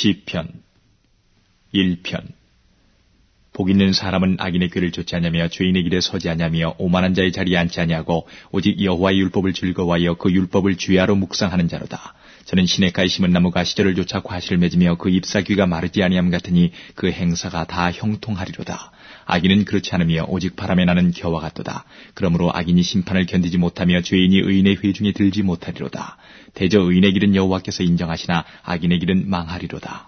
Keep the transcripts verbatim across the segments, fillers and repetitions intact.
시편 일 편. 복 있는 사람은 악인의 꾀를 쫓지 아니하며 죄인의 길에 서지 아니하며 오만한 자의 자리에 앉지 아니하고 오직 여호와의 율법을 즐거워하여 그 율법을 주야로 묵상하는 자로다. 저는 시냇가에 심은 나무가 시절을 쫓아 과실을 맺으며 그 잎사귀가 마르지 아니함 같으니 그 행사가 다 형통하리로다. 악인은 그렇지 않으며 오직 바람에 나는 겨와 같도다. 그러므로 악인이 심판을 견디지 못하며 죄인이 의인의 회중에 들지 못하리로다. 대저 의인의 길은 여호와께서 인정하시나 악인의 길은 망하리로다.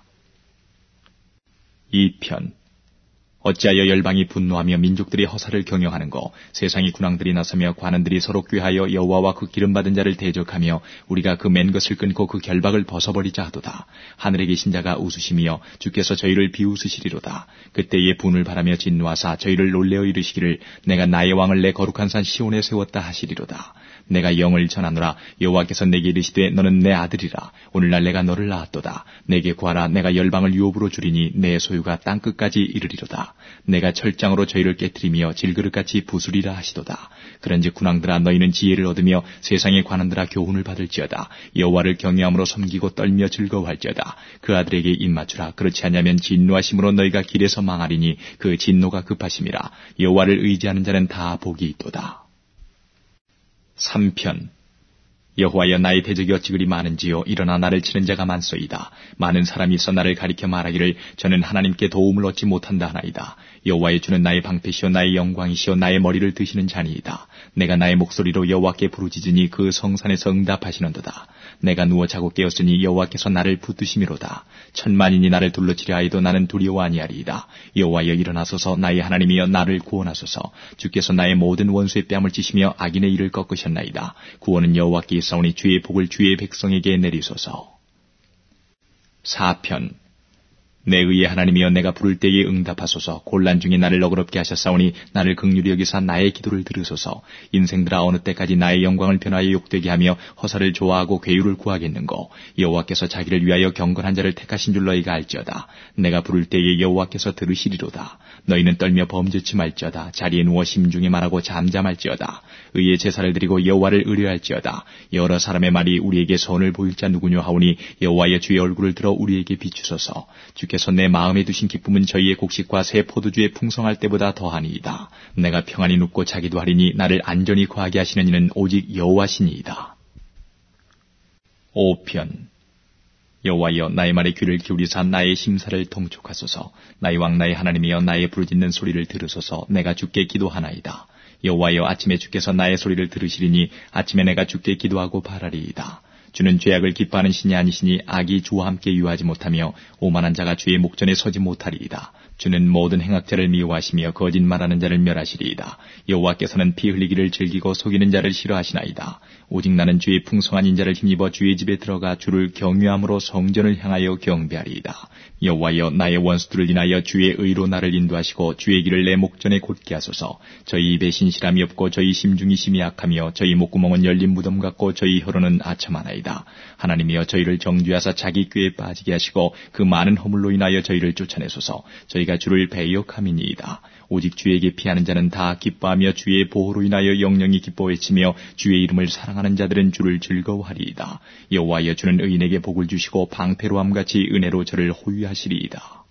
이 편. 어찌하여 열방이 분노하며 민족들이 허사를 경영하는고 세상의 군왕들이 나서며 관원들이 서로 꾀하여 여호와와 그 기름받은 자를 대적하며 우리가 그 맨 것을 끊고 그 결박을 벗어버리자 하도다. 하늘에 계신 자가 웃으시며 주께서 저희를 비웃으시리로다. 그때에 분을 바라며 진노하사 저희를 놀래어 이르시기를 내가 나의 왕을 내 거룩한 산 시온에 세웠다 하시리로다. 내가 영을 전하노라. 여호와께서 내게 이르시되 너는 내 아들이라. 오늘날 내가 너를 낳았도다. 내게 구하라. 내가 열방을 유업으로 주리니 내 소유가 땅끝까지 이르리로다. 내가 철장으로 저희를 깨뜨리며 질그릇같이 부수리라 하시도다. 그런즉 군왕들아 너희는 지혜를 얻으며 세상의 관원들아 교훈을 받을지어다. 여호와를 경외함으로 섬기고 떨며 즐거워할지어다. 그 아들에게 입맞추라. 그렇지 않으면 진노하심으로 너희가 길에서 망하리니 그 진노가 급하심이라. 여호와를 의지하는 자는 다 복이 있도다. 삼 편. 여호와여 나의 대적이 어찌 그리 많은지요. 일어나 나를 치는 자가 많소이다. 많은 사람이 있어 나를 가리켜 말하기를 저는 하나님께 도움을 얻지 못한다 하나이다. 여호와의 주는 나의 방패시오 나의 영광이시오 나의 머리를 드시는 자니이다. 내가 나의 목소리로 여호와께 부르짖으니 그 성산에서 응답하시는도다. 내가 누워 자고 깨었으니 여호와께서 나를 붙드심이로다. 천만인이 나를 둘러치려 하여도 나는 두려워 아니하리이다. 여호와여 일어나소서. 나의 하나님이여 나를 구원하소서. 주께서 나의 모든 원수의 뺨을 찌시며 악인의 일을 꺾으셨나이다. 구원은 여호와께 있사오니 주의 복을 주의 백성에게 내리소서. 사 편. 내 의의 하나님이여 내가 부를 때에 응답하소서. 곤란 중에 나를 너그럽게 하셨사오니 나를 긍휼히 여기사 나의 기도를 들으소서. 인생들아 어느 때까지 나의 영광을 변하여 욕되게 하며 허사를 좋아하고 괴유를 구하겠는고. 여호와께서 자기를 위하여 경건한 자를 택하신 줄 너희가 알지어다. 내가 부를 때에 여호와께서 들으시리로다. 너희는 떨며 범죄치 말지어다. 자리에 누워 심중에 말하고 잠잠할지어다. 의의 제사를 드리고 여호와를 의뢰할지어다. 여러 사람의 말이 우리에게 선을 보일 자 누구뇨 하오니 여호와의 주의 얼굴을 들어 우리에게 비추소서. 주께서 내 마음에 두신 기쁨은 저희의 곡식과 새 포도주에 풍성할 때보다 더하니이다. 내가 평안히 눕고 자기도 하리니 나를 안전히 거하게 하시는 이는 오직 여호와시니이다. 오 편. 여호와여 나의 말에 귀를 기울이사 나의 심사를 통촉하소서. 나의 왕 나의 하나님이여 나의 부르짖는 소리를 들으소서. 내가 주께 기도하나이다. 여호와여 아침에 주께서 나의 소리를 들으시리니 아침에 내가 주께 기도하고 바라리이다. 주는 죄악을 기뻐하는 신이 아니시니 악이 주와 함께 유하지 못하며 오만한 자가 주의 목전에 서지 못하리이다. 주는 모든 행악자를 미워하시며 거짓말하는 자를 멸하시리이다. 여호와께서는 피 흘리기를 즐기고 속이는 자를 싫어하시나이다. 오직 나는 주의 풍성한 인자를 힘입어 주의 집에 들어가 주를 경외함으로 성전을 향하여 경배하리이다. 여호와여 나의 원수들을 인하여 주의 의로 나를 인도하시고 주의 길을 내 목전에 곧게 하소서. 저희 입에 신실함이 없고 저희 심중이 심히 약하며 저희 목구멍은 열린 무덤 같고 저희 혀로는 아첨하나이다. 하나님이여 저희를 정죄하사 자기 꾀에 빠지게 하시고 그 많은 허물로 인하여 저희를 쫓아내소서. 저희가 주를 배역함이니이다. 오직 주에게 피하는 자는 다 기뻐하며 주의 보호로 인하여 영영이 기뻐 외치며 주의 이름을 사랑하는 자들은 주를 즐거워하리이다. 여호와여 주는 의인에게 복을 주시고 방패로함같이 은혜로 저를 호위하시리이다.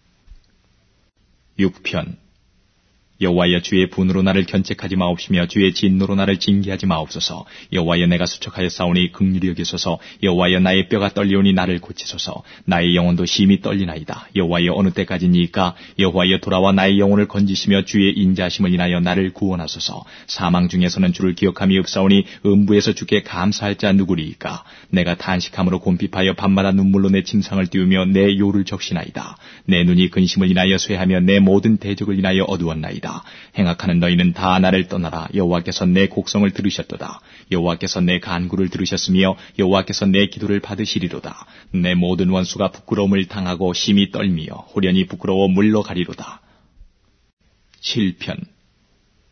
육 편. 여호와여 주의 분으로 나를 견책하지 마옵시며 주의 진노로 나를 징계하지 마옵소서. 여호와여 내가 수척하였사오니 긍휼히 여기소서. 여호와여 나의 뼈가 떨리오니 나를 고치소서. 나의 영혼도 심히 떨리나이다. 여호와여 어느 때까지니까. 여호와여 돌아와 나의 영혼을 건지시며 주의 인자하심을 인하여 나를 구원하소서. 사망 중에서는 주를 기억함이 없사오니 음부에서 주께 감사할 자 누구리이까. 내가 탄식함으로 곰핍하여 밤마다 눈물로 내 침상을 띄우며 내 요를 적시나이다. 내 눈이 근심을 인하여 쇠하며 내 모든 대적을 인하여 어두웠나이다. 행악하는 너희는 다 나를 떠나라. 여호와께서 내 곡성을 들으셨도다. 여호와께서 내 간구를 들으셨으며 여호와께서 내 기도를 받으시리로다. 내 모든 원수가 부끄러움을 당하고 심히 떨미며 호련히 부끄러워 물러가리로다. 칠 편.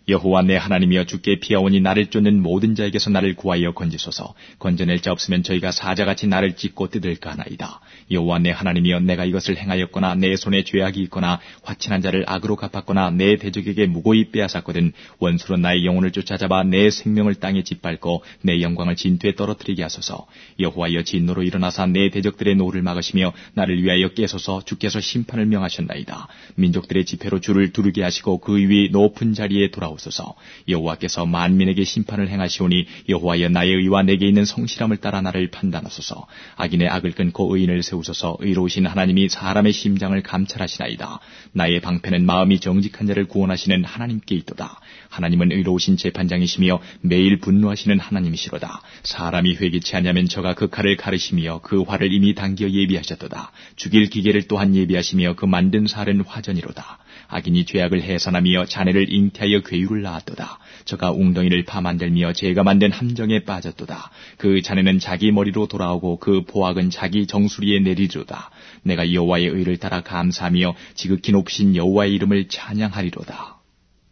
여호와 내 하나님이여 주께 피하오니 나를 쫓는 모든 자에게서 나를 구하여 건지소서. 건져낼 자 없으면 저희가 사자같이 나를 찢고 뜯을까 하나이다. 여호와 내 하나님이여 내가 이것을 행하였거나 내 손에 죄악이 있거나 화친한 자를 악으로 갚았거나 내 대적에게 무고히 빼앗았거든 원수로 나의 영혼을 쫓아잡아 내 생명을 땅에 짓밟고 내 영광을 진토에 떨어뜨리게 하소서. 여호와여 진노로 일어나사 내 대적들의 노를 막으시며 나를 위하여 깨소서. 주께서 심판을 명하셨나이다. 민족들의 지폐로 주를 두르게 하시고 그 위 높은 자리에 돌아오소서. 여호와께서 만민에게 심판을 행하시오니 여호와여 나의 의와 내게 있는 성실함을 따라 나를 판단하소서. 악인의 악을 끊고 의인을 세우소서. 의로우신 하나님이 사람의 심장을 감찰하시나이다. 나의 방패는 마음이 정직한 자를 구원하시는 하나님께 있도다. 하나님은 의로우신 재판장이시며 매일 분노하시는 하나님이시로다. 사람이 회개치 아니하면 저가 그 칼을 가르시며 그 활을 이미 당겨 예비하셨도다. 죽일 기계를 또한 예비하시며 그 만든 살은 화전이로다. 악인이 죄악을 해산하며 자네를 잉태하여 괴유를 낳았도다. 저가 웅덩이를 파 만들며 제가 만든 함정에 빠졌도다. 그 자네는 자기 머리로 돌아오고 그 포악은 자기 정수리에 내리리로다. 내가 여호와의 의를 따라 감사하며 지극히 높으신 여호와의 이름을 찬양하리로다.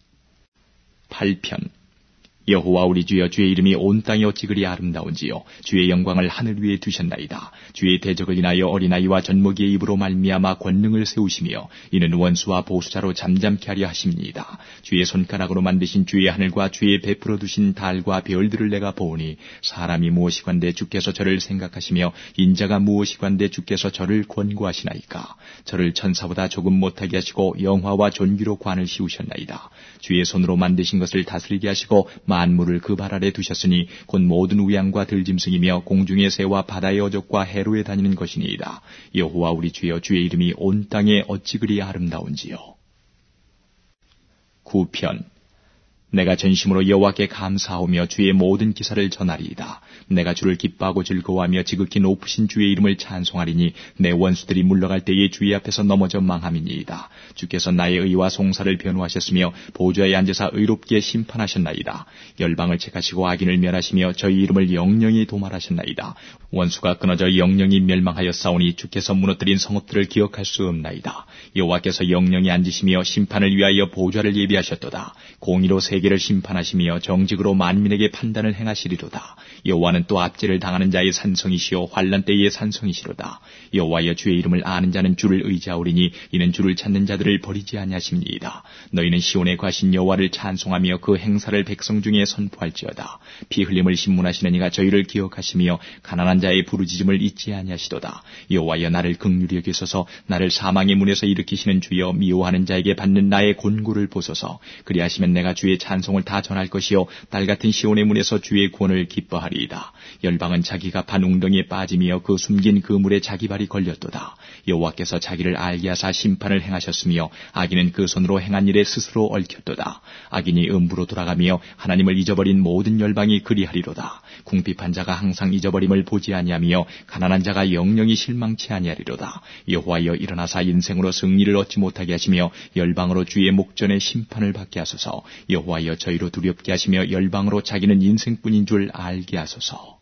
팔 편. 여호와 우리 주여 주의 이름이 온 땅에 어찌 그리 아름다운지요. 주의 영광을 하늘 위에 두셨나이다. 주의 대적을 인하여 어린아이와 젖먹이의 입으로 말미암아 권능을 세우시며 이는 원수와 보수자로 잠잠케 하려 하심이니이다. 주의 손가락으로 만드신 주의 하늘과 주의 베풀어 두신 달과 별들을 내가 보오니 사람이 무엇이관데 주께서 저를 생각하시며 인자가 무엇이관데 주께서 저를 권고하시나이까. 저를 천사보다 조금 못하게 하시고 영화와 존귀로 관을 씌우셨나이다. 주의 손으로 만드신 것을 다스리게 하시고 만물을 그 발 아래 두셨으니 곧 모든 우양과 들짐승이며 공중의 새와 바다의 어족과 해로에 다니는 것이니이다. 여호와 우리 주여 주의 이름이 온 땅에 어찌 그리 아름다운지요. 구 편. 내가 전심으로 여호와께 감사하오며 주의 모든 기사를 전하리이다. 내가 주를 기뻐하고 즐거워하며 지극히 높으신 주의 이름을 찬송하리니 내 원수들이 물러갈 때에 주의 앞에서 넘어져 망함이니이다. 주께서 나의 의와 송사를 변호하셨으며 보좌에 앉으사 의롭게 심판하셨나이다. 열방을 책하시고 악인을 멸하시며 저희 이름을 영영히 도말하셨나이다. 원수가 끊어져 영영히 멸망하여 싸우니 주께서 무너뜨린 성읍들을 기억할 수 없나이다. 여호와께서 영영히 앉으시며 심판을 위하여 보좌를 예비하셨도다. 공의로 세계를 심판하시며 정직으로 만민에게 판단을 행하시리로다. 여호와는 또 압제를 당하는 자의 산성이시요 환난 때의 산성이시로다. 여호와여 주의 이름을 아는 자는 주를 의지하오리니 이는 주를 찾는 자들을 버리지 아니하심니이다. 너희는 시온에 과신 여호와를 찬송하며 그 행사를 백성 중에 선포할지어다. 피 흘림을 신문하시는 이가 저희를 기억하시며 가난한 자의 부르짖음을 잊지 아니하시도다. 여호와여 나를 긍휼히 여기소서. 나를 사망의 문에서 일으키시는 주여 미워하는 자에게 받는 나의 곤고를 보소서. 그리하시면 내가 주의 찬송을 다 전할 것이요 딸 같은 시온의 문에서 주의 구원을 기뻐하리이다. 열방은 자기가 판 웅덩이에 빠지며 그 숨긴 그물에 자기 발이 걸렸도다. 여호와께서 자기를 알게 하사 심판을 행하셨으며 악인은 그 손으로 행한 일에 스스로 얽혔도다. 악인이 음부로 돌아가며 하나님을 잊어버린 모든 열방이 그리하리로다. 궁핍한 자가 항상 잊어버림을 보지 아니하며 가난한 자가 영영히 실망치 아니하리로다. 여호와여 일어나사 인생으로 승리를 얻지 못하게 하시며 열방으로 주의 목전에 심판을 받게 하소서. 여호와여 저희로 두렵게 하시며 열방으로 자기는 인생뿐인 줄 알게 하소서.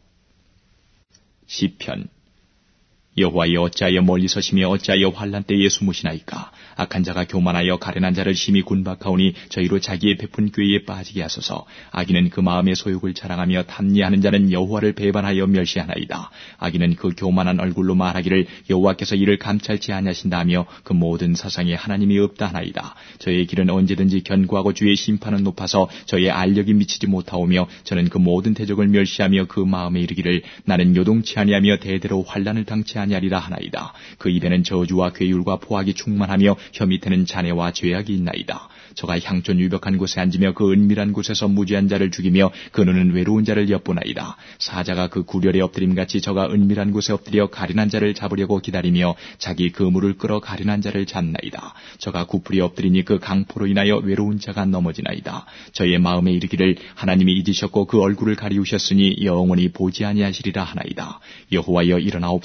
시편. 여호와여 어찌하여 멀리 서시며 어찌하여 환난 때에 숨으시나이까. 악한 자가 교만하여 가련한 자를 심히 군박하오니 저희로 자기의 베푼 꾀에 빠지게 하소서. 악인은 그 마음의 소욕을 자랑하며 탐리하는 자는 여호와를 배반하여 멸시하나이다. 악인은 그 교만한 얼굴로 말하기를 여호와께서 이를 감찰치 아니하신다며 그 모든 사상에 하나님이 없다 하나이다. 저의 길은 언제든지 견고하고 주의 심판은 높아서 저의 알력이 미치지 못하오며 저는 그 모든 대적을 멸시하며 그 마음에 이르기를 나는 요동치 아니하며 대대로 환난을 당치 아니하리라 하나이다. 그 입에는 저주와 괴율과 포악이 충만하며 혀 밑에는 잔해와 죄악이 있나이다. 저가 향촌 유벽한 곳에 앉으며 그 은밀한 곳에서 무죄한 자를 죽이며 그 눈은 외로운 자를 엿보나이다. 사자가 그 구렬에 엎드림같이 저가 은밀한 곳에 엎드려 가련한 자를 잡으려고 기다리며 자기 그물을 끌어 가련한 자를 잡나이다. 저가 구풀이 엎드리니 그 강포로 인하여 외로운 자가 넘어지나이다. 저의 마음에 이르기를 하나님이 잊으셨고 그 얼굴을 가리우셨으니 영원히 보지 아니하시리라 하나이다. 여호와여 일어나옵소서.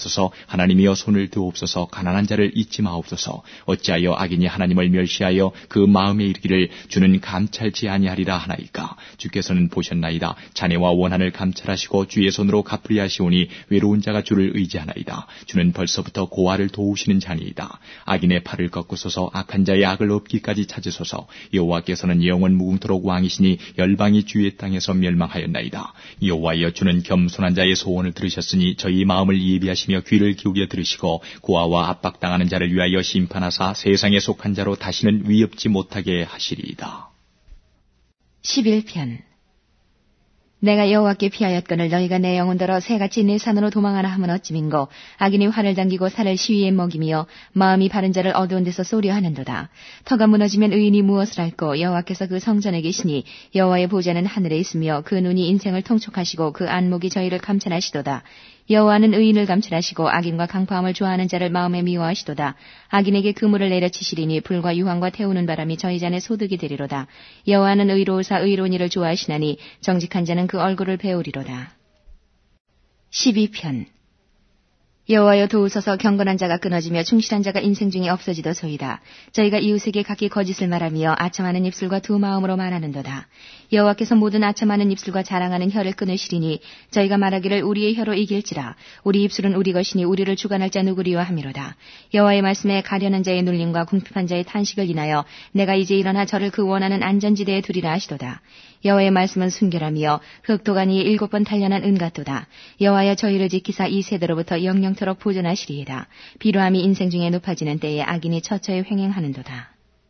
하나님이여 손을 드옵소서. 가난한 자를 잊지 마옵소서. 어찌하여 악인이 하나님을 멸시하여 그 마음에 이르기를 주는 감찰지 아니하리라 하나이까. 주께서는 보셨나이다. 자네와 원한을 감찰하시고 주의 손으로 갚으리 하시오니 외로운 자가 주를 의지하나이다. 주는 벌써부터 고아를 도우시는 자니이다. 악인의 팔을 꺾으소서. 악한 자의 악을 없기까지 찾으소서. 여호와께서는 영원 무궁토록 왕이시니 열방이 주의 땅에서 멸망하였나이다. 여호와여, 주는 겸손한 자의 소원을 들으셨으니 저희 마음을 예비하시며 귀를 기울여 들으시고 고아와 압박당하는 자를 위하여 심판하사 세상에 속한 자로 다시는 위협지 못하게 하시리이다. 십일 편. 내가 여호와께 피하였거늘 너희가 내 영혼더러 새같이 내 산으로 도망하나 하면 어찌민고. 악인이 활을 당기고 살을 시위에 먹이며 마음이 바른 자를 어두운 데서 쏘려 하는도다. 터가 무너지면 의인이 무엇을 할꼬. 여호와께서 그 성전에 계시니 여호와의 보좌는 하늘에 있으며 그 눈이 인생을 통촉하시고 그 안목이 저희를 감찰하시도다. 여호와는 의인을 감찰하시고 악인과 강포함을 좋아하는 자를 마음에 미워하시도다. 악인에게 그물을 내려치시리니 불과 유황과 태우는 바람이 저희 잔의 소득이 되리로다. 여호와는 의로우사 의로운 일을 좋아하시나니 정직한 자는 그 얼굴을 배우리로다. 십이 편. 여호와여, 도우소서. 경건한 자가 끊어지며 충실한 자가 인생 중에 없어지도소이다. 저희가 이웃에게 각기 거짓을 말하며 아첨하는 입술과 두 마음으로 말하는도다. 여호와께서 모든 아첨하는 입술과 자랑하는 혀를 끊으시리니 저희가 말하기를 우리의 혀로 이길지라. 우리 입술은 우리 것이니 우리를 주관할 자 누구리와 함이로다. 여호와의 말씀에 가련한 자의 눌림과 궁핍한 자의 탄식을 인하여 내가 이제 일어나 저를 그 원하는 안전지대에 두리라 하시도다. 여호와의 말씀은 순결하며 흑도가니에 일곱 번 단련한 은 같도다. 여호와여, 저희를 지키사 이 세대로부터 영영토록 보존하시리이다. 비로함이 인생 중에 높아지는 때에 악인이 처처에 횡행하는도다.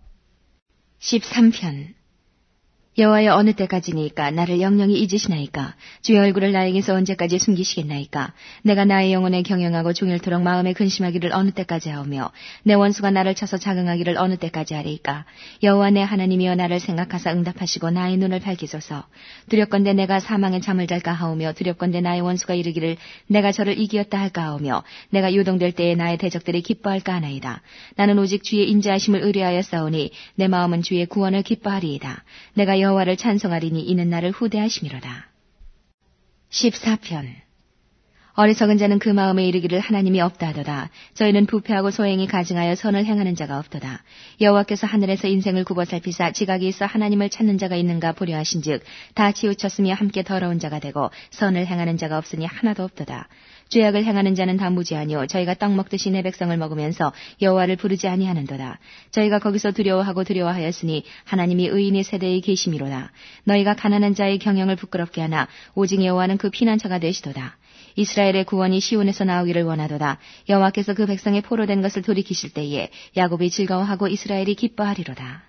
십삼 편. 여호와여, 어느 때까지니까 나를 영영히 잊으시나이까. 주의 얼굴을 나에게서 언제까지 숨기시겠나이까. 내가 나의 영혼에 경영하고 종일토록 마음에 근심하기를 어느 때까지 하오며 내 원수가 나를 쳐서 자긍하기를 어느 때까지 하리이까. 여호와 내 하나님이여, 나를 생각하사 응답하시고 나의 눈을 밝히소서. 두렵건대 내가 사망의 잠을 잘까 하오며 두렵건대 나의 원수가 이르기를 내가 저를 이기었다 할까 하오며 내가 요동될 때에 나의 대적들이 기뻐할까 하나이다. 나는 오직 주의 인자하심을 의뢰하여 싸우니 내 마음은 주의 구원을 기뻐하리이다. 내가 여호와를 찬송하리니 이는 나를 후대하심이로다. 십사 편. 어리석은 자는 그 마음에 이르기를 하나님이 없다 하도다. 저희는 부패하고 소행이 가증하여 선을 행하는 자가 없도다. 여호와께서 하늘에서 인생을 굽어 살피사 지각이 있어 하나님을 찾는 자가 있는가 보려 하신즉 다 치우쳤으며 함께 더러운 자가 되고 선을 행하는 자가 없으니 하나도 없도다. 죄악을 행하는 자는 다 무지하니요 저희가 떡 먹듯이 내 백성을 먹으면서 여호와를 부르지 아니하는도다. 저희가 거기서 두려워하고 두려워하였으니 하나님이 의인의 세대에 계심이로다. 너희가 가난한 자의 경영을 부끄럽게 하나 오직 여호와는 그 피난처가 되시도다. 이스라엘의 구원이 시온에서 나오기를 원하도다. 여호와께서 그 백성의 포로된 것을 돌이키실 때에 야곱이 즐거워하고 이스라엘이 기뻐하리로다.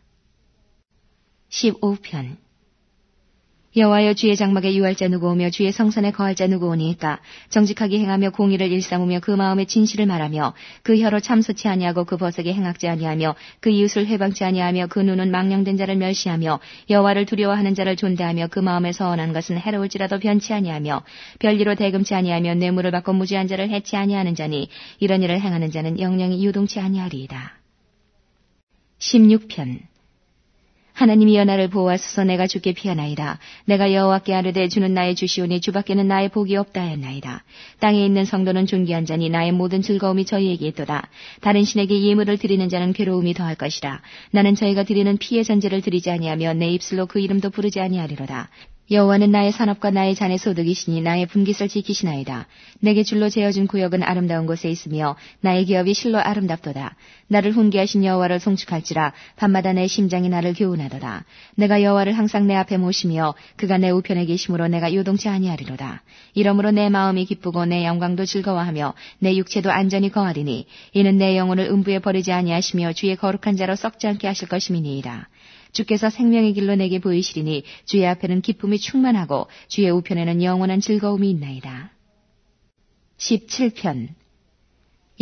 십오 편. 여호와여, 주의 장막에 유할 자 누구 오며 주의 성산에 거할 자 누구 오니까. 정직하게 행하며 공의를 일삼으며 그 마음에 진실을 말하며 그 혀로 참소치 아니하고 그 버석에 행악지 아니하며 그 이웃을 회방치 아니하며 그 눈은 망령된 자를 멸시하며 여호와를 두려워하는 자를 존대하며 그 마음에 서원한 것은 해로울지라도 변치 아니하며 별리로 대금치 아니하며 뇌물을 받고 무지한 자를 해치 아니하는 자니 이런 일을 행하는 자는 영영이 유동치 아니하리이다. 십육 편. 하나님이여, 나를 보호하소서. 내가 주께 피하나이다. 내가 여호와께 아뢰되 주는 나의 주시오니 주밖에는 나의 복이 없다 하였나이다. 땅에 있는 성도는 존귀한 자니 나의 모든 즐거움이 저희에게 있도다. 다른 신에게 예물을 드리는 자는 괴로움이 더할 것이라. 나는 저희가 드리는 피의 전제를 드리지 아니하며 내 입술로 그 이름도 부르지 아니하리로다. 여호와는 나의 산업과 나의 잔의 소득이시니 나의 분깃을 지키시나이다. 내게 줄로 재어준 구역은 아름다운 곳에 있으며 나의 기업이 실로 아름답도다. 나를 훈계하신 여호와를 송축할지라. 밤마다 내 심장이 나를 교훈하도다. 내가 여호와를 항상 내 앞에 모시며 그가 내 우편에 계심으로 내가 요동치 아니하리로다. 이러므로 내 마음이 기쁘고 내 영광도 즐거워하며 내 육체도 안전히 거하리니 이는 내 영혼을 음부에 버리지 아니하시며 주의 거룩한 자로 썩지 않게 하실 것임이니이다. 주께서 생명의 길로 내게 보이시리니 주의 앞에는 기쁨이 충만하고 주의 우편에는 영원한 즐거움이 있나이다. 십칠 편.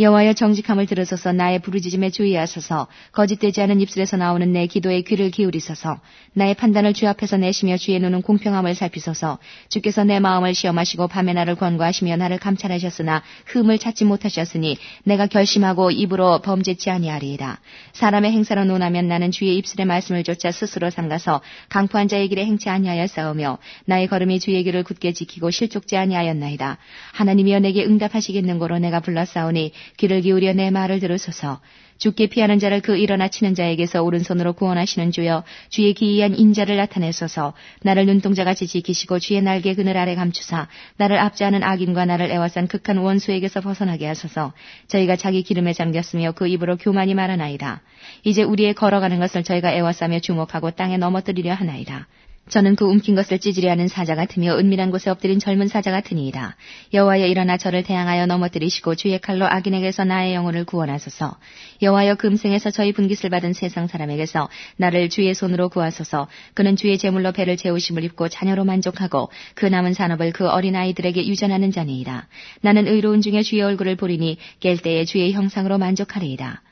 여호와여 정직함을 들으소서. 나의 부르짖음에 주의하소서. 거짓되지 않은 입술에서 나오는 내 기도에 귀를 기울이소서. 나의 판단을 주 앞에서 내시며 주의 눈은 공평함을 살피소서. 주께서 내 마음을 시험하시고 밤에 나를 권고하시며 나를 감찰하셨으나 흠을 찾지 못하셨으니 내가 결심하고 입으로 범죄치 아니하리이다. 사람의 행사로 논하면 나는 주의 입술의 말씀을 쫓아 스스로 삼가서 강포한 자의 길에 행치 아니하여 싸우며 나의 걸음이 주의 길을 굳게 지키고 실족지 아니하였나이다. 하나님이여 내게 응답하시겠는고로 내가 불렀사오니 귀를 기울여 내 말을 들으소서. 주께 피하는 자를 그 일어나 치는 자에게서 오른손으로 구원하시는 주여, 주의 기이한 인자를 나타내소서. 나를 눈동자같이 지키시고 주의 날개 그늘 아래 감추사 나를 압제하는 악인과 나를 애워싼 극한 원수에게서 벗어나게 하소서. 저희가 자기 기름에 잠겼으며 그 입으로 교만이 말하나이다. 이제 우리의 걸어가는 것을 저희가 애워싸며 주목하고 땅에 넘어뜨리려 하나이다. 저는 그 움킨 것을 찌질이 하는 사자 같으며 은밀한 곳에 엎드린 젊은 사자 같으니이다. 여호와여 일어나 저를 대항하여 넘어뜨리시고 주의 칼로 악인에게서 나의 영혼을 구원하소서. 여호와여 금생에서 저희 분깃을 받은 세상 사람에게서 나를 주의 손으로 구하소서. 그는 주의 제물로 배를 채우심을 입고 자녀로 만족하고 그 남은 산업을 그 어린아이들에게 유전하는 자니이다. 나는 의로운 중에 주의 얼굴을 보리니 깰 때에 주의 형상으로 만족하리이다.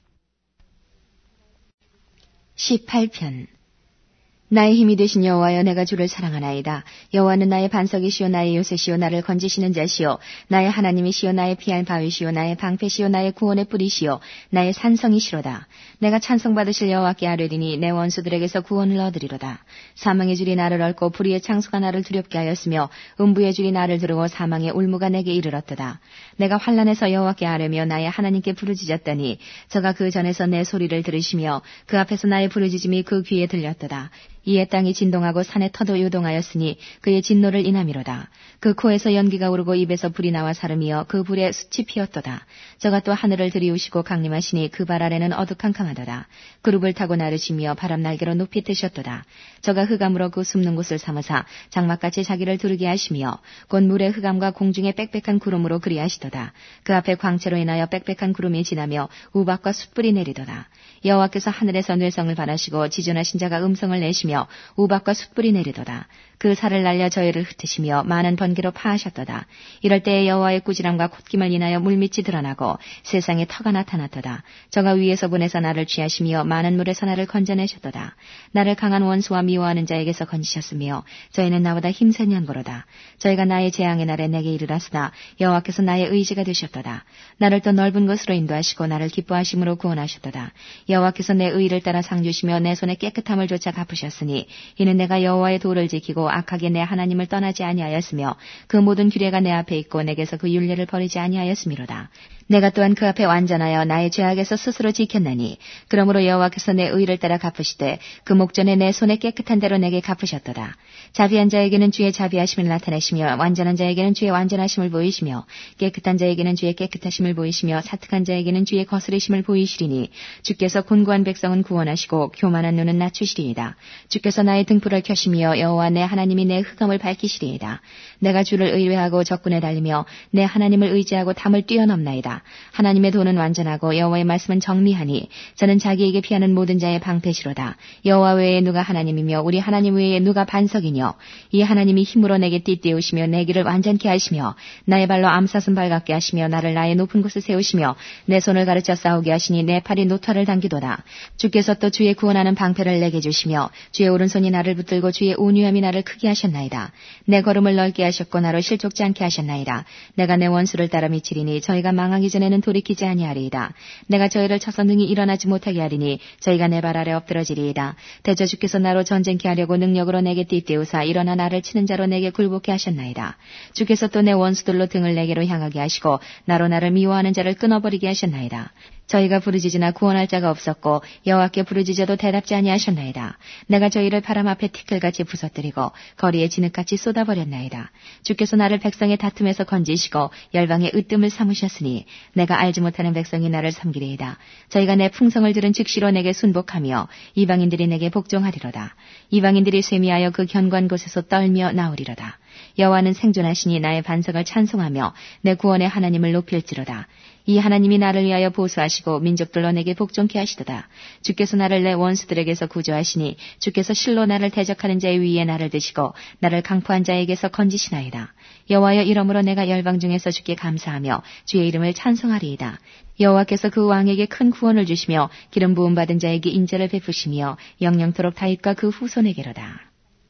십팔 편. 나의 힘이 되신 여호와여 내가 주를 사랑하나이다. 여호와는 나의 반석이시오 나의 요새시오 나를 건지시는 자시오 나의 하나님이시오 나의 피할 바위시오 나의 방패시오 나의 구원의 뿌리시오 나의 산성이시로다. 내가 찬송받으실 여호와께 아뢰리니 내 원수들에게서 구원을 얻으리로다. 사망의 줄이 나를 얽고 불의의 창수가 나를 두렵게 하였으며 음부의 줄이 나를 두르고 사망의 울무가 내게 이르렀도다. 내가 환난에서 여호와께 아뢰며 나의 하나님께 부르짖었더니 저가 그 전에서 내 소리를 들으시며 그 앞에서 나의 부르짖음이 그 귀에 들렸도다. 이에 땅이 진동하고 산의 터도 요동하였으니 그의 진노를 인함이로다. 그 코에서 연기가 오르고 입에서 불이 나와 사름이여 그 불에 숯이 피었도다. 저가 또 하늘을 들이우시고 강림하시니 그 발 아래는 어둑한캄하도다. 그룹을 타고 나르시며 바람 날개로 높이 뜨셨도다. 저가 흑암으로 그 숨는 곳을 삼으사 장막같이 자기를 두르게 하시며 곧 물의 흑암과 공중의 빽빽한 구름으로 그리하시도다. 그 앞에 광채로 인하여 빽빽한 구름이 지나며 우박과 숯불이 내리도다. 여호와께서 하늘에서 뇌성을 바라시고 지존하신 자가 음성을 내시며 우박과 숯불이 내리도다. 그 살을 날려 저희를 흩으시며 많은 번개로 파하셨도다. 이럴 때에 여호와의 꾸지람과 콧김을 인하여 물밑이 드러나고 세상에 터가 나타났도다. 저가 위에서 보내서 나를 취하시며 많은 물에서 나를 건져내셨도다. 나를 강한 원수와 미워하는 자에게서 건지셨으며 저희는 나보다 힘센 연고로다. 저희가 나의 재앙의 날에 내게 이르렀으나 여호와께서 나의 의지가 되셨도다. 나를 또 넓은 곳으로 인도하시고 나를 기뻐하심으로 구원하셨도다. 여호와께서 내 의를 따라 상 주시며 내 손의 깨끗함을 조차 갚으셨으니 이는 내가 여호와의 도를 지키고 악하게 내 하나님을 떠나지 아니하였으며 그 모든 규례가 내 앞에 있고 내게서 그 율례를 버리지 아니하였음이로다. 내가 또한 그 앞에 완전하여 나의 죄악에서 스스로 지켰나니 그러므로 여호와께서 내 의를 따라 갚으시되 그 목전에 내 손에 깨끗한 대로 내게 갚으셨도다. 자비한 자에게는 주의 자비하심을 나타내시며 완전한 자에게는 주의 완전하심을 보이시며 깨끗한 자에게는 주의 깨끗하심을 보이시며 사특한 자에게는 주의 거스리심을 보이시리니 주께서 곤고한 백성은 구원하시고 교만한 눈은 낮추시리이다. 주께서 나의 등불을 켜시며 여호와 내 하나님이 내 흑암을 밝히시리이다. 내가 주를 의뢰하고 적군에 달리며 내 하나님을 의지하고 담을 뛰어넘나이다. 하나님의 도는 완전하고 여호와의 말씀은 정리하니 저는 자기에게 피하는 모든 자의 방패시로다. 여호와 외에 누가 하나님이며 우리 하나님 외에 누가 반석이뇨. 이 하나님이 힘으로 내게 띠띠우시며 내 길을 완전케 하시며 나의 발로 암사슴 발같게 하시며 나를 나의 높은 곳에 세우시며 내 손을 가르쳐 싸우게 하시니 내 팔이 노타를 당기도다. 주께서 또 주의 구원하는 방패를 내게 주시며 주의 오른손이 나를 붙들고 주의 온유함이 나를 크게 하셨나이다. 내 걸음을 넓게 하셨고 나로 실족지 않게 하셨나이다. 내가 내 원수를 따라 미치리니 저희가 망하기 전에는 돌이키지 아니하리이다. 내가 저희를 쳐서 능히 일어나지 못하게 하리니 저희가 내 발 아래 엎드러지리이다. 대저 주께서 나로 전쟁케 하려고 능력으로 내게 띠띠우사 일어나 나를 치는 자로 내게 굴복케 하셨나이다. 주께서 또 내 원수들로 등을 내게로 향하게 하시고 나로 나를 미워하는 자를 끊어버리게 하셨나이다. 저희가 부르짖으나 구원할 자가 없었고 여호와께 부르짖어도 대답지 아니하셨나이다. 내가 저희를 바람 앞에 티끌같이 부서뜨리고 거리에 진흙같이 쏟아버렸나이다. 주께서 나를 백성의 다툼에서 건지시고 열방의 으뜸을 삼으셨으니 내가 알지 못하는 백성이 나를 섬기리이다. 저희가 내 풍성을 들은 즉시로 내게 순복하며 이방인들이 내게 복종하리로다. 이방인들이 쇠미하여 그 견고한 곳에서 떨며 나오리로다. 여호와는 생존하시니 나의 반석을 찬송하며 내 구원의 하나님을 높일지로다. 이 하나님이 나를 위하여 보수하시고 민족들로 내게 복종케 하시도다. 주께서 나를 내 원수들에게서 구조하시니 주께서 실로 나를 대적하는 자의 위에 나를 드시고 나를 강포한 자에게서 건지시나이다. 여호와여, 이러므로 내가 열방 중에서 주께 감사하며 주의 이름을 찬송하리이다. 여호와께서 그 왕에게 큰 구원을 주시며 기름 부음 받은 자에게 인자를 베푸시며 영영토록 다윗과 그 후손에게로다.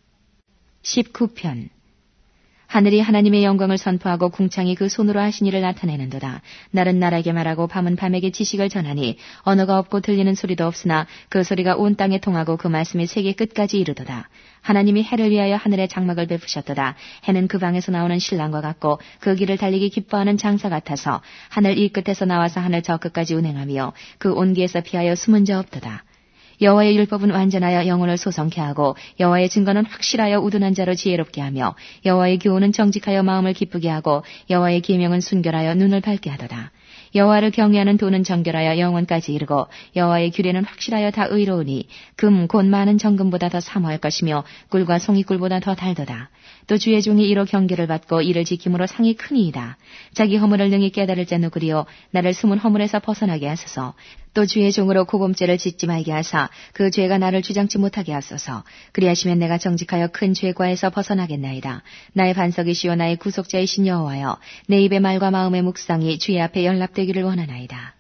십구 편. 하늘이 하나님의 영광을 선포하고 궁창이 그 손으로 하신 일을 나타내는도다. 날은 날에게 말하고 밤은 밤에게 지식을 전하니 언어가 없고 들리는 소리도 없으나 그 소리가 온 땅에 통하고 그 말씀이 세계 끝까지 이르도다. 하나님이 해를 위하여 하늘에 장막을 베푸셨도다. 해는 그 방에서 나오는 신랑과 같고 그 길을 달리기 기뻐하는 장사 같아서 하늘 이 끝에서 나와서 하늘 저 끝까지 운행하며 그 온기에서 피하여 숨은 자 없도다. 여호와의 율법은 완전하여 영혼을 소성케 하고 여호와의 증거는 확실하여 우둔한 자로 지혜롭게 하며 여호와의 교훈은 정직하여 마음을 기쁘게 하고 여호와의 계명은 순결하여 눈을 밝게 하도다. 여호와를 경외하는 도는 정결하여 영원까지 이르고 여호와의 규례는 확실하여 다 의로우니 금 곧 많은 정금보다 더 사모할 것이며 꿀과 송이꿀보다 더 달도다. 또 주의 종이 이로 경계를 받고 이를 지킴으로 상이 크니이다. 자기 허물을 능히 깨달을 자 누구리요, 나를 숨은 허물에서 벗어나게 하소서. 또 주의 종으로 고범죄를 짓지 말게 하사 그 죄가 나를 주장치 못하게 하소서. 그리하시면 내가 정직하여 큰 죄과에서 벗어나겠나이다. 나의 반석이시오 나의 구속자이신 여호와여, 내 입의 말과 마음의 묵상이 주의 앞에 연락되기를 원하나이다.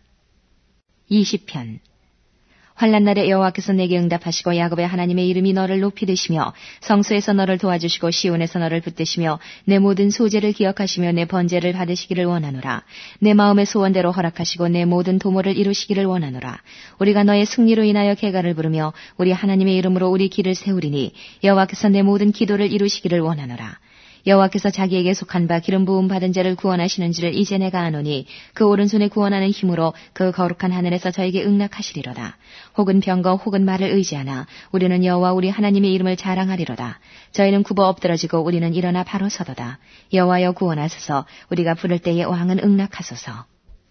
이십 편. 환난 날에 여호와께서 내게 응답하시고 야곱의 하나님의 이름이 너를 높이 드시며 성소에서 너를 도와주시고 시온에서 너를 붙드시며 내 모든 소재를 기억하시며 내 번제를 받으시기를 원하노라. 내 마음의 소원대로 허락하시고 내 모든 도모를 이루시기를 원하노라. 우리가 너의 승리로 인하여 개가를 부르며 우리 하나님의 이름으로 우리 길을 세우리니 여호와께서 내 모든 기도를 이루시기를 원하노라. 여호와께서 자기에게 속한 바 기름 부음 받은 자를 구원하시는 줄을 이제 내가 아노니 그 오른손에 구원하는 힘으로 그 거룩한 하늘에서 저에게 응낙하시리로다. 혹은 병거 혹은 말을 의지하나 우리는 여호와 우리 하나님의 이름을 자랑하리로다. 저희는 굽어 엎드러지고 우리는 일어나 바로 서도다. 여호와여 구원하소서. 우리가 부를 때에 왕은 응낙하소서.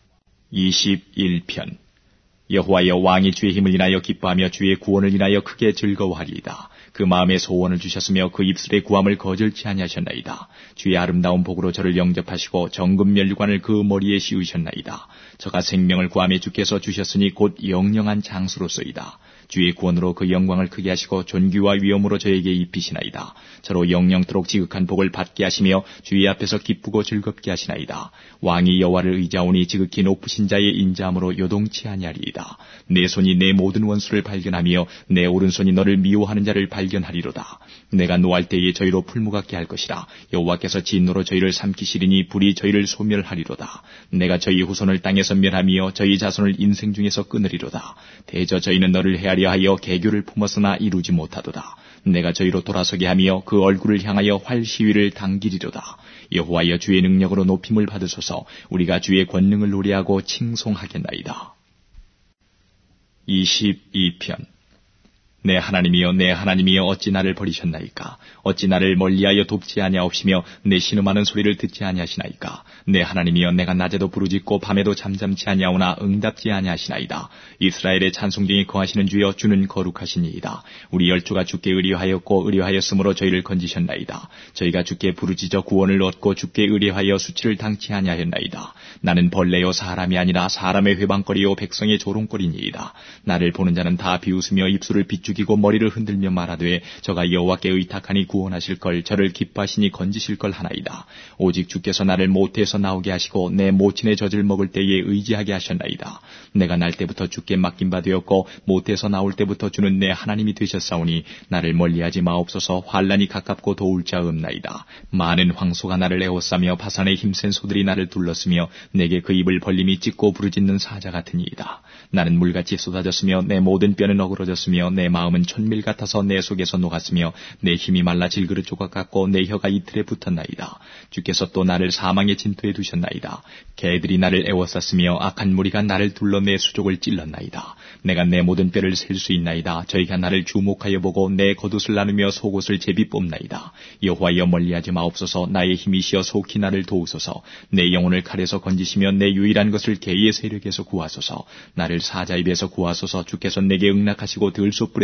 이십일 편. 여호와여, 왕이 주의 힘을 인하여 기뻐하며 주의 구원을 인하여 크게 즐거워하리이다. 그 마음에 소원을 주셨으며 그 입술의 구함을 거절치 아니하셨나이다. 주의 아름다운 복으로 저를 영접하시고 정금 면류관을 그 머리에 씌우셨나이다. 저가 생명을 구함에 주께서 주셨으니 곧 영영한 장수로서이다. 주의 구원으로 그 영광을 크게 하시고 존귀와 위엄으로 저에게 입히시나이다. 저로 영영토록 지극한 복을 받게 하시며 주의 앞에서 기쁘고 즐겁게 하시나이다. 왕이 여호와를 의지하오니 지극히 높으신 자의 인자함으로 요동치 아니하리이다. 내 손이 내 모든 원수를 발견하며 내 오른손이 너를 미워하는 자를 발견하리로다. 내가 노할 때에 저희로 풀무같게 할 것이라. 여호와께서 진노로 저희를 삼키시리니 불이 저희를 소멸하리로다. 내가 저희 후손을 땅에서 멸하며 저희 자손을 인생 중에서 끊으리로다. 대저 저희는 너를 헤아리 하여 계교를 품었으나 이루지 못하도다. 내가 저희로 돌아서게 하며 그 얼굴을 향하여 활 시위를 당기리로다. 여호와여, 주의 능력으로 높임을 받으소서. 우리가 주의 권능을 노래하고 칭송하겠나이다. 이십이 편. 내 하나님이여, 내 하나님이여, 어찌 나를 버리셨나이까? 어찌 나를 멀리하여 돕지 아니하옵시며 내 신음하는 소리를 듣지 아니하시나이까? 내 하나님이여, 내가 낮에도 부르짖고 밤에도 잠잠치 아니하오나 응답지 아니하시나이다. 이스라엘의 찬송중에 거하시는 주여, 주는 거룩하시니이다. 우리 열조가 주께 의뢰하였고 의뢰하였으므로 저희를 건지셨나이다. 저희가 주께 부르짖어 구원을 얻고 주께 의뢰하여 수치를 당치 아니하였나이다. 나는 벌레요 사람이 아니라 사람의 회방거리요 백성의 조롱거리니이다. 나를 보는 자는 다 비웃으며 입술을 비추 죽이고 머리를 흔들며 말하되 저가 여호와께 의탁하니 구원하실 걸, 저를 기뻐하시니 건지실 걸 하나이다. 오직 주께서 나를 모태에서 나오게 하시고 내 모친의 젖을 먹을 때에 의지하게 하셨나이다. 내가 날 때부터 주께 맡긴 바 되었고 모태에서 나올 때부터 주는 내 하나님이 되셨사오니 나를 멀리하지 마옵소서. 환난이 가깝고 도울 자 없나이다. 많은 황소가 나를 에워싸며 바산의 힘센 소들이 나를 둘렀으며 내게 그 입을 벌림이 찢고 부르짖는 사자 같으니이다. 나는 물같이 쏟아졌으며 내 모든 뼈는 어그러졌으며 내 마음은 천밀 같아서 내 속에서 녹았으며 내 힘이 말라 질그릇 조각 같고 내 혀가 이틀에 붙었나이다. 주께서 또 나를 사망의 진토에 두셨나이다. 개들이 나를 에워쌌으며 악한 무리가 나를 둘러 내 수족을 찔렀나이다. 내가 내 모든 뼈를 셀 수 있나이다. 저희가 나를 주목하여 보고 내 겉옷을 나누며 속옷을 제비 뽑나이다. 여호와여, 멀리하지 마옵소서. 나의 힘이시여 속히 나를 도우소서. 내 영혼을 칼에서 건지시며 내 유일한 것을 개의 세력에서 구하소서. 나를 사자 입에서 구하소서. 주께서 내게 응낙하시고 들소불에서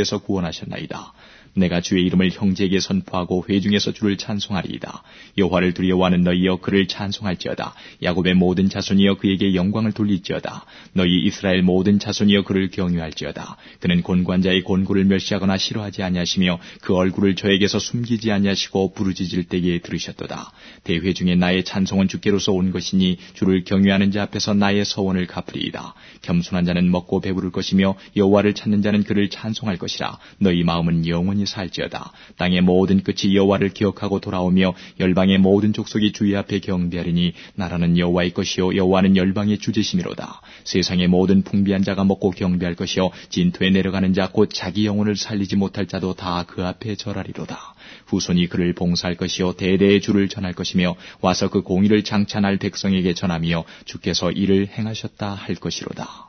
손길에서 구원하셨나이다. 내가 주의 이름을 형제에게 선포하고 회중에서 주를 찬송하리이다. 여호와를 두려워하는 너희여 그를 찬송할지어다. 야곱의 모든 자손이여 그에게 영광을 돌릴지어다. 너희 이스라엘 모든 자손이여 그를 경유할지어다. 그는 곤고한 자의 곤고를 멸시하거나 싫어하지 아니하시며 그 얼굴을 저에게서 숨기지 아니하시고 부르짖을 때에 들으셨도다. 대회 중에 나의 찬송은 주께로서 온 것이니 주를 경유하는 자 앞에서 나의 서원을 갚으리이다. 겸손한 자는 먹고 배부를 것이며 여호와를 찾는 자는 그를 찬송할 것이라. 너희 마음은 영원히 살지어다. 땅의 모든 끝이 여호와를 기억하고 돌아오며 열방의 모든 족속이 주의 앞에 경배하리니 나라는 여호와의 것이요 여호와는 열방의 주제심이로다. 세상의 모든 풍비한 자가 먹고 경배할 것이요 진토에 내려가는 자 곧 자기 영혼을 살리지 못할 자도 다 그 앞에 절하리로다. 후손이 그를 봉사할 것이요 대대의 주를 전할 것이며 와서 그 공의를 장찬할 백성에게 전하며 주께서 이를 행하셨다 할 것이로다.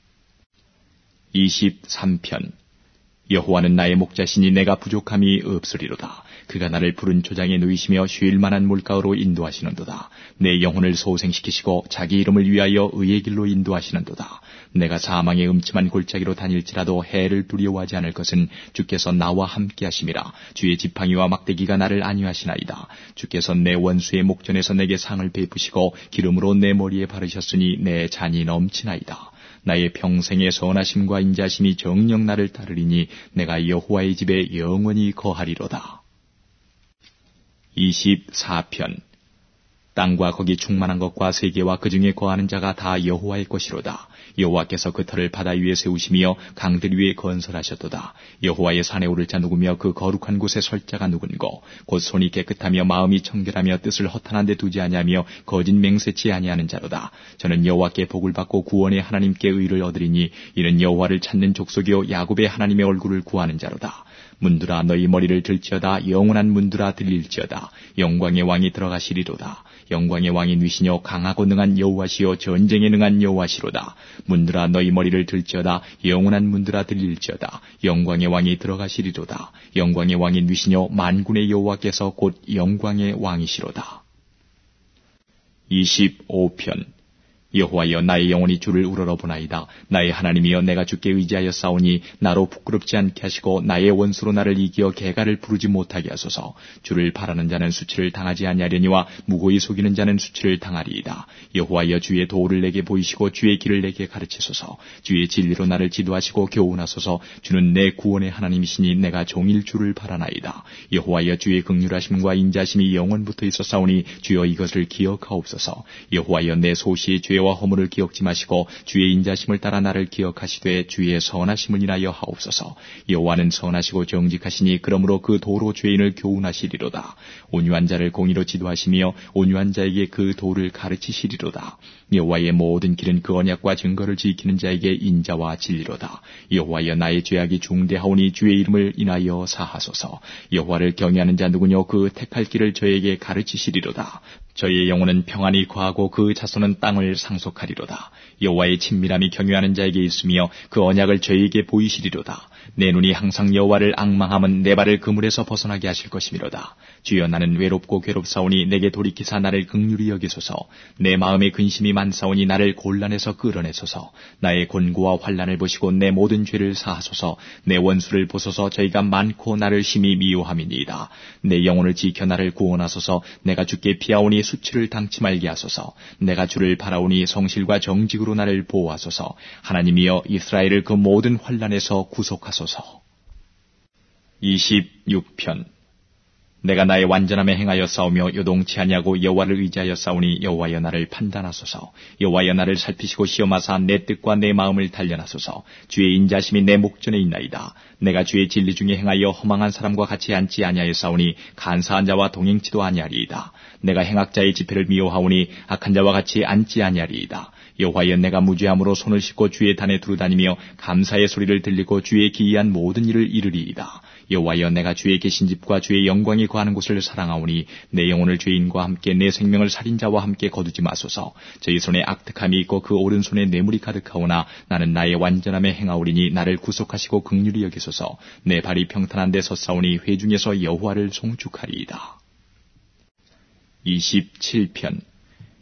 이십삼 편. 여호와는 나의 목자시니 내가 부족함이 없으리로다. 그가 나를 푸른 초장에 누이시며 쉴 만한 물가로 인도하시는도다. 내 영혼을 소생시키시고 자기 이름을 위하여 의의 길로 인도하시는도다. 내가 사망의 음침한 골짜기로 다닐지라도 해를 두려워하지 않을 것은 주께서 나와 함께 하심이라. 주의 지팡이와 막대기가 나를 안위하시나이다. 주께서 내 원수의 목전에서 내게 상을 베푸시고 기름으로 내 머리에 바르셨으니 내 잔이 넘치나이다. 나의 평생의 선하심과 인자심이 정녕 나를 따르리니 내가 여호와의 집에 영원히 거하리로다. 이십사 편. 땅과 거기 충만한 것과 세계와 그 중에 거하는 자가 다 여호와의 것이로다. 여호와께서 그 터를 바다 위에 세우시며 강들 위에 건설하셨도다. 여호와의 산에 오를 자 누구며 그 거룩한 곳에 설 자가 누군고. 곧 손이 깨끗하며 마음이 청결하며 뜻을 허탄한 데 두지 아니하며 거짓 맹세치 아니하는 자로다. 저는 여호와께 복을 받고 구원의 하나님께 의를 얻으리니 이는 여호와를 찾는 족속이요 야곱의 하나님의 얼굴을 구하는 자로다. 문들아 너희 머리를 들지어다. 영원한 문들아 들릴지어다. 영광의 왕이 들어가시리로다. 영광의 왕이 누시며 강하고 능한 여호와시요 전쟁에 능한 여호와시로다. 문들아 너희 머리를 들지어다. 영원한 문들아 들릴지어다. 영광의 왕이 들어가시리로다. 영광의 왕이 누시며 만군의 여호와께서 곧 영광의 왕이시로다. 이십오 편. 여호와여 나의 영혼이 주를 우러러보나이다. 나의 하나님이여 내가 주께 의지하여 싸우니 나로 부끄럽지 않게 하시고 나의 원수로 나를 이기어 개가를 부르지 못하게 하소서. 주를 바라는 자는 수치를 당하지 아니하려니와 무고히 속이는 자는 수치를 당하리이다. 여호와여 주의 도를 내게 보이시고 주의 길을 내게 가르치소서. 주의 진리로 나를 지도하시고 교훈하소서. 주는 내 구원의 하나님이시니 내가 종일 주를 바라나이다. 여호와여 주의 긍휼하심과 인자심이 영원부터 있었사오니 주여 이것을 기억하옵소서. 여호와여 내 소시의 죄 와 허물을 기억지 마시고 주의 인자심을 따라 나를 기억하시되 주의 선하심을 인하여 하옵소서. 여호와는 선하시고 정직하시니 그러므로 그 도로 죄인을 교훈하시리로다. 온유한 자를 공의로 지도하시며 온유한 자에게 그 도를 가르치시리로다. 여호와의 모든 길은 그 언약과 증거를 지키는 자에게 인자와 진리로다. 여호와여 나의 죄악이 중대하오니 주의 이름을 인하여 사하소서. 여호와를 경외하는 자 누구뇨 그 택할 길을 저에게 가르치시리로다. 저의 영혼은 평안이 거하고 그 자손은 땅을 상속하리로다. 여호와의 친밀함이 경외하는 자에게 있으며 그 언약을 저에게 보이시리로다. 내 눈이 항상 여호와를 앙망함은 내 발을 그물에서 벗어나게 하실 것이미로다. 주여 나는 외롭고 괴롭사오니 내게 돌이키사 나를 긍휼히 여기소서. 내 마음에 근심이 많사오니 나를 곤란에서 끌어내소서. 나의 곤고와 환난을 보시고 내 모든 죄를 사하소서. 내 원수를 보소서. 저희가 많고 나를 심히 미워함이니이다. 내 영혼을 지켜 나를 구원하소서. 내가 주께 피하오니 수치를 당치 말게 하소서. 내가 주를 바라오니 성실과 정직으로 나를 보호하소서. 하나님이여 이스라엘을 그 모든 환난에서 구속하소서. 이십육 편. 내가 나의 완전함에 행하여 싸우며 요동치 아니하고 여호와를 의지하여 싸우니 여호와여 나를 판단하소서. 여호와여 나를 살피시고 시험하사 내 뜻과 내 마음을 단련하소서. 주의 인자심이 내 목전에 있나이다. 내가 주의 진리 중에 행하여 허망한 사람과 같이 앉지 아니하여 싸우니 간사한 자와 동행치도 아니하리이다. 내가 행악자의 집회를 미워하오니 악한 자와 같이 앉지 아니하리이다. 여호와여 내가 무죄함으로 손을 씻고 주의 단에 두루다니며 감사의 소리를 들리고 주의 기이한 모든 일을 이르리이다. 여호와여 내가 주의 계신 집과 주의 영광이 거하는 곳을 사랑하오니 내 영혼을 죄인과 함께 내 생명을 살인자와 함께 거두지 마소서. 저희 손에 악득함이 있고 그 오른손에 뇌물이 가득하오나 나는 나의 완전함에 행하오리니 나를 구속하시고 긍휼히 여기소서. 내 발이 평탄한 데 섰사오니 회중에서 여호와를 송축하리이다. 이십칠 편.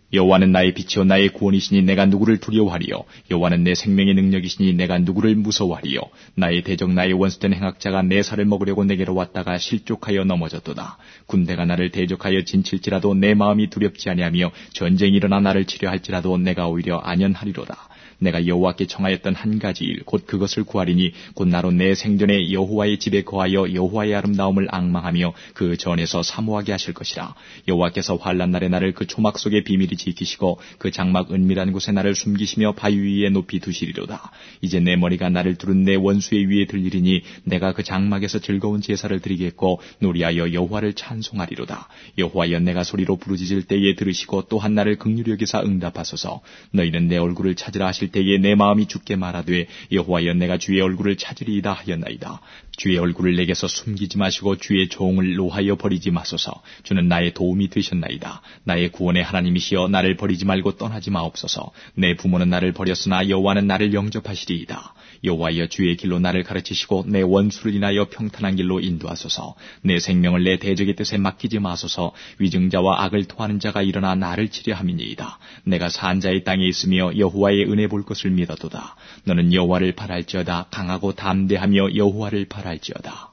여호와는 나의 빛이요 나의 구원이시니 내가 누구를 두려워하리요. 여호와는 내 생명의 능력이시니 내가 누구를 무서워하리요. 나의 대적 나의 원수된 행악자가 내 살을 먹으려고 내게로 왔다가 실족하여 넘어졌도다. 군대가 나를 대적하여 진칠지라도 내 마음이 두렵지 아니하며 전쟁이 일어나 나를 치려 할지라도 내가 오히려 안연하리로다. 내가 여호와께 청하였던 한 가지 일 곧 그것을 구하리니 곧 나로 내 생전에 여호와의 집에 거하여 여호와의 아름다움을 앙망하며 그 전에서 사모하게 하실 것이라. 여호와께서 환난 날에 나를 그 초막 속에 비밀히 지키시고 그 장막 은밀한 곳에 나를 숨기시며 바위 위에 높이 두시리로다. 이제 내 머리가 나를 두른 내 원수의 위에 들리리니 내가 그 장막에서 즐거운 제사를 드리겠고 노리하여 여호와를 찬송하리로다. 여호와여 내가 소리로 부르짖을 때에 들으시고 또한 나를 긍휼히 여기사 응답하소서. 너희는 내 얼굴을 찾으라 하실 때에 내 마음이 죽게 말하되 여호와여 내가 주의 얼굴을 찾으리이다 하였나이다. 주의 얼굴을 내게서 숨기지 마시고 주의 종을 노하여 버리지 마소서. 주는 나의 도움이 되셨나이다. 나의 구원의 하나님이시여 나를 버리지 말고 떠나지 마옵소서. 내 부모는 나를 버렸으나 여호와는 나를 영접하시리이다. 여호와여 주의 길로 나를 가르치시고 내 원수를 인하여 평탄한 길로 인도하소서. 내 생명을 내 대적의 뜻에 맡기지 마소서. 위증자와 악을 토하는 자가 일어나 나를 치려 함이니이다. 내가 산 자의 땅에 있으며 여호와의 은혜 볼 것을 믿어도다. 너는 여호와를 바랄지어다. 강하고 담대하며 여호와를 바랄지어다.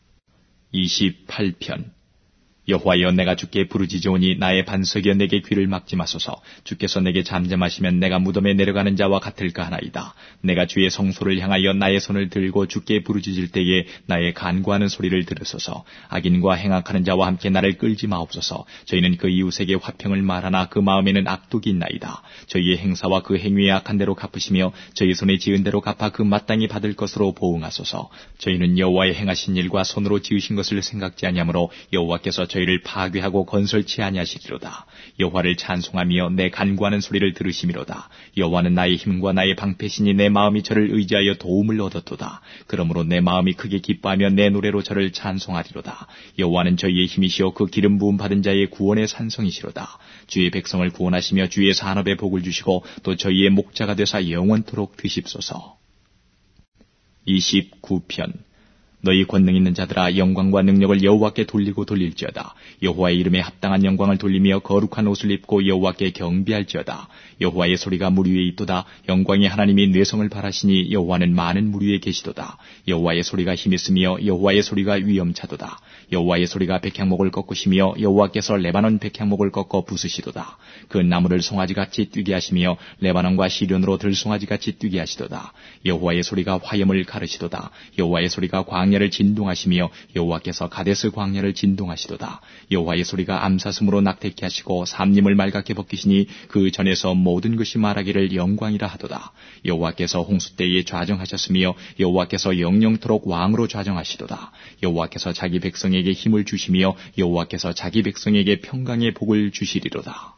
이십팔 편. 여호와여 내가 주께 부르짖으오니 나의 반석이여 내게 귀를 막지 마소서. 주께서 내게 잠잠하시면 내가 무덤에 내려가는 자와 같을까 하나이다. 내가 주의 성소를 향하여 나의 손을 들고 주께 부르짖을 때에 나의 간구하는 소리를 들으소서. 악인과 행악하는 자와 함께 나를 끌지 마옵소서. 저희는 그 이웃에게 화평을 말하나 그 마음에는 악독이 있나이다. 저희의 행사와 그 행위에 악한 대로 갚으시며 저희 손에 지은 대로 갚아 그 마땅히 받을 것으로 보응하소서. 저희는 여호와의 행하신 일과 손으로 지으신 것을 생각지 아니하므로 여호와께서 저희를 파괴하고 건설치 아니하시리로다. 여호와를 찬송하며 내 간구하는 소리를 들으심이로다. 여호와는 나의 힘과 나의 방패시니 내 마음이 저를 의지하여 도움을 얻었도다. 그러므로 내 마음이 크게 기뻐하며 내 노래로 저를 찬송하리로다. 여호와는 저희의 힘이시여 그 기름 부음 받은 자의 구원의 산성이시로다. 주의 백성을 구원하시며 주의 산업에 복을 주시고 또 저희의 목자가 되사 영원토록 드십소서. 이십구 편. 너희 권능 있는 자들아 영광과 능력을 여호와께 돌리고 돌릴지어다. 여호와의 이름에 합당한 영광을 돌리며 거룩한 옷을 입고 여호와께 경배할지어다. 여호와의 소리가 물 위에 있도다. 영광의 하나님이 뇌성을 바라시니 여호와는 많은 물 위에 계시도다. 여호와의 소리가 힘있으며 여호와의 소리가 위엄차도다. 여호와의 소리가 백향목을 꺾으시며 여호와께서 레바논 백향목을 꺾어 부수시도다. 그 나무를 송아지같이 뛰게 하시며 레바논과 시련으로 들송아지같이 뛰게 하시도다. 여호와의 소리가 화염을 가르시도다. 여호와의 소리가 광야를 진동하시며 여호와께서 가데스 광야를 진동하시도다. 여호와의 소리가 암사슴으로 낙태케 하시고 삼림을 말갛게 벗기시니 그 전에서 모든 것이 말하기를 영광이라 하도다. 여호와께서 홍수 때에 좌정하셨으며 여호와께서 영영토록 왕으로 좌정하시도다. 여호와께서 자기 백성에게 힘을 주시며 여호와께서 자기 백성에게 평강의 복을 주시리로다.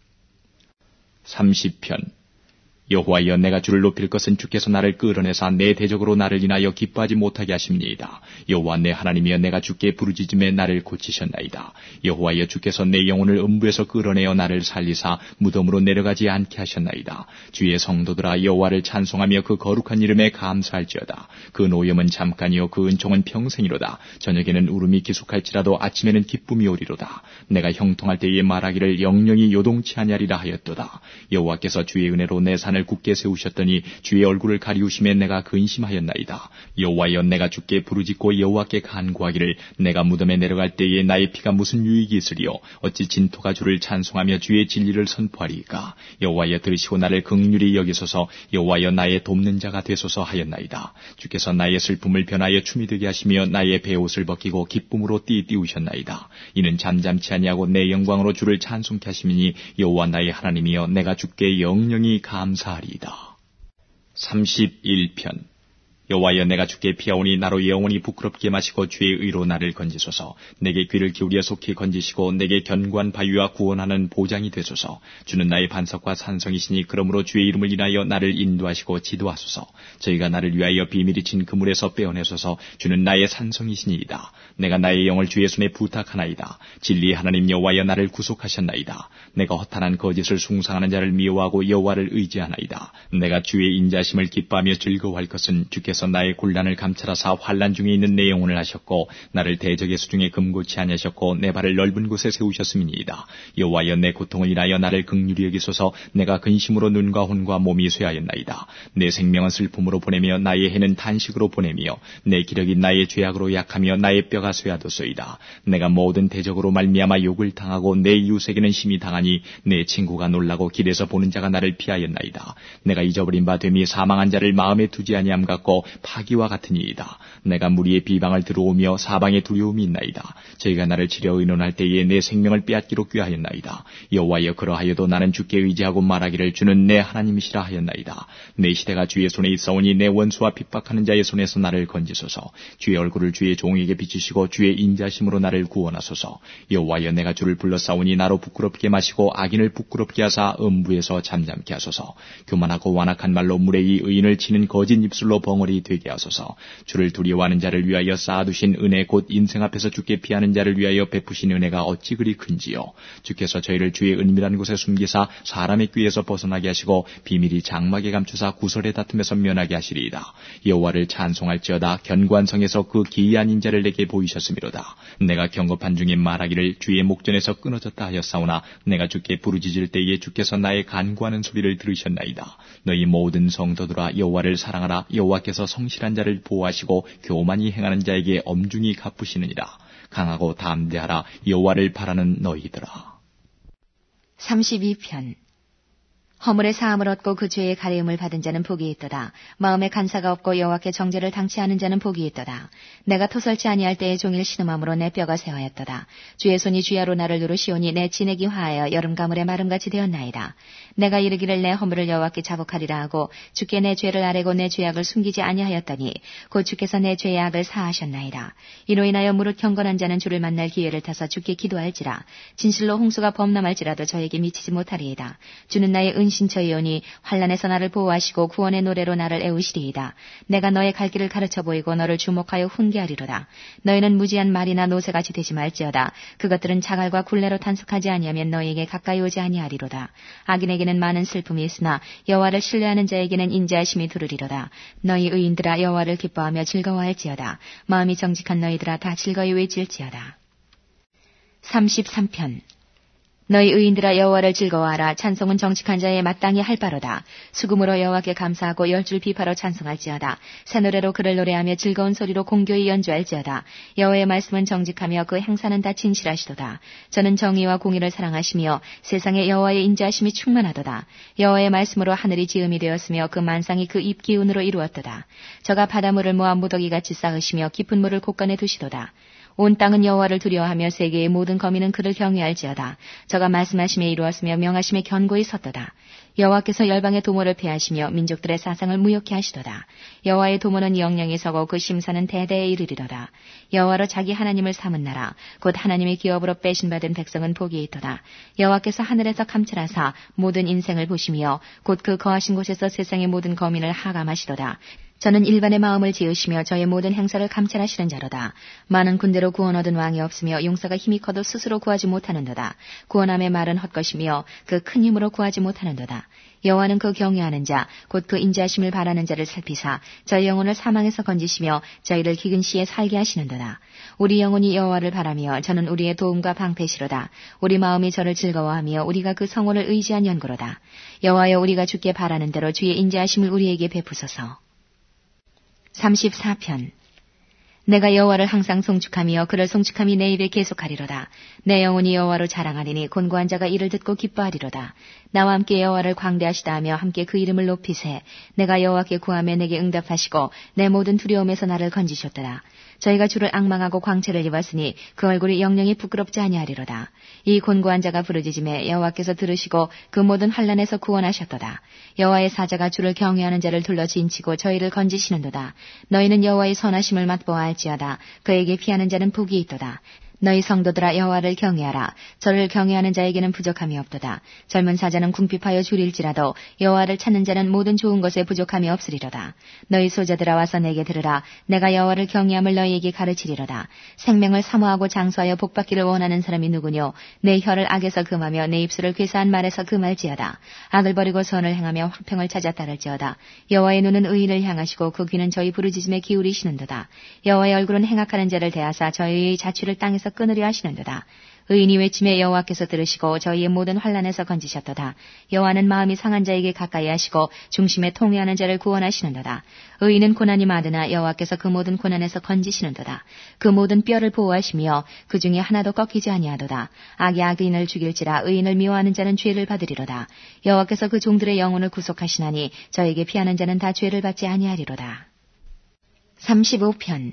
삼십 편. 여호와여 내가 주를 높일 것은 주께서 나를 끌어내사 내 대적으로 나를 인하여 기뻐하지 못하게 하십니이다. 여호와 내 하나님이여 내가 주께 부르짖음에 나를 고치셨나이다. 여호와여 주께서 내 영혼을 음부에서 끌어내어 나를 살리사 무덤으로 내려가지 않게 하셨나이다. 주의 성도들아 여호와를 찬송하며 그 거룩한 이름에 감사할지어다. 그 노염은 잠깐이요 그 은총은 평생이로다. 저녁에는 울음이 기숙할지라도 아침에는 기쁨이 오리로다. 내가 형통할 때에 말하기를 영영이 요동치 아니하리라 하였도다. 여호와께서 주의 은혜로 내 산을 굳게 세우셨더니 주의 얼굴을 가리우심에 내가 근심하였나이다. 여호와여 내가 주께 부르짖고 여호와께 간구하기를 내가 무덤에 내려갈 때에 나의 피가 무슨 유익이 있으리요. 어찌 진토가 주를 찬송하며 주의 진리를 선포하리이까. 여호와여 들으시고 나를 긍휼히 여기소서. 여호와여 나의 돕는 자가 되소서 하였나이다. 주께서 나의 슬픔을 변하여 춤이 되게 하시며 나의 베옷을 벗기고 기쁨으로 띠띠우셨나이다. 이는 잠잠치 아니하고 내 영광으로 주를 찬송케 하심이니 여호와 나의 하나님이여 내가 주께 영영이 감사 하리이다. 삼십일 편. 여호와여 내가 주께 피하오니 나로 영원히 부끄럽게 마시고 주의 의로 나를 건지소서. 내게 귀를 기울여 속히 건지시고 내게 견고한 바위와 구원하는 보장이 되소서. 주는 나의 반석과 산성이시니 그러므로 주의 이름을 인하여 나를 인도하시고 지도하소서. 저희가 나를 위하여 비밀이 친 그물에서 빼어내소서. 주는 나의 산성이시니이다. 내가 나의 영을 주의 손에 부탁하나이다. 진리의 하나님 여호와여 나를 구속하셨나이다. 내가 허탄한 거짓을 숭상하는 자를 미워하고 여호와를 의지하나이다. 내가 주의 인자심을 기뻐하며 즐거워할 것은 주께서 주께서 나의 곤란을 감찰하사 환난 중에 있는 내 영혼을 하셨고 나를 대적의 수중에 금고치 아니하셨고 내 발을 넓은 곳에 세우셨음이니이다. 여호와여 내 고통을 인하여 나를 긍휼히 여기소서. 내가 근심으로 눈과 혼과 몸이 쇠하였나이다. 내 생명은 슬픔으로 보내며 나의 해는 탄식으로 보내며 내 기력이 나의 죄악으로 약하며 나의 뼈가 쇠하도소이다. 내가 모든 대적으로 말미암아 욕을 당하고 내 이웃에게는 심히 당하니 내 친구가 놀라고 길에서 보는 자가 나를 피하였나이다. 내가 잊어버린 바 됨이 사망한 자를 마음에 두지 아니함 같고 파기와 같으니이다. 내가 무리의 비방을 들어오며 사방에 두려움이 있나이다. 저희가 나를 치려 의논할 때에 내 생명을 빼앗기로 꾀하였나이다. 여호와여 그러하여도 나는 주께 의지하고 말하기를 주는 내 하나님이시라 하였나이다. 내 시대가 주의 손에 있사오니 내 원수와 핍박하는 자의 손에서 나를 건지소서. 주의 얼굴을 주의 종에게 비추시고 주의 인자심으로 나를 구원하소서. 여호와여 내가 주를 불러싸우니 나로 부끄럽게 마시고 악인을 부끄럽게 하사 음부에서 잠잠케 하소서. 교만하고 완악한 말로 무례히 의인을 치는 거짓 입술로 벙어리 되게 하소서. 주를 두려워하는 자를 위하여 쌓아두신 은혜 곧 인생 앞에서 주께 피하는 자를 위하여 베푸신 은혜가 어찌 그리 큰지요. 주께서 저희를 주의 은밀한 곳에 숨기사 사람의 귀에서 벗어나게 하시고 비밀이 장막에 감추사 구설의 다툼에서 면하게 하시리이다. 여호와를 찬송할지어다. 견고한 성에서 그 기이한 인자를 내게 보이셨음이로다. 내가 경겁한 중에 말하기를 주의 목전에서 끊어졌다 하였사오나 내가 주께 부르짖을 때에 주께서 나의 간구하는 소리를 들으셨나이다. 너희 모든 성도들아 여호와를 사랑하라. 여호와께서 성실한 자를 보호하시고 교만히 행하는 자에게 엄중히 갚으시느니라. 강하고 담대하라. 여호와를 바라는 너희들아. 삼십이 편. 허물의 사함을 얻고 그 죄의 가려움을 받은 자는 복이 있도다. 마음에 간사가 없고 여호와께 정죄를 당치 않은 자는 복이 있도다. 내가 토설치 아니할 때에 종일 신음함으로 내 뼈가 쇠하였도다. 주의 손이 주야로 나를 누르시오니 내 진액이 화하여 여름 가물의 마름같이 되었나이다. 내가 이르기를 내 허물을 여호와께 자복하리라 하고 주께 내 죄를 아뢰고 내 죄악을 숨기지 아니하였더니 곧 주께서 내 죄의 악을 사하셨나이다. 이로 인하여 무릇 경건한 자는 주를 만날 기회를 타서 주께 기도할지라. 진실로 홍수가 범람할지라도 저에게 미치지 못하리이다. 주는 나의 은신처이오니 환난에서 나를 보호하시고 구원의 노래로 나를 애우시리이다. 내가 너의 갈 길을 가르쳐 보이고 너를 주목하여 훈계하리로다. 너희는 무지한 말이나 노새같이 되지 말지어다. 그것들은 자갈과 굴레로 탄속하지 아니하면 너희에게 가까이 오지 아니하리로다. 악인에게는 많은 슬픔이 있으나 여호와를 신뢰하는 자에게는 인자하심이 두르리로다. 너희 의인들아 여호와를 기뻐하며 즐거워할지어다. 마음이 정직한 너희들아 다 즐거이 외칠지어다. 삼십삼 편. 너희 의인들아 여호와를 즐거워하라. 찬송은 정직한 자의 마땅히 할 바로다. 수금으로 여호와께 감사하고 열줄 비파로 찬송할지어다. 새 노래로 그를 노래하며 즐거운 소리로 공교히 연주할지어다. 여호와의 말씀은 정직하며 그 행사는 다 진실하시도다. 저는 정의와 공의를 사랑하시며 세상에 여호와의 인자하심이 충만하도다. 여호와의 말씀으로 하늘이 지음이 되었으며 그 만상이 그 입 기운으로 이루었도다. 저가 바닷물을 모아 무더기같이 쌓으시며 깊은 물을 곳간에 두시도다. 온 땅은 여호와를 두려워하며 세계의 모든 거민은 그를 경외할지어다. 저가 말씀하심에 이루었으며 명하심에 견고히 섰도다. 여호와께서 열방의 도모를 폐하시며 민족들의 사상을 무욕케 하시도다. 여호와의 도모는 영영이 서고 그 심사는 대대에 이르리로다. 여호와로 자기 하나님을 삼은 나라 곧 하나님의 기업으로 빼신받은 백성은 복이 있도다. 여호와께서 하늘에서 감찰하사 모든 인생을 보시며 곧 그 거하신 곳에서 세상의 모든 거민을 하감하시도다. 저는 일반의 마음을 지으시며 저의 모든 행사를 감찰하시는 자로다. 많은 군대로 구원 얻은 왕이 없으며 용사가 힘이 커도 스스로 구하지 못하는도다. 구원함의 말은 헛것이며 그 큰 힘으로 구하지 못하는도다. 여호와는 그 경외하는 자, 곧 그 인자하심을 바라는 자를 살피사 저희 영혼을 사망에서 건지시며 저희를 기근 시에 살게 하시는도다. 우리 영혼이 여호와를 바라며 저는 우리의 도움과 방패시로다. 우리 마음이 저를 즐거워하며 우리가 그 성호를 의지한 연고로다. 여호와여 우리가 주께 바라는 대로 주의 인자하심을 우리에게 베푸소서. 삼십사 편. 내가 여호와를 항상 송축하며 그를 송축함이 내 입에 계속하리로다. 내 영혼이 여호와로 자랑하리니 곤고한 자가 이를 듣고 기뻐하리로다. 나와 함께 여호와를 광대하시다 하며 함께 그 이름을 높이세. 내가 여호와께 구하며 내게 응답하시고 내 모든 두려움에서 나를 건지셨더라. 저희가 주를 앙망하고 광채를 입었으니 그 얼굴이 영영이 부끄럽지 아니하리로다. 이 곤고한 자가 부르짖음에 여호와께서 들으시고 그 모든 환난에서 구원하셨도다. 여호와의 사자가 주를 경외하는 자를 둘러 진치고 저희를 건지시는도다. 너희는 여호와의 선하심을 맛보아 알지어다. 그에게 피하는 자는 복이 있도다. 너희 성도들아 여호와를 경외하라. 저를 경외하는 자에게는 부족함이 없도다. 젊은 사자는 궁핍하여 줄일지라도 여호와를 찾는 자는 모든 좋은 것에 부족함이 없으리로다. 너희 소자들아 와서 내게 들으라. 내가 여호와를 경외함을 너희에게 가르치리로다. 생명을 사모하고 장수하여 복받기를 원하는 사람이 누구뇨? 내 혀를 악에서 금하며 내 입술을 괴사한 말에서 금할지어다. 악을 버리고 선을 행하며 화평을 찾아 따를지어다. 여호와의 눈은 의인을 향하시고 그 귀는 저희 부르짖음에 기울이시는도다. 여호와의 얼굴은 행악하는 자를 대하사 저희의 자취를 땅에서 끊으려 하시는도다. 의인이 외침에 여호와께서 들으시고 저희의 모든 환난에서 건지셨도다. 여호와는 마음이 상한 자에게 가까이 하시고 중심에 통회하는 자를 구원하시는도다. 의인은 고난이 많으나 여호와께서 그 모든 고난에서 건지시는도다. 그 모든 뼈를 보호하시며 그 중에 하나도 꺾이지 아니하도다. 악이 악인을 죽일지라 의인을 미워하는 자는 죄를 받으리로다. 여호와께서 그 종들의 영혼을 구속하시나니 저에게 피하는 자는 다 죄를 받지 아니하리로다. 삼십오 편.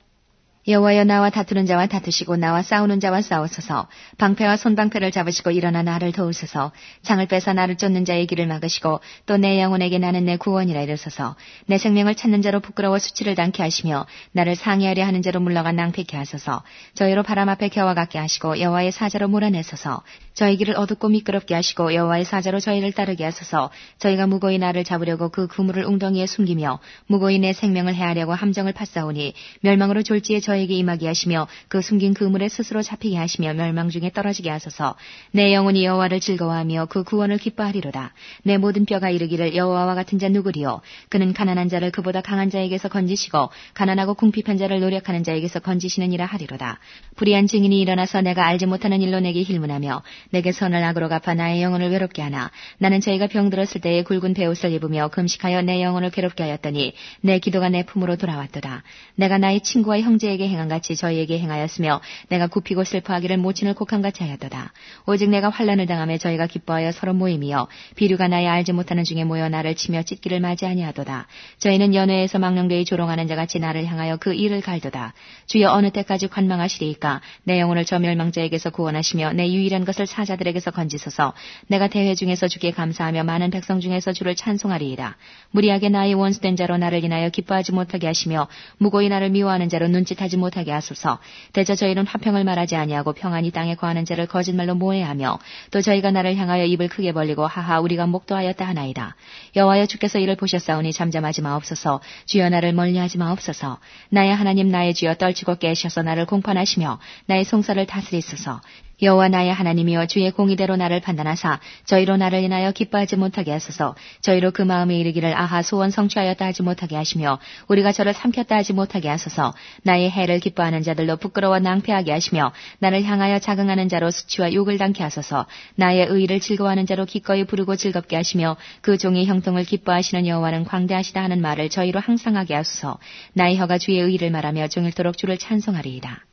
여호와여 나와 다투는 자와 다투시고 나와 싸우는 자와 싸우소서. 방패와 손방패를 잡으시고 일어나 나를 도우소서. 창을 빼서 나를 쫓는 자의 길을 막으시고 또 내 영혼에게 나는 내 구원이라 이르소서. 내 생명을 찾는 자로 부끄러워 수치를 당케 하시며 나를 상해하려 하는 자로 물러가 낭패케 하소서. 저희로 바람 앞에 겨와 같게 하시고 여호와의 사자로 몰아내소서. 저희 길을 어둡고 미끄럽게 하시고 여호와의 사자로 저희를 따르게 하소서. 저희가 무고히 나를 잡으려고 그 그물을 웅덩이에 숨기며 무고히 내 생명을 해하려고 함정을 팠사오니 멸망으로 졸지에 저에게 임하게 하시며 그 숨긴 그물에 스스로 잡히게 하시며 멸망 중에 떨어지게 하소서. 내 영혼이 여호와를 즐거워하며 그 구원을 기뻐하리로다. 내 모든 뼈가 이르기를 여호와와 같은 자 누구리요? 그는 가난한 자를 그보다 강한 자에게서 건지시고 가난하고 궁핍한 자를 노력하는 자에게서 건지시느니라 하리로다. 불의한 증인이 일어나서 내가 알지 못하는 일로 내게 힐문하며 내게 선을 악으로 갚아 나의 영혼을 외롭게 하나. 나는 저희가 병들었을 때에 굵은 베옷을 입으며 금식하여 내 영혼을 괴롭게 하였더니 내 기도가 내 품으로 돌아왔도다. 내가 나의 친구와 형제에게 행함같이 저희에게 행하였으며 내가 굽히고 슬퍼하기를 모친을 곡함같이 하였도다. 오직 내가 환난을 당하며 저희가 기뻐하여 서로 모임이여 비류가 나의 알지 못하는 중에 모여 나를 치며 찢기를 맞이 아니하도다. 저희는 연회에서 망령되이 조롱하는 자같이 나를 향하여 그 일을 갈도다. 주여 어느 때까지 관망하시리이까? 내 영혼을 저 멸망자에게서 구원하시며 내 유일한 것을 사자들에게서 건지소서. 내가 대회 중에서 주께 감사하며 많은 백성 중에서 주를 찬송하리이다. 무리하게 나의 원수된 자로 나를 인하여 기뻐하지 못하게 하시며 무고히 나를 미워하는 자로 눈짓하지 못하게 하소서. 대저 저희는 화평을 말하지 아니하고 평안히 땅에 거하는 자를 거짓말로 모해하며 또 저희가 나를 향하여 입을 크게 벌리고 하하 우리가 목도하였다 하나이다. 여호와여 주께서 이를 보셨사오니 잠잠하지 마옵소서. 주여 나를 멀리하지 마옵소서. 나의 하나님 나의 주여 떨치고 깨셔서 나를 공판하시며 나의 송사를 다스리소서. 여호와 나의 하나님이여 주의 공의대로 나를 판단하사 저희로 나를 인하여 기뻐하지 못하게 하소서. 저희로 그 마음에 이르기를 아하 소원 성취하였다 하지 못하게 하시며 우리가 저를 삼켰다 하지 못하게 하소서. 나의 해를 기뻐하는 자들로 부끄러워 낭패하게 하시며 나를 향하여 자긍하는 자로 수치와 욕을 당케 하소서. 나의 의의를 즐거워하는 자로 기꺼이 부르고 즐겁게 하시며 그 종의 형통을 기뻐하시는 여호와는 광대하시다 하는 말을 저희로 항상 하게 하소서. 나의 혀가 주의 의의를 말하며 종일토록 주를 찬송하리이다.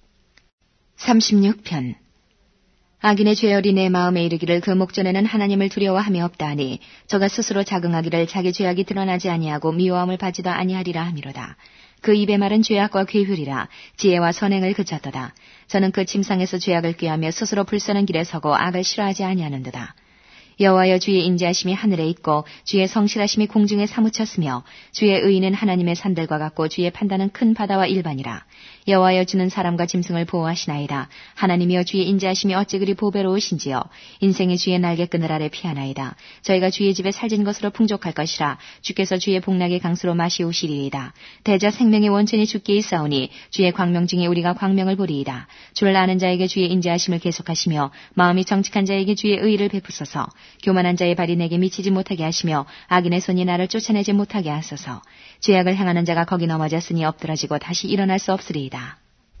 삼십육 편. 악인의 죄열이 내 마음에 이르기를 그 목전에는 하나님을 두려워함이 없다 하니 저가 스스로 자긍하기를 자기 죄악이 드러나지 아니하고 미워함을 받지도 아니하리라 하미로다. 그 입의 말은 죄악과 괴휼이라 지혜와 선행을 그쳤도다. 저는 그 침상에서 죄악을 꾀하며 스스로 불선한 길에 서고 악을 싫어하지 아니하는도다. 여호와여 주의 인자하심이 하늘에 있고 주의 성실하심이 공중에 사무쳤으며 주의 의인은 하나님의 산들과 같고 주의 판단은 큰 바다와 일반이라. 여호와여 주는 사람과 짐승을 보호하시나이다. 하나님이여 주의 인자하심이 어찌 그리 보배로우신지요. 인생이 주의 날개끈을 아래 피하나이다. 저희가 주의 집에 살진 것으로 풍족할 것이라. 주께서 주의 복락의 강수로 마시오시리이다. 대저 생명의 원천이 주께 있사오니 주의 광명 중에 우리가 광명을 보리이다. 주를 아는 자에게 주의 인자하심을 계속하시며 마음이 정직한 자에게 주의 의의를 베푸소서. 교만한 자의 발이 내게 미치지 못하게 하시며 악인의 손이 나를 쫓아내지 못하게 하소서. 죄악을 행하는 자가 거기 넘어졌으니 엎드러지고 다시 일어날 수 없으리이다.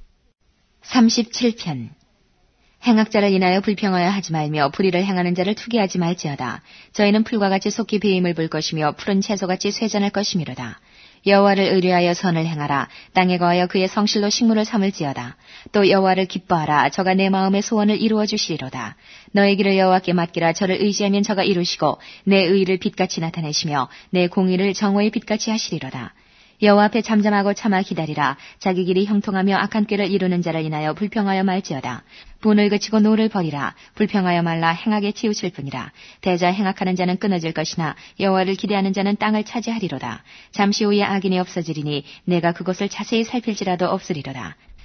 삼십칠 편. 행악자를 인하여 불평하여 하지 말며 불의를 행하는 자를 투기하지 말지어다. 저희는 풀과 같이 속히 배임을 불 것이며 푸른 채소같이 쇠잔할 것이미로다. 여호와를 의뢰하여 선을 행하라. 땅에 거하여 그의 성실로 식물을 삼을지어다. 또 여호와를 기뻐하라. 저가 내 마음의 소원을 이루어 주시리로다. 너의 길을 여호와께 맡기라. 저를 의지하면 저가 이루시고 내 의를 빛같이 나타내시며 내 공의를 정오의 빛같이 하시리로다. 여호와 앞에 잠잠하고 참아 기다리라. 자기 길이 형통하며 악한 꾀를 이루는 자를 인하여 불평하여 말지어다. 분을 그치고 노를 버리라. 불평하여 말라. 행하게 치우칠 뿐이라. 대자 행악하는 자는 끊어질 것이나 여호와를 기대하는 자는 땅을 차지하리로다. 잠시 후에 악인이 없어지리니 내가 그것을 자세히 살필지라도 없으리로다.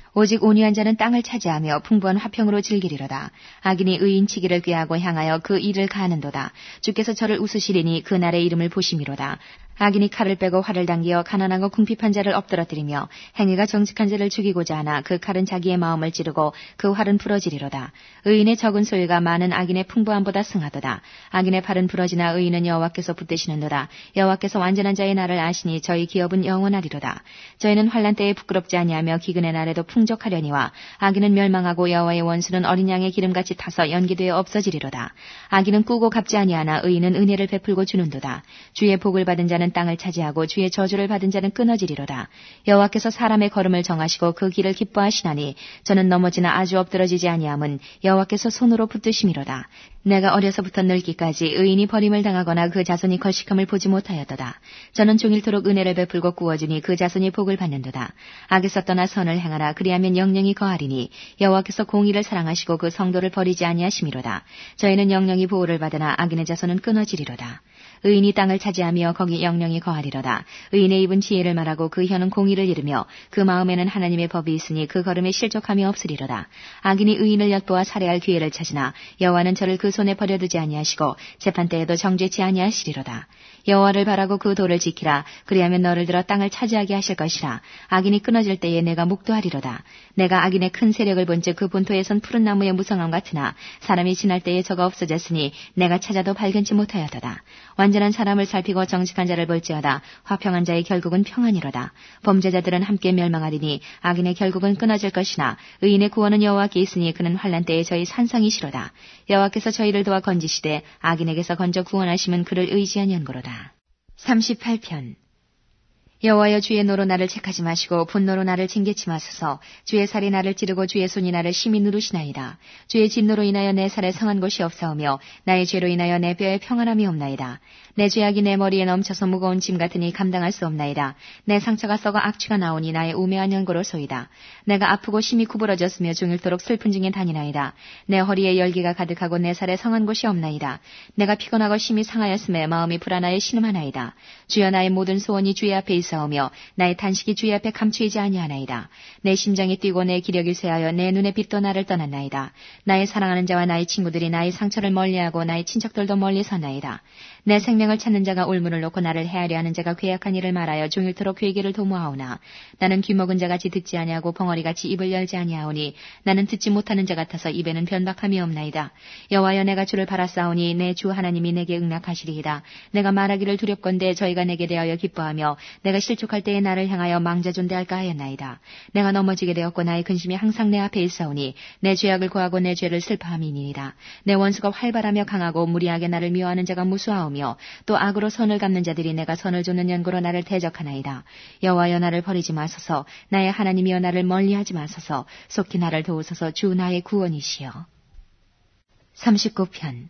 오직 온유한 자는 땅을 차지하며 풍부한 화평으로 즐기리로다. 악인이 의인치기를 꾀하고 향하여 그 일을 가하는도다. 주께서 저를 웃으시리니 그 날의 이름을 보심이로다. 악인이 칼을 빼고 활을 당기어 가난하고 궁핍한 자를 엎드러뜨리며 행위가 정직한 자를 죽이고자 하나 그 칼은 자기의 마음을 찌르고 그 활은 부러지리로다. 의인의 적은 소유가 많은 악인의 풍부함보다 승하도다. 악인의 팔은 부러지나 의인은 여호와께서 붙드시는도다. 여호와께서 완전한 자의 날을 아시니 저희 기업은 영원하리로다. 저희는 환난 때에 부끄럽지 아니하며 기근의 날에도 풍족하려니와 악인은 멸망하고 여호와의 원수는 어린 양의 기름같이 타서 연기되어 없어지리로다. 악인은 꾸고 갚지 아니하나 의인은 은혜를 베풀고 주는도다. 주의 복을 받은 자는 땅을 차지하고 주의 저주를 받은 자는 끊어지리로다. 여호와께서 사람의 걸음을 정하시고 그 길을 기뻐하시나니 저는 넘어지나 아주 엎드러지지 아니함은 여호와께서 손으로 붙드심이로다. 내가 어려서부터 늙기까지 의인이 버림을 당하거나 그 자손이 걸식함을 보지 못하였도다. 저는 종일토록 은혜를 베풀고 구워주니 그 자손이 복을 받는도다. 악에서 떠나 선을 행하라. 그리하면 영영이 거하리니 여호와께서 공의를 사랑하시고 그 성도를 버리지 아니하심이로다. 저희는 영영이 보호를 받으나 악인의 자손은 끊어지리로다. 의인이 땅을 차지하며 거기 영영이 거하리로다. 의인의 입은 지혜를 말하고 그 혀는 공의를 이르며 그 마음에는 하나님의 법이 있으니 그 걸음에 실족함이 없으리로다. 악인이 의인을 엿보아 살해할 기회를 찾으나 여호와는 저를 그 손에 버려두지 아니하시고 재판 때에도 정죄치 아니하시리로다. 여호와를 바라고 그 도를 지키라. 그리하면 너를 들어 땅을 차지하게 하실 것이라. 악인이 끊어질 때에 내가 목도하리로다. 내가 악인의 큰 세력을 본즉 그 본토에선 푸른 나무의 무성함 같으나 사람이 지날 때에 저가 없어졌으니 내가 찾아도 발견치 못하였도다. 완전한 사람을 살피고 정직한 자를 볼지어다. 화평한 자의 결국은 평안이로다. 범죄자들은 함께 멸망하리니 악인의 결국은 끊어질 것이나 의인의 구원은 여호와께 있으니 그는 환난 때에 저희 산성이시로다. 여호와께서 저희를 도와 건지시되 악인에게서 건져 구원하심은 그를 의지한 연고로다. 삼십팔 편. 여호와여 주의 노로 나를 책하지 마시고 분노로 나를 징계치 마소서. 주의 살이 나를 찌르고 주의 손이 나를 심히 누르시나이다. 주의 진노로 인하여 내 살에 성한 곳이 없사오며 나의 죄로 인하여 내 뼈에 평안함이 없나이다. 내 죄악이 내 머리에 넘쳐서 무거운 짐 같으니 감당할 수 없나이다. 내 상처가 썩어 악취가 나오니 나의 우매한 연고로소이다. 내가 아프고 심히 구부러졌으며 종일토록 슬픈 중에 다니나이다. 내 허리에 열기가 가득하고 내 살에 성한 곳이 없나이다. 내가 피곤하고 심히 상하였음에 마음이 불안하여 신음하나이다. 주여 나의 모든 소원이 주의 앞에 있사오며 나의 탄식이 주의 앞에 감추이지 아니하나이다. 내 심장이 뛰고 내 기력이 쇠하여 내 눈의 빛도 나를 떠났나이다. 나의 사랑하는 자와 나의 친구들이 나의 상처를 멀리하고 나의 친척들도 멀리 서나이다. 내 생명을 찾는 자가 울문을 놓고 나를 헤아려 하는 자가 괴악한 일을 말하여 종일토록 회개를 도모하오나 나는 귀먹은 자같이 듣지 아니하고 벙어리같이 입을 열지 아니하오니 나는 듣지 못하는 자 같아서 입에는 변박함이 없나이다. 여호와여 내가 주를 바라싸오니 내 주 하나님이 내게 응낙하시리이다. 내가 말하기를 두렵건대 저희가 내게 대하여 기뻐하며 내가 실족할 때에 나를 향하여 망자 존대할까 하였나이다. 내가 넘어지게 되었고 나의 근심이 항상 내 앞에 있사오니 내 죄악을 고하고 내 죄를 슬퍼함이니이다. 내 원수가 활발하며 강하고 무리하게 나를 미워하는 자가 무수하오며 또 악으로 선을 갚는 자들이 내가 선을 좇는 연고로 나를 대적하나이다. 여호와여 나를 버리지 마소서. 나의 하나님이여 나를 멀리하지 마소서. 속히 나를 도우소서. 주 나의 구원이시여. 삼십구 편.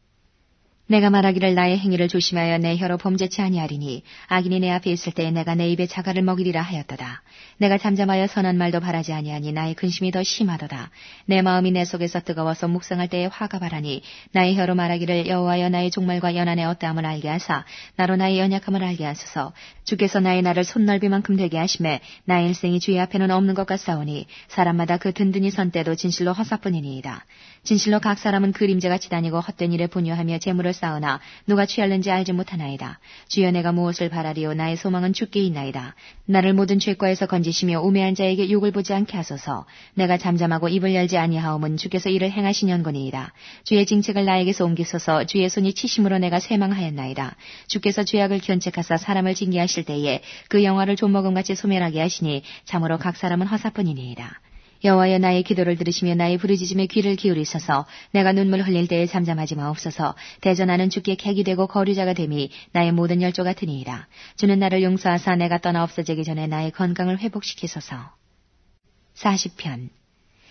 내가 말하기를 나의 행위를 조심하여 내 혀로 범죄치 아니하리니 악인이 내 앞에 있을 때에 내가 내 입에 자갈을 먹이리라 하였도다. 내가 잠잠하여 선한 말도 바라지 아니하니 나의 근심이 더 심하도다. 내 마음이 내 속에서 뜨거워서 묵상할 때에 화가 바라니 나의 혀로 말하기를 여호와여 나의 종말과 연한의 어떠함을 알게 하사 나로 나의 연약함을 알게 하소서. 주께서 나의 날을 손넓이만큼 되게 하심에 나의 일생이 주의 앞에는 없는 것 같사오니 사람마다 그 든든히 선 때도 진실로 허사뿐이니이다. 진실로 각 사람은 그림자같이 다니고 헛된 일에 분유하며 재물을 쌓으나 누가 취할는지 알지 못하나이다. 주여 내가 무엇을 바라리요. 나의 소망은 주께 있나이다. 나를 모든 죄과에서 건지시며 우매한 자에게 욕을 보지 않게 하소서. 내가 잠잠하고 입을 열지 아니하옴은 주께서 이를 행하신 연고니이다. 주의 징책을 나에게서 옮기소서. 주의 손이 치심으로 내가 쇠망하였나이다. 주께서 죄악을 견책하사 사람을 징계하실 때에 그 영화를 존먹음같이 소멸하게 하시니 참으로 각 사람은 허사뿐이니이다. 여호와여 나의 기도를 들으시며 나의 부르짖음에 귀를 기울이소서. 내가 눈물 흘릴 때에 잠잠하지 마옵소서. 대전하는 주께 객이 되고 거류자가 됨이 나의 모든 열조 같으니이다. 주는 나를 용서하사 내가 떠나 없어지기 전에 나의 건강을 회복시키소서. 사십 편.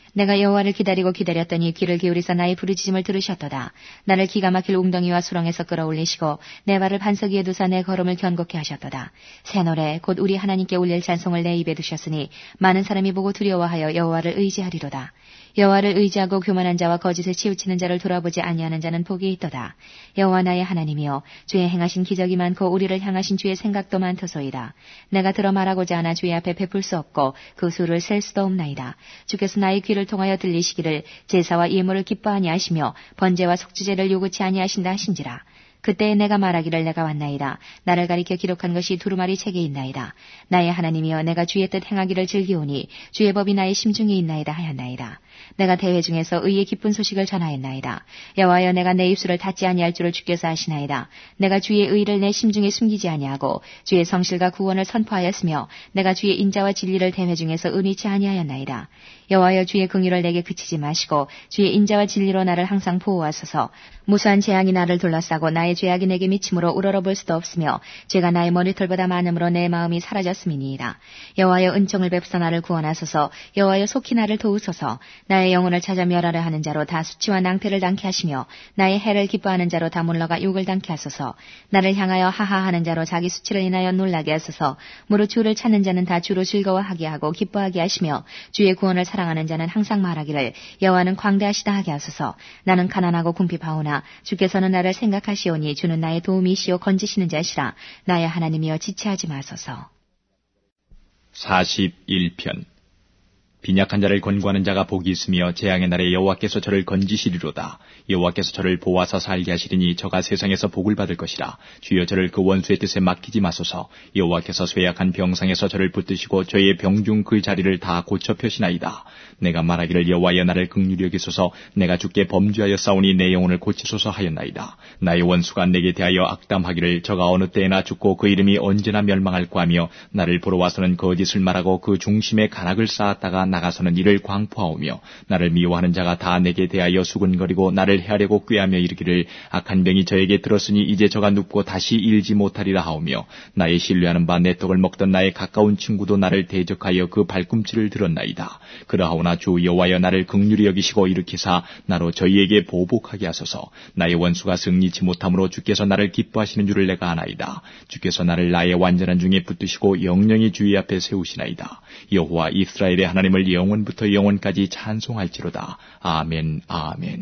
내가 여호와를 기다리고 기다렸더니 귀를 기울이서 나의 부르짖음을 들으셨도다. 나를 기가 막힐 웅덩이와 수렁에서 끌어올리시고 내 발을 반석 위에 두사 내 걸음을 견고케 하셨도다. 새 노래 곧 우리 하나님께 올릴 찬송을 내 입에 두셨으니 많은 사람이 보고 두려워하여 여호와를 의지하리로다. 여호와를 의지하고 교만한 자와 거짓에 치우치는 자를 돌아보지 아니하는 자는 복이 있도다. 여호와 나의 하나님이여 주의 행하신 기적이 많고 우리를 향하신 주의 생각도 많도소이다. 내가 들어 말하고자 하나 주의 앞에 베풀 수 없고 그 수를 셀 수도 없나이다. 주께서 나의 귀를 통하여 들리시기를 제사와 예물을 기뻐하니 하시며 번제와 속죄제를 요구치 아니하신다 하신지라. 그때 내가 말하기를 내가 왔나이다. 나를 가리켜 기록한 것이 두루마리 책에 있나이다. 나의 하나님이여 내가 주의 뜻 행하기를 즐기오니 주의 법이 나의 심중에 있나이다 하였나이다. 내가 대회 중에서 의의 기쁜 소식을 전하였나이다. 여호와여 내가 내 입술을 닫지 아니할 줄을 주께서 아시나이다. 내가 주의 의를 내 심중에 숨기지 아니하고 주의 성실과 구원을 선포하였으며 내가 주의 인자와 진리를 대회 중에서 은의치 아니하였나이다. 여호와여 주의 긍휼을 내게 그치지 마시고 주의 인자와 진리로 나를 항상 보호하소서. 무수한 재앙이 나를 둘러싸고 나의 죄악이 내게 미침으로 우러러볼 수도 없으며 죄가 나의 머리털보다 많음으로 내 마음이 사라졌음이니이다. 여호와여 은총을 베푸서 나를 구원하소서. 여호와여 속히 나를 도우소서. 나의 영혼을 찾아 멸하려 하는 자로 다 수치와 낭패를 당케 하시며 나의 해를 기뻐하는 자로 다 물러가 욕을 당케 하소서. 나를 향하여 하하하는 자로 자기 수치를 인하여 놀라게 하소서. 무릇 주를 찾는 자는 다 주로 즐거워하게 하고 기뻐하게 하시며 주의 구원을 사랑하는 자는 항상 말하기를 여호와는 광대하시다 하게 하소서. 나는 가난하고 궁핍하오나 주께서는 나를 생각하시오니 주는 나의 도움이시오 건지시는 자시라. 나의 하나님이여 지체하지 마소서. 사십일 편. 빈약한 자를 권고하는 자가 복이 있으며 재앙의 날에 여호와께서 저를 건지시리로다. 여호와께서 저를 보아서 살게 하시리니 저가 세상에서 복을 받을 것이라. 주여 저를 그 원수의 뜻에 맡기지 마소서. 여호와께서 쇠약한 병상에서 저를 붙드시고 저의 병중 그 자리를 다 고쳐 펴시나이다. 내가 말하기를 여호와여 나를 긍휼히 여기소서. 내가 주께 범죄하여 싸우니 내 영혼을 고치소서 하였나이다. 나의 원수가 내게 대하여 악담하기를 저가 어느 때나 죽고 그 이름이 언제나 멸망할까 하며 나를 보러 와서는 거짓을 말하고 그 중심에 간악을 쌓았다가 나가서는 이를 광포하오며 나를 미워하는 자가 다 내게 대하여 수근거리고 나를 해하려고 꾀하며 이르기를 악한 병이 저에게 들었으니 이제 저가 눕고 다시 일지 못하리라 하오며 나의 신뢰하는 바 내 떡을 먹던 나의 가까운 친구도 나를 대적하여 그 발꿈치를 들었나이다. 그러하오나 주 여호와여 나를 긍휼히 여기시고 일으키사 나로 저희에게 보복하게 하소서. 나의 원수가 승리치 못함으로 주께서 나를 기뻐하시는 줄을 내가 아나이다. 주께서 나를 나의 완전한 중에 붙드시고 영영이 주의 앞에 세우시나이다. 여호와 이스라엘의 하나님을 영원부터 영원까지 찬송할지로다. 아멘, 아멘.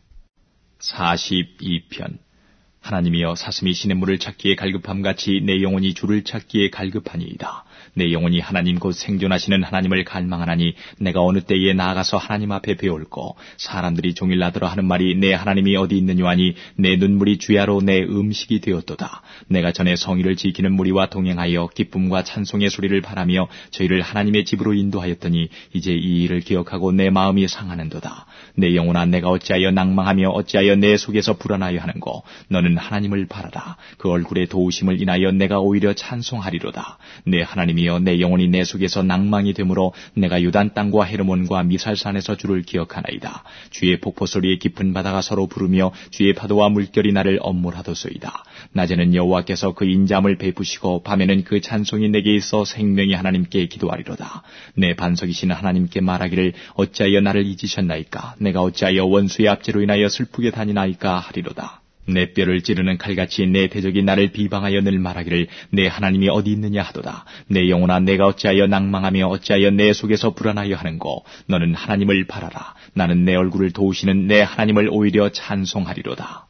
사십이 편. 하나님이여 사슴이 시냇물을 찾기에 갈급함같이 내 영혼이 주를 찾기에 갈급하니이다. 내 영혼이 하나님 곧 생존하시는 하나님을 갈망하나니 내가 어느 때에 나아가서 하나님 앞에 배울고 사람들이 종일 나더러 하는 말이 내 하나님이 어디 있느냐 하니 내 눈물이 주야로 내 음식이 되었도다. 내가 전에 성의를 지키는 무리와 동행하여 기쁨과 찬송의 소리를 바라며 저희를 하나님의 집으로 인도하였더니 이제 이 일을 기억하고 내 마음이 상하는도다. 내 영혼아 내가 어찌하여 낭망하며 어찌하여 내 속에서 불안하여 하는고. 너는 하나님을 바라라. 그 얼굴의 도우심을 인하여 내가 오히려 찬송하리로다. 내 하나님이여 내 영혼이 내 속에서 낭망이 되므로 내가 유단 땅과 헤르몬과 미살산에서 주를 기억하나이다. 주의 폭포 소리에 깊은 바다가 서로 부르며 주의 파도와 물결이 나를 엄몰하도소이다. 낮에는 여호와께서 그 인자함을 베푸시고 밤에는 그 찬송이 내게 있어 생명의 하나님께 기도하리로다. 내 반석이신 하나님께 말하기를 어찌하여 나를 잊으셨나이까. 내가 어찌하여 원수의 압제로 인하여 슬프게 다니나이까 하리로다. 내 뼈를 찌르는 칼같이 내 대적이 나를 비방하여 늘 말하기를 내 하나님이 어디 있느냐 하도다. 내 영혼아 내가 어찌하여 낭망하며 어찌하여 내 속에서 불안하여 하는고. 너는 하나님을 바라라. 나는 내 얼굴을 도우시는 내 하나님을 오히려 찬송하리로다.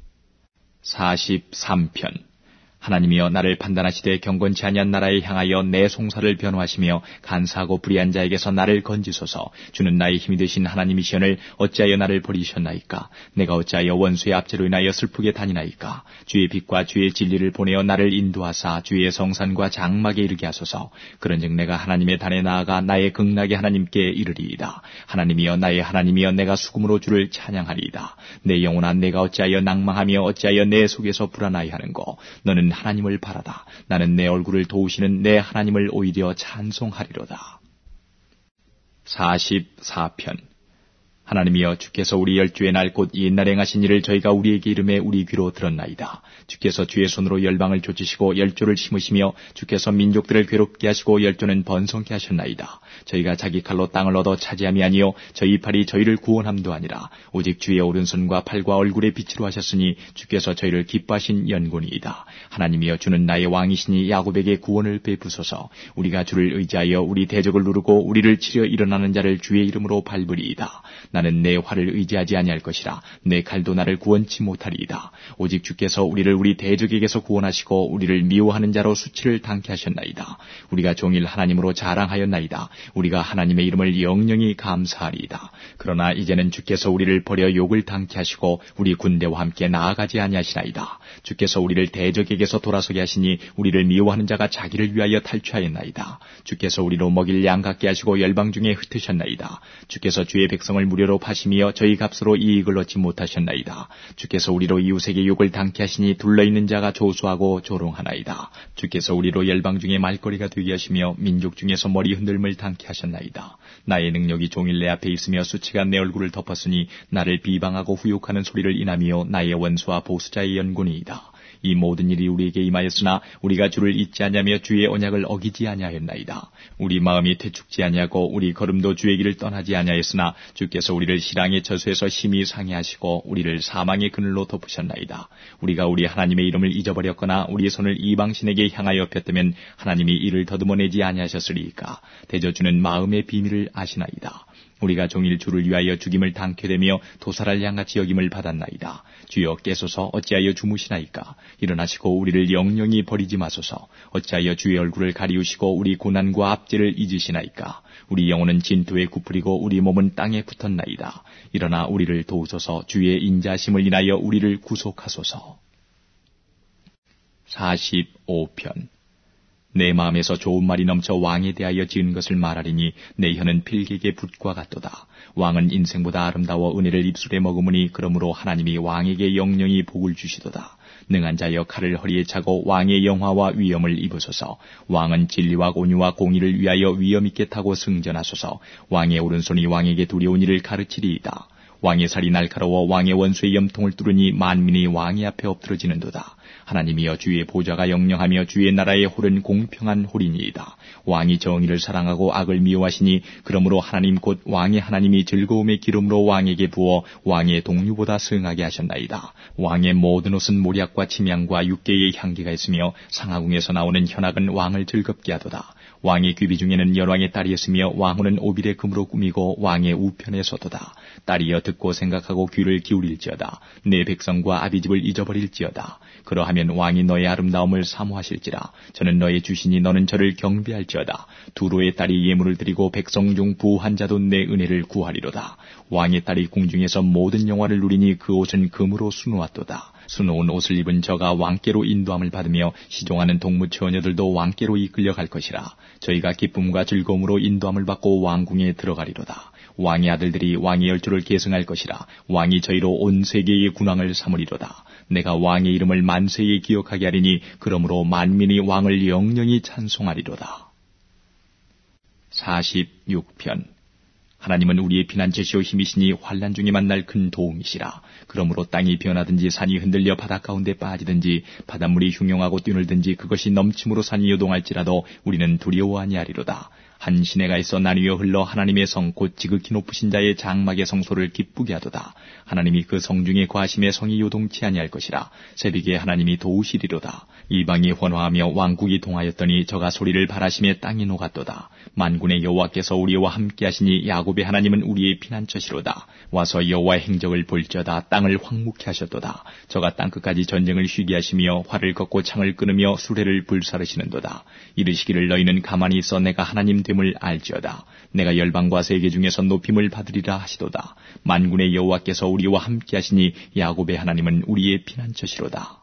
사십삼 편. 하나님이여 나를 판단하시되 경건치 아니한 나라에 향하여 내 송사를 변호하시며 간사하고 불의한 자에게서 나를 건지소서. 주는 나의 힘이 되신 하나님이시오늘 어찌하여 나를 버리셨나이까. 내가 어찌하여 원수의 압제로 인하여 슬프게 다니나이까. 주의 빛과 주의 진리를 보내어 나를 인도하사 주의 성산과 장막에 이르게 하소서. 그런즉 내가 하나님의 단에 나아가 나의 극락의 하나님께 이르리이다. 하나님이여 나의 하나님이여 내가 수금으로 주를 찬양하리이다. 내 영혼아 내가 어찌하여 낭망하며 어찌하여 내 속에서 불안하여 하는고. 너는 하나님을 바라다. 나는 내 얼굴을 도우시는 내 하나님을 오히려 찬송하리로다. 사십사 편. 하나님이여, 주께서 우리 열주의 날 곧 옛날에 행하신 일을 저희가 우리에게 이름에 우리 귀로 들었나이다. 주께서 주의 손으로 열방을 쫓으시고 열조를 심으시며 주께서 민족들을 괴롭게 하시고 열조는 번성케 하셨나이다. 저희가 자기 칼로 땅을 얻어 차지함이 아니요 저희 팔이 저희를 구원함도 아니라 오직 주의 오른손과 팔과 얼굴의 빛으로 하셨으니 주께서 저희를 기뻐하신 연고니이다. 하나님이여, 주는 나의 왕이시니 야곱에게 구원을 베푸소서. 우리가 주를 의지하여 우리 대적을 누르고 우리를 치려 일어나는 자를 주의 이름으로 밟으리이다. 나는 내 활을 의지하지 아니할 것이라. 내 칼도 나를 구원치 못하리이다. 오직 주께서 우리를 우리 대적에게서 구원하시고 우리를 미워하는 자로 수치를 당케 하셨나이다. 우리가 종일 하나님으로 자랑하였나이다. 우리가 하나님의 이름을 영영히 감사하리이다. 그러나 이제는 주께서 우리를 버려 욕을 당케 하시고 우리 군대와 함께 나아가지 아니하시나이다. 주께서 우리를 대적에게서 돌아서게 하시니 우리를 미워하는 자가 자기를 위하여 탈취하였나이다. 주께서 우리로 먹일 양 같게 하시고 열방 중에 흩으셨나이다. 주께서 주의 백성을 무료로 파시며 저희 값으로 이익을 얻지 못하셨나이다. 주께서 우리로 이웃에게 욕을 당케 하시니 둘러있는 자가 조소하고 조롱하나이다. 주께서 우리로 열방 중에 말거리가 되게 하시며 민족 중에서 머리 흔들림을 당케 하셨나이다. 나의 능력이 종일 내 앞에 있으며 수치가 내 얼굴을 덮었으니 나를 비방하고 후욕하는 소리를 인하며 나의 원수와 보수자의 연고니이다. 이 모든 일이 우리에게 임하였으나 우리가 주를 잊지 아니하며 주의 언약을 어기지 아니하였나이다. 우리 마음이 퇴축지 아니하고 우리 걸음도 주의 길을 떠나지 아니하였으나 주께서 우리를 실랑의 저수에서 심히 상해하시고 우리를 사망의 그늘로 덮으셨나이다. 우리가 우리 하나님의 이름을 잊어버렸거나 우리 손을 이방신에게 향하여 폈다면 하나님이 이를 더듬어내지 아니하셨으리이까. 대저 주는 마음의 비밀을 아시나이다. 우리가 종일 주를 위하여 죽임을 당케 되며 도살할 양같이 여김을 받았나이다. 주여, 깨소서. 어찌하여 주무시나이까. 일어나시고 우리를 영영히 버리지 마소서. 어찌하여 주의 얼굴을 가리우시고 우리 고난과 압제를 잊으시나이까. 우리 영혼은 진토에 굽으리고 우리 몸은 땅에 붙었나이다. 일어나 우리를 도우소서. 주의 인자심을 인하여 우리를 구속하소서. 사십오 편. 내 마음에서 좋은 말이 넘쳐 왕에 대하여 지은 것을 말하리니 내 혀는 필객의 붓과 같도다. 왕은 인생보다 아름다워 은혜를 입술에 머금으니 그러므로 하나님이 왕에게 영영히 복을 주시도다. 능한 자여, 칼을 허리에 차고 왕의 영화와 위엄을 입으소서. 왕은 진리와 온유와 공의를 위하여 위엄 있게 타고 승전하소서. 왕의 오른손이 왕에게 두려운 일을 가르치리이다. 왕의 살이 날카로워 왕의 원수의 염통을 뚫으니 만민이 왕의 앞에 엎드러지는도다. 하나님이여, 주의 보좌가 영영하며 주의 나라의 홀은 공평한 홀이니이다. 왕이 정의를 사랑하고 악을 미워하시니 그러므로 하나님 곧 왕의 하나님이 즐거움의 기름으로 왕에게 부어 왕의 동류보다 승하게 하셨나이다. 왕의 모든 옷은 모략과 침향과 육개의 향기가 있으며 상하궁에서 나오는 현악은 왕을 즐겁게 하도다. 왕의 귀비 중에는 열왕의 딸이었으며 왕후는 오빌의 금으로 꾸미고 왕의 우편에 서도다. 딸이여, 듣고 생각하고 귀를 기울일지어다. 내 백성과 아비집을 잊어버릴지어다. 그러하면 왕이 너의 아름다움을 사모하실지라. 저는 너의 주시니 너는 저를 경배할지어다. 두로의 딸이 예물을 드리고 백성 중 부한 자도 내 은혜를 구하리로다. 왕의 딸이 궁중에서 모든 영화를 누리니 그 옷은 금으로 수놓았도다. 수놓은 옷을 입은 저가 왕께로 인도함을 받으며 시종하는 동무 처녀들도 왕께로 이끌려갈 것이라. 저희가 기쁨과 즐거움으로 인도함을 받고 왕궁에 들어가리로다. 왕의 아들들이 왕의 열조를 계승할 것이라. 왕이 저희로 온 세계의 군왕을 삼으리로다. 내가 왕의 이름을 만세에 기억하게 하리니 그러므로 만민이 왕을 영영히 찬송하리로다. 사십육 편. 하나님은 우리의 피난처시오 힘이시니 환난 중에 만날 큰 도움이시라. 그러므로 땅이 변하든지 산이 흔들려 바다 가운데 빠지든지 바닷물이 흉용하고 뛰놀든지 그것이 넘침으로 산이 요동할지라도 우리는 두려워 아니하리로다. 한 시내가 있어 나뉘어 흘러 하나님의 성 곧 지극히 높으신 자의 장막의 성소를 기쁘게 하도다. 하나님이 그 성 중에 과심의 성이 요동치 아니할 것이라. 새벽에 하나님이 도우시리로다. 이방이 환호하며 왕국이 동하였더니 저가 소리를 바라심에 땅이 녹았도다. 만군의 여호와께서 우리와 함께하시니 야곱의 하나님은 우리의 피난처시로다. 와서 여호와의 행적을 볼지어다. 땅을 황무케 하셨도다. 저가 땅끝까지 전쟁을 쉬게 하시며 활을 걷고 창을 끊으며 수레를 불사르시는도다. 이르시기를 너희는 가만히 있어 내가 하나님 됨을 알지어다. 내가 열방과 세계 중에서 높임을 받으리라 하시도다. 만군의 여호와께서 우리와 함께하시니 야곱의 하나님은 우리의 피난처시로다.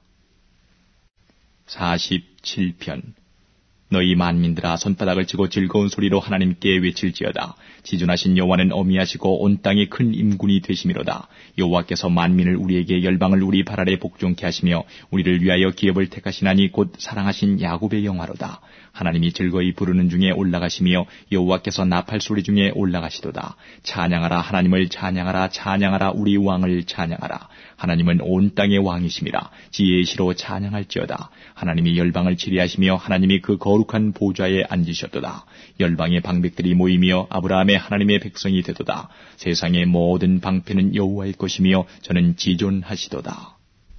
사십칠 편. 너희 만민들아, 손바닥을 치고 즐거운 소리로 하나님께 외칠지어다. 지존하신 여호와는 어미하시고 온 땅에 큰 임군이 되심이로다. 여호와께서 만민을 우리에게 열방을 우리 발 아래 복종케 하시며 우리를 위하여 기업을 택하시나니 곧 사랑하신 야곱의 영화로다. 하나님이 즐거이 부르는 중에 올라가시며 여호와께서 나팔 소리 중에 올라가시도다. 찬양하라 하나님을 찬양하라 찬양하라 우리 왕을 찬양하라. 하나님은 온 땅의 왕이심이라. 지혜의 시로 찬양할지어다. 하나님이 열방을 치리하시며 하나님이 그 거룩한 보좌에 앉으셨도다. 열방의 방백들이 모이며 아브라함의 하나님의 백성이 되도다. 세상의 모든 방패는 여호와의 것이며 저는 지존하시도다.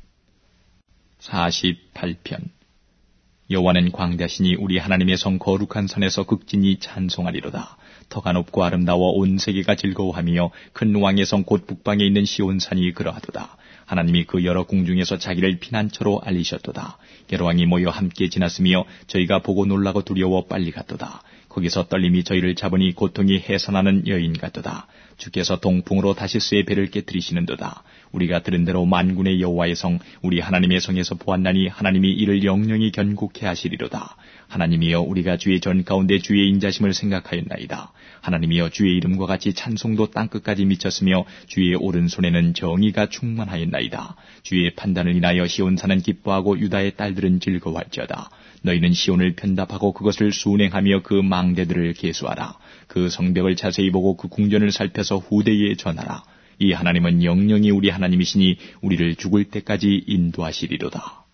사십팔 편. 여호와는 광대하시니 우리 하나님의 성 거룩한 산에서 극진히 찬송하리로다. 터가 높고 아름다워 온 세계가 즐거워하며 큰 왕의 성 곧 북방에 있는 시온산이 그러하도다. 하나님이 그 여러 궁중에서 자기를 피난처로 알리셨도다. 여러 왕이 모여 함께 지났으며 저희가 보고 놀라고 두려워 빨리 갔도다. 거기서 떨림이 저희를 잡으니 고통이 해산하는 여인 같도다. 주께서 동풍으로 다시스의 배를 깨뜨리시는도다. 우리가 들은 대로 만군의 여호와의 성 우리 하나님의 성에서 보았나니 하나님이 이를 영영히 견고케 하시리로다. 하나님이여 우리가 주의 전 가운데 주의 인자심을 생각하였나이다. 하나님이여 주의 이름과 같이 찬송도 땅끝까지 미쳤으며 주의 오른손에는 정의가 충만하였나이다. 주의 판단을 인하여 시온산은 기뻐하고 유다의 딸들은 즐거워할지어다. 너희는 시온을 편답하고 그것을 순행하며 그 망대들을 계수하라. 그 성벽을 자세히 보고 그 궁전을 살펴서 후대에 전하라. 이 하나님은 영영이 우리 하나님이시니 우리를 죽을 때까지 인도하시리로다.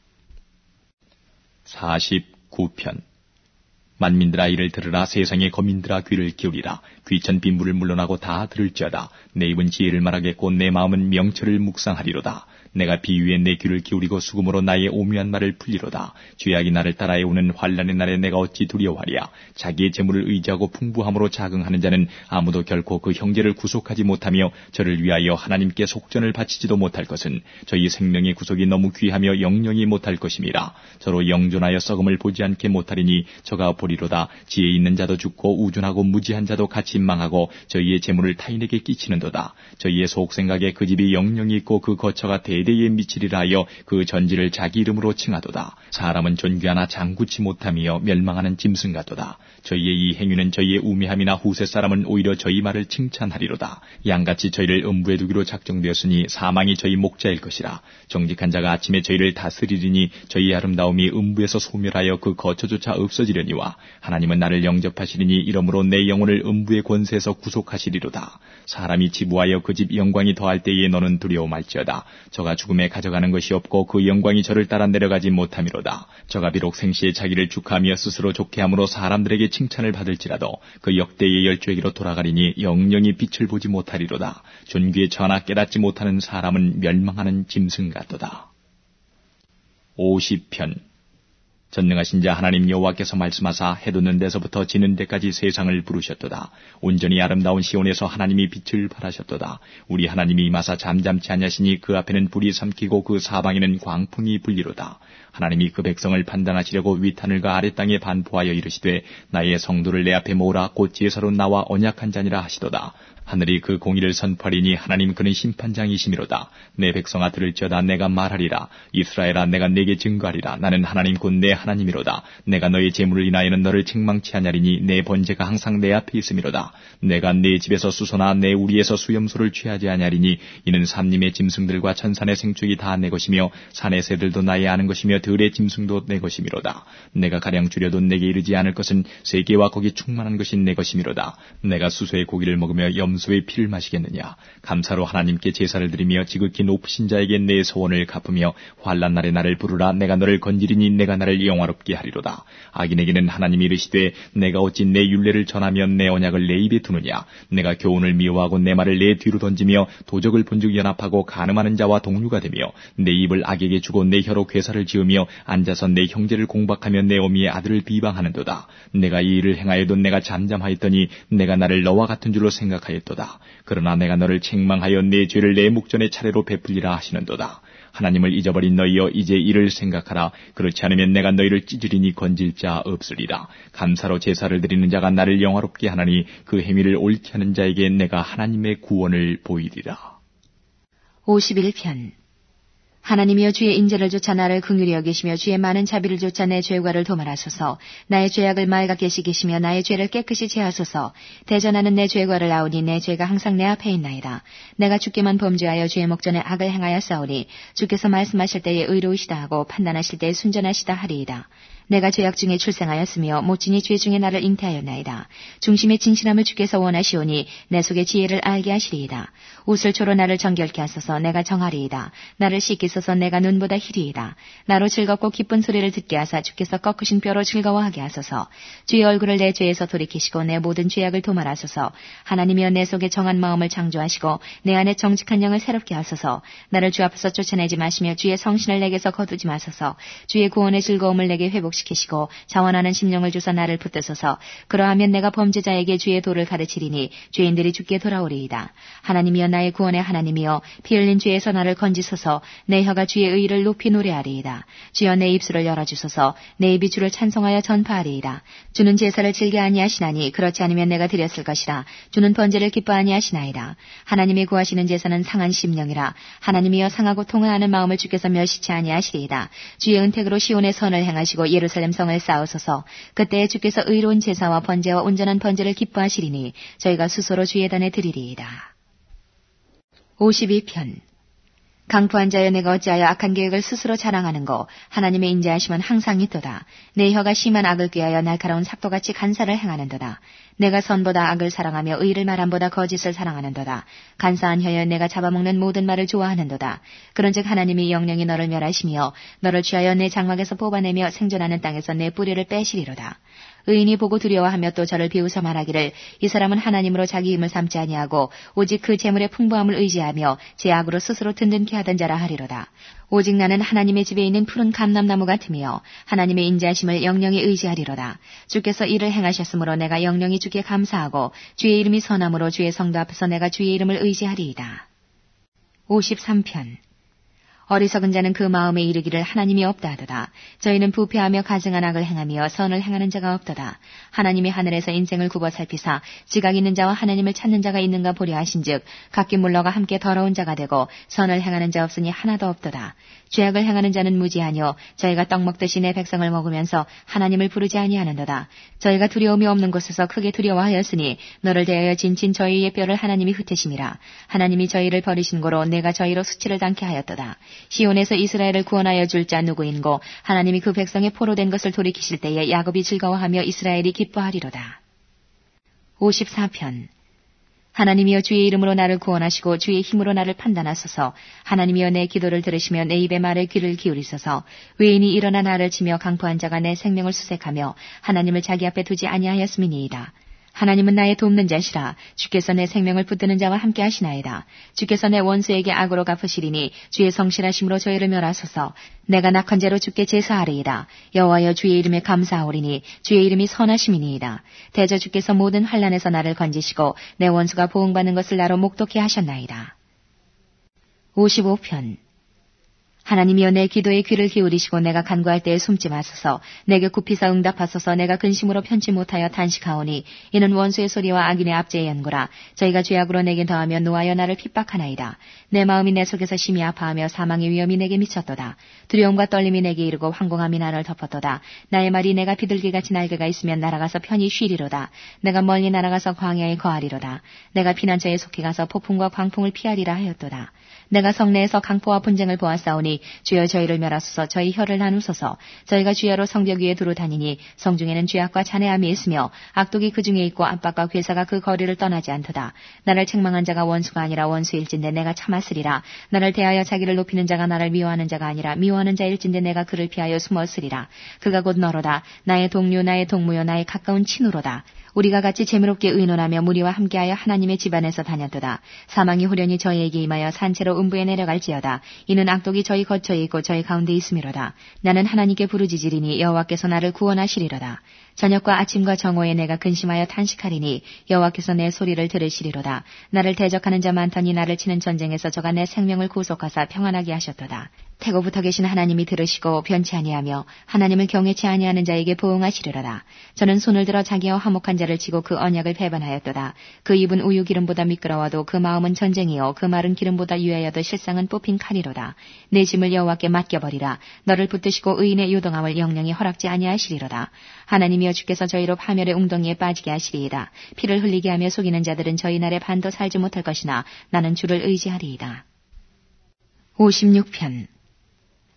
사십구 편. 만민들아 이를 들으라. 세상의 거민들아 귀를 기울이라. 귀천 빈물을 물러나고 다 들을지어다. 내 입은 지혜를 말하겠고 내 마음은 명철을 묵상하리로다. 내가 비유에 내 귀를 기울이고 수금으로 나의 오묘한 말을 풀리로다. 죄악이 나를 따라해 오는 환난의 날에 내가 어찌 두려워하랴. 자기의 재물을 의지하고 풍부함으로 자긍하는 자는 아무도 결코 그 형제를 구속하지 못하며 저를 위하여 하나님께 속전을 바치지도 못할 것은 저희 생명의 구속이 너무 귀하며 영영이 못할 것임이라. 저로 영존하여 썩음을 보지 않게 못하리니 저가 보리로다. 지혜 있는 자도 죽고 우둔하고 무지한 자도 같이 망하고 저희의 재물을 타인에게 끼치는도다. 저희의 속생각에 그 집이 영영이 있고 그 거처가 대 대대에 미치리라 하여 그 전지를 자기 이름으로 칭하도다. 사람은 존귀하나 장구치 못하며 멸망하는 짐승 같도다. 저희의 이 행위는 저희의 우매함이나 후세 사람은 오히려 저희 말을 칭찬하리로다. 양같이 저희를 음부에 두기로 작정되었으니 사망이 저희 목자일 것이라. 정직한 자가 아침에 저희를 다스리리니 저희의 아름다움이 음부에서 소멸하여 그 거처조차 없어지려니와 하나님은 나를 영접하시리니 이러므로 내 영혼을 음부의 권세에서 구속하시리로다. 사람이 지부하여 그 집 영광이 더할 때에 너는 두려워 말지어다. 저가 죽음에 가져가는 것이 없고 그 영광이 저를 따라 내려가지 못함이로다. 저가 비록 생시에 자기를 축하하며 스스로 좋게 함으로 사람들에게 칭찬을 받을지라도 그 역대의 열조에게로 돌아가리니 영영이 빛을 보지 못하리로다. 존귀에 처하나 깨닫지 못하는 사람은 멸망하는 짐승 같도다. 오십 편. 전능하신 자 하나님 여호와께서 말씀하사 해 돋는 데서부터 지는 데까지 세상을 부르셨도다. 온전히 아름다운 시온에서 하나님이 빛을 발하셨도다. 우리 하나님이 임하사 잠잠치 아니하시니 그 앞에는 불이 삼키고 그 사방에는 광풍이 불리로다. 하나님이 그 백성을 판단하시려고 윗하늘과 아래 땅에 반포하여 이르시되 나의 성도를 내 앞에 모으라. 곧 제사로 나와 언약한 자니라 하시도다. 하늘이 그 공의를 선포하리니 하나님 그는 심판장이시미로다. 내 백성아 들을지어다. 내가 말하리라. 이스라엘아 내가 네게 증거하리라. 나는 하나님 곧 내 하나님이로다. 내가 너의 재물을 인하여는 너를 책망치 하냐리니 내 번제가 항상 내 앞에 있음이로다. 내가 네 집에서 수소나 내 우리에서 수염소를 취하지 하냐리니 이는 삼림의 짐승들과 천산의 생축이 다 내 것이며 산의 새들도 나의 아는 것이며 들의 짐승도 내 것이미로다. 내가 가량 줄여도 내게 이르지 않을 것은 세계와 거기 충만한 것이 내 것이미로다. 내가 수소의 고기를 먹으며 염소의 피를 마시겠느냐. 감사로 하나님께 제사를 드리며 지극히 높으신 자에게 내 소원을 갚으며 환난 날에 나를 부르라. 내가 너를 건지리니 내가 나를 영화롭게 하리로다. 악인에게는 하나님이 이르시되 내가 어찌 내 율례를 전하며 내 언약을 내 입에 두느냐. 내가 교훈을 미워하고 내 말을 내 뒤로 던지며 도적을 본즉 연합하고 간음하는 자와 동류가 되며 내 입을 악에게 주고 내 혀로 괴사를 지으며 앉아서 내 형제를 공박하며 내 어미의 아들을 비방하는도다. 내가 이 일을 행하여도 내가 잠잠하였더니 내가 나를 너와 같은 줄로 생각하였도다. 그러나 내가 너를 책망하여 내 죄를 내 묵전의 차례로 베풀리라 하시는도다. 하나님을 잊어버린 너희여 이제 이를 생각하라. 그렇지 않으면 내가 너희를 찢으리니 건질 자 없으리라. 감사로 제사를 드리는 자가 나를 영화롭게 하나니 그 행위를 옳게 하는 자에게 내가 하나님의 구원을 보이리라. 오십일 편. 하나님이여 주의 인자를 조차 나를 긍휼히 여기시며 주의 많은 자비를 조차 내 죄과를 도말하소서. 나의 죄악을 맑게 씻기시며 나의 죄를 깨끗이 제하소서. 대전하는 내 죄과를 아우니 내 죄가 항상 내 앞에 있나이다. 내가 주께만 범죄하여 주의 목전에 악을 행하여 싸우니 주께서 말씀하실 때에 의로우시다 하고 판단하실 때에 순전하시다 하리이다. 내가 죄악 중에 출생하였으며 못지니 죄 중에 나를 잉태하였나이다. 중심의 진실함을 주께서 원하시오니 내 속의 지혜를 알게 하시리이다. 우슬초로 나를 정결케 하소서. 내가 정하리이다. 나를 씻기소서. 내가 눈보다 희리이다. 나로 즐겁고 기쁜 소리를 듣게 하사 주께서 꺾으신 뼈로 즐거워하게 하소서. 주의 얼굴을 내 죄에서 돌이키시고 내 모든 죄악을 도말하소서. 하나님이여 내 속에 정한 마음을 창조하시고 내 안에 정직한 영을 새롭게 하소서. 나를 주 앞에서 쫓아내지 마시며 주의 성신을 내게서 거두지 마소서. 주의 구원의 즐거움을 내게 회복시키시고 자원하는 심령을 주사 나를 붙드소서. 그러하면 내가 범죄자에게 주의 도를 가르치리니 죄인들이 주께 돌아오리이다. 하나님이여 나의 구원의 하나님이여 피 흘린 죄에서 나를 건지소서. 내 혀가 주의 의를 높이 노래하리이다. 주여 내 입술을 열어주소서. 내 입이 주를 찬송하여 전파하리이다. 주는 제사를 즐겨 아니하시나니 그렇지 않으면 내가 드렸을 것이라. 주는 번제를 기뻐 아니하시나이다. 하나님이 구하시는 제사는 상한 심령이라. 하나님이여 상하고 통회하는 마음을 주께서 멸시치 아니하시리이다. 주의 은택으로 시온의 선을 행하시고 예루살렘 성을 쌓으소서. 그때에 주께서 의로운 제사와 번제와 온전한 번제를 기뻐하시리니 저희가 수소로 주의 단에 드리리이다. 오십이 편. 강포한 자여 내가 어찌하여 악한 계획을 스스로 자랑하는고. 하나님의 인자하심은 항상 있도다. 내 혀가 심한 악을 꾀하여 날카로운 삭도같이 간사를 행하는도다. 내가 선보다 악을 사랑하며 의를 말함보다 거짓을 사랑하는도다. 간사한 혀여 내가 잡아먹는 모든 말을 좋아하는도다. 그런즉 하나님이 영영이 너를 멸하시며 너를 취하여 내 장막에서 뽑아내며 생존하는 땅에서 내 뿌리를 빼시리로다. 의인이 보고 두려워하며 또 저를 비웃어 말하기를 이 사람은 하나님으로 자기 힘을 삼지 아니하고 오직 그 재물의 풍부함을 의지하며 제 악으로 스스로 든든케 하던 자라 하리로다. 오직 나는 하나님의 집에 있는 푸른 감람나무 같으며 하나님의 인자하심을 영영히 의지하리로다. 주께서 이를 행하셨으므로 내가 영영히 주께 감사하고 주의 이름이 선함으로 주의 성도 앞에서 내가 주의 이름을 의지하리이다. 오십삼 편. 어리석은 자는 그 마음에 이르기를 하나님이 없다 하도다. 저희는 부패하며 가증한 악을 행하며 선을 행하는 자가 없도다. 하나님이 하늘에서 인생을 굽어 살피사 지각 있는 자와 하나님을 찾는 자가 있는가 보려 하신즉 각기 물러가 함께 더러운 자가 되고 선을 행하는 자 없으니 하나도 없도다. 죄악을 행하는 자는 무지하뇨 저희가 떡 먹듯이 내 백성을 먹으면서 하나님을 부르지 아니하는도다. 저희가 두려움이 없는 곳에서 크게 두려워하였으니 너를 대하여 진친 저희의 뼈를 하나님이 흩으심이라. 하나님이 저희를 버리신 고로 내가 저희로 수치를 당케 하였도다. 시온에서 이스라엘을 구원하여 줄 자 누구인고 하나님이 그 백성의 포로된 것을 돌이키실 때에 야곱이 즐거워하며 이스라엘이 기뻐하리로다. 오십사 편. 하나님이여 주의 이름으로 나를 구원하시고 주의 힘으로 나를 판단하소서. 하나님이여 내 기도를 들으시며 내 입의 말에 귀를 기울이소서. 외인이 일어나 나를 치며 강포한 자가 내 생명을 수색하며 하나님을 자기 앞에 두지 아니하였음이니이다. 하나님은 나의 돕는 자시라. 주께서 내 생명을 붙드는 자와 함께 하시나이다. 주께서 내 원수에게 악으로 갚으시리니 주의 성실하심으로 저희를 멸하소서. 내가 낙한 죄로 주께 제사하리이다. 여호와여 주의 이름에 감사하오리니 주의 이름이 선하심이니이다. 대저 주께서 모든 환난에서 나를 건지시고 내 원수가 보응받는 것을 나로 목독케 하셨나이다. 오십오 편. 하나님이여 내 기도에 귀를 기울이시고 내가 간구할 때에 숨지 마소서. 내게 굽히사 응답하소서. 내가 근심으로 편치 못하여 탄식하오니 이는 원수의 소리와 악인의 압제의 연고라. 저희가 죄악으로 내게 더하며 노하여 나를 핍박하나이다. 내 마음이 내 속에서 심히 아파하며 사망의 위험이 내게 미쳤도다. 두려움과 떨림이 내게 이르고 황공함이 나를 덮었도다. 나의 말이 내가 비둘기같이 날개가 있으면 날아가서 편히 쉬리로다. 내가 멀리 날아가서 광야에 거하리로다. 내가 피난처에 속히 가서 폭풍과 광풍을 피하리라 하였도다. 내가 성내에서 강포와 분쟁을 보았사오니 주여 저희를 멸하소서. 저희 혀를 나누소서. 저희가 주야로 성벽 위에 두루 다니니 성중에는 죄악과 잔해함이 있으며 악독이 그 중에 있고 압박과 괴사가 그 거리를 떠나지 않도다. 나를 책망한 자가 원수가 아니라 원수일진데 내가 참았으리라. 나를 대하여 자기를 높이는 자가 나를 미워하는 자가 아니라 미워하는 자일진데 내가 그를 피하여 숨었으리라. 그가 곧 너로다. 나의 동료 나의 동무요 나의 가까운 친우로다. 우리가 같이 재미롭게 의논하며 무리와 함께하여 하나님의 집안에서 다녔도다. 사망이 후련히 저희에게 임하여 산채로 음부에 내려갈지어다. 이는 악독이 저희 거처에 있고 저희 가운데 있음이로다. 나는 하나님께 부르짖으리니 여호와께서 나를 구원하시리로다. 저녁과 아침과 정오에 내가 근심하여 탄식하리니 여호와께서 내 소리를 들으시리로다. 나를 대적하는 자 많더니 나를 치는 전쟁에서 저가 내 생명을 구속하사 평안하게 하셨도다. 태고부터 계신 하나님이 들으시고 변치 아니하며 하나님을 경외치 아니하는 자에게 보응하시리로다. 저는 손을 들어 자기와 화목한 자를 치고 그 언약을 배반하였도다. 그 입은 우유 기름보다 미끄러워도 그 마음은 전쟁이요 그 말은 기름보다 유하여도 실상은 뽑힌 칼이로다. 내 짐을 여호와께 맡겨버리라. 너를 붙드시고 의인의 요동함을 영영히 허락지 아니하시리로다. 하나님이여 주께서 저희로 파멸의 웅덩이에 빠지게 하시리이다. 피를 흘리게 하며 속이는 자들은 저희 날에 반도 살지 못할 것이나 나는 주를 의지하리이다. 오십육 편.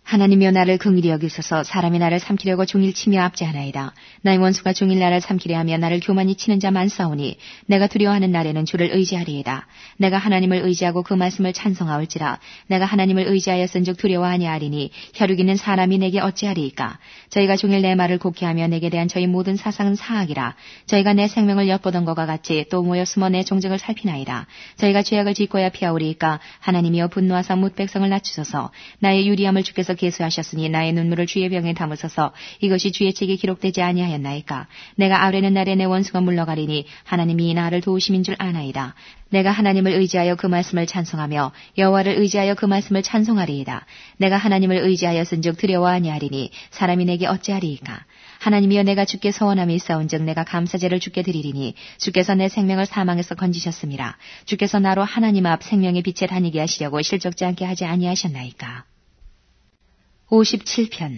하나님이여 나를 긍휼히 여기소서. 사람이 나를 삼키려고 종일 치며 압제하나이다. 나의 원수가 종일 나를 삼키려 하며 나를 교만히 치는 자 많사오니 내가 두려워하는 날에는 주를 의지하리이다. 내가 하나님을 의지하고 그 말씀을 찬송하올지라. 내가 하나님을 의지하였은즉 두려워하니 아리니 혈육 있는 사람이 내게 어찌하리이까. 저희가 종일 내 말을 곡해하며 내게 대한 저희 모든 사상은 사악이라. 저희가 내 생명을 엿보던 것과 같이 또 모여 숨어 내 종적을 살피나이다. 저희가 죄악을 짓고야 피하오리이까. 하나님이여 분노하사 뭇 백성을 낮추소서. 나의 유리함을 주께서 계수하셨으니 나의 눈물을 주의 병에 담으소서. 이것이 주의 책에 기록되지 아니하였나이까. 내가 아뢰는 날에 내 원수가 물러가리니 하나님이 나를 도우심인 줄 아나이다. 내가 하나님을 의지하여 그 말씀을 찬송하며 여호와를 의지하여 그 말씀을 찬송하리이다. 내가 하나님을 의지하였은즉 두려워하니 하리니 사람이 내게 어찌하리이까. 하나님이여 내가 주께 서원함이 있사온즉 내가 감사제를 주께 드리리니 주께서 내 생명을 사망에서 건지셨습니다. 주께서 나로 하나님 앞 생명의 빛에 다니게 하시려고 실족지 않게 하지 아니하셨나이까. 오십칠 편.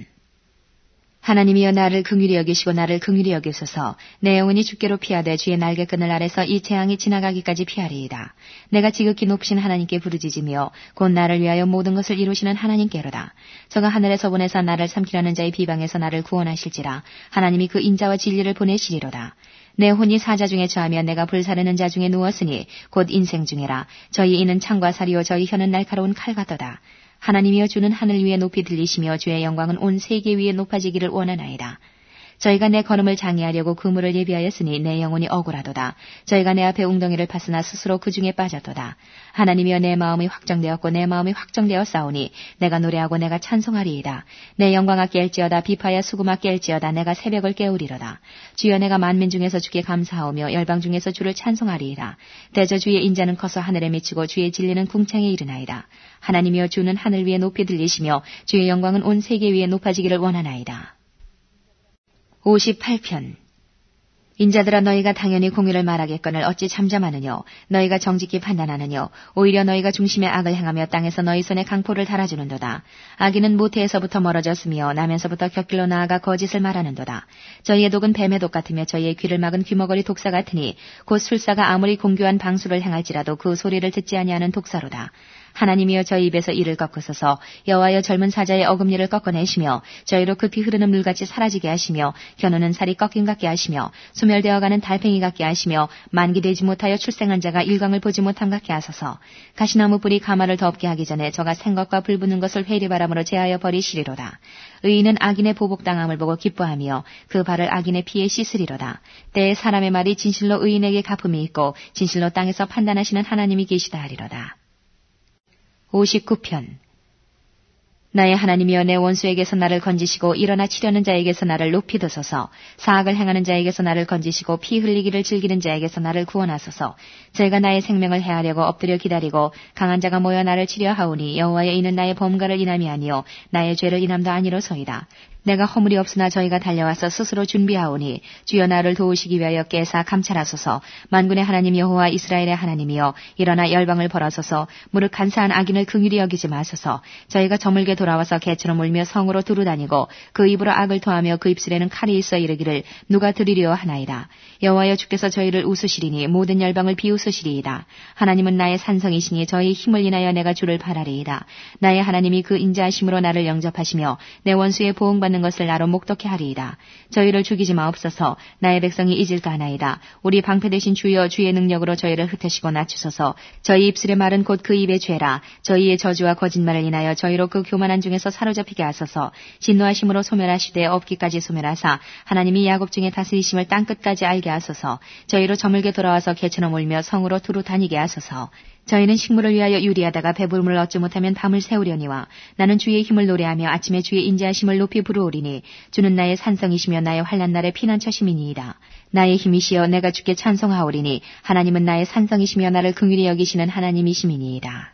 하나님이여 나를 긍휼히 여기시고 나를 긍휼히 여기소서. 내 영혼이 주께로 피하되 주의 날개끈을 아래서 이 재앙이 지나가기까지 피하리이다. 내가 지극히 높으신 하나님께 부르짖으며 곧 나를 위하여 모든 것을 이루시는 하나님께로다. 저가 하늘에서 보내사 나를 삼키려는 자의 비방에서 나를 구원하실지라. 하나님이 그 인자와 진리를 보내시리로다. 내 혼이 사자 중에 처하며 내가 불사르는 자 중에 누웠으니 곧 인생 중이라. 저희 이는 창과 살이요 저희 혀는 날카로운 칼 같도다. 하나님이여 주는 하늘 위에 높이 들리시며 주의 영광은 온 세계 위에 높아지기를 원하나이다. 저희가 내 걸음을 장애하려고 그물을 예비하였으니 내 영혼이 억울하도다. 저희가 내 앞에 웅덩이를 팠으나 스스로 그 중에 빠졌도다. 하나님이여 내 마음이 확정되었고 내 마음이 확정되었사오니 내가 노래하고 내가 찬송하리이다. 내 영광아 깰지어다. 비파야 수금아 깰지어다. 내가 새벽을 깨우리로다. 주여 내가 만민 중에서 주께 감사하오며 열방 중에서 주를 찬송하리이다. 대저 주의 인자는 커서 하늘에 미치고 주의 진리는 궁창에 이르나이다. 하나님이여 주는 하늘 위에 높이 들리시며 주의 영광은 온 세계 위에 높아지기를 원하나이다. 오십팔 편. 인자들아 너희가 당연히 공의를 말하겠거늘 어찌 잠잠하느뇨. 너희가 정직히 판단하느뇨. 오히려 너희가 중심의 악을 행하며 땅에서 너희 손에 강포를 달아주는도다. 악인은 모태에서부터 멀어졌으며 나면서부터 곁길로 나아가 거짓을 말하는도다. 저희의 독은 뱀의 독 같으며 저희의 귀를 막은 귀머거리 독사 같으니 곧 술사가 아무리 공교한 방수를 행할지라도 그 소리를 듣지 아니하는 독사로다. 하나님이여 저희 입에서 이를 꺾으소서. 여호와여 젊은 사자의 어금니를 꺾어내시며 저희로 급히 흐르는 물같이 사라지게 하시며 겨누는 살이 꺾임 같게 하시며 소멸되어가는 달팽이 같게 하시며 만기되지 못하여 출생한 자가 일광을 보지 못함 같게 하소서. 가시나무 뿌리 가마를 덮게 하기 전에 저가 생것과 불 붙는 것을 회리바람으로 제하여 버리시리로다. 의인은 악인의 보복당함을 보고 기뻐하며 그 발을 악인의 피에 씻으리로다. 때에 사람의 말이 진실로 의인에게 갚음이 있고 진실로 땅에서 판단하시는 하나님이 계시다 하리로다. 오십구 편. 나의 하나님이여 내 원수에게서 나를 건지시고 일어나 치려는 자에게서 나를 높이 드소서. 사악을 행하는 자에게서 나를 건지시고 피 흘리기를 즐기는 자에게서 나를 구원하소서. 저희가 나의 생명을 해하려고 엎드려 기다리고 강한 자가 모여 나를 치려 하오니 여호와의 이는 나의 범가를 인함이 아니요 나의 죄를 인함도 아니로소이다. 내가 허물이 없으나 저희가 달려와서 스스로 준비하오니 주여 나를 도우시기 위하여 깨사 감찰하소서. 만군의 하나님 여호와 이스라엘의 하나님이여 일어나 열방을 벌하소서. 무릇 간사한 악인을 긍휼히 여기지 마소서. 저희가 저물게 돌아와서 개처럼 울며 성으로 두루다니고 그 입으로 악을 토하며 그 입술에는 칼이 있어 이르기를 누가 들으려 하나이다. 여호와여 주께서 저희를 웃으시리니 모든 열방을 비웃으시리이다. 하나님은 나의 산성이시니 저희 힘을 인하여 내가 주를 바라리이다. 나의 하나님이 그 인자하심으로 나를 영접하시며 내 원수의 보응받는 것을 나로 목독케 하리이다. 저희를 죽이지 마옵소서. 나의 백성이 잊을까 하나이다. 우리 방패 되신 주여 주의 능력으로 저희를 흩으시고 낮추소서. 저희 입술의 말은 곧 그 입의 죄라. 저희의 저주와 거짓말을 인하여 저희로 그 교만한 중에서 사로잡히게 하소서. 진노하심으로 소멸하시되 없기까지 소멸하사 하나님이 야곱 중에 다스리심을 땅끝까지 알게 하소서. 저희로 저물게 돌아와서 개처럼 울며 성으로 두루 다니게 하소서. 저희는 식물을 위하여 유리하다가 배부름을 얻지 못하면 밤을 새우려니와 나는 주의 힘을 노래하며 아침에 주의 인자하심을 높이 부르오리니 주는 나의 산성이시며 나의 환난 날의 피난처심이니이다. 나의 힘이시여 내가 주께 찬송하오리니 하나님은 나의 산성이시며 나를 긍휼히 여기시는 하나님이심이니이다.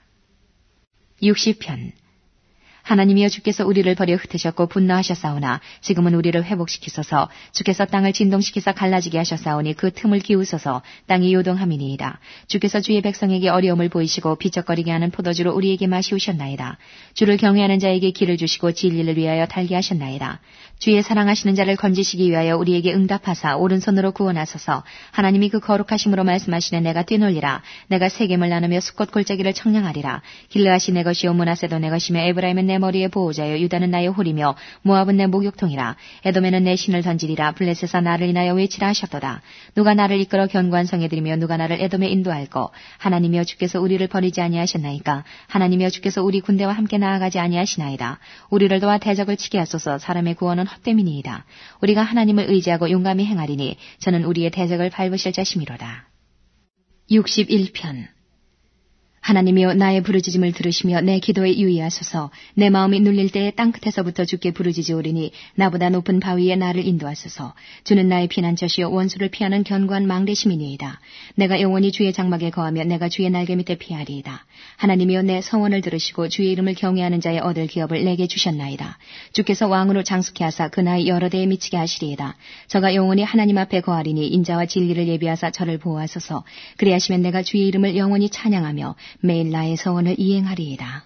육십 편. 하나님이여 주께서 우리를 버려 흩으셨고 분노하셨사오나 지금은 우리를 회복시키소서. 주께서 땅을 진동시키사 갈라지게 하셨사오니 그 틈을 기우소서. 땅이 요동함이니이다. 주께서 주의 백성에게 어려움을 보이시고 비쩍거리게 하는 포도주로 우리에게 마시우셨나이다. 주를 경외하는 자에게 길을 주시고 진리를 위하여 달게 하셨나이다. 주의 사랑하시는 자를 건지시기 위하여 우리에게 응답하사 오른손으로 구원하소서. 하나님이 그 거룩하심으로 말씀하시는 내가 뛰놀리라. 내가 세겜을 나누며 숫꽃 골짜기를 청량하리라. 길르앗이 내 것이요 므낫세도 내 것이며 에브라임은 내 내 머리의 보호자여 유다는 나의 홀이며 모압은 내 목욕통이라. 에돔에는 내 신을 던지리라. 블레셋아 나를 인하여 외치라 하셨도다. 누가 나를 이끌어 견고한 성에 들이며 누가 나를 에돔에 인도할꼬. 하나님이여 주께서 우리를 버리지 아니하셨나이까. 하나님이여 주께서 우리 군대와 함께 나아가지 아니하시나이다. 우리를 도와 대적을 치게 하소서. 사람의 구원은 헛됨이니이다. 우리가 하나님을 의지하고 용감히 행하리니 저는 우리의 대적을 밟으실 자심이로다. 육십일 편. 하나님이여 나의 부르짖음을 들으시며 내 기도에 유의하소서. 내 마음이 눌릴 때에 땅끝에서부터 주께 부르짖으오리니 나보다 높은 바위에 나를 인도하소서. 주는 나의 피난처시여 원수를 피하는 견고한 망대심이니이다. 내가 영원히 주의 장막에 거하며 내가 주의 날개 밑에 피하리이다. 하나님이여 내 성원을 들으시고 주의 이름을 경외하는 자의 얻을 기업을 내게 주셨나이다. 주께서 왕으로 장숙케 하사 그 나이 여러 대에 미치게 하시리이다. 저가 영원히 하나님 앞에 거하리니 인자와 진리를 예비하사 저를 보호하소서. 그리하시면 내가 주의 이름을 영원히 찬양하며 매일 나의 서원을 이행하리이다.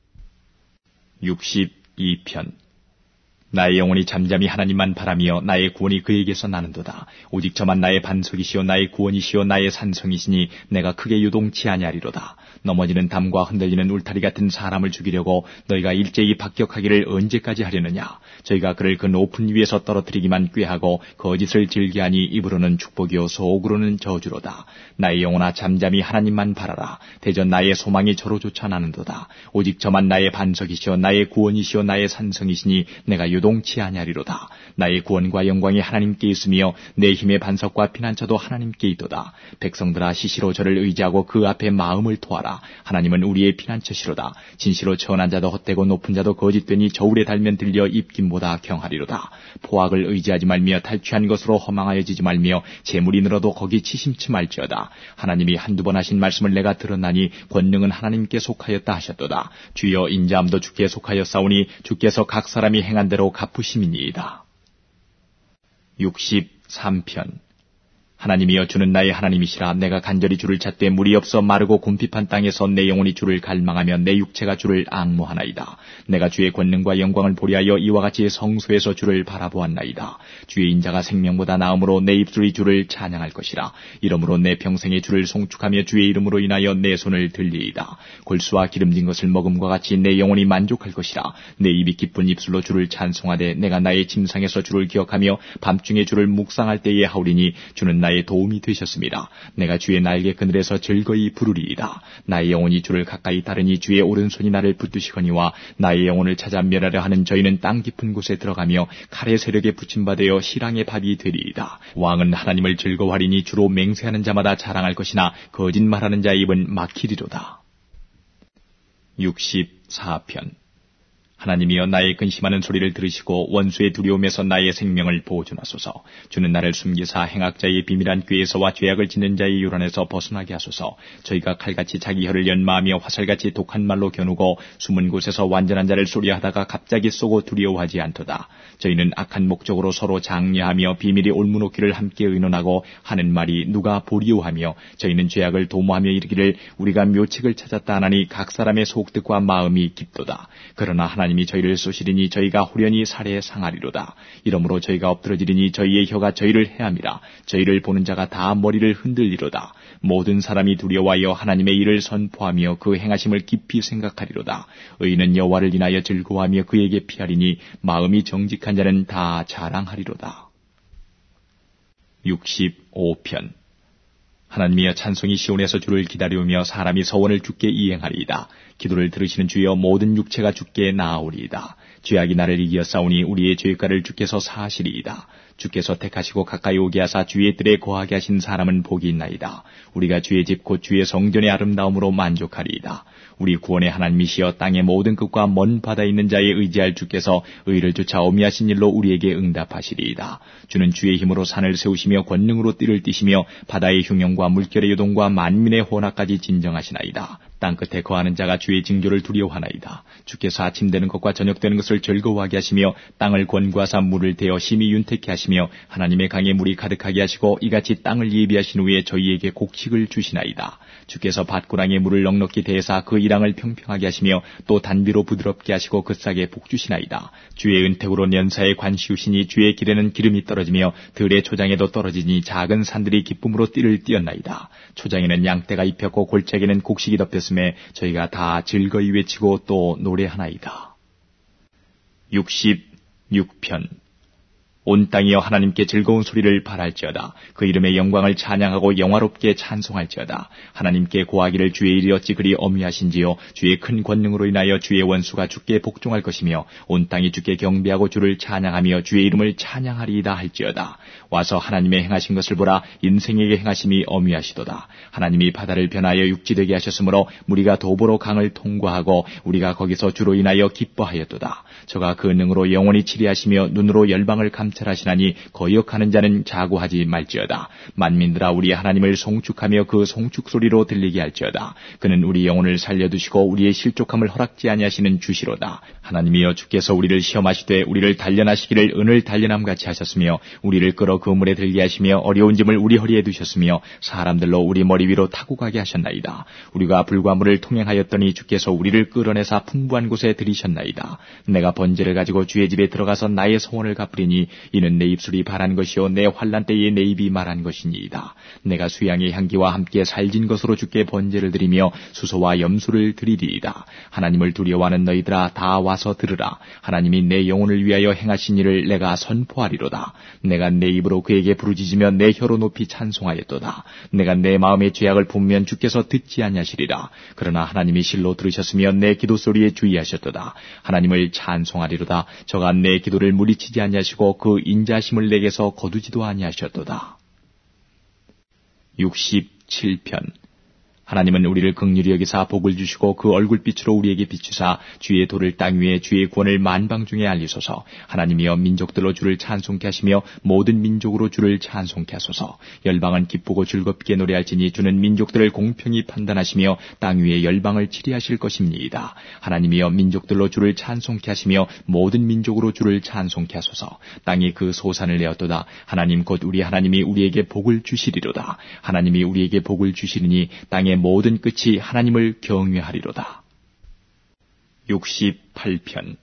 육십이 편. 나의 영혼이 잠잠히 하나님만 바라며 나의 구원이 그에게서 나는도다. 오직 저만 나의 반석이시오 나의 구원이시오 나의 산성이시니 내가 크게 요동치 아니하리로다. 넘어지는 담과 흔들리는 울타리 같은 사람을 죽이려고 너희가 일제히 박격하기를 언제까지 하려느냐. 저희가 그를 그 높은 위에서 떨어뜨리기만 꾀하고 거짓을 즐겨하니 입으로는 축복이요 속으로는 저주로다. 나의 영혼아 잠잠히 하나님만 바라라. 대전 나의 소망이 저로 쫓아나는도다. 오직 저만 나의 반석이시오 나의 구원이시오 나의 산성이시니 내가 요동치 아니하리로다. 나의 구원과 영광이 하나님께 있으며 내 힘의 반석과 피난처도 하나님께 있도다. 백성들아 시시로 저를 의지하고 그 앞에 마음을 토하라. 하나님은 우리의 피난처시로다. 진시로 천한 자도 헛되고 높은 자도 거짓되니 저울에 달면 들려 입김보다 경하리로다. 포악을 의지하지 말며 탈취한 것으로 허망하여지지 말며 재물이 늘어도 거기 치심치 말지어다. 하나님이 한두 번 하신 말씀을 내가 들었나니 권능은 하나님께 속하였다 하셨도다. 주여 인자함도 주께 속하였사오니 주께서 각 사람이 행한 대로 갚으심이니이다. 육십삼 편. 하나님이여 주는 나의 하나님이시라. 내가 간절히 주를 찾되 물이 없어 마르고 곰핍한 땅에서 내 영혼이 주를 갈망하며 내 육체가 주를 앙모하나이다. 내가 주의 권능과 영광을 보리하여 이와 같이 성소에서 주를 바라보았나이다. 주의 인자가 생명보다 나음으로 내 입술이 주를 찬양할 것이라. 이러므로 내 평생에 주를 송축하며 주의 이름으로 인하여 내 손을 들리이다. 골수와 기름진 것을 먹음과 같이 내 영혼이 만족할 것이라. 내 입이 기쁜 입술로 주를 찬송하되 내가 나의 침상에서 주를 기억하며 밤중에 주를 묵상할 때에 하오리니 주는 나의 도움이 되셨습니다. 내가 주의 날개 그늘에서 즐거이 부르리이다. 나의 영혼이 주를 가까이 따르니 주의 오른손이 나를 붙드시거니와 나의 영혼을 찾아 멸하려 하는 저희는 땅 깊은 곳에 들어가며 칼의 세력에 붙임받아 실랑의 밥이 되리이다. 왕은 하나님을 즐거워하리니 주로 맹세하는 자마다 자랑할 것이나 거짓말하는 자의 입은 막히리로다. 육십사 편. 하나님이여 나의 근심하는 소리를 들으시고 원수의 두려움에서 나의 생명을 보존하소서. 주는 나를 숨기사 행악자의 비밀한 꾀에서와 죄악을 짓는 자의 요란에서 벗어나게 하소서. 저희가 칼같이 자기 혀를 연마하며 화살같이 독한 말로 겨누고 숨은 곳에서 완전한 자를 소리하다가 갑자기 쏘고 두려워하지 않도다. 저희는 악한 목적으로 서로 장려하며 비밀이 올무놓기를 함께 의논하고 하는 말이 누가 보리오하며 저희는 죄악을 도모하며 이르기를 우리가 묘책을 찾았다 하나니 각 사람의 속뜻과 마음이 깊도다. 그러나 하나님 하나님이 저희를 쏘시리니 저희가 후련히 살해 상하리로다. 이러므로 저희가 엎드러지리니 저희의 혀가 저희를 해함이라. 저희를 보는 자가 다 머리를 흔들리로다. 모든 사람이 두려워하여 하나님의 일을 선포하며 그 행하심을 깊이 생각하리로다. 의인은 여호와를 인하여 즐거워하며 그에게 피하리니 마음이 정직한 자는 다 자랑하리로다. 육십오 편. 하나님이여 찬송이 시온에서 주를 기다리며 사람이 서원을 주께 이행하리이다. 기도를 들으시는 주여 모든 육체가 주께 나아오리이다. 죄악이 나를 이겨 싸우니 우리의 죄가를 주께서 사하시리이다. 주께서 택하시고 가까이 오게 하사 주의 뜰에 거하게 하신 사람은 복이 있나이다. 우리가 주의 집 곧 주의 성전의 아름다움으로 만족하리이다. 우리 구원의 하나님이시여 땅의 모든 끝과 먼 바다에 있는 자에 의지할 주께서 의를 쫓아 어미하신 일로 우리에게 응답하시리이다. 주는 주의 힘으로 산을 세우시며 권능으로 띠를 띠시며 바다의 흉용과 물결의 요동과 만민의 호나까지 진정하시나이다. 땅끝에 거하는 자가 주의 징조를 두려워하나이다. 주께서 아침 되는 것과 저녁 되는 것을 즐거워하게 하시며 땅을 권고하사 물을 대어 심히 윤택케 하시며 하나님의 강에 물이 가득하게 하시고 이같이 땅을 예비하신 후에 저희에게 곡식을 주시나이다. 주께서 밭고랑에 물을 넉넉히 대사 그 이랑을 평평하게 하시며 또 단비로 부드럽게 하시고 그 싹에 복 주시나이다. 주의 은택으로 년사에 관시우시니 주의 길에는 기름이 떨어지며 들의 초장에도 떨어지니 작은 산들이 기쁨으로 띠를 띄었나이다. 초장에는 양떼가 입혔고 골짜기에는 곡식이 덮였음에 저희가 다 즐거이 외치고 또 노래하나이다. 육십육 편. 온 땅이여 하나님께 즐거운 소리를 발할지어다. 그 이름의 영광을 찬양하고 영화롭게 찬송할지어다. 하나님께 고하기를 주의 일이 어찌 그리 엄위하신지요. 주의 큰 권능으로 인하여 주의 원수가 주께 복종할 것이며 온 땅이 주께 경배하고 주를 찬양하며 주의 이름을 찬양하리이다 할지어다. 와서 하나님의 행하신 것을 보라. 인생에게 행하심이 엄위하시도다. 하나님이 바다를 변하여 육지되게 하셨으므로 무리가 도보로 강을 통과하고 우리가 거기서 주로 인하여 기뻐하였도다. 저가 그 능으로 영원히 치리하시며 눈으로 열방을 감찰하시나니 거역하는 자는 자고하지 말지어다. 만민들아 우리 하나님을 송축하며 그 송축 소리로 들리게 할지어다. 그는 우리 영혼을 살려두시고 우리의 실족함을 허락지 아니하시는 주시로다. 하나님이여 주께서 우리를 시험하시되 우리를 단련하시기를 은을 단련함같이 하셨으며 우리를 끌어 그 물에 들게 하시며 어려운 짐을 우리 허리에 두셨으며 사람들로 우리 머리 위로 타고 가게 하셨나이다. 우리가 불과 물을 통행하였더니 주께서 우리를 끌어내사 풍부한 곳에 들이셨나이다. 내가 번제를 가지고 주의 집에 들어가서 나의 소원을 갚으리니 이는 내 입술이 바란 것이요 내 환난 때에 내 입이 말한 것이니이다. 내가 수양의 향기와 함께 살진 것으로 주께 번제를 드리며 수소와 염소를 드리리이다. 하나님을 두려워하는 너희들아 다 와서 들으라. 하나님이 내 영혼을 위하여 행하신 일을 내가 선포하리로다. 내가 내 입으로 그에게 부르짖으며 내 혀로 높이 찬송하였도다. 내가 내 마음의 죄악을 품으면 주께서 듣지 아니하시리라. 그러나 하나님이 실로 들으셨으며 내 기도 소리에 주의하셨도다. 하나님을 찬송하리로다. 저가 내 기도를 무리치지 아니하시고 그 인자심을 내게서 거두지도 아니하셨도다. 육십칠 편. 하나님은 우리를 긍휼히 여기사 복을 주시고 그 얼굴빛으로 우리에게 비추사 주의 도를 땅 위에 주의 구원을 만방 중에 알리소서. 하나님이여 민족들로 주를 찬송케 하시며 모든 민족으로 주를 찬송케 하소서. 열방은 기쁘고 즐겁게 노래할지니 주는 민족들을 공평히 판단하시며 땅 위에 열방을 치리하실 것입니다. 하나님이여 민족들로 주를 찬송케 하시며 모든 민족으로 주를 찬송케 하소서. 땅이 그 소산을 내었도다. 하나님 곧 우리 하나님이 우리에게 복을 주시리로다. 하나님이 우리에게 복을 주시리니 땅의 모든 끝이 하나님을 경외하리로다. 육십팔 편.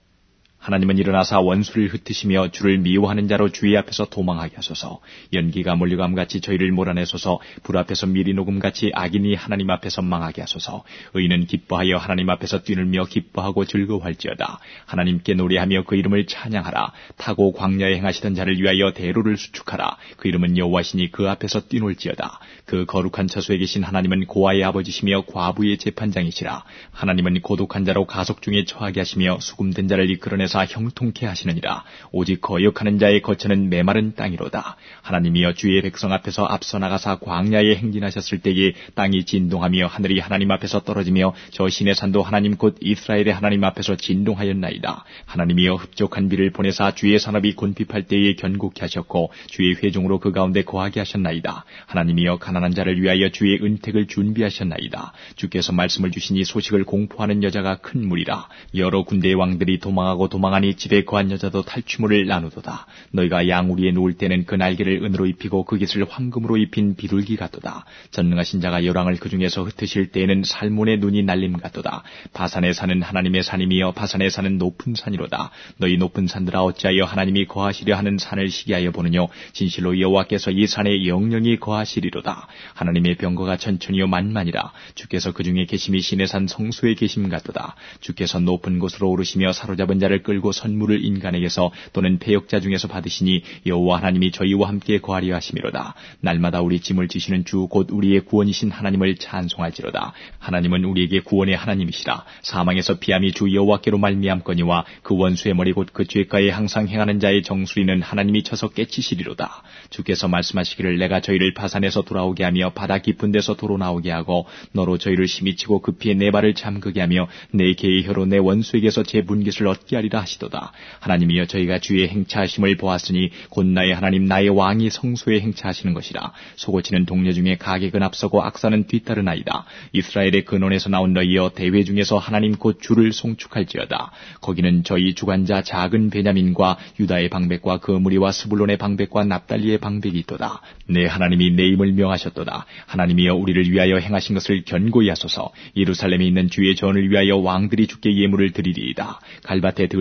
하나님은 일어나사 원수를 흩으시며 주를 미워하는 자로 주의 앞에서 도망하게 하소서. 연기가 몰려감같이 저희를 몰아내소서. 불 앞에서 미리 녹음같이 악인이 하나님 앞에서 망하게 하소서. 의인은 기뻐하여 하나님 앞에서 뛰놀며 기뻐하고 즐거워할지어다. 하나님께 노래하며 그 이름을 찬양하라. 타고 광야에 행하시던 자를 위하여 대로를 수축하라. 그 이름은 여호와시니 그 앞에서 뛰놀지어다. 그 거룩한 처소에 계신 하나님은 고아의 아버지시며 과부의 재판장이시라. 하나님은 고독한 자로 가속 중에 처하게 하시며 수금된 자를 이끌어내서 형통케 하시느니라. 오직 거역하는 자의 거처는 메마른 땅이로다. 하나님이여 주의 백성 앞에서 앞서 나가사 광야에 행진하셨을 때에 땅이 진동하며 하늘이 하나님 앞에서 떨어지며 저 시내 산도 하나님 곧 이스라엘의 하나님 앞에서 진동하였나이다. 하나님이여 흡족한 비를 보내사 주의 산업이 곤핍할 때에 견고케 하셨고 주의 회중으로 그 가운데 거하게 하셨나이다. 하나님이여 가난한 자를 위하여 주의 은택을 준비하셨나이다. 주께서 말씀을 주시니 소식을 공포하는 여자가 큰 무리라. 여러 군대의 왕들이 도망하고 도망 도망하니 집에 거한 여자도 탈취물을 나누도다. 너희가 양우리에 누울 때는 그 날개를 은으로 입히고 그 깃을 황금으로 입힌 비둘기 같도다. 전능하신 자가 열왕을 그 중에서 흩으실 때에는 살몬의 눈이 날림 같도다. 바산에 사는 하나님의 산임이여 바산에 사는 높은 산이로다. 너희 높은 산들아 어찌하여 하나님이 거하시려 하는 산을 시기하여 보느뇨. 진실로 여호와께서 이 산에 영영이 거하시리로다. 하나님의 병거가 천천히요 만만이라. 주께서 그 중에 계심이 시내산 성소에 계심 같도다. 주께서 높은 곳으로 오르시며 사로잡은 자를 끌고 선물을 인간에게서 또는 패역자 중에서 받으시니 여호와 하나님이 저희와 함께 거하려 하심이로다. 날마다 우리 짐을 지시는 주 곧 우리의 구원이신 하나님을 찬송할지로다. 하나님은 우리에게 구원의 하나님이시라. 사망에서 피함이 주 여호와께로 말미암거니와 그 원수의 머리 곧 그 죄가에 항상 행하는 자의 정수리는 하나님이 쳐서 깨치시리로다. 주께서 말씀하시기를 내가 저희를 바산에서 돌아오게 하며 바다 깊은 데서 도로 나오게 하고 너로 저희를 심히 치고 급히 내 발을 잠그게 하며 내 개의 혀로 내 원수에게서 제 분깃을 얻게 하리라 하시도다. 하나님이여 저희가 주의 행차하심을 보았으니 곧 나의 하나님 나의 왕이 성소에 행차하시는 것이라. 소고치는 동료 중에 가객은 앞서고 악사는 뒤따르나이다. 이스라엘의 근원에서 나온 너희여 대회 중에서 하나님 곧 주를 송축할지어다. 거기는 저희 주관자 작은 베냐민과 유다의 방백과 그 무리와 스불론의 방백과 납달리의 방백이 있도다. 내 하나님이 내 임을 명하셨도다. 하나님이여 우리를 위하여 행하신 것을 견고히 하소서. 예루살렘에 있는 주의 전을 위하여 왕들이 주께 예물을 드리리이다. 갈밭에 들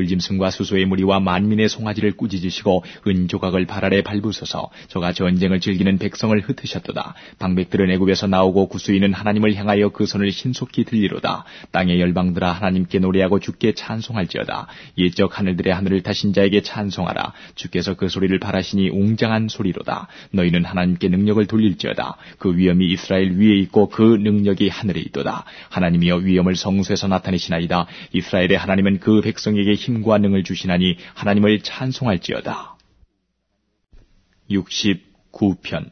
들짐승과 수소의 무리와 만민의 송아지를 꾸짖으시고 은조각을 발 아래 밟으소서. 저가 전쟁을 즐기는 백성을 흩으셨도다. 방백들은 애굽에서 나오고 구수인은 하나님을 향하여 그 손을 신속히 들리로다. 땅의 열방들아 하나님께 노래하고 주께 찬송할지어다. 옛적 하늘들의 하늘을 타신 자에게 찬송하라. 주께서 그 소리를 바라시니 웅장한 소리로다. 너희는 하나님께 능력을 돌릴지어다. 그 위엄이 이스라엘 위에 있고 그 능력이 하늘에 있도다. 하나님이여 위엄을 성소에서 나타내시나이다. 이스라엘의 하나님은 그 백성에게 힘과 능을 주시나니 하나님을 찬송할지어다. 육십구 편.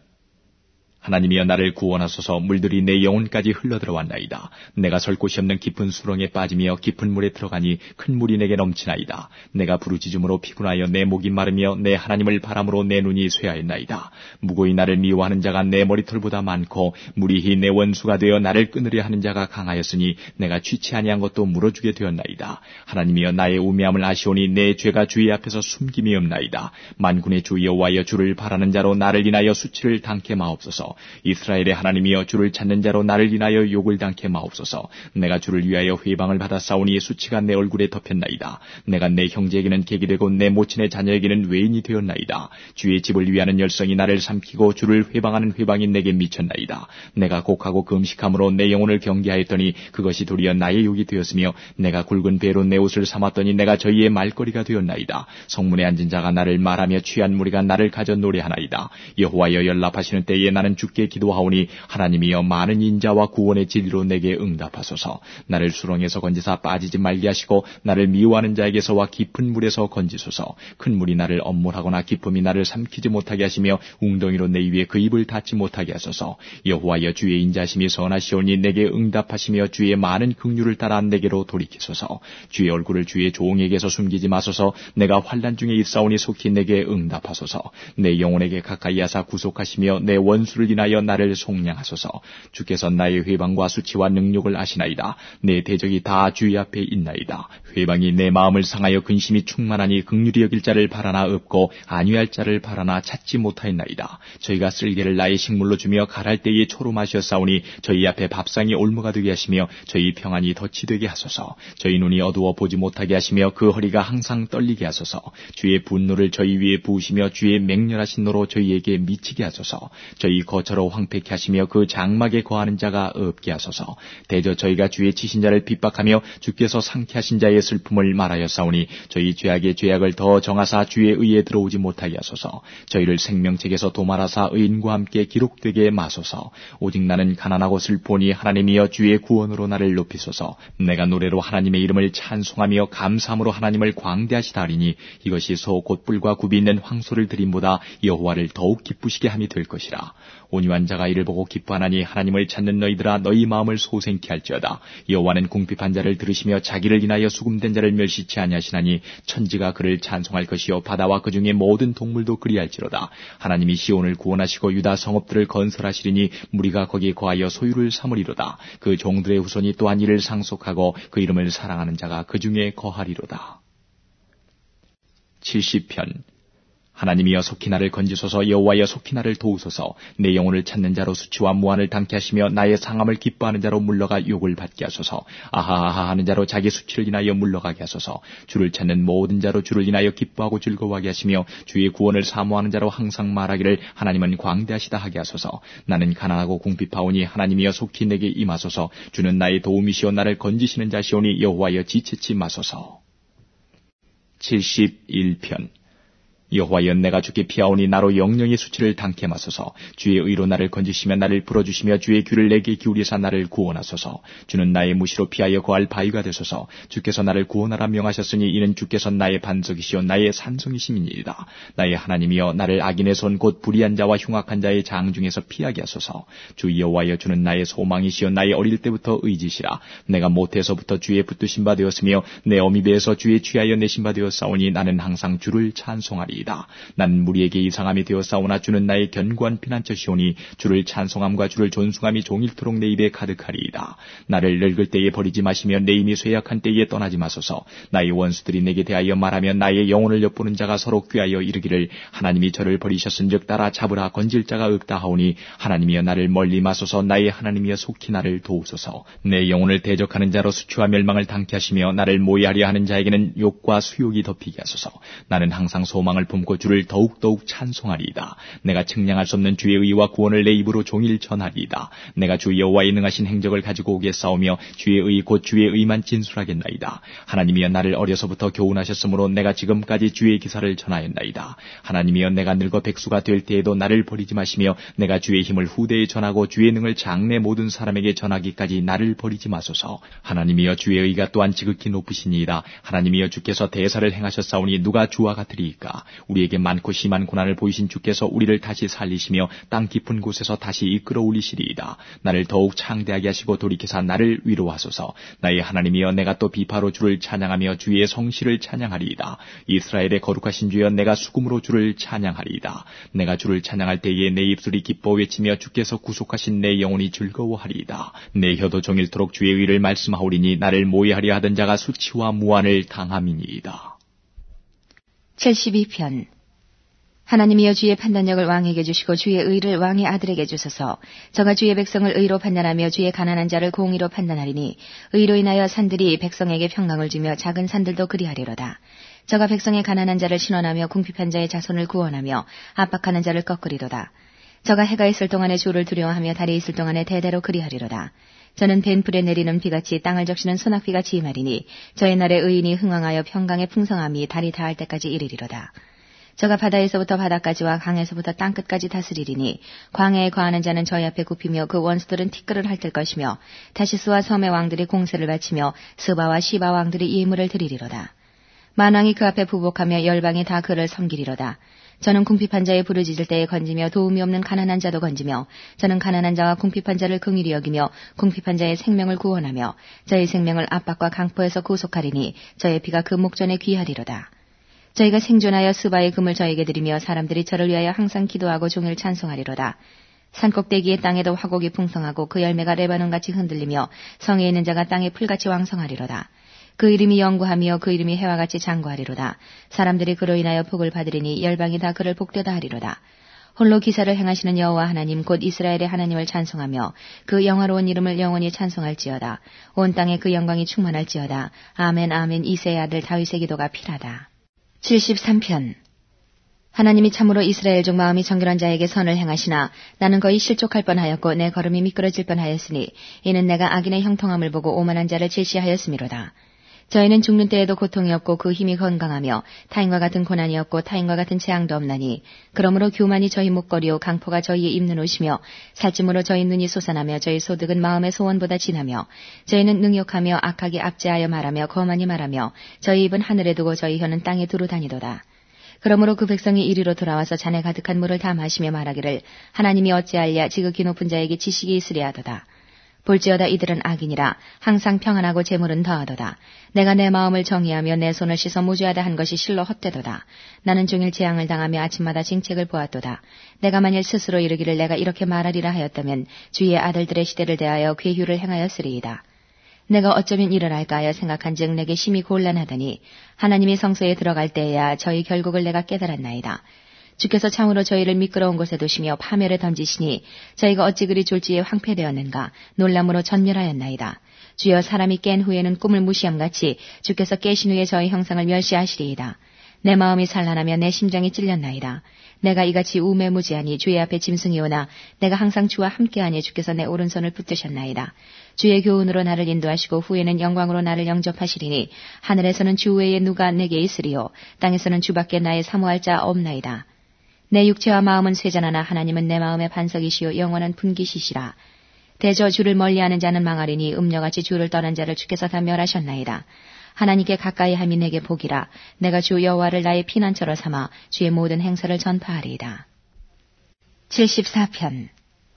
하나님이여 나를 구원하소서. 물들이 내 영혼까지 흘러들어왔나이다. 내가 설 곳이 없는 깊은 수렁에 빠지며 깊은 물에 들어가니 큰 물이 내게 넘치나이다. 내가 부르짖음으로 피곤하여 내 목이 마르며 내 하나님을 바람으로 내 눈이 쇠하였나이다. 무고히 나를 미워하는 자가 내 머리털보다 많고 무리히 내 원수가 되어 나를 끊으려 하는 자가 강하였으니 내가 취치 아니한 것도 물어주게 되었나이다. 하나님이여 나의 우매함을 아시오니 내 죄가 주의 앞에서 숨김이 없나이다. 만군의 주 여호와여 주를 바라는 자로 나를 인하여 수치를 당케 마옵소서. 이스라엘의 하나님이여 주를 찾는 자로 나를 인하여 욕을 당케 마옵소서. 내가 주를 위하여 회방을 받았사오니 수치가 내 얼굴에 덮였나이다. 내가 내 형제에게는 객이 되고 내 모친의 자녀에게는 외인이 되었나이다. 주의 집을 위하는 열성이 나를 삼키고 주를 회방하는 회방이 내게 미쳤나이다. 내가 곡하고 금식함으로 내 영혼을 경계하였더니 그것이 도리어 나의 욕이 되었으며 내가 굵은 배로 내 옷을 삼았더니 내가 저희의 말거리가 되었나이다. 성문에 앉은 자가 나를 말하며 취한 무리가 나를 가져 노래하나이다. 여호와여 연락하시는 때에 나는 주께 기도하오니 하나님이여 많은 인자와 구원의 진리로 내게 응답하소서. 나를 수렁에서 건지사 빠지지 말게 하시고 나를 미워하는 자에게서와 깊은 물에서 건지소서. 큰 물이 나를 엄몰하거나 깊음이 나를 삼키지 못하게 하시며 웅덩이로 내 위에 그 입을 닫지 못하게 하소서. 여호와여 주의 인자심이 선하시오니 내게 응답하시며 주의 많은 긍휼을 따라 내게로 돌이키소서. 주의 얼굴을 주의 종에게서 숨기지 마소서. 내가 환난 중에 있사오니 속히 내게 응답하소서. 내 영혼에게 가까이 하사 구속하시며 내 원수를 인하여 나를 속량하소서. 주께서 나의 회방과 수치와 능력을 아시나이다. 내 대적이 다 주의 앞에 있나이다. 회방이 내 마음을 상하여 근심이 충만하니 긍휼히 여길 자를 바라나 없고 안위할 자를 바라나 찾지 못하였나이다. 저희가 쓸개를 나의 식물로 주며 갈할 때에 초로 마셨사오니 저희 앞에 밥상이 올무가 되게 하시며 저희 평안이 덫이 되게 하소서. 저희 눈이 어두워 보지 못하게 하시며 그 허리가 항상 떨리게 하소서. 주의 분노를 저희 위에 부으시며 주의 맹렬하신 노로 저희에게 미치게 하소서. 저희 거처로 황폐케 하시며 그 장막에 거하는 자가 없게 하소서. 대저 저희가 주의 치신 자를 핍박하며 주께서 상쾌하신 자의 슬픔을 말하였사오니 저희 죄악의 죄악을 더 정하사 주의 의에 들어오지 못하게 하소서. 저희를 생명책에서 도말하사 의인과 함께 기록되게 마소서. 오직 나는 가난하고 슬프오니 하나님이여 주의 구원으로 나를 높이소서. 내가 노래로 하나님의 이름을 찬송하며 감사함으로 하나님을 광대하시다 하리니 이것이 소 곧 뿔과 굽이 있는 황소를 드림보다 여호와를 더욱 기쁘시게 함이 될 것이라. 온유한 자가 이를 보고 기뻐하나니 하나님을 찾는 너희들아 너희 마음을 소생케 할지어다. 여호와는 궁핍한 자를 들으시며 자기를 인하여 수금된 자를 멸시치 아니하시나니 천지가 그를 찬송할 것이요 바다와 그 중에 모든 동물도 그리할지로다. 하나님이 시온을 구원하시고 유다 성읍들을 건설하시리니 무리가 거기에 거하여 소유를 삼으리로다. 그 종들의 후손이 또한 이를 상속하고 그 이름을 사랑하는 자가 그 중에 거하리로다. 칠십 편. 하나님이여 속히 나를 건지소서. 여호와여 속히 나를 도우소서. 내 영혼을 찾는 자로 수치와 무한을 당케 하시며 나의 상함을 기뻐하는 자로 물러가 욕을 받게 하소서. 아하아하 하는 자로 자기 수치를 인하여 물러가게 하소서. 주를 찾는 모든 자로 주를 인하여 기뻐하고 즐거워하게 하시며 주의 구원을 사모하는 자로 항상 말하기를 하나님은 광대하시다 하게 하소서. 나는 가난하고 궁핍하오니 하나님이여 속히 내게 임하소서. 주는 나의 도움이시오 나를 건지시는 자시오니 여호와여 지체치 마소서. 칠십일 편. 여호와여 내가 주께 피하오니 나로 영영의 수치를 당케 마소서. 주의 의로 나를 건지시며 나를 풀어주시며 주의 귀를 내게 기울이사 나를 구원하소서. 주는 나의 무시로 피하여 거할 바위가 되소서. 주께서 나를 구원하라 명하셨으니 이는 주께서 나의 반석이시요 나의 산성이심이니이다. 나의 하나님이여 나를 악인의 손 곧 불의한 자와 흉악한 자의 장 중에서 피하게 하소서. 주 여호와여 주는 나의 소망이시요 나의 어릴 때부터 의지시라. 내가 모태에서부터 주의 붙드신 바 되었으며 내 어미 배에서 주의 취하여 내신 바 되었사오니 나는 항상 주를 찬송하리. 찬송하리이다. 난 무리에게 이상함이 되었사오나 주는 나의 견고한 피난처시오니 주를 찬송함과 주를 존숭함이 종일토록 내 입에 가득하리이다. 나를 늙을 때에 버리지 마시며 내 힘이 쇠약한 때에 떠나지 마소서. 나의 원수들이 내게 대하여 말하며 나의 영혼을 엿보는 자가 서로 꾀하여 이르기를 하나님이 저를 버리셨은즉 따라 잡으라 건질 자가 없다 하오니 하나님이여 나를 멀리 마소서. 나의 하나님이여 속히 나를 도우소서. 내 영혼을 대적하는 자로 수치와 멸망을 당케 하시며 나를 모해하려 하는 자에게는 욕과 수욕이 덮이게 하소서. 나는 항상 소망을 품고 주를 더욱더욱 찬송하리이다. 내가 측량할 수 없는 주의 의와 구원을 내 입으로 종일 전하리이다. 내가 주 여호와의 능하신 행적을 가지고 오겠사오며 주의 의 곧 주의 의만 진술하겠나이다. 하나님이여 나를 어려서부터 교훈하셨으므로 내가 지금까지 주의 기사를 전하였나이다. 하나님이여 내가 늙어 백수가 될 때에도 나를 버리지 마시며 내가 주의 힘을 후대에 전하고 주의 능을 장래 모든 사람에게 전하기까지 나를 버리지 마소서. 하나님이여 주의 의가 또한 지극히 높으시니이다. 하나님이여 주께서 대사를 행하셨사오니 누가 주와 같으리이까. 우리에게 많고 심한 고난을 보이신 주께서 우리를 다시 살리시며 땅 깊은 곳에서 다시 이끌어 올리시리이다. 나를 더욱 창대하게 하시고 돌이키사 나를 위로하소서. 나의 하나님이여 내가 또 비파로 주를 찬양하며 주의 성실을 찬양하리이다. 이스라엘의 거룩하신 주여 내가 수금으로 주를 찬양하리이다. 내가 주를 찬양할 때에 내 입술이 기뻐 외치며 주께서 구속하신 내 영혼이 즐거워하리이다. 내 혀도 종일토록 주의 의를 말씀하오리니 나를 모해하려 하던 자가 수치와 무한을 당함이니이다. 칠십이 편. 하나님이여 주의 판단력을 왕에게 주시고 주의 의를 왕의 아들에게 주소서. 저가 주의 백성을 의로 판단하며 주의 가난한 자를 공의로 판단하리니 의로 인하여 산들이 백성에게 평강을 주며 작은 산들도 그리하리로다. 저가 백성의 가난한 자를 신원하며 궁핍한 자의 자손을 구원하며 압박하는 자를 꺾으리로다. 저가 해가 있을 동안에 주를 두려워하며 달이 있을 동안에 대대로 그리하리로다. 저는 벤풀에 내리는 비같이 땅을 적시는 소낙비같이 임하리니 저의 날에 의인이 흥왕하여 평강의 풍성함이 달이 닿을 때까지 이르리로다. 저가 바다에서부터 바다까지와 강에서부터 땅끝까지 다스리리니 광야에 거하는 자는 저희 앞에 굽히며 그 원수들은 티끌을 핥을 것이며 다시스와 섬의 왕들이 공세를 바치며 스바와 시바 왕들이 예물을 드리리로다. 만왕이 그 앞에 부복하며 열방이 다 그를 섬기리로다. 저는 궁핍한 자의 부르짖을 때에 건지며 도움이 없는 가난한 자도 건지며 저는 가난한 자와 궁핍한 자를 긍휼히 여기며 궁핍한 자의 생명을 구원하며 저의 생명을 압박과 강포에서 구속하리니 저의 피가 그 목전에 귀하리로다. 저희가 생존하여 스바의 금을 저에게 드리며 사람들이 저를 위하여 항상 기도하고 종일 찬송하리로다. 산꼭대기의 땅에도 화곡이 풍성하고 그 열매가 레바논같이 흔들리며 성에 있는 자가 땅에 풀같이 왕성하리로다. 그 이름이 영구하며 그 이름이 해와같이 장구하리로다. 사람들이 그로 인하여 복을 받으리니 열방이 다 그를 복되다 하리로다. 홀로 기사를 행하시는 여호와 하나님 곧 이스라엘의 하나님을 찬송하며 그 영화로운 이름을 영원히 찬송할지어다. 온 땅에 그 영광이 충만할지어다. 아멘 아멘. 이새의 아들 다윗의 기도가 필하다. 칠십삼 편. 하나님이 참으로 이스라엘 중 마음이 정결한 자에게 선을 행하시나 나는 거의 실족할 뻔하였고 내 걸음이 미끄러질 뻔하였으니 이는 내가 악인의 형통함을 보고 오만한 자를 제시하였음이로다. 저희는 죽는 때에도 고통이 없고 그 힘이 건강하며 타인과 같은 고난이 없고 타인과 같은 재앙도 없나니 그러므로 교만이 저희 목걸이요 강포가 저희의 입는 옷이며 살찜으로 저희 눈이 솟아나며 저희 소득은 마음의 소원보다 진하며 저희는 능욕하며 악하게 압제하여 말하며 거만히 말하며 저희 입은 하늘에 두고 저희 혀는 땅에 두루 다니도다. 그러므로 그 백성이 이리로 돌아와서 잔에 가득한 물을 다 마시며 말하기를 하나님이 어찌하랴 지극히 높은 자에게 지식이 있으랴 하도다. 볼지어다 이들은 악인이라 항상 평안하고 재물은 더하도다. 내가 내 마음을 정의하며 내 손을 씻어 무죄하다 한 것이 실로 헛되도다. 나는 종일 재앙을 당하며 아침마다 징책을 보았도다. 내가 만일 스스로 이르기를 내가 이렇게 말하리라 하였다면 주의 아들들의 시대를 대하여 괴휴를 행하였으리이다. 내가 어쩌면 이를 알까 하여 생각한즉 내게 심히 곤란하더니 하나님의 성소에 들어갈 때에야 저희 결국을 내가 깨달았나이다. 주께서 참으로 저희를 미끄러운 곳에 두시며 파멸에 던지시니 저희가 어찌 그리 졸지에 황폐되었는가 놀람으로 전멸하였나이다. 주여 사람이 깬 후에는 꿈을 무시함같이 주께서 깨신 후에 저희 형상을 멸시하시리이다. 내 마음이 산란하며 내 심장이 찔렸나이다. 내가 이같이 우매무지하니 주의 앞에 짐승이 오나 내가 항상 주와 함께하니 주께서 내 오른손을 붙드셨나이다. 주의 교훈으로 나를 인도하시고 후에는 영광으로 나를 영접하시리니 하늘에서는 주 외에 누가 내게 있으리요 땅에서는 주밖에 나의 사모할 자 없나이다. 내 육체와 마음은 쇠잔하나 하나님은 내 마음의 반석이시요 영원한 분기시시라. 대저 주를 멀리하는 자는 망하리니 음녀같이 주를 떠난 자를 주께서 다 멸하셨나이다. 하나님께 가까이 함이 내게 복이라. 내가 주 여호와를 나의 피난처로 삼아 주의 모든 행사를 전파하리이다. 칠십사 편.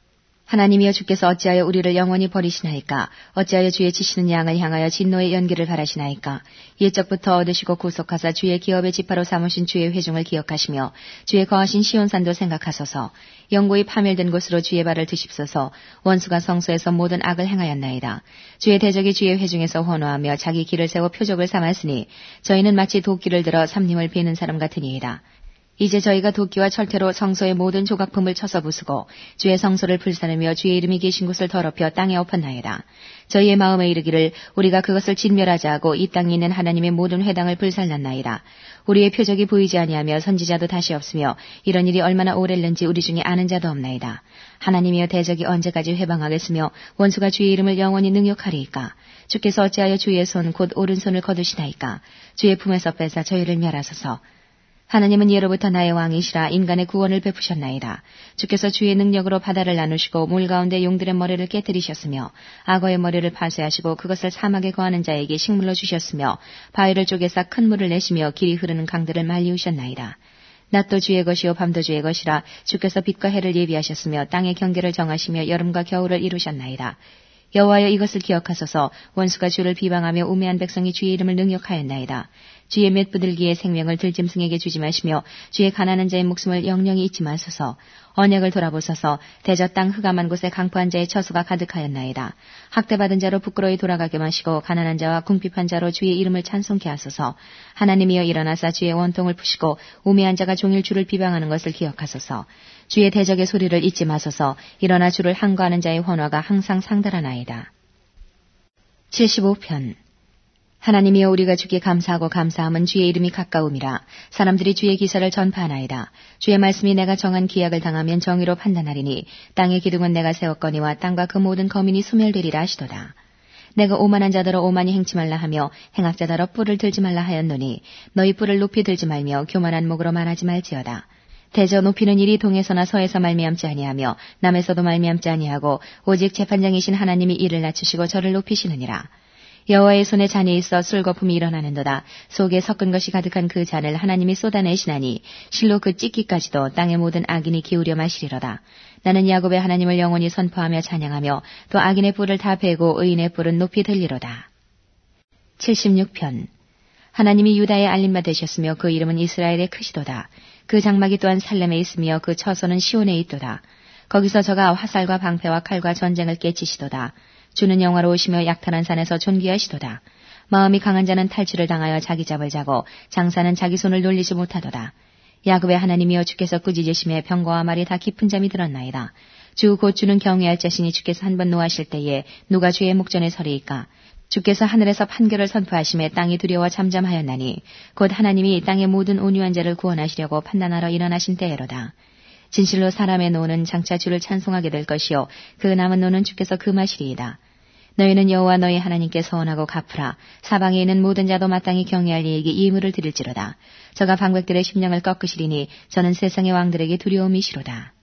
하나님이여 주께서 어찌하여 우리를 영원히 버리시나이까? 어찌하여 주의 지시는 양을 향하여 진노의 연기를 바라시나이까? 옛적부터 얻으시고 구속하사 주의 기업의 지파로 삼으신 주의 회중을 기억하시며 주의 거하신 시온산도 생각하소서. 영구히 파멸된 곳으로 주의 발을 드십소서. 원수가 성소에서 모든 악을 행하였나이다. 주의 대적이 주의 회중에서 혼화하며 자기 길을 세워 표적을 삼았으니 저희는 마치 도끼를 들어 삼림을 베는 사람 같으니이다. 이제 저희가 도끼와 철퇴로 성소의 모든 조각품을 쳐서 부수고 주의 성소를 불사르며 주의 이름이 계신 곳을 더럽혀 땅에 엎었나이다. 저희의 마음에 이르기를 우리가 그것을 진멸하자 하고 이 땅에 있는 하나님의 모든 회당을 불살랐나이다. 우리의 표적이 보이지 아니하며 선지자도 다시 없으며 이런 일이 얼마나 오래는지 우리 중에 아는 자도 없나이다. 하나님이여 대적이 언제까지 회방하겠으며 원수가 주의 이름을 영원히 능욕하리이까? 주께서 어찌하여 주의 손 곧 오른손을 거두시나이까? 주의 품에서 뺏어 저희를 멸하소서. 하나님은 예로부터 나의 왕이시라 인간의 구원을 베푸셨나이다. 주께서 주의 능력으로 바다를 나누시고 물 가운데 용들의 머리를 깨뜨리셨으며 악어의 머리를 파쇄하시고 그것을 사막에 거하는 자에게 식물로 주셨으며 바위를 쪼개사 큰 물을 내시며 길이 흐르는 강들을 말리우셨나이다. 낮도 주의 것이요 밤도 주의 것이라 주께서 빛과 해를 예비하셨으며 땅의 경계를 정하시며 여름과 겨울을 이루셨나이다. 여호와여 이것을 기억하소서. 원수가 주를 비방하며 우매한 백성이 주의 이름을 능욕하였나이다. 주의 몇 부들기의 생명을 들짐승에게 주지 마시며 주의 가난한 자의 목숨을 영영히 잊지 마소서. 언약을 돌아보소서. 대저 땅 흑암한 곳에 강포한 자의 처소가 가득하였나이다. 학대받은 자로 부끄러이 돌아가게 마시고 가난한 자와 궁핍한 자로 주의 이름을 찬송케 하소서. 하나님이여 일어나사 주의 원통을 푸시고 우매한 자가 종일 주를 비방하는 것을 기억하소서. 주의 대적의 소리를 잊지 마소서. 일어나 주를 항거하는 자의 환화가 항상 상달하나이다. 칠십오 편. 하나님이여 우리가 주께 감사하고 감사함은 주의 이름이 가까움이라. 사람들이 주의 기사를 전파하나이다. 주의 말씀이 내가 정한 기약을 당하면 정의로 판단하리니 땅의 기둥은 내가 세웠거니와 땅과 그 모든 거민이 소멸되리라 하시도다. 내가 오만한 자더러 오만히 행치 말라 하며 행악자더러 뿔을 들지 말라 하였노니 너희 뿔을 높이 들지 말며 교만한 목으로 말하지 말지어다. 대저 높이는 일이 동에서나 서에서 말미암지 아니하며 남에서도 말미암지 아니하고 오직 재판장이신 하나님이 이를 낮추시고 저를 높이시느니라. 여호와의 손에 잔이 있어 술거품이 일어나는도다. 속에 섞은 것이 가득한 그 잔을 하나님이 쏟아내시나니 실로 그 찢기까지도 땅의 모든 악인이 기울여 마시리로다. 나는 야곱의 하나님을 영원히 선포하며 찬양하며 또 악인의 뿔을 다 베고 의인의 뿔은 높이 들리로다. 칠십육 편. 하나님이 유다의 알림바 되셨으며 그 이름은 이스라엘의 크시도다. 그 장막이 또한 살렘에 있으며 그 처소는 시온에 있도다. 거기서 저가 화살과 방패와 칼과 전쟁을 깨치시도다. 주는 영화로우시며 약탈한 산에서 존귀하시도다. 마음이 강한 자는 탈취를 당하여 자기 잡을 자고 장사는 자기 손을 놀리지 못하도다. 야곱의 하나님이여 주께서 꾸짖으심에 병거와 말이 다 깊은 잠이 들었나이다. 주 곧 주는 경외할 자신이 주께서 한번 노하실 때에 누가 주의 목전에 서리이까? 주께서 하늘에서 판결을 선포하심에 땅이 두려워 잠잠하였나니 곧 하나님이 땅의 모든 온유한 자를 구원하시려고 판단하러 일어나신 때에로다. 진실로 사람의 노는 장차 주를 찬송하게 될 것이요 그 남은 노는 주께서 금하시리이다. 너희는 여호와 너희 하나님께 서원하고 갚으라. 사방에 있는 모든 자도 마땅히 경외할 이에게 이물을 드릴지로다. 저가 방백들의 심령을 꺾으시리니 저는 세상의 왕들에게 두려움이시로다.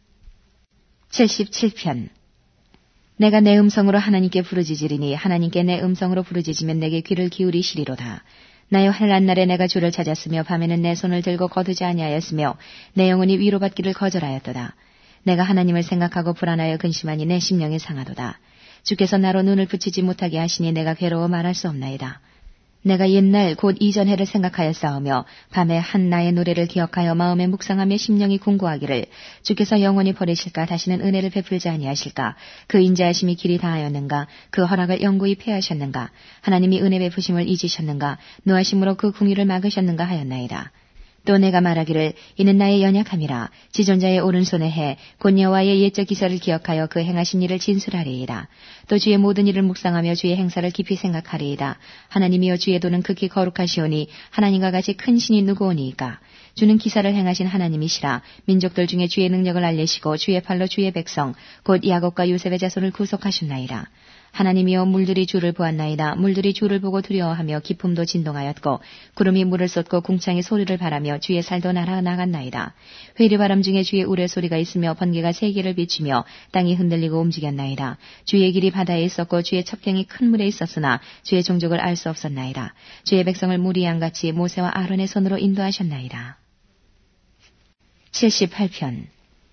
칠십칠 편. 내가 내 음성으로 하나님께 부르짖으리니 하나님께 내 음성으로 부르짖으면 내게 귀를 기울이시리로다. 나여 한낮날에 내가 주를 찾았으며 밤에는 내 손을 들고 거두지 아니하였으며 내 영혼이 위로받기를 거절하였도다. 내가 하나님을 생각하고 불안하여 근심하니 내 심령이 상하도다. 주께서 나로 눈을 붙이지 못하게 하시니 내가 괴로워 말할 수 없나이다. 내가 옛날 곧 이전 해를 생각하여 싸우며 밤에 한 나의 노래를 기억하여 마음에 묵상하며 심령이 궁구하기를 주께서 영원히 버리실까 다시는 은혜를 베풀지 아니하실까 그 인자하심이 길이 다하였는가 그 허락을 영구히 폐하셨는가 하나님이 은혜 베푸심을 잊으셨는가 노하심으로 그 궁유를 막으셨는가 하였나이다. 또 내가 말하기를 이는 나의 연약함이라 지존자의 오른손에 해 곧 여호와의 옛적 기사를 기억하여 그 행하신 일을 진술하리이다. 또 주의 모든 일을 묵상하며 주의 행사를 깊이 생각하리이다. 하나님이여 주의 도는 극히 거룩하시오니 하나님과 같이 큰 신이 누구오니이까. 주는 기사를 행하신 하나님이시라. 민족들 중에 주의 능력을 알리시고 주의 팔로 주의 백성 곧 야곱과 요셉의 자손을 구속하셨나이다. 하나님이여 물들이 주를 보았나이다. 물들이 주를 보고 두려워하며 기품도 진동하였고 구름이 물을 쏟고 궁창이 소리를 바라며 주의 살도 날아나갔나이다. 회리바람 중에 주의 우레소리가 있으며 번개가 세계를 비추며 땅이 흔들리고 움직였나이다. 주의 길이 바다에 있었고 주의 첩경이 큰 물에 있었으나 주의 종족을 알 수 없었나이다. 주의 백성을 무리 양같이 모세와 아론의 손으로 인도하셨나이다. 칠십팔 편.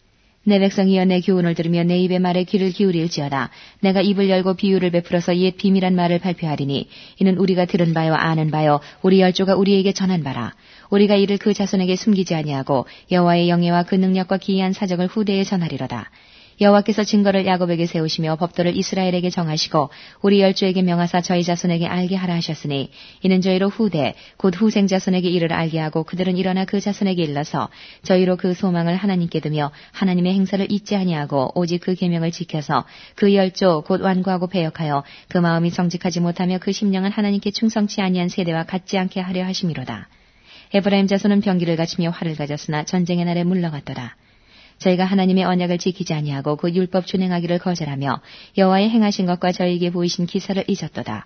내 백성이여 내 교훈을 들으며 내 입의 말에 귀를 기울일지어다. 내가 입을 열고 비유를 베풀어서 옛 비밀한 말을 발표하리니 이는 우리가 들은 바요 아는 바요 우리 열조가 우리에게 전한 바라. 우리가 이를 그 자손에게 숨기지 아니하고 여호와의 영예와 그 능력과 기이한 사적을 후대에 전하리로다. 여호와께서 증거를 야곱에게 세우시며 법도를 이스라엘에게 정하시고 우리 열조에게 명하사 저희 자손에게 알게 하라 하셨으니 이는 저희로 후대 곧 후생 자손에게 이를 알게 하고 그들은 일어나 그 자손에게 일러서 저희로 그 소망을 하나님께 두며 하나님의 행사를 잊지 아니하고 오직 그 계명을 지켜서 그 열조 곧 완고하고 배역하여 그 마음이 정직하지 못하며 그 심령은 하나님께 충성치 아니한 세대와 같지 않게 하려 하심이로다. 에브라임 자손은 병기를 갖추며 활을 가졌으나 전쟁의 날에 물러갔도다. 저희가 하나님의 언약을 지키지 아니하고 그 율법 준행하기를 거절하며 여호와의 행하신 것과 저희에게 보이신 기사를 잊었도다.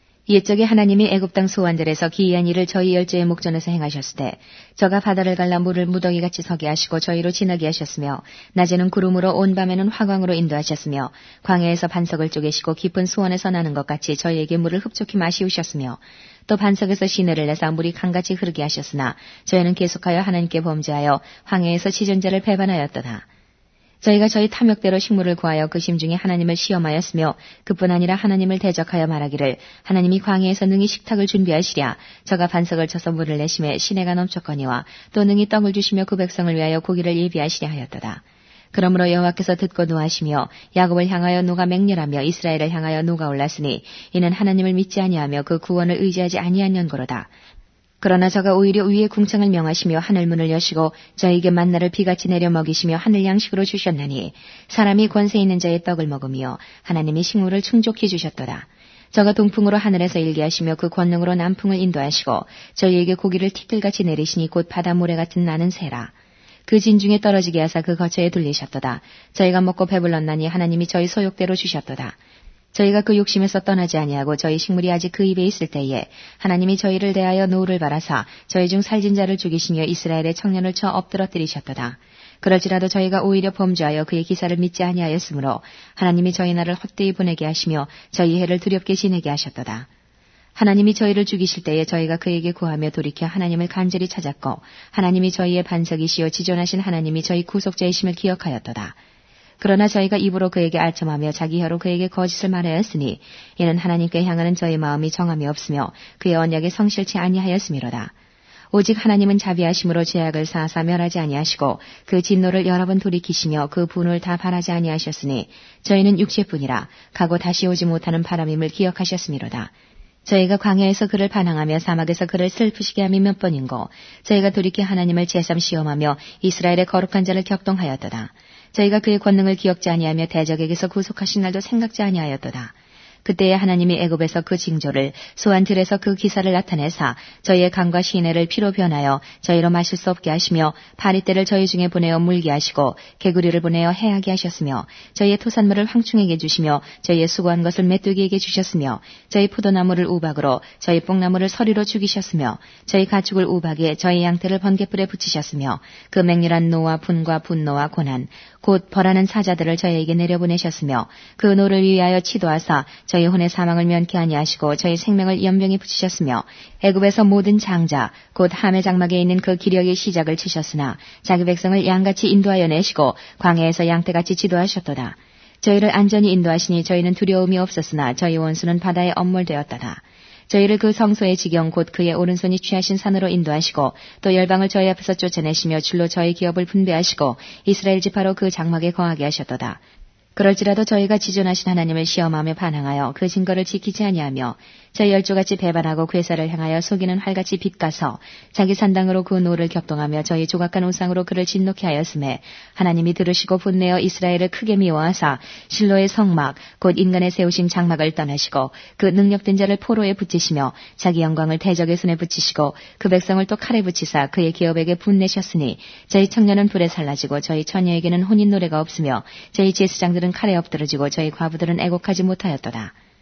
옛적에 하나님이 애굽 땅 소환들에서 기이한 일을 저희 열조의 목전에서 행하셨을 때 저가 바다를 갈라 물을 무더기같이 서게 하시고 저희로 지나게 하셨으며 낮에는 구름으로 온 밤에는 화광으로 인도하셨으며 광야에서 반석을 쪼개시고 깊은 수원에서 나는 것 같이 저희에게 물을 흡족히 마시우셨으며 또 반석에서 시내를 내사 물이 강같이 흐르게 하셨으나 저희는 계속하여 하나님께 범죄하여 황해에서 지존자를 배반하였도다. 저희가 저희 탐욕대로 식물을 구하여 그 심중에 하나님을 시험하였으며 그뿐 아니라 하나님을 대적하여 말하기를 하나님이 광야에서 능히 식탁을 준비하시랴 저가 반석을 쳐서 물을 내심에 시내가 넘쳤거니와 또 능히 떡을 주시며 그 백성을 위하여 고기를 예비하시랴 하였도다. 그러므로 여호와께서 듣고 노하시며 야곱을 향하여 노가 맹렬하며 이스라엘을 향하여 노가 올랐으니 이는 하나님을 믿지 아니하며 그 구원을 의지하지 아니한 연고로다. 그러나 저가 오히려 위에 궁창을 명하시며 하늘문을 여시고 저에게 만나를 비같이 내려 먹이시며 하늘 양식으로 주셨나니 사람이 권세 있는 자의 떡을 먹으며 하나님이 식물을 충족히 주셨도다. 저가 동풍으로 하늘에서 일게 하시며 그 권능으로 남풍을 인도하시고 저희에게 고기를 티끌같이 내리시니 곧 바다 모래 같은 나는 새라. 그 진중에 떨어지게 하사 그 거처에 둘리셨도다. 저희가 먹고 배불렀나니 하나님이 저희 소욕대로 주셨도다. 저희가 그 욕심에서 떠나지 아니하고 저희 식물이 아직 그 입에 있을 때에 하나님이 저희를 대하여 노를 바라사 저희 중 살진 자를 죽이시며 이스라엘의 청년을 쳐 엎드러뜨리셨도다. 그럴지라도 저희가 오히려 범죄하여 그의 기사를 믿지 아니하였으므로 하나님이 저희 나를 헛되이 보내게 하시며 저희 해를 두렵게 지내게 하셨도다. 하나님이 저희를 죽이실 때에 저희가 그에게 구하며 돌이켜 하나님을 간절히 찾았고 하나님이 저희의 반석이시여 지존하신 하나님이 저희 구속자이심을 기억하였도다. 그러나 저희가 입으로 그에게 알첨하며 자기 혀로 그에게 거짓을 말하였으니 이는 하나님께 향하는 저희 마음이 정함이 없으며 그의 언약에 성실치 아니하였음이로다. 오직 하나님은 자비하심으로 죄악을 사하사 멸하지 아니하시고 그 진노를 여러 번 돌이키시며 그 분을 다 바라지 아니하셨으니 저희는 육체뿐이라 가고 다시 오지 못하는 바람임을 기억하셨음이로다. 저희가 광야에서 그를 반항하며 사막에서 그를 슬프시게 함이 몇 번인고 저희가 돌이켜 하나님을 제삼 시험하며 이스라엘의 거룩한 자를 격동하였도다. 저희가 그의 권능을 기억지 아니하며 대적에게서 구속하신 날도 생각지 아니하였도다. 그때에 하나님이 애굽에서 그 징조를 소환들에서 그 기사를 나타내사 저희의 강과 시내를 피로 변하여 저희로 마실 수 없게 하시며 파리떼를 저희 중에 보내어 물게 하시고 개구리를 보내어 해하게 하셨으며 저희의 토산물을 황충에게 주시며 저희의 수고한 것을 메뚜기에게 주셨으며 저희 포도나무를 우박으로 저희 뽕나무를 서리로 죽이셨으며 저희 가축을 우박에 저희 양떼를 번갯불에 붙이셨으며 그 맹렬한 노와 분과 분노와 고난 곧 벌하는 사자들을 저희에게 내려보내셨으며 그 노를 위하여 치도하사 저희 혼의 사망을 면케 아니하시고 저희 생명을 연병에 붙이셨으며 애굽에서 모든 장자 곧 함의 장막에 있는 그 기력의 시작을 치셨으나 자기 백성을 양같이 인도하여 내시고 광야에서 양떼같이 지도하셨도다. 저희를 안전히 인도하시니 저희는 두려움이 없었으나 저희 원수는 바다에 엄몰되었다다. 저희를 그 성소의 지경 곧 그의 오른손이 취하신 산으로 인도하시고 또 열방을 저희 앞에서 쫓아내시며 줄로 저희 기업을 분배하시고 이스라엘 지파로 그 장막에 거하게 하셨도다. 그럴지라도 저희가 지존하신 하나님을 시험하며 반항하여 그 증거를 지키지 아니하며 저희 열조같이 배반하고 괴사를 향하여 속이는 활같이 빗가서 자기 산당으로 그 노를 격동하며 저희 조각간 우상으로 그를 진노케 하였음에 하나님이 들으시고 분내어 이스라엘을 크게 미워하사 실로의 성막 곧 인간의 세우신 장막을 떠나시고 그 능력된 자를 포로에 붙이시며 자기 영광을 대적의 손에 붙이시고 그 백성을 또 칼에 붙이사 그의 기업에게 분내셨으니 저희 청년은 불에 살라지고 저희 처녀에게는 혼인 노래가 없으며 저희 제사장들은 칼에 엎드러지고 저희 과부들은 애곡하지 못하였도다.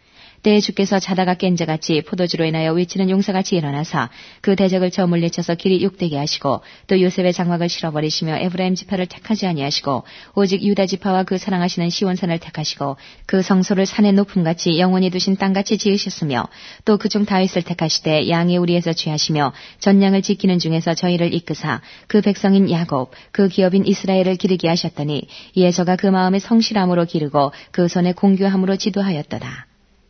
때에 주께서 자다가 깬 자같이 포도주로 인하여 외치는 용사같이 일어나사 그 대적을 저 물리쳐서 길이 욕되게 하시고 또 요셉의 장막을 실어버리시며 에브라임 지파를 택하지 아니하시고 오직 유다 지파와 그 사랑하시는 시온산을 택하시고 그 성소를 산의 높음같이 영원히 두신 땅같이 지으셨으며 또 그중 다윗을 택하시되 양이 우리에서 취하시며 전량을 지키는 중에서 저희를 이끄사 그 백성인 야곱 그 기업인 이스라엘을 기르게 하셨더니 이에 저가 그 마음의 성실함으로 기르고 그 손의 공교함으로 지도하였도다.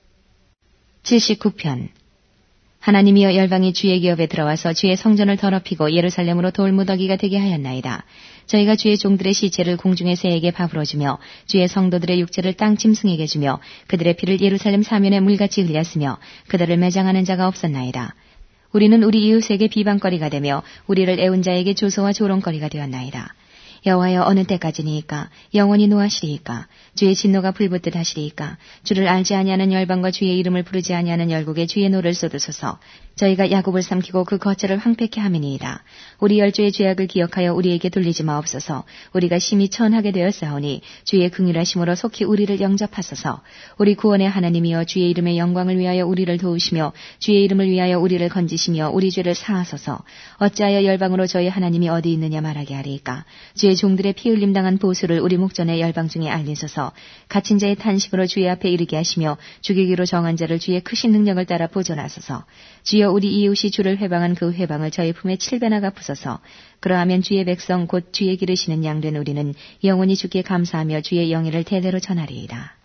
칠십구 편. 하나님이여 열방이 주의 기업에 들어와서 주의 성전을 더럽히고 예루살렘으로 돌무더기가 되게 하였나이다. 저희가 주의 종들의 시체를 공중의 새에게 밥으로 주며 주의 성도들의 육체를 땅 짐승에게 주며 그들의 피를 예루살렘 사면에 물같이 흘렸으며 그들을 매장하는 자가 없었나이다. 우리는 우리 이웃에게 비방거리가 되며 우리를 애운 자에게 조소와 조롱거리가 되었나이다. 여호와여 어느 때까지니이까 영원히 노하시리이까 주의 진노가 불붙듯 하시리이까 주를 알지 아니하는 열방과 주의 이름을 부르지 아니하는 열국에 주의 노를 쏟으소서. 저희가 야곱을 삼키고 그 거처를 황폐케 함이니이다. 우리 열조의 죄악을 기억하여 우리에게 돌리지 마옵소서. 우리가 심히 천하게 되었사오니 주의 긍휼하심으로 속히 우리를 영접하소서. 우리 구원의 하나님이여 주의 이름의 영광을 위하여 우리를 도우시며 주의 이름을 위하여 우리를 건지시며 우리 죄를 사하소서. 어찌하여 열방으로 저희 하나님이 어디 있느냐 말하게 하리이까. 주의 종들의 피 흘림 당한 보수를 우리 목전의 열방 중에 알리소서. 갇힌 자의 탄식으로 주의 앞에 이르게 하시며 죽이기로 정한 자를 주의 크신 능력을 따라 보존하소서. 주여 우리 이웃이 주를 회방한 그 회방을 저희 품에 칠배나 갚으소서. 그러하면 주의 백성 곧 주의 기르시는 양된 우리는 영원히 주께 감사하며 주의 영예를 대대로 전하리이다.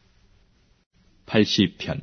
팔십 편.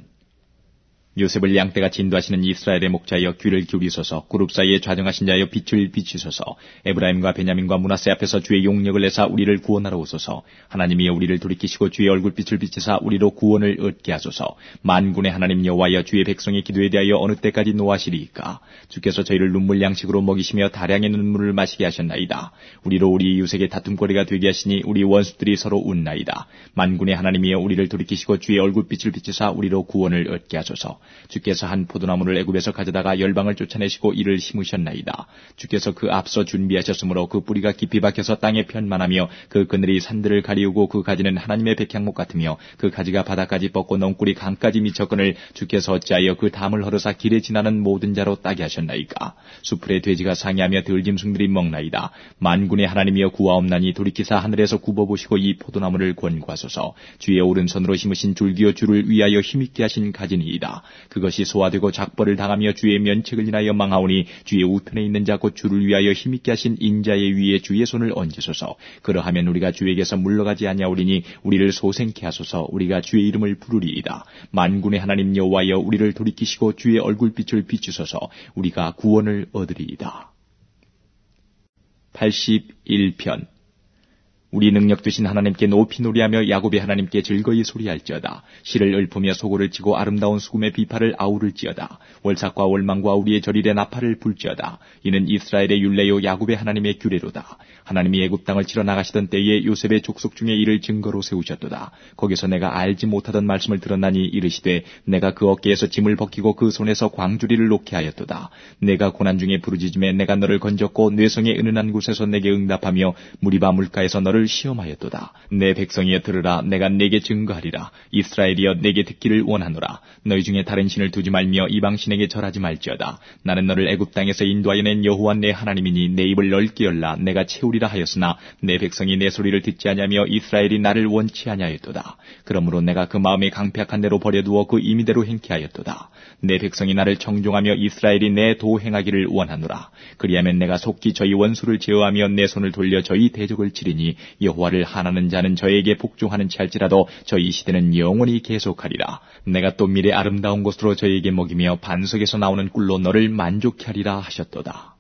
요셉을 양떼같이 인도하시는 이스라엘의 목자여 귀를 기울이소서. 그룹 사이에 좌정하신 자여 빛을 비추소서. 에브라임과 베냐민과 므낫세 앞에서 주의 용력을 내사 우리를 구원하러 오소서. 하나님이여 우리를 돌이키시고 주의 얼굴빛을 비치사 우리로 구원을 얻게 하소서. 만군의 하나님 여호와여 주의 백성의 기도에 대하여 어느 때까지 노하시리이까. 주께서 저희를 눈물 양식으로 먹이시며 다량의 눈물을 마시게 하셨나이다. 우리로 우리 이웃에게 다툼거리가 되게 하시니 우리 원수들이 서로 웃나이다. 만군의 하나님이여 우리를 돌이키시고 주의 얼굴빛을 비치사 우리로 구원을 얻게 하소서. 주께서 한 포도나무를 애굽에서 가져다가 열방을 쫓아내시고 이를 심으셨나이다. 주께서 그 앞서 준비하셨으므로 그 뿌리가 깊이 박혀서 땅에 편만하며 그 그늘이 산들을 가리우고 그 가지는 하나님의 백향목 같으며 그 가지가 바닥까지 뻗고 넝굴이 강까지 미쳤거늘 주께서 어찌하여 그 담을 허르사 길에 지나는 모든 자로 따게 하셨나이까. 수풀의 돼지가 상해하며 들짐승들이 먹나이다. 만군의 하나님이여 구하옵나니 돌이키사 하늘에서 굽어보시고 이 포도나무를 권고하소서. 주의 오른손으로 심으신 줄기여 주를 위하여 힘있게 하신 가지니이다. 그것이 소화되고 작벌을 당하며 주의 면책을 인하여 망하오니 주의 우편에 있는 자 곧 주를 위하여 힘있게 하신 인자의 위에 주의 손을 얹으소서. 그러하면 우리가 주에게서 물러가지 아니하오리니 우리를 소생케 하소서. 우리가 주의 이름을 부르리이다. 만군의 하나님 여호와여 우리를 돌이키시고 주의 얼굴빛을 비추소서. 우리가 구원을 얻으리이다. 팔십일 편. 우리 능력 되신 하나님께 높이 노래하며 야곱의 하나님께 즐거이 소리할지어다. 실을 읊으며 소고를 치고 아름다운 수금의 비파를 아우를지어다. 월삭과 월망과 우리의 절일의 나팔을 불지어다. 이는 이스라엘의 율례요 야곱의 하나님의 규례로다. 하나님이 애굽 땅을 치러 나가시던 때에 요셉의 족속 중에 이를 증거로 세우셨도다. 거기서 내가 알지 못하던 말씀을 들었나니 이르시되 내가 그 어깨에서 짐을 벗기고 그 손에서 광주리를 놓게 하였도다. 내가 고난 중에 부르짖음에 내가 너를 건졌고 뇌성의 은은한 곳에서 내게 응답하며 무리바 물가에서 너를 시험하였도다. 내 백성이여 들으라. 내가 내게 증거하리라. 이스라엘이여 내게 듣기를 원하노라. 너희 중에 다른 신을 두지 말며 이방신에게 절하지 말지어다. 나는 너를 애굽 땅에서 인도하여 낸 여호와 내 하나님이니 내 입을 넓게 열라. 내가 채우리라 하였으나 내 백성이 내 소리를 듣지 아니하며 이스라엘이 나를 원치 아니하였도다. 그러므로 내가 그 마음에 강폐악한 대로 버려두어 그 임의대로 행케 하였도다. 내 백성이 나를 청종하며 이스라엘이 내 도 행하기를 원하노라. 그리하면 내가 속히 저희 원수를 제어하며 내 손을 돌려 저희 대적을 치리니 여호와를 하나는 자는 저에게 복종하는 치 할지라도 저희 시대는 영원히 계속하리라. 내가 또 미래 아름다운 곳으로 저에게 먹이며 반석에서 나오는 꿀로 너를 만족케 하리라 하셨도다.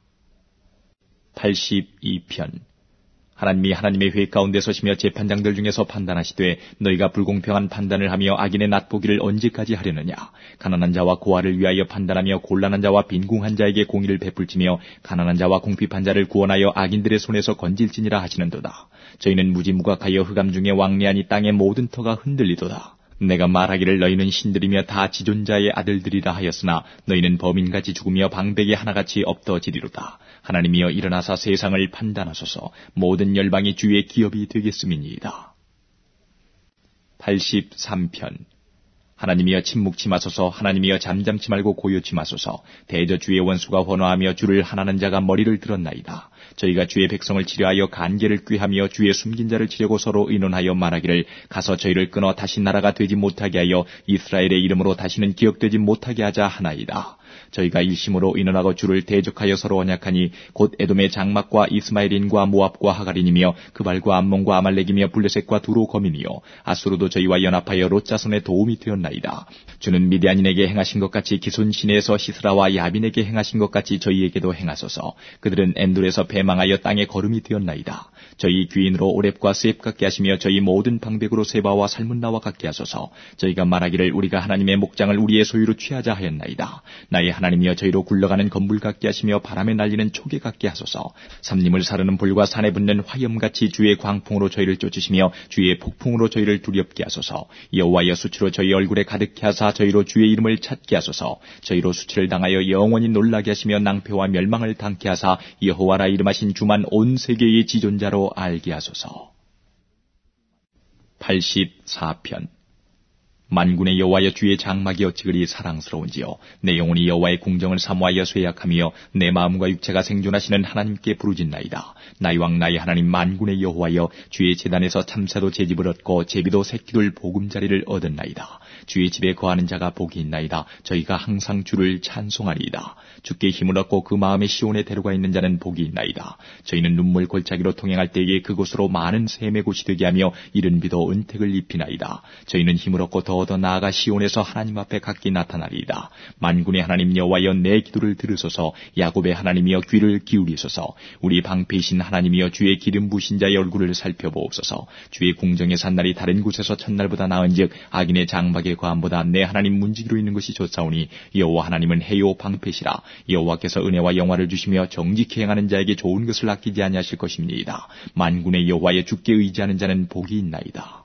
팔십이 편. 하나님이 하나님의 회 가운데 서시며 재판장들 중에서 판단하시되 너희가 불공평한 판단을 하며 악인의 낫보기를 언제까지 하려느냐. 가난한 자와 고아를 위하여 판단하며 곤란한 자와 빈궁한 자에게 공의를 베풀지며 가난한 자와 궁핍한 자를 구원하여 악인들의 손에서 건질지니라 하시는도다. 저희는 무지무각하여 흑암 중에 왕래하니 땅의 모든 터가 흔들리도다. 내가 말하기를 너희는 신들이며 다 지존자의 아들들이라 하였으나 너희는 범인같이 죽으며 방백이 하나같이 엎어지리로다. 하나님이여 일어나사 세상을 판단하소서. 모든 열방이 주의 기업이 되겠음이니이다. 팔십삼 편. 하나님이여 침묵치 마소서. 하나님이여 잠잠치 말고 고요치 마소서. 대저 주의 원수가 헌화하며 주를 하나는 자가 머리를 들었나이다. 저희가 주의 백성을 치려하여 간계를 꾀하며 주의 숨긴 자를 치려고 서로 의논하여 말하기를 가서 저희를 끊어 다시 나라가 되지 못하게 하여 이스라엘의 이름으로 다시는 기억되지 못하게 하자 하나이다. 저희가 일심으로 의논하고 주를 대적하여 서로 언약하니 곧 에돔의 장막과 이스마엘인과 모압과 하갈인이며 그발과 암몬과 아말렉이며 블레셋과 두로 거민이요 아수르도 저희와 연합하여 롯자손의 도움이 되었나이다. 주는 미디안인에게 행하신 것 같이 기손 시내에서 시스라와 야빈에게 행하신 것 같이 저희에게도 행하소서. 그들은 엔돌에서 배망하여 땅에 거름이 되었나이다. 저희 귀인으로 오렙과 스앱 같게 하시며 저희 모든 방백으로 세바와 살문나와 같게 하소서. 저희가 말하기를 우리가 하나님의 목장을 우리의 소유로 취하자 하였나이다. 나의 하나님이여 저희로 굴러가는 건물 같게 하시며 바람에 날리는 초계 같게 하소서. 삼림을 사르는 불과 산에 붙는 화염같이 주의 광풍으로 저희를 쫓으시며 주의 폭풍으로 저희를 두렵게 하소서. 여호와여 수치로 저희 얼굴에 가득케 하사 저희로 주의 이름을 찾게 하소서. 저희로 수치를 당하여 영원히 놀라게 하시며 낭패와 멸망을 당케 하사 여호와라 이름하신 주만 온 세계의 지존자로 알게 하소서. 팔십사 편. 만군의 여호와여 주의 장막이 어찌 그리 사랑스러운지요. 내 영혼이 여호와의 궁정을 사모하여 쇠약하며 내 마음과 육체가 생존하시는 하나님께 부르짖나이다. 나의 왕 나의 하나님 만군의 여호와여 주의 제단에서 참새도 제집을 얻고 제비도 새끼들 보금자리를 얻었나이다. 주의 집에 거하는 자가 복이 있나이다. 저희가 항상 주를 찬송하리이다. 주께 힘을 얻고 그 마음의 시온에 데려가 있는 자는 복이 있나이다. 저희는 눈물 골짜기로 통행할 때에 그곳으로 많은 샘의 곳이 되게 하며 이른 비도 은택을 입히나이다. 저희는 힘을 얻고 더 더 나아가 시온에서 하나님 앞에 각기 나타나리이다. 만군의 하나님 여호와여 내 기도를 들으소서. 야곱의 하나님이여 귀를 기울이소서. 우리 방패이신 하나님이여 주의 기름 부신 자의 얼굴을 살펴보옵소서. 주의 궁정의 산날이 다른 곳에서 첫날보다 나은즉 악인의 장막의 과함보다 내 하나님 문지기로 있는 것이 좋사오니 여호와 하나님은 해요 방패시라. 여호와께서 은혜와 영화를 주시며 정직히 행하는 자에게 좋은 것을 아끼지 아니하실 것입니다. 만군의 여호와여 주께 의지하는 자는 복이 있나이다.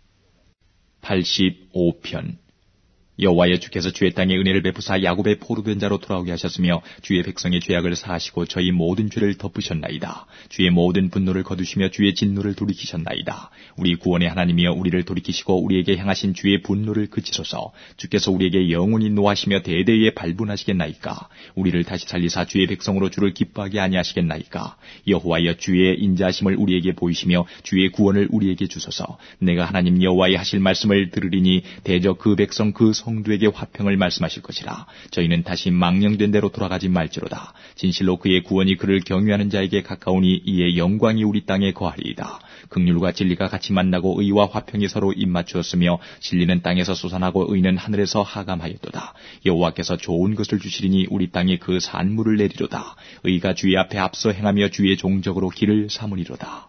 팔십오 편. 여호와여 주께서 주의 땅에 은혜를 베푸사 야곱의 포로된 자로 돌아오게 하셨으며 주의 백성의 죄악을 사하시고 저희 모든 죄를 덮으셨나이다. 주의 모든 분노를 거두시며 주의 진노를 돌이키셨나이다. 우리 구원의 하나님이여 우리를 돌이키시고 우리에게 향하신 주의 분노를 그치소서. 주께서 우리에게 영원히 노하시며 대대에 발분하시겠나이까. 우리를 다시 살리사 주의 백성으로 주를 기뻐하게 아니하시겠나이까. 여호와여 주의 인자하심을 우리에게 보이시며 주의 구원을 우리에게 주소서. 내가 하나님 여호와의 하실 말씀을 들으리니 대저 그 백성 그 성도에게 화평을 말씀하실 것이라. 저희는 다시 망령된 대로 돌아가지 말지로다. 진실로 그의 구원이 그를 경유하는 자에게 가까우니 이의 영광이 우리 땅에 거하리이다. 긍휼과 진리가 같이 만나고 의와 화평이 서로 입맞추었으며 진리는 땅에서 솟아나고 의는 하늘에서 하감하였도다. 여호와께서 좋은 것을 주시리니 우리 땅에 그 산물을 내리로다. 의가 주의 앞에 앞서 행하며 주의 종적으로 길을 삼으리로다.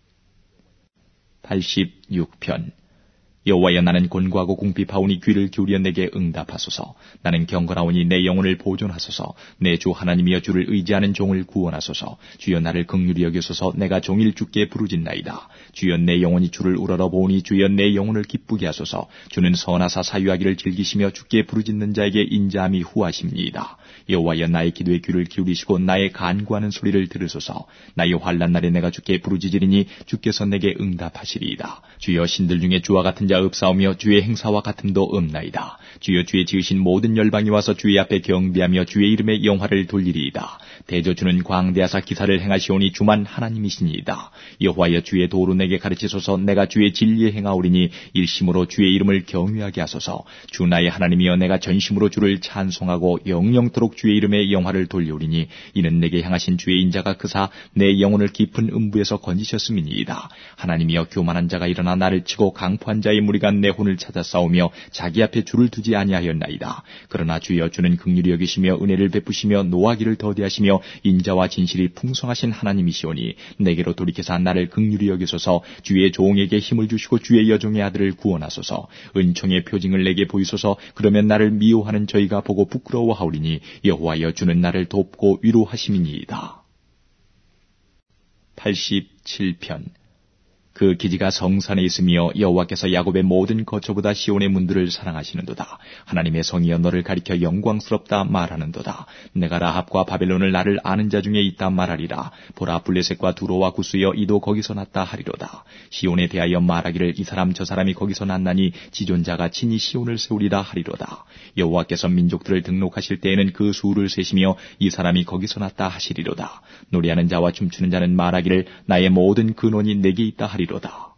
팔십육 편. 여호와여 나는 곤고하고 궁핍하오니 귀를 기울여 내게 응답하소서. 나는 경건하오니 내 영혼을 보존하소서. 내 주 하나님이여 주를 의지하는 종을 구원하소서. 주여 나를 긍휼히 여기소서. 내가 종일 주께 부르짖나이다. 주여 내 영혼이 주를 우러러보오니 주여 내 영혼을 기쁘게 하소서. 주는 선하사 사유하기를 즐기시며 주께 부르짖는 자에게 인자함이 후하십니다. 여호와여 나의 기도에 귀를 기울이시고 나의 간구하는 소리를 들으소서. 나의 환난 날에 내가 주께 부르짖으리니 주께서 내게 응답하시리이다. 주여 신들 중에 주와 같은 자 없사오며 주의 행사와 같음도 없나이다. 주여 주의 지으신 모든 열방이 와서 주의 앞에 경배하며 주의 이름의 영화를 돌리리이다. 대저 주는 광대하사 기사를 행하시오니 주만 하나님이시니이다. 여호와여 주의 도로 내게 가르치소서. 내가 주의 진리에 행하오리니 일심으로 주의 이름을 경외하게 하소서. 주 나의 하나님이여 내가 전심으로 주를 찬송하고 영영토록 주의 이름의 영화를 돌리오리니 이는 내게 향하신 주의 인자가 크사 내 영혼을 깊은 음부에서 건지셨음이니이다. 하나님이여 교만한 자가 일어나 나를 치고 강포한 자의 무리가 내 혼을 찾아 싸우며 자기 앞에 주를 두지 아니하였나이다. 그러나 주여 주는 긍휼히 여기시며 은혜를 베푸시며 노하기를 더디하시며 인자와 진실이 풍성하신 하나님이시오니 내게로 돌이켜서 나를 긍휼히 여기소서. 주의 종에게 힘을 주시고 주의 여종의 아들을 구원하소서. 은총의 표징을 내게 보이소서. 그러면 나를 미워하는 저희가 보고 부끄러워하오리니 여호와여 주는 나를 돕고 위로하심이니이다. 팔십칠 편. 그 기지가 성산에 있으며 여호와께서 야곱의 모든 거처보다 시온의 문들을 사랑하시는도다. 하나님의 성이여 너를 가리켜 영광스럽다 말하는도다. 내가 라합과 바벨론을 나를 아는 자 중에 있다 말하리라. 보라 블레셋과 두로와 구스여 이도 거기서 났다 하리로다. 시온에 대하여 말하기를 이 사람 저 사람이 거기서 났나니 지존자가 친히 시온을 세우리라 하리로다. 여호와께서 민족들을 등록하실 때에는 그 수를 세시며 이 사람이 거기서 났다 하시리로다. 노래하는 자와 춤추는 자는 말하기를 나의 모든 근원이 내게 있다 하리로다.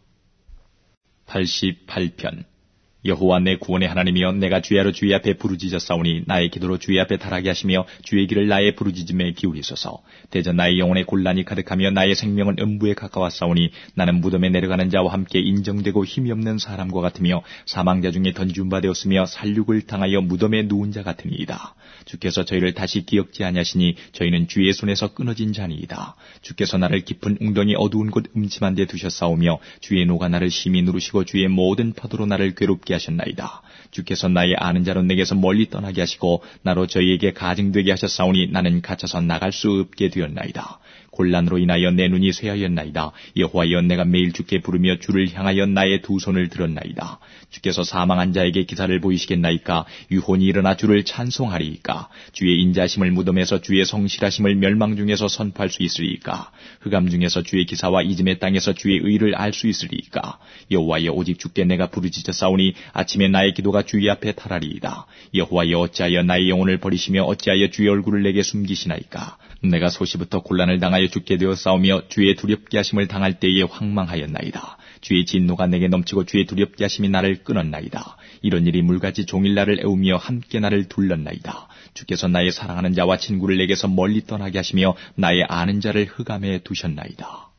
팔십팔 편. 여호와 내 구원의 하나님이여 내가 주야로 주의 앞에 부르짖었사오니 나의 기도로 주의 앞에 달하게 하시며 주의 길을 나의 부르짖음에 기울이소서. 대전 나의 영혼에 곤란이 가득하며 나의 생명은 음부에 가까웠사오니 나는 무덤에 내려가는 자와 함께 인정되고 힘이 없는 사람과 같으며 사망자 중에 던지운 바 되었으며 살육을 당하여 무덤에 누운 자 같으니이다. 주께서 저희를 다시 기억지 아니하시니 저희는 주의 손에서 끊어진 자니이다. 주께서 나를 깊은 웅덩이 어두운 곳 음침한 데 두셨사오며 주의 노가 나를 심히 누르시고 주의 모든 파도로 나를 괴롭게 하셨나이다. 주께서 나의 아는 자로 내게서 멀리 떠나게 하시고 나로 저희에게 가증되게 하셨사오니 나는 갇혀서 나갈 수 없게 되었나이다. 곤란으로 인하여 내 눈이 쇠하였나이다. 여호와여 내가 매일 주께 부르며 주를 향하여 나의 두 손을 들었나이다. 주께서 사망한 자에게 기사를 보이시겠나이까? 유혼이 일어나 주를 찬송하리이까? 주의 인자심을 무덤에서 주의 성실하심을 멸망 중에서 선포할 수 있으리이까? 흑암 중에서 주의 기사와 이즘의 땅에서 주의 의를 알 수 있으리이까? 여호와여 오직 주께 내가 부르짖었사오니 아침에 나의 기도가 주의 앞에 달하리이다. 여호와여 어찌하여 나의 영혼을 버리시며 어찌하여 주의 얼굴을 내게 숨기시나이까? 내가 소시부터 곤란을 당하여 죽게 되었사오며 주의 두렵게 하심을 당할 때에 황망하였나이다. 주의 진노가 내게 넘치고 주의 두렵게 하심이 나를 끊었나이다. 이런 일이 물같이 종일 나를 애우며 함께 나를 둘렀나이다. 주께서 나의 사랑하는 자와 친구를 내게서 멀리 떠나게 하시며 나의 아는 자를 흑암에 두셨나이다.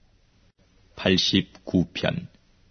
팔십구 편.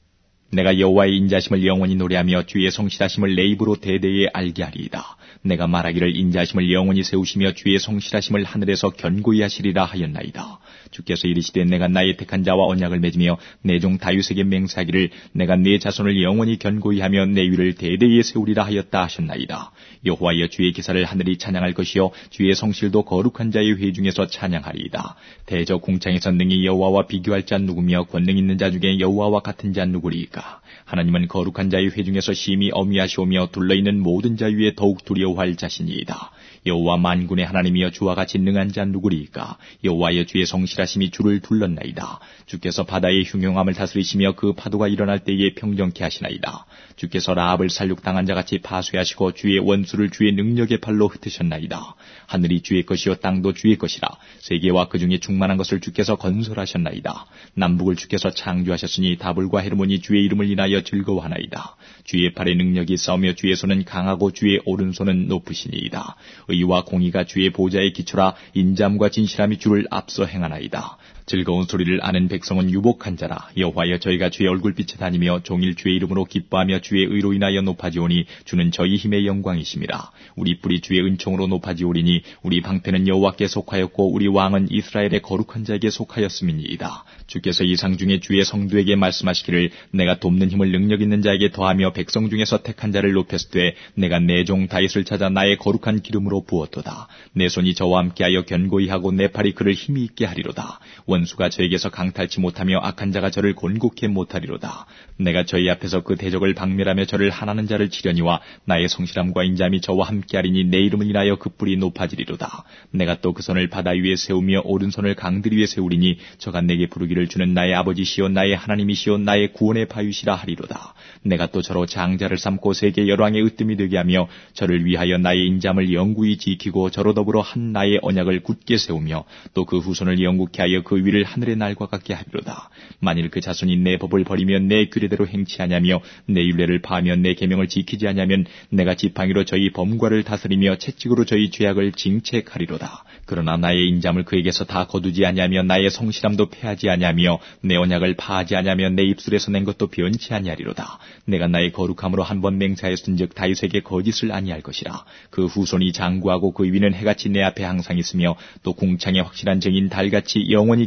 내가 여호와의 인자심을 영원히 노래하며 주의 성실하심을 내 입으로 대대에 알게 하리이다. 내가 말하기를 인자심을 영원히 세우시며 주의 성실하심을 하늘에서 견고히 하시리라 하였나이다. 주께서 이르시되 내가 나의 택한 자와 언약을 맺으며 내 종 다윗에게 맹세하기를 내가 네 자손을 영원히 견고히 하며 내 위를 대대에 세우리라 하였다 하셨나이다. 여호와여 주의 기사를 하늘이 찬양할 것이요 주의 성실도 거룩한 자의 회 중에서 찬양하리이다. 대저 궁창에서 능히 여호와와 비교할 자 누구며 권능 있는 자 중에 여호와와 같은 자 누구리이까? 하나님은 거룩한 자의 회 중에서 심히 어미하시오며 둘러있는 모든 자 위에 더욱 두려워할 자신이이다. 여호와 만군의 하나님이여 주와 같이 능한 자 누구리이까? 여호와여 주의 성실하심이 주를 둘렀나이다. 주께서 바다의 흉흉함을 다스리시며 그 파도가 일어날 때에 평정케 하시나이다. 주께서 라합을 살육당한 자같이 파쇄하시고 주의 원수를 주의 능력의 팔로 흩으셨나이다. 하늘이 주의 것이요 땅도 주의 것이라. 세계와 그 중에 충만한 것을 주께서 건설하셨나이다. 남북을 주께서 창조하셨으니 다불과 헤르몬이 주의 이름을 인하여 즐거워하나이다. 주의 팔에 능력이 있사오며 주의 손은 강하고 주의 오른손은 높으시니이다. 의와 공의가 주의 보좌의 기초라. 인자함과 진실함이 주를 앞서 행하나이다. 즐거운 소리를 아는 백성은 유복한 자라. 여호와여 저희가 주의 얼굴빛에 다니며 종일 주의 이름으로 기뻐하며 주의 의로 인하여 높아지오니 주는 저희 힘의 영광이심이라. 우리 뿔이 주의 은총으로 높아지오리니 우리 방패는 여호와께 속하였고 우리 왕은 이스라엘의 거룩한 자에게 속하였음이니이다. 주께서 이 상 중에 주의 성도에게 말씀하시기를 내가 돕는 힘을 능력 있는 자에게 더하며 백성 중에서 택한 자를 높였으되 내가 내 종 다윗을 찾아 나의 거룩한 기름으로 부었도다. 내 손이 저와 함께하여 견고히 하고 내 팔이 그를 힘이 있게 하리로다. 원수가 저에게서 강탈치 못하며 악한 자가 저를 곤곡해 못하리로다. 내가 저희 앞에서 그 대적을 박멸하며 저를 하나는 자를 치려니와 나의 성실함과 인자함이 저와 함께하리니 내 이름을 인하여 그 뿔이 높아지리로다. 내가 또 그 손을 바다 위에 세우며 오른손을 강들 위에 세우리니 저가 내게 부르기를 주는 나의 아버지시요 나의 하나님이시요 나의 구원의 바위시라 하리로다. 내가 또 저로 장자를 삼고 세계 열왕의 으뜸이 되게 하며 저를 위하여 나의 인자함을 영구히 지키고 저로 더불어 한 나의 언약을 굳게 세우며 또 그 후손을 영국케 하여 그 위를 하늘의 날과 같게 하리로다. 만일 그 자손이 내 법을 버리며 내 규례대로 행치 아니하며 내 율례를 파하며 내 계명을 지키지 아니하면 내가 지팡이로 저희 범과를 다스리며 채찍으로 저희 죄악을 징책하리로다. 그러나 나의 인자함을 그에게서 다 거두지 아니하며 나의 성실함도 패하지 아니하며 내 언약을 파하지 아니하며 내 입술에서 낸 것도 변치 아니하리로다. 내가 나의 거룩함으로 한 번 맹세하였은즉 다윗에게 거짓을 아니할 것이라. 그 후손이 장구하고 그 위는 해같이 내 앞에 항상 있으며 또 궁창에 확실한 증인 달같이 영원히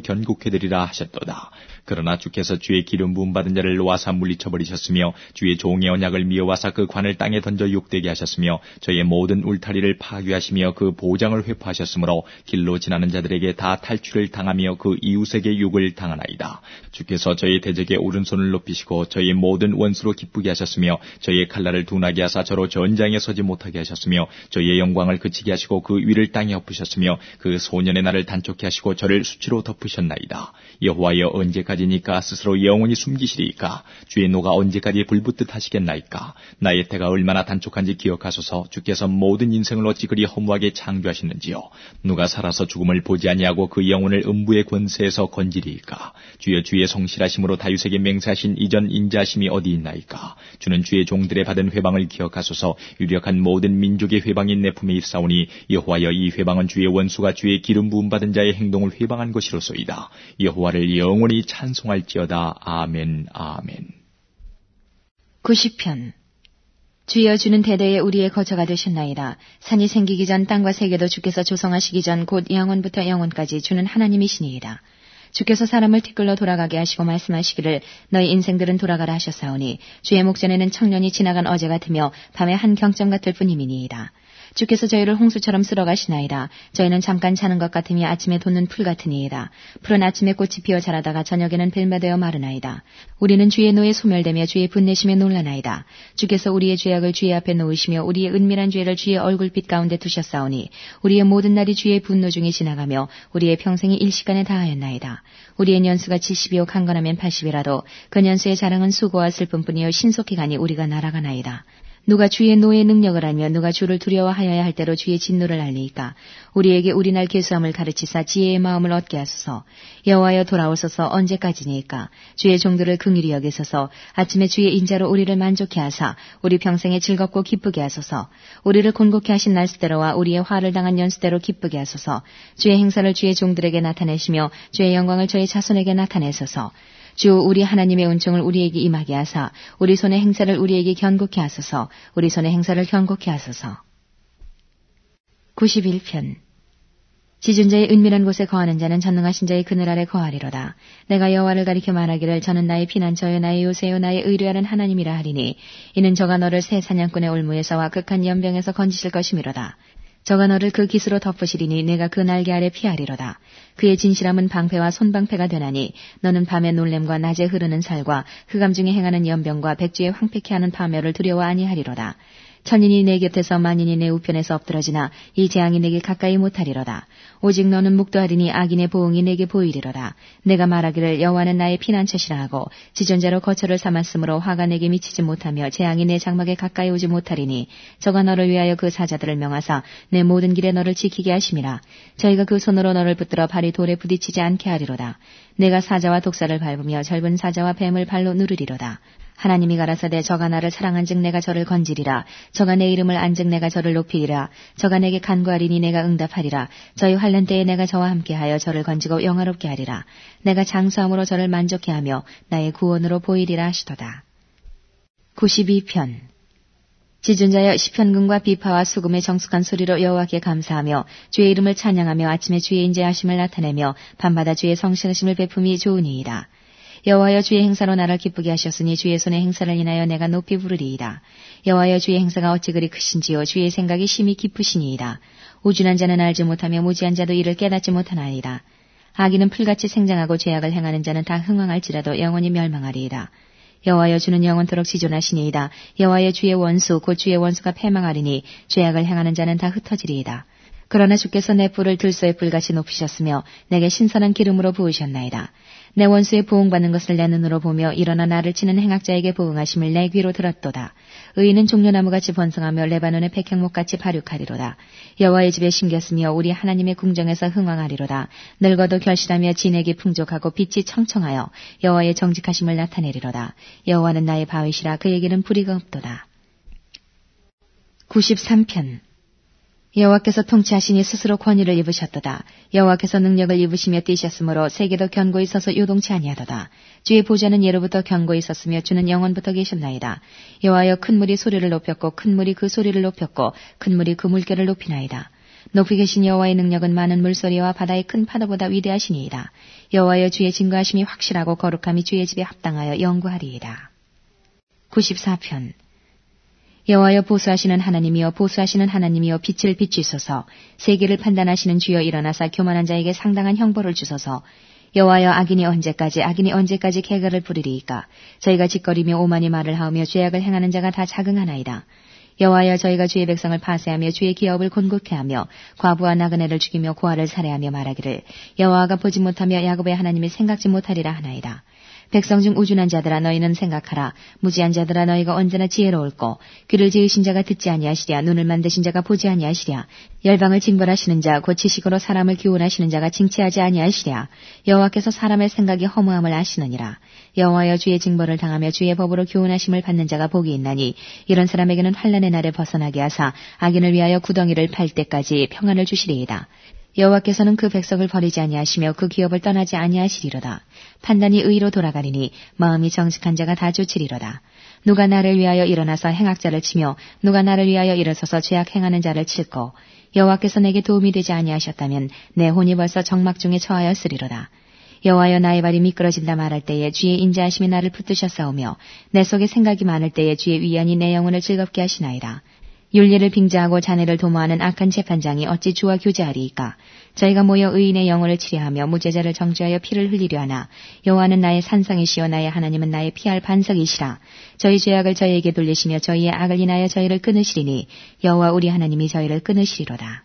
회방을 견고케 되리라 하셨도다. 그러나 주께서 주의 기름 부음 받은 자를 와사 물리쳐버리셨으며 주의 종의 언약을 미워하사 그 관을 땅에 던져 욕되게 하셨으며 저의 모든 울타리를 파괴하시며 그 보장을 회파하셨으므로 길로 지나는 자들에게 다 탈출을 당하며 그 이웃에게 욕을 당하나이다. 주께서 저의 대적의 오른손을 높이시고 저의 모든 원수로 기쁘게 하셨으며 저의 칼날을 둔하게 하사 저로 전장에 서지 못하게 하셨으며 저의 영광을 그치게 하시고 그 위를 땅에 엎으셨으며 그 소년의 날을 단촉케 하시고 저를 수치로 덮으셨나이다. 여호와여 언제까지니까 스스로 영원히 숨기시리이까? 주의 노가 언제까지 불붙듯 하시겠나이까? 나의 때가 얼마나 단촉한지 기억하소서. 주께서 모든 인생을 어찌 그리 허무하게 창조하시는지요. 누가 살아서 죽음을 보지 아니하고 그 영혼을 음부의 권세에서 건지리이까? 주여 주의 성실하심으로 다윗에게 맹세하신 이전 인자하심이 어디 있나이까? 주는 주의 종들의 받은 회방을 기억하소서. 유력한 모든 민족의 회방이 내 품에 있사오니 여호와여 이 회방은 주의 원수가 주의 기름 부음 받은 자의 행동을 회방한 것이로소이다. 여호와를 영원히 찬송할지어다. 아멘. 아멘. 구십 편. 주여 주는 대대에 우리의 거처가 되셨나이다. 산이 생기기 전 땅과 세계도 주께서 조성하시기 전 곧 영원부터 영원까지 주는 하나님이시니이다. 주께서 사람을 티끌로 돌아가게 하시고 말씀하시기를 너희 인생들은 돌아가라 하셨사오니 주의 목전에는 청년이 지나간 어제 같으며 밤에 한 경점 같을 뿐이니이다. 주께서 저희를 홍수처럼 쓸어가시나이다. 저희는 잠깐 자는 것 같으며 아침에 돋는 풀 같으니이다. 풀은 아침에 꽃이 피어 자라다가 저녁에는 벨마되어 마르나이다. 우리는 주의 노에 소멸되며 주의 분내심에 놀라나이다. 주께서 우리의 죄악을 주의 앞에 놓으시며 우리의 은밀한 죄를 주의 얼굴빛 가운데 두셨사오니 우리의 모든 날이 주의 분노 중에 지나가며 우리의 평생이 일시간에 다하였나이다. 우리의 연수가 칠십이요 강건하면 팔십이라도 그 연수의 자랑은 수고와 슬픔뿐이요 신속히 가니 우리가 날아가나이다. 누가 주의 노의 능력을 알며 누가 주를 두려워하여야 할 대로 주의 진노를 알리이까? 우리에게 우리날 계수함을 가르치사 지혜의 마음을 얻게 하소서. 여호와여 돌아오소서. 언제까지니까? 주의 종들을 긍휼히 여기소서. 아침에 주의 인자로 우리를 만족케 하사 우리 평생에 즐겁고 기쁘게 하소서. 우리를 곤곡케 하신 날수대로와 우리의 화를 당한 연수대로 기쁘게 하소서. 주의 행사를 주의 종들에게 나타내시며 주의 영광을 저희 자손에게 나타내소서. 주 우리 하나님의 은총을 우리에게 임하게 하사 우리 손의 행사를 우리에게 견고케 하소서. 우리 손의 행사를 견고케 하소서. 구십일 편. 지존자의 은밀한 곳에 거하는 자는 전능하신 자의 그늘 아래 거하리로다. 내가 여호와를 가리켜 말하기를 저는 나의 피난처요 나의 요새요 나의 의뢰하는 하나님이라 하리니 이는 저가 너를 새 사냥꾼의 올무에서와 극한 연병에서 건지실 것이미로다. 저가 너를 그 깃으로 덮으시리니 내가 그 날개 아래 피하리로다. 그의 진실함은 방패와 손방패가 되나니 너는 밤의 놀램과 낮에 흐르는 살과 흑암 중에 행하는 연병과 백주에 황폐케 하는 파멸을 두려워 아니하리로다. 천인이 내 곁에서 만인이 내 우편에서 엎드러지나 이 재앙이 내게 가까이 못하리로다. 오직 너는 묵도하리니 악인의 보응이 내게 보이리로다. 내가 말하기를 여호와는 나의 피난처시라 하고 지존자로 거처를 삼았으므로 화가 내게 미치지 못하며 재앙이 내 장막에 가까이 오지 못하리니 저가 너를 위하여 그 사자들을 명하사 내 모든 길에 너를 지키게 하심이라. 저희가 그 손으로 너를 붙들어 발이 돌에 부딪히지 않게 하리로다. 내가 사자와 독사를 밟으며 젊은 사자와 뱀을 발로 누르리로다. 하나님이 가라사대 저가 나를 사랑한즉 내가 저를 건지리라. 저가 내 이름을 안즉 내가 저를 높이리라. 저가 내게 간구하리니 내가 응답하리라. 저희 환난 때에 내가 저와 함께하여 저를 건지고 영화롭게 하리라. 내가 장수함으로 저를 만족케 하며 나의 구원으로 보이리라 하시도다. 구십이 편. 지존자여 시편금과 비파와 수금의 정숙한 소리로 여호와께 감사하며 주의 이름을 찬양하며 아침에 주의 인자하심을 나타내며 밤마다 주의 성실하심을 베품이 좋으니이다. 여호와여 주의 행사로 나를 기쁘게 하셨으니 주의 손의 행사를 인하여 내가 높이 부르리이다. 여호와여 주의 행사가 어찌 그리 크신지요 주의 생각이 심히 깊으시니이다. 우준한 자는 알지 못하며 무지한 자도 이를 깨닫지 못하나이다. 악인은 풀같이 생장하고 죄악을 행하는 자는 다 흥황할지라도 영원히 멸망하리이다. 여호와여 주는 영원토록 지존하시니이다. 여호와여 주의 원수 곧 주의 원수가 패망하리니 죄악을 행하는 자는 다 흩어지리이다. 그러나 주께서 내 뿔을 들소의 뿔같이 높이셨으며 내게 신선한 기름으로 부으셨나이다. 내 원수의 보응받는 것을 내 눈으로 보며 일어나 나를 치는 행악자에게 보응하심을 내 귀로 들었도다. 의인은 종려나무같이 번성하며 레바논의 백향목같이 발육하리로다. 여호와의 집에 심겼으며 우리 하나님의 궁정에서 흥왕하리로다. 늙어도 결실하며 진액이 풍족하고 빛이 청청하여 여호와의 정직하심을 나타내리로다. 여호와는 나의 바위시라 그에게는 불의가 없도다. 구십삼 편. 여호와께서 통치하시니 스스로 권위를 입으셨도다. 여호와께서 능력을 입으시며 뛰셨으므로 세계도 견고히 서서 요동치 아니하도다. 주의 보좌는 예로부터 견고히 섰으며 주는 영원부터 계셨나이다. 여호와여 큰 물이 소리를 높였고 큰 물이 그 소리를 높였고 큰 물이 그 물결을 높이나이다. 높이 계신 여호와의 능력은 많은 물소리와 바다의 큰 파도보다 위대하시니이다. 여호와여 주의 증거하심이 확실하고 거룩함이 주의 집에 합당하여 영구하리이다. 구십사 편. 여호와여 보수하시는 하나님이여 보수하시는 하나님이여 빛을 비추소서. 세계를 판단하시는 주여 일어나사 교만한 자에게 상당한 형벌을 주소서. 여호와여 악인이 언제까지 악인이 언제까지 개가를 부리리이까. 저희가 짓거리며 오만이 말을 하오며 죄악을 행하는 자가 다 자긍하나이다. 여호와여 저희가 주의 백성을 파쇄하며 주의 기업을 곤고케 하며 과부와 나그네를 죽이며 고아를 살해하며 말하기를 여호와가 보지 못하며 야곱의 하나님이 생각지 못하리라 하나이다. 백성 중 우준한 자들아 너희는 생각하라. 무지한 자들아 너희가 언제나 지혜로울꼬. 귀를 지으신 자가 듣지 아니하시랴. 눈을 만드신 자가 보지 아니하시랴. 열방을 징벌하시는 자 곧 지식으로 사람을 교훈하시는 자가 징치하지 아니하시랴. 여호와께서 사람의 생각이 허무함을 아시느니라. 여호와여 주의 징벌을 당하며 주의 법으로 교훈하심을 받는 자가 복이 있나니 이런 사람에게는 환난의 날을 벗어나게 하사 악인을 위하여 구덩이를 팔 때까지 평안을 주시리이다. 여호와께서는 그 백성을 버리지 아니하시며 그 기업을 떠나지 아니하시리로다. 판단이 의로 돌아가리니 마음이 정직한 자가 다 쫓으리로다. 누가 나를 위하여 일어나서 행악자를 치며 누가 나를 위하여 일어서서 죄악 행하는 자를 칠꼬. 여호와께서 내게 도움이 되지 아니하셨다면 내 혼이 벌써 정막 중에 처하였으리로다. 여호와여 나의 발이 미끄러진다 말할 때에 주의 인자하심이 나를 붙드셨사오며 내 속에 생각이 많을 때에 주의 위안이 내 영혼을 즐겁게 하시나이다. 윤리를 빙자하고 자네를 도모하는 악한 재판장이 어찌 주와 교제하리이까. 저희가 모여 의인의 영혼을 치려하며 무죄자를 정죄하여 피를 흘리려 하나. 여호와는 나의 산성이시여 나의 하나님은 나의 피할 반석이시라. 저희 죄악을 저희에게 돌리시며 저희의 악을 인하여 저희를 끊으시리니 여호와 우리 하나님이 저희를 끊으시리로다.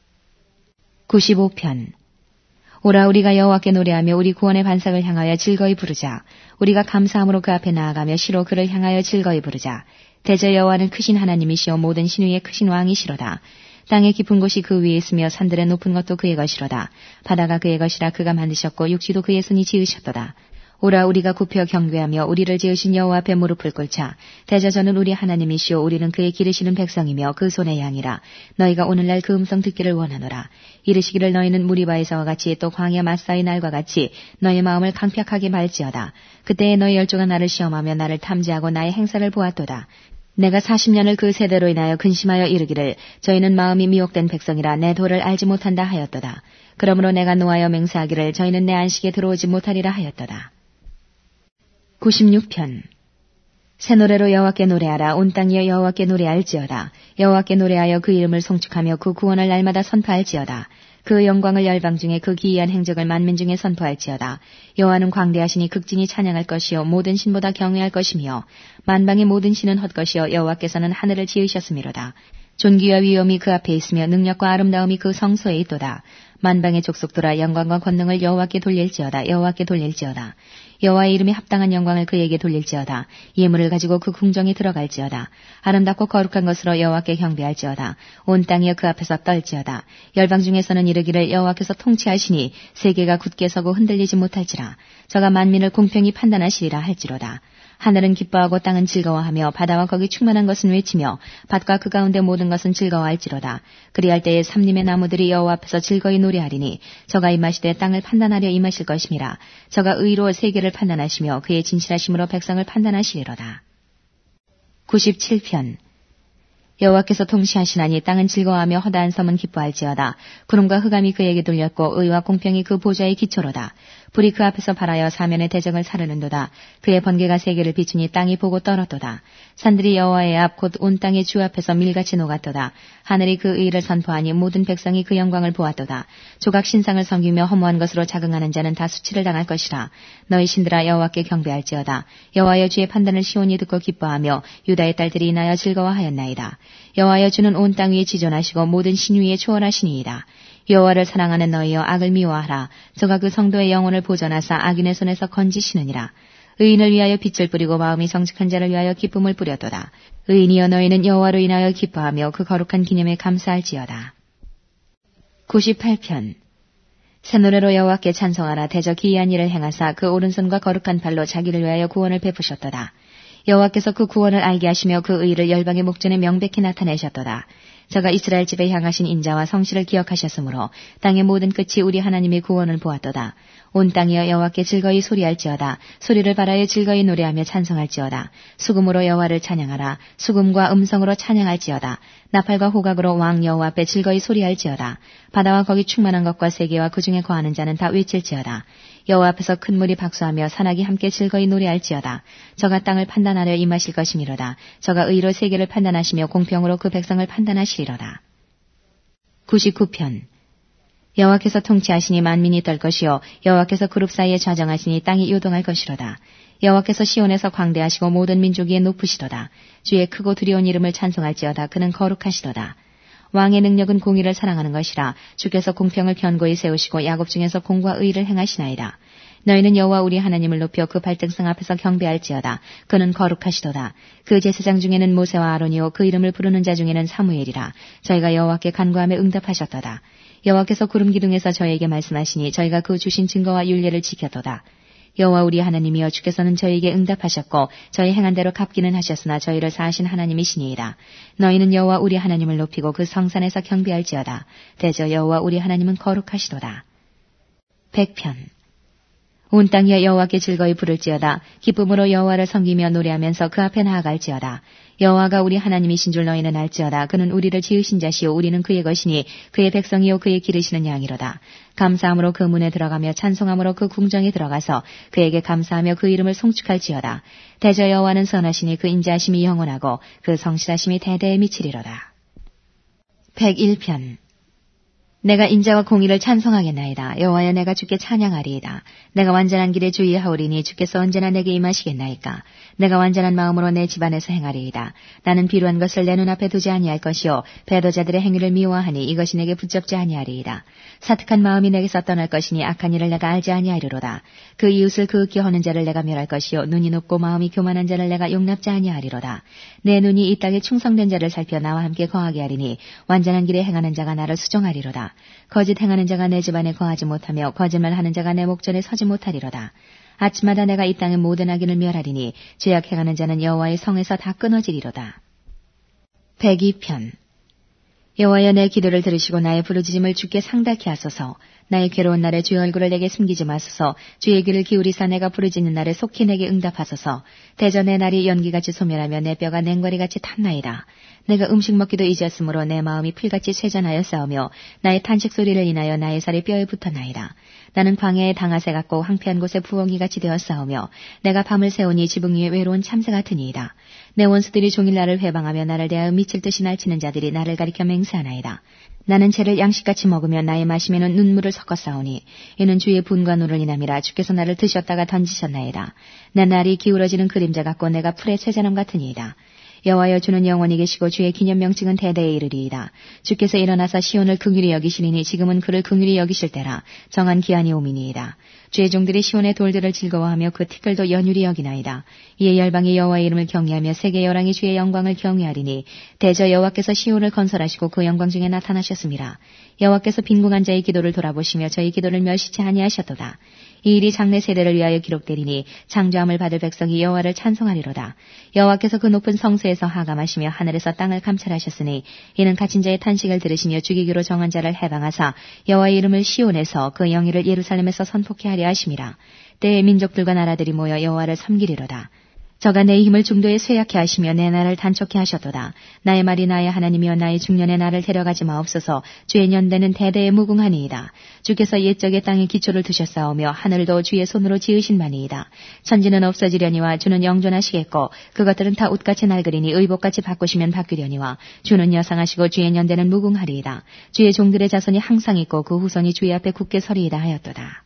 구십오 편. 오라 우리가 여호와께 노래하며 우리 구원의 반석을 향하여 즐거이 부르자. 우리가 감사함으로 그 앞에 나아가며 시로 그를 향하여 즐거이 부르자. 대저 여호와는 크신 하나님이시여 모든 신위의 크신 왕이시로다. 땅의 깊은 곳이 그 위에 있으며 산들의 높은 것도 그의 것이로다. 바다가 그의 것이라 그가 만드셨고 육지도 그의 손이 지으셨도다. 오라 우리가 굽혀 경배하며 우리를 지으신 여호와 앞에 무릎을 꿇자. 대저 저는 우리 하나님이시오 우리는 그의 기르시는 백성이며 그 손의 양이라. 너희가 오늘날 그 음성 듣기를 원하노라. 이르시기를 너희는 무리바에서와 같이 또 광야 마사의 날과 같이 너희 마음을 강팍하게 말지어다. 그때에 너희 열조가 나를 시험하며 나를 탐지하고 나의 행사를 보았도다. 내가 사십 년을 그 세대로 인하여 근심하여 이르기를 저희는 마음이 미혹된 백성이라 내 도를 알지 못한다 하였도다. 그러므로 내가 노하여 맹세하기를 저희는 내 안식에 들어오지 못하리라 하였도다. 구십육 편. 새 노래로 여호와께 노래하라. 온 땅이여 여호와께 노래할지어다. 여호와께 노래하여 그 이름을 송축하며 그 구원을 날마다 선포할지어다. 그 영광을 열방 중에 그 기이한 행적을 만민 중에 선포할지어다. 여호와는 광대하시니 극진히 찬양할 것이요 모든 신보다 경외할 것이며 만방의 모든 신은 헛것이요 여호와께서는 하늘을 지으셨음이로다. 존귀와 위엄이 그 앞에 있으며 능력과 아름다움이 그 성소에 있도다. 만방의 족속들아 영광과 권능을 여호와께 돌릴지어다. 여호와께 돌릴지어다. 여호와의 이름에 합당한 영광을 그에게 돌릴지어다. 예물을 가지고 그 궁정에 들어갈지어다. 아름답고 거룩한 것으로 여호와께 경배할지어다. 온 땅이여 그 앞에서 떨지어다. 열방 중에서는 이르기를 여호와께서 통치하시니 세계가 굳게 서고 흔들리지 못할지라. 저가 만민을 공평히 판단하시리라 할지로다. 하늘은 기뻐하고 땅은 즐거워하며 바다와 거기 충만한 것은 외치며 밭과 그 가운데 모든 것은 즐거워할지로다. 그리할 때에 삼림의 나무들이 여호와 앞에서 즐거이 노래하리니 저가 임하시되 땅을 판단하려 임하실 것임이라. 저가 의로 세계를 판단하시며 그의 진실하심으로 백성을 판단하시리로다. 구십칠 편. 여호와께서 통치하시나니 땅은 즐거워하며 허다한 섬은 기뻐할지어다. 구름과 흑암이 그에게 돌렸고 의와 공평이 그 보좌의 기초로다. 불이 그 앞에서 발하여 사면의 대적을 사르는도다. 그의 번개가 세계를 비추니 땅이 보고 떨었도다. 산들이 여호와의 앞 곧 온 땅의 주 앞에서 밀같이 녹았도다. 하늘이 그 의를 선포하니 모든 백성이 그 영광을 보았도다. 조각 신상을 섬기며 허무한 것으로 자긍하는 자는 다 수치를 당할 것이라. 너희 신들아 여호와께 경배할지어다. 여호와여 주의 판단을 시온이 듣고 기뻐하며 유다의 딸들이 인하여 즐거워하였나이다. 여호와여 주는 온 땅 위에 지존하시고 모든 신 위에 초월하시니이다. 여호와를 사랑하는 너희여 악을 미워하라. 저가 그 성도의 영혼을 보전하사 악인의 손에서 건지시느니라. 의인을 위하여 빛을 뿌리고 마음이 정직한 자를 위하여 기쁨을 뿌려도다. 의인이여 너희는 여호와로 인하여 기뻐하며 그 거룩한 기념에 감사할지어다. 구십팔 편. 새 노래로 여호와께 찬송하라. 대저 기이한 일을 행하사 그 오른손과 거룩한 팔로 자기를 위하여 구원을 베푸셨도다. 여호와께서 그 구원을 알게 하시며 그 의를 열방의 목전에 명백히 나타내셨도다. 저가 이스라엘 집에 향하신 인자와 성실을 기억하셨으므로 땅의 모든 끝이 우리 하나님의 구원을 보았도다. 온 땅이여 여호와께 즐거이 소리할지어다. 소리를 발하여 즐거이 노래하며 찬송할지어다. 수금으로 여호와를 찬양하라. 수금과 음성으로 찬양할지어다. 나팔과 호각으로 왕 여호와 앞에 즐거이 소리할지어다. 바다와 거기 충만한 것과 세계와 그 중에 거하는 자는 다 외칠지어다. 여호와 앞에서 큰 물이 박수하며 산악이 함께 즐거이 노래할지어다. 저가 땅을 판단하려 임하실 것이미로다. 저가 의로 세계를 판단하시며 공평으로 그 백성을 판단하시리로다. 구십구 편. 여호와께서 통치하시니 만민이 떨 것이요 여호와께서 그룹 사이에 좌정하시니 땅이 요동할 것이로다. 여호와께서 시온에서 광대하시고 모든 민족 위에 높으시도다. 주의 크고 두려운 이름을 찬송할지어다. 그는 거룩하시도다. 왕의 능력은 공의를 사랑하는 것이라. 주께서 공평을 견고히 세우시고 야곱 중에서 공과 의를 행하시나이다. 너희는 여호와 우리 하나님을 높여 그 발등상 앞에서 경배할지어다. 그는 거룩하시도다. 그 제사장 중에는 모세와 아론이요 그 이름을 부르는 자 중에는 사무엘이라. 저희가 여호와께 간구하며 응답하셨도다. 여호와께서 구름 기둥에서 저희에게 말씀하시니 저희가 그 주신 증거와 율례를 지켰도다. 여호와 우리 하나님이여 주께서는 저희에게 응답하셨고 저희 행한 대로 갚기는 하셨으나 저희를 사하신 하나님이시니이다. 너희는 여호와 우리 하나님을 높이고 그 성산에서 경배할지어다. 대저 여호와 우리 하나님은 거룩하시도다. 백편. 온 땅이여 여호와께 즐거이 부를지어다. 기쁨으로 여호와를 섬기며 노래하면서 그 앞에 나아갈지어다. 여호와가 우리 하나님이신 줄 너희는 알지어다. 그는 우리를 지으신 자시요 우리는 그의 것이니 그의 백성이요 그의 기르시는 양이로다. 감사함으로 그 문에 들어가며 찬송함으로 그 궁정에 들어가서 그에게 감사하며 그 이름을 송축할지어다. 대저 여호와는 선하시니 그 인자하심이 영원하고 그 성실하심이 대대에 미치리로다. 백일 편. 내가 인자와 공의를 찬송하겠나이다. 여호와여 내가 주께 찬양하리이다. 내가 완전한 길에 주의하오리니 주께서 언제나 내게 임하시겠나이까. 내가 완전한 마음으로 내 집안에서 행하리이다. 나는 비루한 것을 내 눈앞에 두지 아니할 것이요 배도자들의 행위를 미워하니 이것이 내게 붙잡지 아니하리이다. 사특한 마음이 내게서 떠날 것이니 악한 일을 내가 알지 아니하리로다. 그 이웃을 그윽히 허는 자를 내가 멸할 것이요 눈이 높고 마음이 교만한 자를 내가 용납지 아니하리로다. 내 눈이 이 땅에 충성된 자를 살펴 나와 함께 거하게 하리니 완전한 길에 행하는 자가 나를 수종하리로다. 거짓 행하는 자가 내 집안에 거하지 못하며 거짓말하는 자가 내 목전에 서지 못하리로다. 아침마다 내가 이 땅의 모든 악인을 멸하리니 죄악 행하는 자는 여호와의 성에서 다 끊어지리로다. 백이 편. 여호와여 내 기도를 들으시고 나의 부르짖음을 주께 상달케 하소서. 나의 괴로운 날에 주의 얼굴을 내게 숨기지 마소서. 주의 귀를 기울이사 내가 부르짖는 날에 속히 내게 응답하소서. 대저 내 날이 연기같이 소멸하며 내 뼈가 냉과리같이 탔나이다. 내가 음식 먹기도 잊었으므로 내 마음이 풀같이 쇠잔하여 싸우며 나의 탄식 소리를 인하여 나의 살이 뼈에 붙었나이다. 나는 광야의 당아새 같고 황폐한 곳에 부엉이같이 되어 싸우며 내가 밤을 새우니 지붕 위에 외로운 참새 같으니이다. 내 원수들이 종일 나를 회방하며 나를 대하여 미칠 듯이 날치는 자들이 나를 가리켜 맹세하나이다. 나는 채를 양식같이 먹으며 나의 마심에는 눈물을 섞어 싸우니 이는 주의 분과 노를 인함이라. 주께서 나를 드셨다가 던지셨나이다. 내 날이 기울어지는 그림자 같고 내가 풀의 쇠잔함 같으니이다. 여호와여 주는 영원히 계시고 주의 기념 명칭은 대대에 이르리이다. 주께서 일어나사 시온을 긍휼히 여기시리니 지금은 그를 긍휼히 여기실 때라. 정한 기한이 오미니이다. 주의 종들이 시온의 돌들을 즐거워하며 그 티끌도 연율이 여기나이다. 이에 열방이 여호와의 이름을 경외하며 세계 열왕이 주의 영광을 경외하리니 대저 여호와께서 시온을 건설하시고 그 영광 중에 나타나셨습니다. 여호와께서 빈궁한 자의 기도를 돌아보시며 저희 기도를 멸시치 아니하셨도다. 이 일이 장래 세대를 위하여 기록되리니 창조함을 받을 백성이 여호와를 찬송하리로다. 여호와께서 그 높은 성소에서 하감하시며 하늘에서 땅을 감찰하셨으니 이는 갇힌 자의 탄식을 들으시며 죽이기로 정한 자를 해방하사 여호와의 이름을 시온에서 그 영예를 예루살렘에서 선포케 하려 하심이라. 때에 민족들과 나라들이 모여 여호와를 섬기리로다. 저가 내 힘을 중도에 쇠약케 하시며 내 나를 단촉케 하셨도다. 나의 말이 나의 하나님이여 나의 중년에 나를 데려가지 마옵소서. 주의 년대는 대대에 무궁하니이다. 주께서 옛적의 땅에 기초를 두셨사오며 하늘도 주의 손으로 지으신 바니이다. 천지는 없어지려니와 주는 영존하시겠고 그것들은 다 옷같이 낡으리니 의복같이 바꾸시면 바뀌려니와 주는 여상하시고 주의 년대는 무궁하리이다. 주의 종들의 자손이 항상 있고 그 후손이 주의 앞에 굳게 서리이다 하였도다.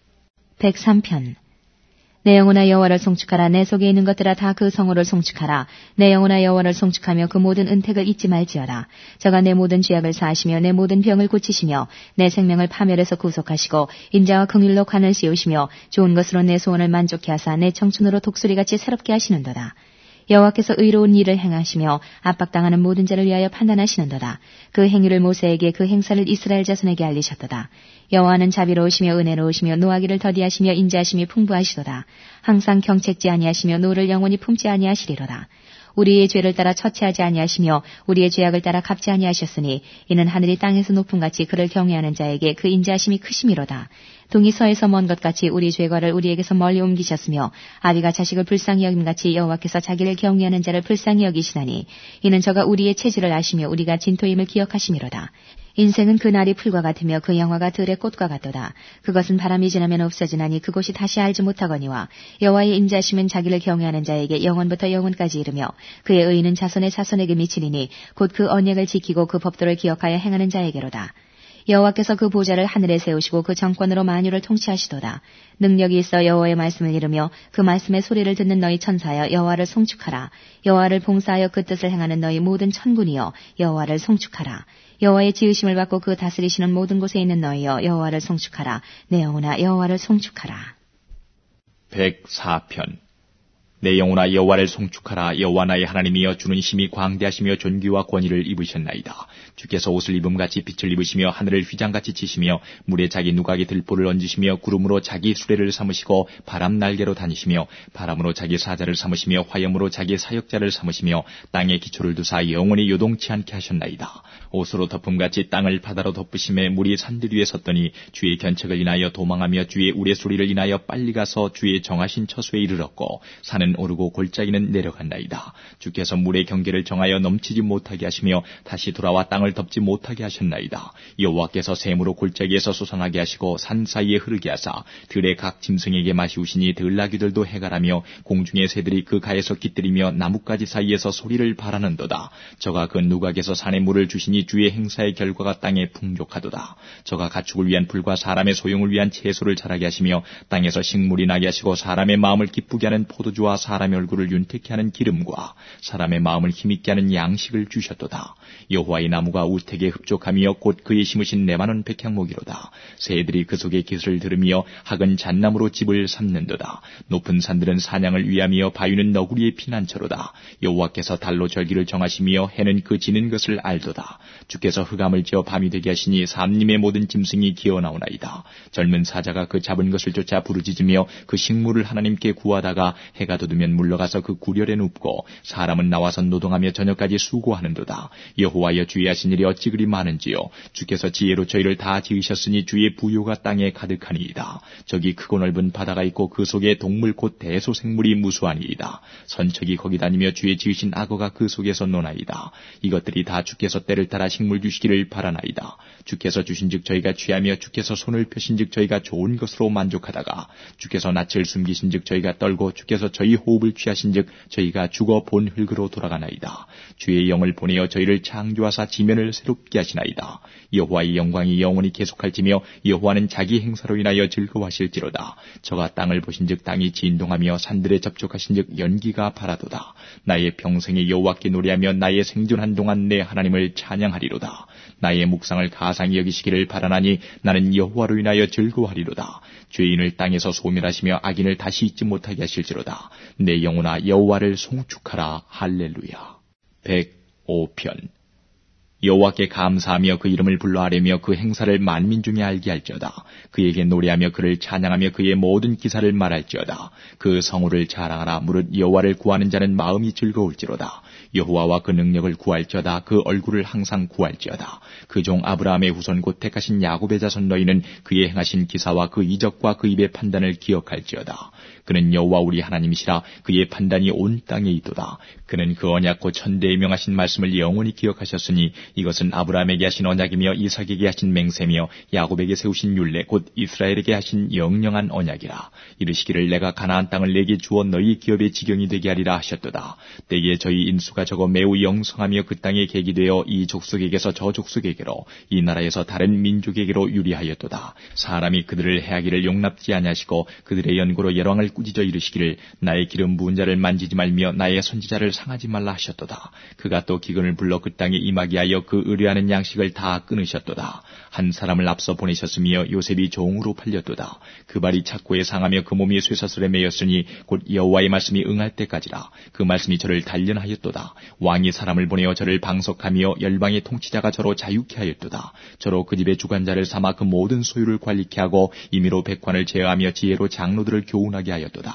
백삼 편. 내 영혼아 여호와를 송축하라. 내 속에 있는 것들아 다 그 성호를 송축하라. 내 영혼아 여호와를 송축하며 그 모든 은택을 잊지 말지어다. 저가 내 모든 죄악을 사하시며 내 모든 병을 고치시며 내 생명을 파멸에서 구속하시고 인자와 긍휼로 관을 씌우시며 좋은 것으로 내 소원을 만족케 하사 내 청춘으로 독수리같이 새롭게 하시는도다. 여호와께서 의로운 일을 행하시며 압박당하는 모든 자를 위하여 판단하시는도다. 그 행위를 모세에게 그 행사를 이스라엘 자손에게 알리셨도다. 여호와는 자비로우시며 은혜로우시며 노하기를 더디하시며 인자하심이 풍부하시도다. 항상 경책지 아니하시며 노를 영원히 품지 아니하시리로다. 우리의 죄를 따라 처치하지 아니하시며 우리의 죄악을 따라 갚지 아니하셨으니 이는 하늘이 땅에서 높음 같이 그를 경외하는 자에게 그 인자하심이 크심이로다. 동이 서에서 먼 것 같이 우리 죄과를 우리에게서 멀리 옮기셨으며 아비가 자식을 불쌍히 여김같이 여호와께서 자기를 경외하는 자를 불쌍히 여기시나니 이는 저가 우리의 체질을 아시며 우리가 진토임을 기억하심이로다. 인생은 그날이 풀과 같으며 그 영화가 들의 꽃과 같도다. 그것은 바람이 지나면 없어지나니 그곳이 다시 알지 못하거니와 여호와의 인자심은 자기를 경외하는 자에게 영원부터 영원까지 이르며 그의 의는 자손의 자손에게 미치리니 곧 그 언약을 지키고 그 법도를 기억하여 행하는 자에게로다. 여호와께서 그 보좌를 하늘에 세우시고 그 정권으로 만유를 통치하시도다. 능력이 있어 여호와의 말씀을 이루며 그 말씀의 소리를 듣는 너희 천사여 여호와를 송축하라. 여호와를 봉사하여 그 뜻을 행하는 너희 모든 천군이여 여호와를 송축하라. 여호와의 지으심을 받고 그 다스리시는 모든 곳에 있는 너희여 여호와를 송축하라. 내 영혼아 여호와를 송축하라. 백사 편. 내 영혼아 여호와를 송축하라. 여호와 나의 하나님이여 주는 심히 광대하시며 존귀와 권위를 입으셨나이다. 주께서 옷을 입음같이 빛을 입으시며 하늘을 휘장같이 치시며 물에 자기 누각에 들보를 얹으시며 구름으로 자기 수레를 삼으시고 바람 날개로 다니시며 바람으로 자기 사자를 삼으시며 화염으로 자기 사역자를 삼으시며 땅에 기초를 두사 영원히 요동치 않게 하셨나이다. 옷으로 덮음같이 땅을 바다로 덮으심에 물이 산들 위에 섰더니 주의 견책을 인하여 도망하며 주의 우레소리를 인하여 빨리 가서 주의 정하신 처소에 이르렀고 산은 오르고 골짜기는 내려간나이다. 주께서 물의 경계를 정하여 넘치지 못하게 하시며 다시 돌아와 땅을 덮지 못하게 하셨나이다. 여호와께서 샘으로 골짜기에서 솟아나게 하시고 산 사이에 흐르게 하사 들의 각 짐승에게 마시우시니 들나귀들도 해갈하며 공중의 새들이 그 가에서 깃들이며 나뭇가지 사이에서 소리를 바라는도다. 저가 그 누각에서 산에 물을 주시니 주의 행사의 결과가 땅에 풍족하도다. 저가 가축을 위한 풀과 사람의 소용을 위한 채소를 자라게 하시며 땅에서 식물이 나게 하시고 사람의 마음을 기쁘게 하는 포도주와 사람의 얼굴을 윤택케 하는 기름과 사람의 마음을 힘있게 하는 양식을 주셨도다. 여호와의 나무가 우택에 흡족하며 곧 그의 심으신 네마논 백향목이로다. 새들이 그 속에 깃을 들으며 학은 잣나무로 집을 삼는도다. 높은 산들은 사냥을 위하며 바위는 너구리의 피난처로다. 여호와께서 달로 절기를 정하시며 해는 그 지는 것을 알도다. 주께서 흑암을 지어 밤이 되게 하시니 삼림의 모든 짐승이 기어나오나이다. 젊은 사자가 그 잡은 것을 쫓아 부르짖으며 그 식물을 하나님께 구하다가 해가 돋으면 물러가서 그 구렬에 눕고 사람은 나와서 노동하며 저녁까지 수고하는도다. 여호와여 주의 하신 일이 어찌 그리 많은지요. 주께서 지혜로 저희를 다 지으셨으니 주의 부요가 땅에 가득하니이다. 저기 크고 넓은 바다가 있고 그 속에 동물 곧 대소생물이 무수하니이다. 선척이 거기 다니며 주의 지으신 악어가 그 속에서 노나이다. 이것들이 다 주께서 때를 따라 식물 주시기를 바라나이다. 주께서 주신즉 저희가 취하며 주께서 손을 펴신즉 저희가 좋은 것으로 만족하다가 주께서 낯을 숨기신즉 저희가 떨고 주께서 저희 호흡을 취하신즉 저희가 죽어 본 흙으로 돌아가나이다. 주의 영을 보내어 저희를 창조하사 지면을 새롭게 하시나이다. 여호와의 영광이 영원히 계속할지며 여호와는 자기 행사로 인하여 즐거워하실지로다. 저가 땅을 보신즉 땅이 진동하며 산들에 접촉하신즉 연기가 바라도다. 나의 평생에 여호와께 노래하며 나의 생존한 동안 내 하나님을 찬양하리로다. 나의 묵상을 가상히 여기시기를 바라나니 나는 여호와로 인하여 즐거워하리로다. 죄인을 땅에서 소멸하시며 악인을 다시 잊지 못하게 하실지로다. 내 영혼아 여호와를 송축하라. 할렐루야. 백오 편. 여호와께 감사하며 그 이름을 불러 아뢰며 그 행사를 만민 중에 알게 할지어다. 그에게 노래하며 그를 찬양하며 그의 모든 기사를 말할지어다. 그 성호를 자랑하라. 무릇 여호와를 구하는 자는 마음이 즐거울지로다. 여호와와 그 능력을 구할지어다. 그 얼굴을 항상 구할지어다. 그 종 아브라함의 후손 곧 택하신 야곱의 자손 너희는 그의 행하신 기사와 그 이적과 그 입의 판단을 기억할지어다. 그는 여호와 우리 하나님이시라. 그의 판단이 온 땅에 있도다. 그는 그 언약 곧 천대에 명하신 말씀을 영원히 기억하셨으니 이것은 아브라함에게 하신 언약이며 이삭에게 하신 맹세며 야곱에게 세우신 율례 곧 이스라엘에게 하신 영영한 언약이라. 이르시기를 내가 가나안 땅을 내게 주어 너희 기업의 지경이 되게 하리라 하셨도다. 때에 저희 인수가 적어 매우 영성하며 그 땅에 객이 되어 이 족속에게서 저 족속에게로 이 나라에서 다른 민족에게로 유리하였도다. 사람이 그들을 해하기를 용납지 아니하시고 그들의 연고로 열왕을 꾸짖어 이르시기를 나의 기름 부은 자를 만지지 말며 나의 선지자를 상하지 말라 하셨도다. 그가 또 기근을 불러 그 땅에 임하게 하여 그 의뢰하는 양식을 다 끊으셨도다. 한 사람을 앞서 보내셨으며 요셉이 종으로 팔렸도다. 그 발이 착고에 상하며 그 몸이 쇠사슬에 매였으니 곧 여호와의 말씀이 응할 때까지라. 그 말씀이 저를 단련하였도다. 왕이 사람을 보내어 저를 방석하며 열방의 통치자가 저로 자유케 하였도다. 저로 그 집의 주관자를 삼아 그 모든 소유를 관리케 하고 임의로 백관을 제어하며 지혜로 장로들을 교훈하게 하였도다.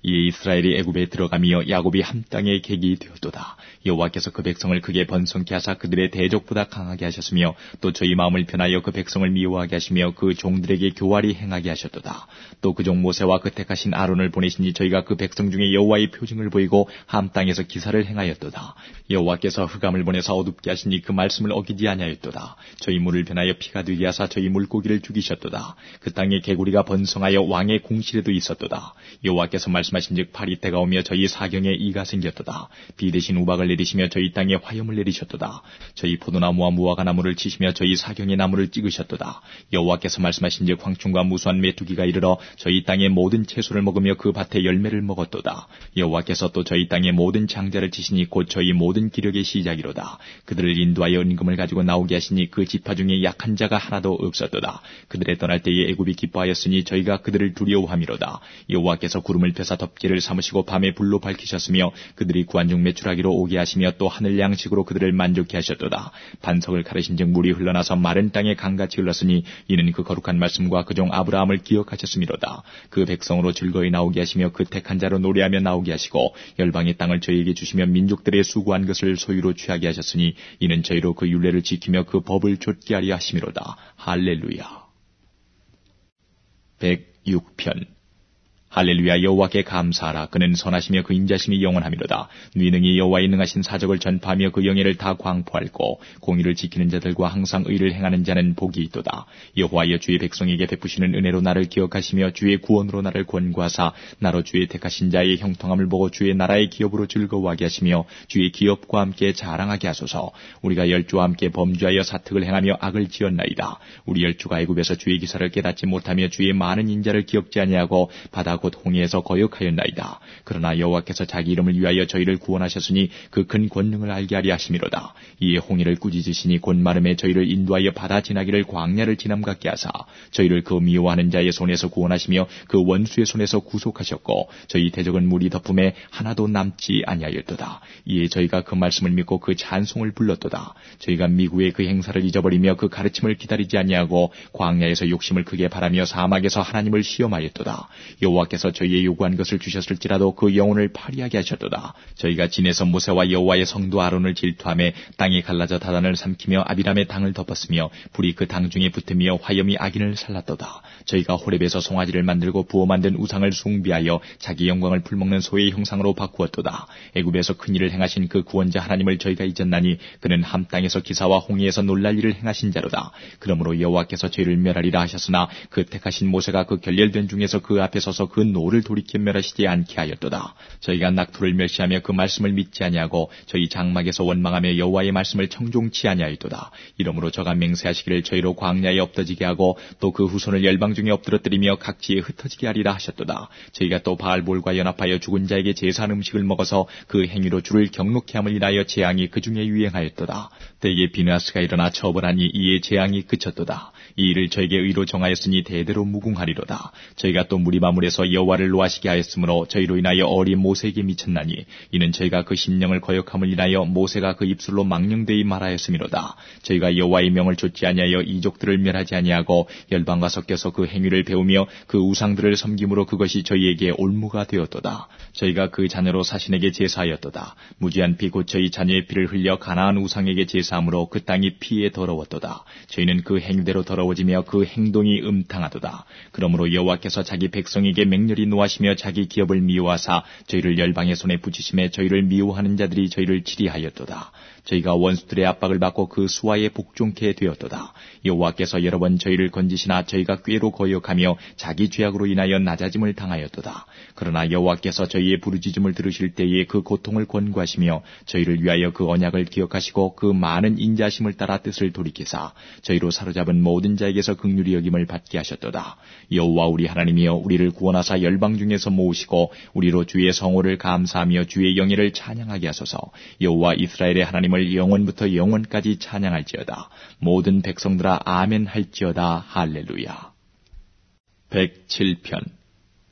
이에 이스라엘이 애굽에 들어가며 야곱이 함 땅의 객이 되었도다. 여호와께서 그 백성을 크게 번성케 하사 그들의 대적보다 강하게 하셨으며 또 저희 마음을 편하여 그 백성을 미워하게 하시며 그 종들에게 교활히 행하게 하셨도다. 또 그 종 모세와 그 택하신 아론을 보내시니 저희가 그 백성 중에 여호와의 표징을 보이고 함 땅에서 기사를 행하였도다. 여호와께서 흑암을 보내사 어둡게 하시니 그 말씀을 어기지 아니하였도다. 저희 물을 변하여 피가 되게 하사 저희 물고기를 죽이셨도다. 그 땅에 개구리가 번성하여 왕의 궁실에도 있었도다. 여호와께서 말씀하신즉 파리 때가 오며 저희 사경에 이가 생겼도다. 비 대신 우박을 내리시며 저희 땅에 화염을 내리셨도다. 저희 포도나무와 무화과나무를 치시며 저희 사경의 나무를 찍으셨도다. 여호와께서 말씀하신즉 황충과 무수한 메뚜기가 이르러 저희 땅의 모든 채소를 먹으며 그 밭의 열매를 먹었도다. 여호와께서 또 저희 땅의 모든 장자를 치시니 곧 저희 모든 기력의 시작이로다. 그들을 인도하여 은금을 가지고 나오게 하시니 그 지파 중에 약한 자가 하나도 없었도다. 그들의 떠날 때에 애굽이 기뻐하였으니 저희가 그들을 두려워함이로다. 여호와께서 구름을 펴사 덮개를 삼으시고 밤에 불로 밝히셨으며 그들이 구한 중 매출하기로 오게 하시며 또 하늘 양식으로 그들을 만족케 하셨도다. 반석을 가르신즉 물이 흘러나서 마른 땅에 강같이 흘렀으니 이는 그 거룩한 말씀과 그 종 아브라함을 기억하셨음이로다. 그 백성으로 즐거이 나오게 하시며 그 택한 자로 노래하며 나오게 하시고 열방의 땅을 저희에게 주시며 민족들의 수고한 것을 소유로 취하게 하셨으니 이는 저희로 그 율례를 지키며 그 법을 좇게 하려 하심이로다. 할렐루야. 백육 편. 할렐루야. 여호와께 감사하라. 그는 선하시며 그 인자심이 영원하미로다. 뉘능히 여호와의 능하신 사적을 전파하며 그 영예를 다 광포할고 공의를 지키는 자들과 항상 의를 행하는 자는 복이 있도다. 여호와여 주의 백성에게 베푸시는 은혜로 나를 기억하시며 주의 구원으로 나를 권고하사 나로 주의 택하신 자의 형통함을 보고 주의 나라의 기업으로 즐거워하게 하시며 주의 기업과 함께 자랑하게 하소서. 우리가 열주와 함께 범죄하여 사특을 행하며 악을 지었나이다. 우리 열주가 애굽에서 주의 기사를 깨닫지 못하며 주의 많은 인자를 기억지 아니하고 바다 곧 홍해에서 거역하였나이다. 그러나 여호와께서 자기 이름을 위하여 저희를 구원하셨으니 그 큰 권능을 알게 하리 하심이로다. 이에 홍해를 꾸짖으시니 곧 마름에 저희를 인도하여 바다 지나기를 광야를 지남 같게 하사 저희를 그 미워하는 자의 손에서 구원하시며 그 원수의 손에서 구속하셨고 저희 대적은 물이 덮음에 하나도 남지 아니하였도다. 이에 저희가 그 말씀을 믿고 그 찬송을 불렀도다. 저희가 미구의 그 행사를 잊어버리며 그 가르침을 기다리지 아니하고 광야에서 욕심을 크게 바라며 사막에서 하나님을 시험하였도다. 여호와께서 저희의 요구한 것을 주셨을지라도 그 영혼을 파리하게 하셨도다. 저희가 진에서 모세와 여호와의 성도 아론을 질투하며 땅이 갈라져 다단을 삼키며 아비람의 당을 덮었으며 불이 그 당 중에 붙으며 화염이 악인을 살랐도다. 저희가 호렙에서 송아지를 만들고 부어 만든 우상을 숭배하여 자기 영광을 풀먹는 소의 형상으로 바꾸었도다. 애굽에서 큰 일을 행하신 그 구원자 하나님을 저희가 잊었나니 그는 함 땅에서 기사와 홍해에서 놀랄 일을 행하신 자로다. 그러므로 여호와께서 저희를 멸하리라 하셨으나 그 택하신 모세가 그 결렬된 중에서 그 앞에 서서 그 노를 돌이켜 멸하시지 않게 하였도다. 저희가 낙토를 멸시하며 그 말씀을 믿지 아니하고 저희 장막에서 원망하며 여호와의 말씀을 청종치 아니하였도다. 이러므로 저가 맹세하시기를 저희로 광야에 엎드지게 하고 또 그 후손을 열방 중에 엎드러뜨리며 각지에 흩어지게 하리라 하셨도다. 저희가 또 바알볼과 연합하여 죽은 자에게 제사한 음식을 먹어서 그 행위로 주를 경록케 함을 인하여 재앙이 그 중에 유행하였도다. 때에 비느하스가 일어나 처벌하니 이에 재앙이 그쳤도다. 이 일을 저에게 의로 정하였으니 대대로 무궁하리로다. 저희가 또 무리마물에서 여호와를 노하시게 하였으므로 저희로 인하여 어린 모세에게 미쳤나니 이는 저희가 그 심령을 거역함을 인하여 모세가 그 입술로 망령되이 말하였음이로다. 저희가 여호와의 명을 좇지 아니하여 이족들을 멸하지 아니하고 열방과 섞여서 그 행위를 배우며 그 우상들을 섬김으로 그것이 저희에게 올무가 되었도다. 저희가 그 자녀로 사신에게 제사하였도다. 무지한 피 곧 저희 자녀의 피를 흘려 가나안 우상에게 제사함으로 그 땅이 피에 더러웠도다. 저희는 그 행위대로 더러워지며 그 행동이 음탕하도다. 그러므로 여호와께서 자기 백성에게 맹렬히 노하시며 자기 기업을 미워하사 저희를 열방의 손에 붙이심에 저희를 미워하는 자들이 저희를 치리하였도다. 저희가 원수들의 압박을 받고 그 수하에 복종케 되었도다. 여호와께서 여러 번 저희를 건지시나 저희가 꾀로 거역하며 자기 죄악으로 인하여 낮아짐을 당하였도다. 그러나 여호와께서 저희의 부르짖음을 들으실 때에 그 고통을 권고하시며 저희를 위하여 그 언약을 기억하시고 그 많은 인자심을 따라 뜻을 돌이키사 저희로 사로잡은 모든 자에게서 긍휼히 여김을 받게 하셨도다. 여호와 우리 하나님이여 우리를 구원하사 열방 중에서 모으시고 우리로 주의 성호를 감사하며 주의 영예를 찬양하게 하소서. 여호와 이스라엘의 하나님을 영원부터 영원까지 찬양할지어다. 모든 백성들아 아멘 할지어다. 할렐루야. 백칠 편.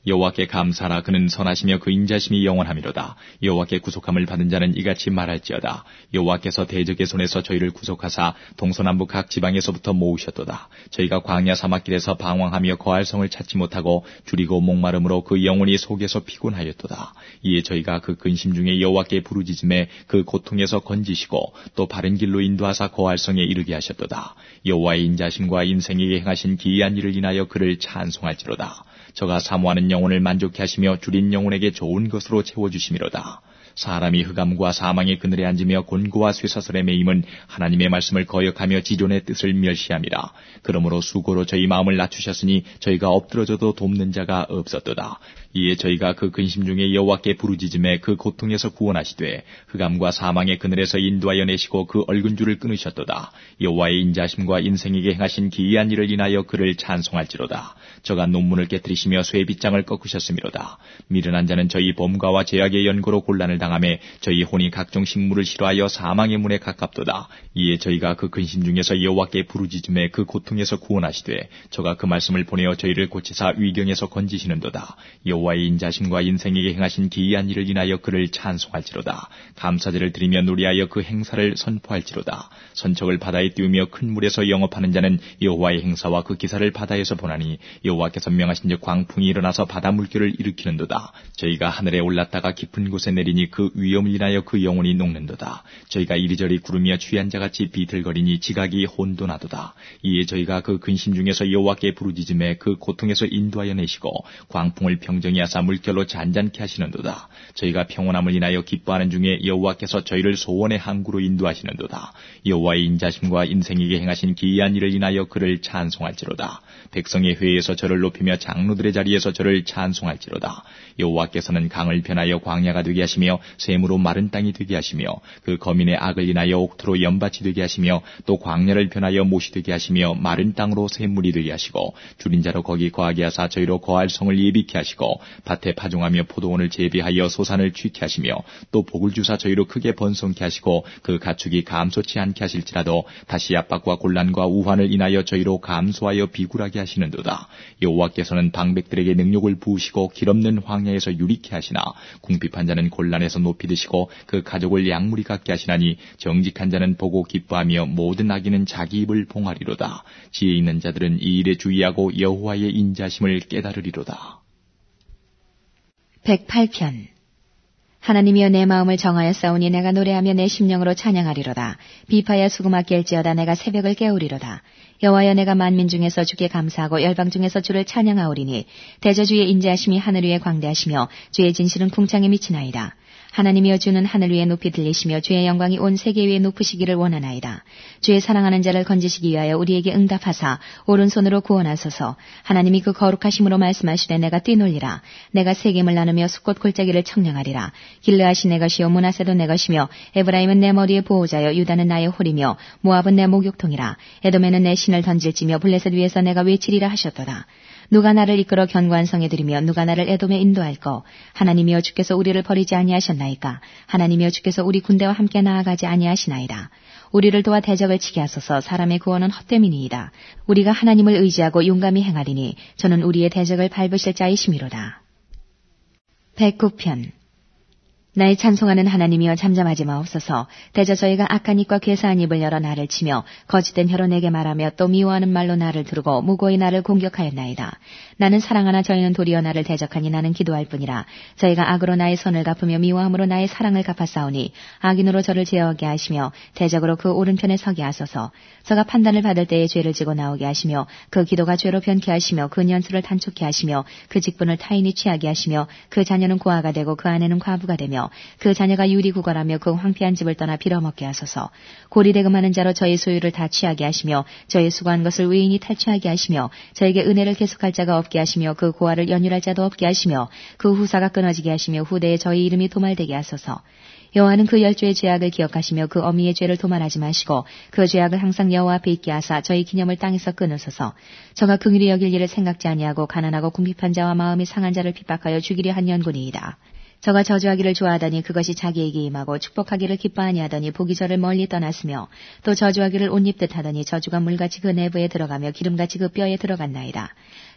여호와께 감사하라. 그는 선하시며 그 인자심이 영원함이로다. 여호와께 구속함을 받은 자는 이같이 말할지어다. 여호와께서 대적의 손에서 저희를 구속하사 동서남북 각 지방에서부터 모으셨도다. 저희가 광야 사막길에서 방황하며 거할 성을 찾지 못하고 줄이고 목마름으로 그 영혼이 속에서 피곤하였도다. 이에 저희가 그 근심 중에 여호와께 부르짖음에 그 고통에서 건지시고 또 바른 길로 인도하사 거할 성에 이르게 하셨도다. 여호와의 인자심과 인생에게 행하신 기이한 일을 인하여 그를 찬송할지로다. 저가 사모하는 영혼을 만족케 하시며 줄인 영혼에게 좋은 것으로 채워주심이로다. 사람이 흑암과 사망의 그늘에 앉으며 곤고와 쇠사슬에 매임은 하나님의 말씀을 거역하며 지존의 뜻을 멸시함이라. 그러므로 수고로 저희 마음을 낮추셨으니 저희가 엎드러져도 돕는 자가 없었도다. 이에 저희가 그 근심 중에 여호와께 부르짖음에 그 고통에서 구원하시되 흑암과 사망의 그늘에서 인도하여 내시고 그 얼근 줄을 끊으셨도다. 여호와의 인자심과 인생에게 행하신 기이한 일을 인하여 그를 찬송할지로다. 저가 논문을 깨뜨리시며 쇠 빗장을 꺾으셨음이로다. 미련한 자는 저희 범과와 죄악의 연고로 곤란을 당하며 저희 혼이 각종 식물을 싫어하여 사망의 문에 가깝도다. 이에 저희가 그 근심 중에서 여호와께 부르짖음에 그 고통에서 구원하시되 저가 그 말씀을 보내어 저희를 고치사 위경에서 건지시는도다. 여호와의 인자심과 인생에게 행하신 기이한 일을 인하여 그를 찬송할지로다. 감사제를 드리며 노래하여 그 행사를 선포할지로다. 선척을 바다에 띄우며 큰 물에서 영업하는 자는 여호와의 행사와 그 기사를 바다에서 보나니 여호와께서 명하신즉 광풍이 일어나서 바다 물결을 일으키는도다. 저희가 하늘에 올랐다가 깊은 곳에 내리니 그 위험을 인하여 그 영혼이 녹는도다. 저희가 이리저리 구르며 취한 자같이 비틀거리니 지각이 혼돈하도다. 이에 저희가 그 근심 중에서 여호와께 부르짖음에 그 고통에서 인도하여 내시고 광풍을 평정히 하사 물결로 잔잔케 하시는도다. 저희가 평온함을 인하여 기뻐하는 중에 여호와께서 저희를 소원의 항구로 인도하시는도다. 여호와의 인자심과 인생에게 행하신 기이한 일을 인하여 그를 찬송할지로다. 백성의 회에서 저를 높이며 장로들의 자리에서 저를 찬송할지로다. 여호와께서는 강을 변하여 광야가 되게 하시며 샘으로 마른 땅이 되게 하시며 그 거민의 악을 인하여 옥토로 연밭이 되게 하시며 또 광야를 변하여 못이 되게 하시며 마른 땅으로 샘물이 되게 하시고 줄인 자로 거기 거하게 하사 저희로 거할 성을 예비케 하시고 밭에 파종하며 포도원을 재배하여 소산을 취케 하시며 또 복을 주사 저희로 크게 번성케 하시고 그 가축이 감소치 않게 하실지라도 다시 압박과 곤란과 우환을 인하여 저희로 감소하여 비굴하게 하시는도다. 여호와께서는 방백들에게 능력을 부으시고 길없는 황야에서 유리케 하시나 궁핍한 자는 곤란에서 높이 드시고 그 가족을 양무리 갖게 하시나니 정직한 자는 보고 기뻐하며 모든 악인은 자기 입을 봉하리로다. 지혜 있는 자들은 이 일에 주의하고 여호와의 인자심을 깨달으리로다. 백팔 편. 하나님이여 내 마음을 정하여 싸우니 내가 노래하며 내 심령으로 찬양하리로다. 비파야 수금아 깰지어다. 내가 새벽을 깨우리로다. 여호와여 내가 만민 중에서 주께 감사하고 열방 중에서 주를 찬양하오리니 대저주의 인자하심이 하늘 위에 광대하시며 주의 진실은 궁창에 미치나이다. 하나님이여 주는 하늘 위에 높이 들리시며 주의 영광이 온 세계 위에 높으시기를 원하나이다. 주의 사랑하는 자를 건지시기 위하여 우리에게 응답하사 오른손으로 구원하소서. 하나님이 그 거룩하심으로 말씀하시되 내가 뛰놀리라. 내가 세겜을 나누며 숫꽃 골짜기를 청량하리라. 길르앗이 내 것이요 므낫세도 내 것이며 에브라임은 내 머리의 보호자여 유다는 나의 홀이며 모압은 내 목욕통이라. 에돔에는 내 신을 던질지며 블레셋 위에서 내가 외치리라 하셨도다. 누가 나를 이끌어 견고한 성에 들이며 누가 나를 에돔에 인도할꼬. 하나님이여 주께서 우리를 버리지 아니하셨나이까. 하나님이여 주께서 우리 군대와 함께 나아가지 아니하시나이다. 우리를 도와 대적을 치게 하소서. 사람의 구원은 헛됨이니이다. 우리가 하나님을 의지하고 용감히 행하리니 저는 우리의 대적을 밟으실 자이심이로다. 백구 편. 나의 찬송하는 하나님이여 잠잠하지 마옵소서. 대저 저희가 악한 입과 괴사한 입을 열어 나를 치며 거짓된 혀로 내게 말하며 또 미워하는 말로 나를 두르고 무고히 나를 공격하였나이다. 나는 사랑하나 저희는 도리어 나를 대적하니 나는 기도할 뿐이라. 저희가 악으로 나의 선을 갚으며 미워함으로 나의 사랑을 갚아싸우니 악인으로 저를 제어하게 하시며 대적으로 그 오른편에 서게 하소서. 저가 판단을 받을 때에 죄를 지고 나오게 하시며 그 기도가 죄로 변케 하시며 그 년수를 단축케 하시며 그 직분을 타인이 취하게 하시며 그 자녀는 고아가 되고 그 아내는 과부가 되며 그 자녀가 유리구걸하며 그 황폐한 집을 떠나 빌어먹게 하소서. 고리대금하는 자로 저희 소유를 다 취하게 하시며 저희 수고한 것을 외인이 탈취하게 하시며 저에게 은혜를 계속할 자가 없게 하시며 그 고아를 연율할 자도 없게 하시며 그 후사가 끊어지게 하시며 후대에 저희 이름이 도말되게 하소서. 여호와는 그 열조의 죄악을 기억하시며 그 어미의 죄를 도말하지 마시고 그 죄악을 항상 여호와 앞에 있게 하사 저희 기념을 땅에서 끊으소서. 저가 긍휼히 여길 일을 생각지 아니하고 가난하고 궁핍한 자와 마음이 상한 자를 핍박하여 죽이려 한 연군이이다. 저가 저주하기를 좋아하더니 그것이 자기에게 임하고 축복하기를 기뻐하니 하더니 복이 저를 멀리 떠났으며 또 저주하기를 옷 입듯 하더니 저주가 물같이 그 내부에 들어가며 기름같이 그 뼈에 들어갔나이다.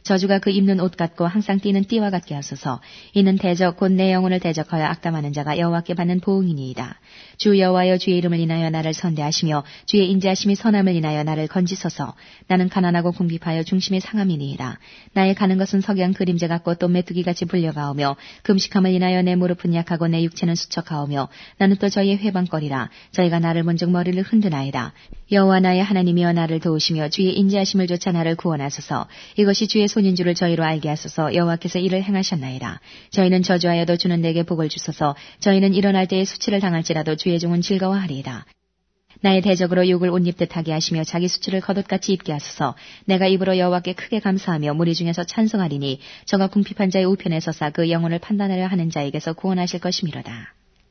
저주가 그 입는 옷 같고 항상 뛰는 띠와 같게 하소서. 이는 대적 곧 내 영혼을 대적하여 악담하는 자가 여호와께 받는 보응이니이다. 주 여호와여 주의 이름을 인하여 나를 선대하시며 주의 인자하심이 선함을 인하여 나를 건지소서. 나는 가난하고 궁핍하여 중심의 상함이니이다. 나의 가는 것은 석양 그림자 같고 또 메뚜기같이 불려가오며 금식함을 인하여 내 무릎은 약하고 내 육체는 수척하오며 나는 또 저희의 회방거리라. 저희가 나를 본즉 머리를 흔드나이다. 여호와 나의 하나님이여 나를 도우시며 주의 인자하심을 조차 나를 구원하소서. 이것이 주의 손인 줄을 저희로 알게 하소서. 여호와께서 이를 행하셨나이다. 저희는 저주하여도 주는 내게 복을 주소서. 저희는 일어날 때에 수치를 당할지라도 주의 종은 즐거워하리이다. 나의 대적으로 욕을 옷 입듯 하게 하시며 자기 수치를 겉옷같이 입게 하소서. 내가 입으로 여호와께 크게 감사하며 무리 중에서 찬송하리니 저가 궁핍한 자의 우편에 서사 그 영혼을 판단하려 하는 자에게서 구원하실 것이미로다.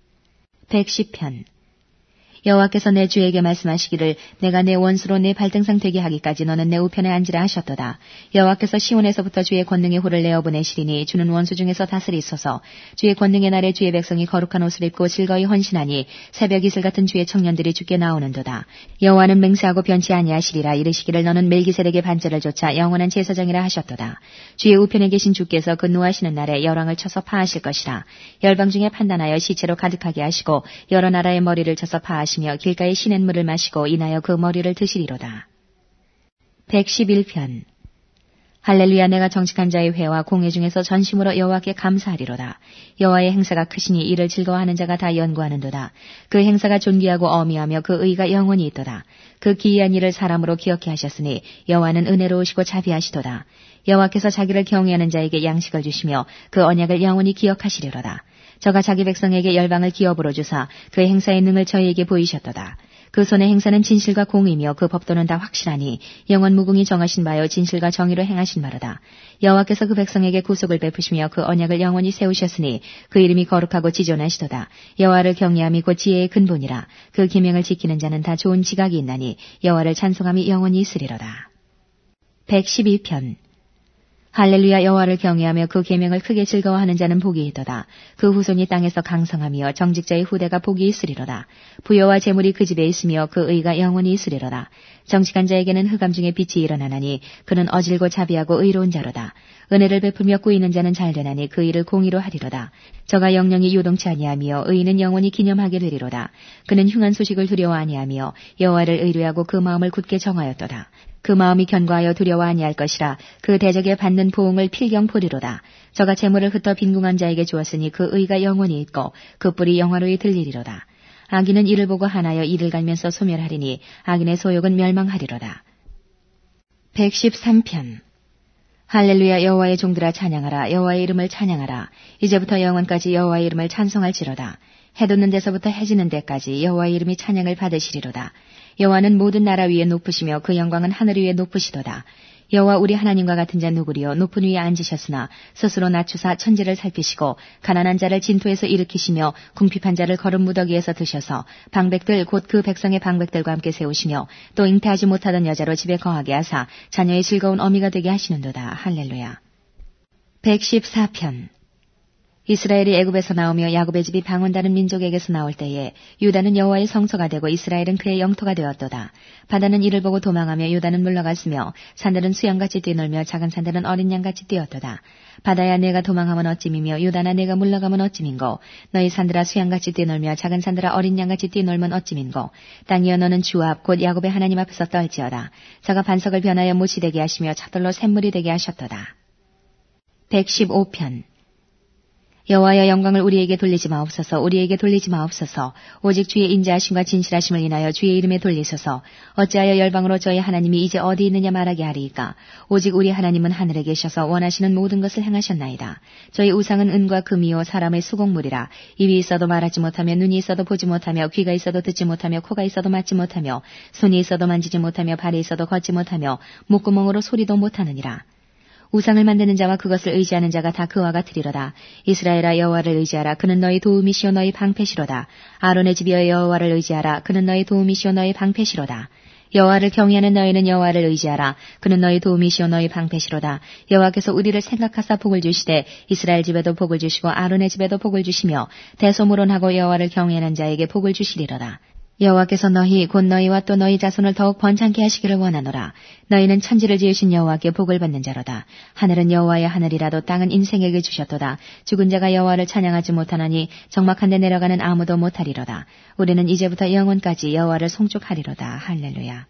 백십 편. 여호와께서 내 주에게 말씀하시기를 내가 내 원수로 내 발등상 되게 하기까지 너는 내 우편에 앉으라 하셨도다. 여호와께서 시온에서부터 주의 권능의 호를 내어 보내시리니 주는 원수 중에서 다스리소서. 주의 권능의 날에 주의 백성이 거룩한 옷을 입고 즐거이 헌신하니 새벽 이슬 같은 주의 청년들이 주께 나오는도다. 여호와는 맹세하고 변치 아니하시리라. 이르시기를 너는 멜기세덱의 반절을 조차 영원한 제사장이라 하셨도다. 주의 우편에 계신 주께서 그 노하시는 날에 열왕을 쳐서 파하실 것이라. 열방 중에 판단하여 시체로 가득하게 하시고 여러 나라의 머리를 쳐서 파하시고 길가에 시냇물을 마시고 인하여 그 머리를 드시리로다. 백십일 편. 할렐루야. 내가 정직한 자의 회와 공회 중에서 전심으로 여호와께 감사하리로다. 여호와의 행사가 크시니 이를 즐거워하는 자가 다 연구하는도다. 그 행사가 존귀하고 어미하며 그 의가 영원히 있도다. 그 기이한 일을 사람으로 기억해 하셨으니 여호와는 은혜로우시고 자비하시도다. 여호와께서 자기를 경외하는 자에게 양식을 주시며 그 언약을 영원히 기억하시리로다. 저가 자기 백성에게 열방을 기업으로 주사 그의 행사의 능을 저희에게 보이셨도다. 그 손의 행사는 진실과 공의며 그 법도는 다 확실하니 영원 무궁히 정하신 바요 진실과 정의로 행하신 바로다. 여호와께서 그 백성에게 구속을 베푸시며 그 언약을 영원히 세우셨으니 그 이름이 거룩하고 지존하시도다. 여호와를 경외함이 곧 지혜의 근본이라. 그 계명을 지키는 자는 다 좋은 지각이 있나니 여호와를 찬송함이 영원히 있으리로다. 백십이 편. 할렐루야. 여호와를 경외하며 그 계명을 크게 즐거워하는 자는 복이 있도다. 그 후손이 땅에서 강성하며 정직자의 후대가 복이 있으리로다. 부여와 재물이 그 집에 있으며 그 의가 영원히 있으리로다. 정직한 자에게는 흑암 중에 빛이 일어나나니 그는 어질고 자비하고 의로운 자로다. 은혜를 베풀며 꾸이는 자는 잘되나니 그 일을 공의로 하리로다. 저가 영영이 요동치 아니하며 의인은 영원히 기념하게 되리로다. 그는 흉한 소식을 두려워 아니하며 여호와를 의뢰하고 그 마음을 굳게 정하였도다. 그 마음이 견고하여 두려워 아니할 것이라. 그 대적에 받는 보응을 필경 보리로다. 저가 재물을 흩어 빈궁한 자에게 주었으니 그 의가 영원히 있고 그 뿔이 영화로이 들리리로다. 악인은 이를 보고 하나여 이를 갈면서 소멸하리니 악인의 소욕은 멸망하리로다. 백십삼 편. 할렐루야. 여호와의 종들아 찬양하라. 여호와의 이름을 찬양하라. 이제부터 영원까지 여호와의 이름을 찬송할지로다. 해 돋는 데서부터 해 지는 데까지 여호와의 이름이 찬양을 받으시리로다. 여호와는 모든 나라 위에 높으시며 그 영광은 하늘 위에 높으시도다. 여호와 우리 하나님과 같은 자 누구리요. 높은 위에 앉으셨으나 스스로 낮추사 천지를 살피시고 가난한 자를 진토에서 일으키시며 궁핍한 자를 거름 무더기에서 드셔서 방백들 곧 그 백성의 방백들과 함께 세우시며 또 잉태하지 못하던 여자로 집에 거하게 하사 자녀의 즐거운 어미가 되게 하시는도다. 할렐루야. 백십사 편. 이스라엘이 애굽에서 나오며 야곱의 집이 방언다른 민족에게서 나올 때에 유다는 여호와의 성소가 되고 이스라엘은 그의 영토가 되었도다. 바다는 이를 보고 도망하며 유다는 물러갔으며 산들은 수양같이 뛰놀며 작은 산들은 어린 양같이 뛰었도다. 바다야 내가 도망하면 어찌미며 유다나 내가 물러가면 어찌민고. 너희 산들아 수양같이 뛰놀며 작은 산들아 어린 양같이 뛰놀면 어찌민고. 땅이여 너는 주 앞 곧 야곱의 하나님 앞에서 떨지어다. 저가 반석을 변하여 못이 되게 하시며 찹돌로 샘물이 되게 하셨도다. 백십오 편. 여호와여 영광을 우리에게 돌리지 마옵소서. 우리에게 돌리지 마옵소서. 오직 주의 인자하심과 진실하심을 인하여 주의 이름에 돌리소서. 어찌하여 열방으로 저희 하나님이 이제 어디 있느냐 말하게 하리이까. 오직 우리 하나님은 하늘에 계셔서 원하시는 모든 것을 행하셨나이다. 저희 우상은 은과 금이요 사람의 수공물이라. 입이 있어도 말하지 못하며 눈이 있어도 보지 못하며 귀가 있어도 듣지 못하며 코가 있어도 맡지 못하며 손이 있어도 만지지 못하며 발이 있어도 걷지 못하며 목구멍으로 소리도 못하느니라. 우상을 만드는 자와 그것을 의지하는 자가 다 그와 같으리로다. 이스라엘아 여호와를 의지하라. 그는 너희 도움이시오 너희 방패시로다. 아론의 집이여 여호와를 의지하라. 그는 너희 도움이시오 너희 방패시로다. 여호와를 경외하는 너희는 여호와를 의지하라. 그는 너희 도움이시오 너희 방패시로다. 여호와께서 우리를 생각하사 복을 주시되 이스라엘 집에도 복을 주시고 아론의 집에도 복을 주시며 대소문론하고 여호와를 경외하는 자에게 복을 주시리로다. 여호와께서 너희 곧 너희와 또 너희 자손을 더욱 번창케 하시기를 원하노라. 너희는 천지를 지으신 여호와께 복을 받는 자로다. 하늘은 여호와의 하늘이라도 땅은 인생에게 주셨도다. 죽은 자가 여호와를 찬양하지 못하나니 적막한 데 내려가는 아무도 못하리로다. 우리는 이제부터 영원까지 여호와를 송축하리로다. 할렐루야.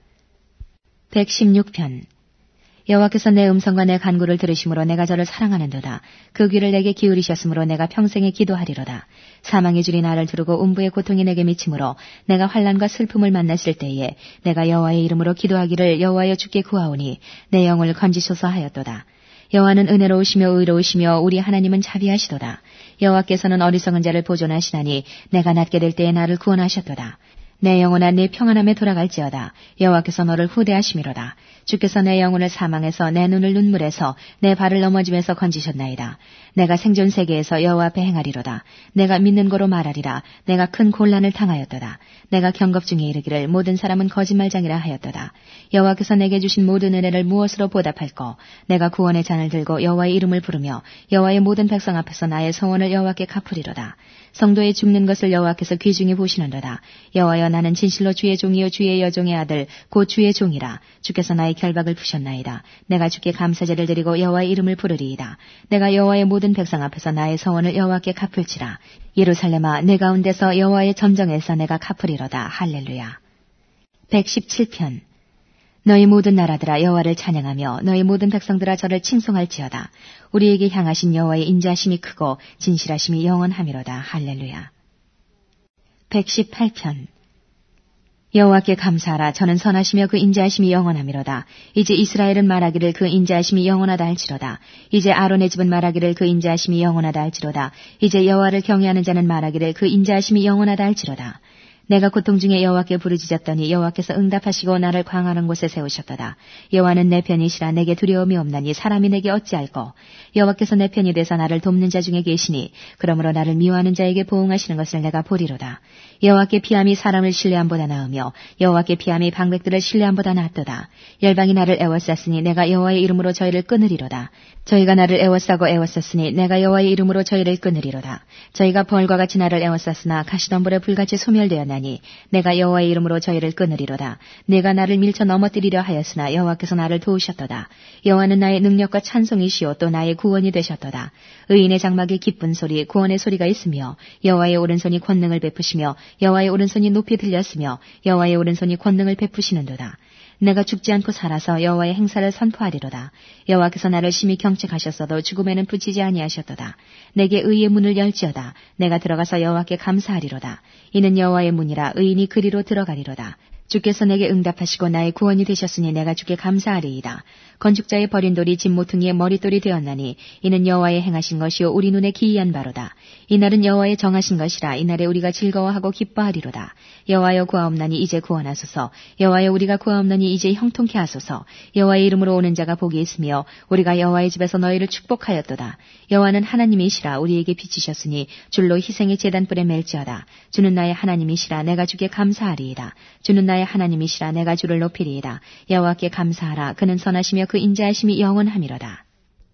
백십육 편. 여호와께서 내 음성과 내 간구를 들으심으로 내가 저를 사랑하는도다. 그 귀를 내게 기울이셨으므로 내가 평생에 기도하리로다. 사망의 줄이 나를 두르고 음부의 고통이 내게 미치므로 내가 환난과 슬픔을 만났을 때에 내가 여호와의 이름으로 기도하기를 여호와여 주께 구하오니 내 영을 건지소서 하였도다. 여호와는 은혜로우시며 의로우시며 우리 하나님은 자비하시도다. 여호와께서는 어리석은 자를 보존하시나니 내가 낫게 될 때에 나를 구원하셨도다. 내 영혼아 내 평안함에 돌아갈지어다. 여호와께서 너를 후대하심이로다. 주께서 내 영혼을 사망에서 내 눈을 눈물에서 내 발을 넘어짐에서 건지셨나이다. 내가 생존 세계에서 여호와 앞에 행하리로다. 내가 믿는 거로 말하리라. 내가 큰 곤란을 당하였도다. 내가 경겁 중에 이르기를 모든 사람은 거짓말장이라 하였도다. 여호와께서 내게 주신 모든 은혜를 무엇으로 보답할꼬. 내가 구원의 잔을 들고 여호와의 이름을 부르며 여호와의 모든 백성 앞에서 나의 성원을 여호와께 갚으리로다. 성도의 죽는 것을 여호와께서 귀중히 보시는도다. 여호와여 나는 진실로 주의 종이요 주의 여종의 아들 곧 주의 종이라. 주께서 나의 결박을 푸셨나이다. 내가 주께 감사제를 드리고 여호와의 이름을 부르리이다. 내가 여호와의 모든 백성 앞에서 나의 성원을 여호와께 갚을지라. 예루살렘아 내 가운데서 여호와의 점정에서 내가 갚으리로다. 할렐루야. 백십칠 편. 너희 모든 나라들아 여호와를 찬양하며 너희 모든 백성들아 저를 칭송할지어다. 우리에게 향하신 여호와의 인자하심이 크고 진실하심이 영원하미로다. 할렐루야. 백십팔 편. 여호와께 감사하라. 저는 선하시며 그 인자하심이 영원하미로다. 이제 이스라엘은 말하기를 그 인자하심이 영원하다 할지로다. 이제 아론의 집은 말하기를 그 인자하심이 영원하다 할지로다. 이제 여호와를 경외하는 자는 말하기를 그 인자하심이 영원하다 할지로다. 내가 고통 중에 여호와께 부르짖었더니 여호와께서 응답하시고 나를 광활한 곳에 세우셨도다. 여호와는 내 편이시라. 내게 두려움이 없나니 사람이 내게 어찌할꼬. 여호와께서 내 편이 되사 나를 돕는 자 중에 계시니 그러므로 나를 미워하는 자에게 보응하시는 것을 내가 보리로다. 여호와께 피함이 사람을 신뢰함보다 나으며 여호와께 피함이 방백들을 신뢰함보다 낫도다. 열방이 나를 애워쌌으니 내가 여호와의 이름으로 저희를 끊으리로다. 저희가 나를 애워싸고 애워쌌으니 내가 여호와의 이름으로 저희를 끊으리로다. 저희가 벌과 같이 나를 애워쌌으나 가시덤불에 불같이 소멸되었나니 내가 여호와의 이름으로 저희를 끊으리로다. 내가 나를 밀쳐 넘어뜨리려 하였으나 여호와께서 나를 도우셨도다. 여호와는 나의 능력과 찬송이시오 또 나의 구원이 되셨도다. 의인의 장막에 기쁜 소리 구원의 소리가 있으며 여호와의 오른손이 권능을 베푸시며 여호와의 오른손이 높이 들렸으며 여호와의 오른손이 권능을 베푸시는도다. 내가 죽지 않고 살아서 여호와의 행사를 선포하리로다. 여호와께서 나를 심히 경책하셨어도 죽음에는 붙이지 아니하셨도다. 내게 의의 문을 열지어다. 내가 들어가서 여호와께 감사하리로다. 이는 여호와의 문이라. 의인이 그리로 들어가리로다. 주께서 내게 응답하시고 나의 구원이 되셨으니 내가 주께 감사하리이다. 건축자의 버린 돌이 집 모퉁이의 머릿돌이 되었나니 이는 여호와의 행하신 것이요 우리 눈에 기이한 바로다. 이날은 여호와의 정하신 것이라. 이날에 우리가 즐거워하고 기뻐하리로다. 여호와여 구하옵나니 이제 구원하소서. 여호와여 우리가 구하옵나니 이제 형통케 하소서. 여호와의 이름으로 오는 자가 복이 있으며 우리가 여호와의 집에서 너희를 축복하였도다. 여호와는 하나님이시라. 우리에게 비치셨으니 줄로 희생의 제단불에 맬지어다. 주는 나의 하나님이시라. 내가 주께 감사하리이다. 주는 나의 하나님이시라. 내가 주를 높이리이다. 여호와께 감사하라. 그는 선하시며 그 인자하심이 영원함이로다.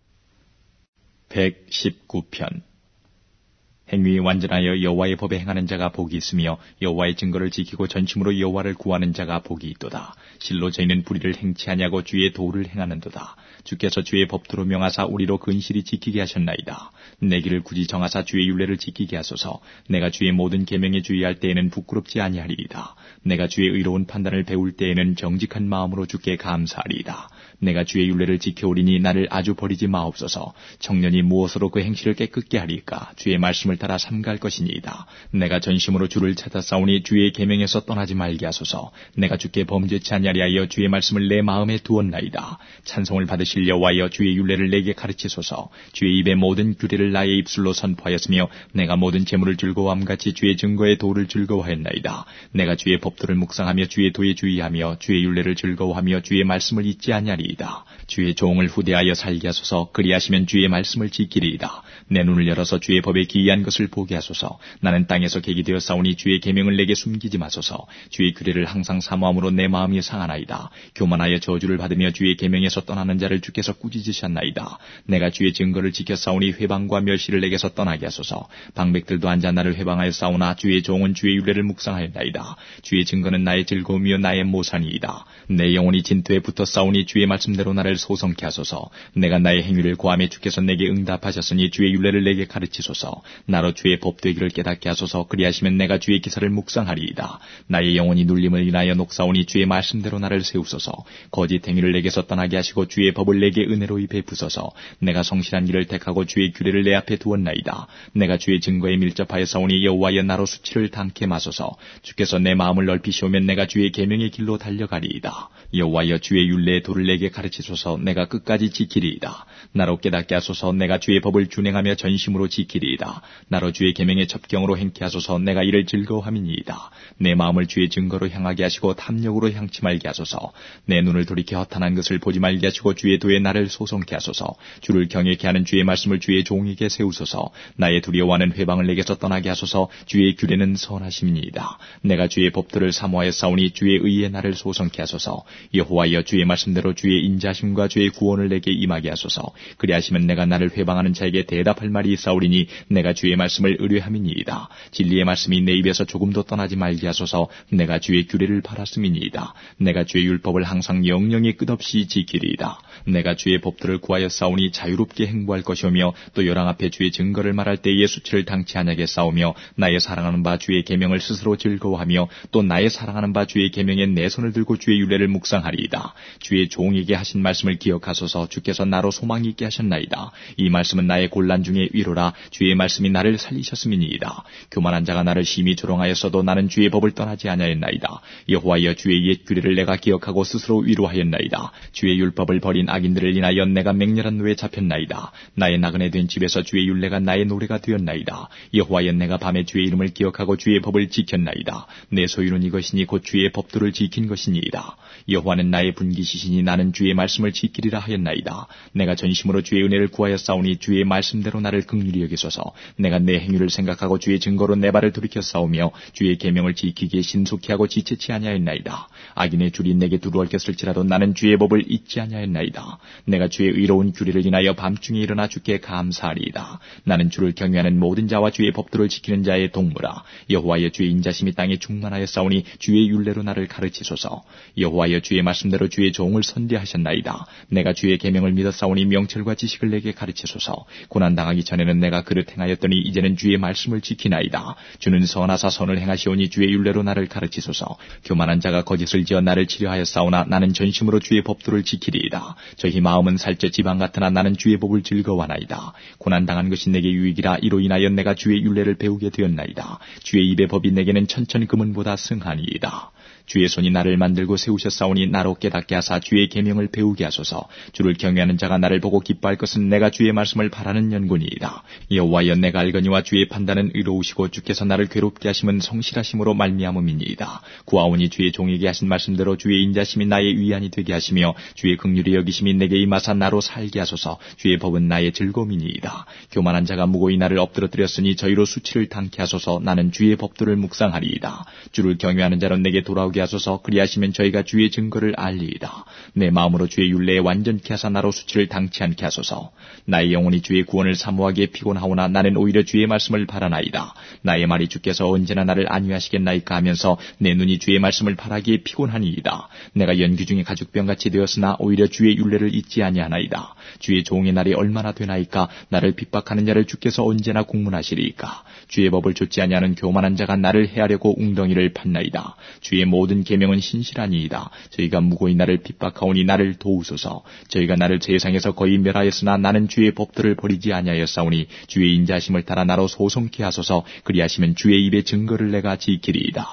백십구 편. 행위에 완전하여 여호와의 법에 행하는 자가 복이 있으며 여호와의 증거를 지키고 전심으로 여호와를 구하는 자가 복이 있도다. 실로 저희는 불의를 행치 아니하고 주의 도를 행하는도다. 주께서 주의 법도로 명하사 우리로 근실히 지키게 하셨나이다. 내 길을 굳이 정하사 주의 율례를 지키게 하소서. 내가 주의 모든 계명에 주의할 때에는 부끄럽지 아니하리이다. 내가 주의 의로운 판단을 배울 때에는 정직한 마음으로 주께 감사하리이다. 내가 주의 율례를 지켜오리니 나를 아주 버리지 마옵소서. 청년이 무엇으로 그 행실을 깨끗게 하리까? 주의 말씀을 따라 삼갈 것이니이다. 내가 전심으로 주를 찾아 싸우니 주의 계명에서 떠나지 말게 하소서. 내가 주께 범죄치 아니하리하여 주의 말씀을 내 마음에 두었나이다. 찬송을 받으실 여호와여 주의 율례를 내게 가르치소서. 주의 입의 모든 규례를 나의 입술로 선포하였으며 내가 모든 재물을 즐거워함같이 주의 증거의 도를 즐거워하였나이다. 내가 주의 법도를 묵상하며 주의 도에 주의하며 주의 율례를 즐거워하며 주의 말씀을 잊지 아니하리이다. 하시리이다. 주의 종을 후대하여 살게 하소서. 그리하시면 주의 말씀을 지키리이다. 내 눈을 열어서 주의 법에 기이한 것을 보게 하소서. 나는 땅에서 객이 되어 싸우니 주의 계명을 내게 숨기지 마소서. 주의 규례를 항상 사모함으로 내 마음이 상하나이다. 교만하여 저주를 받으며 주의 계명에서 떠나는 자를 주께서 꾸짖으셨나이다. 내가 주의 증거를 지켜 싸우니 회방과 멸시를 내게서 떠나게 하소서. 방백들도 앉아 나를 회방하여 싸우나 주의 종은 주의 율례를 묵상하였나이다. 주의 증거는 나의 즐거움이요 나의 모산이이다. 내 영혼이 진토에 붙어 싸우니 주의 말씀대로 나를 소성케 하소서. 내가 나의 행위를 고하며 주께서 내게 응답하셨으니 주의 율례를 내게 가르치소서. 나로 주의 법되기를 깨닫게 하소서. 그리하시면 내가 주의 기사를 묵상하리이다. 나의 영혼이 눌림을 인하여 녹사오니 주의 말씀대로 나를 세우소서. 거짓 행위를 내게서 떠나게 하시고 주의 법을 내게 은혜로이 베푸소서. 내가 성실한 길을 택하고 주의 규례를 내 앞에 두었나이다. 내가 주의 증거에 밀접하여 싸우니 여호와여 나로 수치를 당케 마소서. 주께서 내 마음을 넓히시오면 내가 주의 계명의 길로 달려가리이다. 여호와여 주의 율례의 도를 내게 가르치소서. 내가 끝까지 지키리이다. 나로 깨닫게 하소서. 내가 주의 법을 준행하며 전심으로 지키리이다. 나로 주의 계명의 첩경으로 행케 하소서. 내가 이를 즐거워함이니이다. 내 마음을 주의 증거로 향하게 하시고 탐욕으로 향치 말게 하소서. 내 눈을 돌이켜 허탄한 것을 보지 말게 하시고 주의 도에 나를 소성케 하소서. 주를 경외케 하는 주의 말씀을 주의 종에게 세우소서. 나의 두려워하는 회방을 내게서 떠나게 하소서. 주의 규례는 선하심이니이다. 내가 주의 법도를 사모하여 싸우니 주의 의에 나를 소성케 하소서. 여호와여 주의 말씀대로 주의 인자심과 주의 구원을 내게 임하게 하소서. 그리하시면 내가 나를 회방하는 자에게 대답할 말이 있사오리니 내가 주의 말씀을 의뢰함이니이다. 진리의 말씀이 내 입에서 조금도 떠나지 말게 하소서. 내가 주의 규례를 바랐음이니이다. 내가 주의 율법을 항상 영영이 끝없이 지키리이다. 내가 주의 법도를 구하여 싸우니 자유롭게 행보할 것이오며 또 열왕 앞에 주의 증거를 말할 때에 수치를 당치 아니하게 싸우며 나의 사랑하는 바 주의 계명을 스스로 즐거워하며 또 나의 사랑하는 바 주의 계명에 내 손을 들고 주의 율례를 묵상하리이다. 주의 종에게 하신 말씀을 기억하소서. 주께서 나로 소망이 있게 하셨나이다. 이 말씀은 나의 곤란 중에 위로라. 주의 말씀이 나를 살리셨음이니이다. 교만한 자가 나를 심히 조롱하였어도 나는 주의 법을 떠나지 아니하였나이다. 여호와여 주의 옛 규례를 내가 기억하고 스스로 위로하였나이다. 주의 율법을 버린 악인들을 인하여 내가 맹렬한 노에 잡혔나이다. 나의 나그네 된 집에서 주의 율례가 나의 노래가 되었나이다. 여호와여 내가 밤에 주의 이름을 기억하고 주의 법을 지켰나이다. 내 소유는 이것이니 곧 주의 법도를 지킨 것이니이다. 여호와는 나의 분기시시니 나는 주의 말씀을 지키리라 하였나이다. 내가 전심으로 주의 은혜를 구하여 싸우니 주의 말씀대로 나를 긍휼히 여기소서. 내가 내 행위를 생각하고 주의 증거로 내 발을 돌이켜 싸우며 주의 계명을 지키기에 신속히 하고 지체치 아니하였나이다. 악인의 줄이 내게 두루얼겼을지라도 나는 주의 법을 잊지 아니하였나이다. 내가 주의 의로운 규례를 인하여 밤중에 일어나 주께 감사하리이다. 나는 주를 경외하는 모든 자와 주의 법도를 지키는 자의 동무라. 여호와여 주의 인자심이 땅에 충만하여 싸우니 주의 율례로 나를 가르치소서. 여호와여 주의 말씀대로 주의 종을 선대하셨나이다. 내가 주의 계명을 믿어 싸우니 명철과 지식을 내게 가르치소서. 고난당하기 전에는 내가 그릇 행하였더니 이제는 주의 말씀을 지키나이다. 주는 선하사 선을 행하시오니 주의 율례로 나를 가르치소서. 교만한 자가 거짓을 지어 나를 치려하여 싸우나 나는 전심으로 주의 법도를 지키리이다. 저희 마음은 살쪄 지방 같으나 나는 주의 법을 즐거워하나이다. 고난당한 것이 내게 유익이라. 이로 인하여 내가 주의 율례를 배우게 되었나이다. 주의 입의 법이 내게는 천천 금은보다 승하니이다. 주의 손이 나를 만들고 세우셨사오니 나로 깨닫게 하사 주의 계명을 배우게 하소서. 주를 경외하는 자가 나를 보고 기뻐할 것은 내가 주의 말씀을 바라는 연고니이다. 여호와여 내가 알거니와 주의 판단은 의로우시고 주께서 나를 괴롭게 하심은 성실하심으로 말미암음이니이다. 구하오니 주의 종에게 하신 말씀대로 주의 인자심이 나의 위안이 되게 하시며 주의 긍휼히 여기심이 내게 임하사 나로 살게 하소서. 주의 법은 나의 즐거움이니이다. 교만한 자가 무고히 나를 엎드러뜨렸으니 저희로 수치를 당케 하소서. 나는 주의 법도를 묵상하리이다. 주를 경외하는 자로 내게 돌아오게 하소서. 그리하시면 저희가 주의 증거를 알리이다. 내 마음으로 주의 율례에 완전케 하사 나로 수치를 당치 않게 하소서. 나의 영혼이 주의 구원을 사모하기에 피곤하오나 나는 오히려 주의 말씀을 바라나이다. 나의 말이 주께서 언제나 나를 안위하시겠나이까 하면서 내 눈이 주의 말씀을 바라기에 피곤하니이다. 내가 연기 중에 가죽병같이 되었으나 오히려 주의 율례를 잊지 아니하나이다. 주의 종의 날이 얼마나 되나이까. 나를 핍박하는 자를 주께서 언제나 국문하시리이까. 주의 법을 좇지 아니하는 교만한 자가 나를 해하려고 웅덩이를 팠나이다. 주의 모든 계명은 신실하니이다. 저희가 무고히 나를 핍박하오니 나를 도우소서. 저희가 나를 세상에서 거의 멸하였으나 나는 주의 법도를 버리지 아니하였사오니 주의 인자심을 따라 나로 소송케 하소서. 그리하시면 주의 입의 증거를 내가 지키리이다.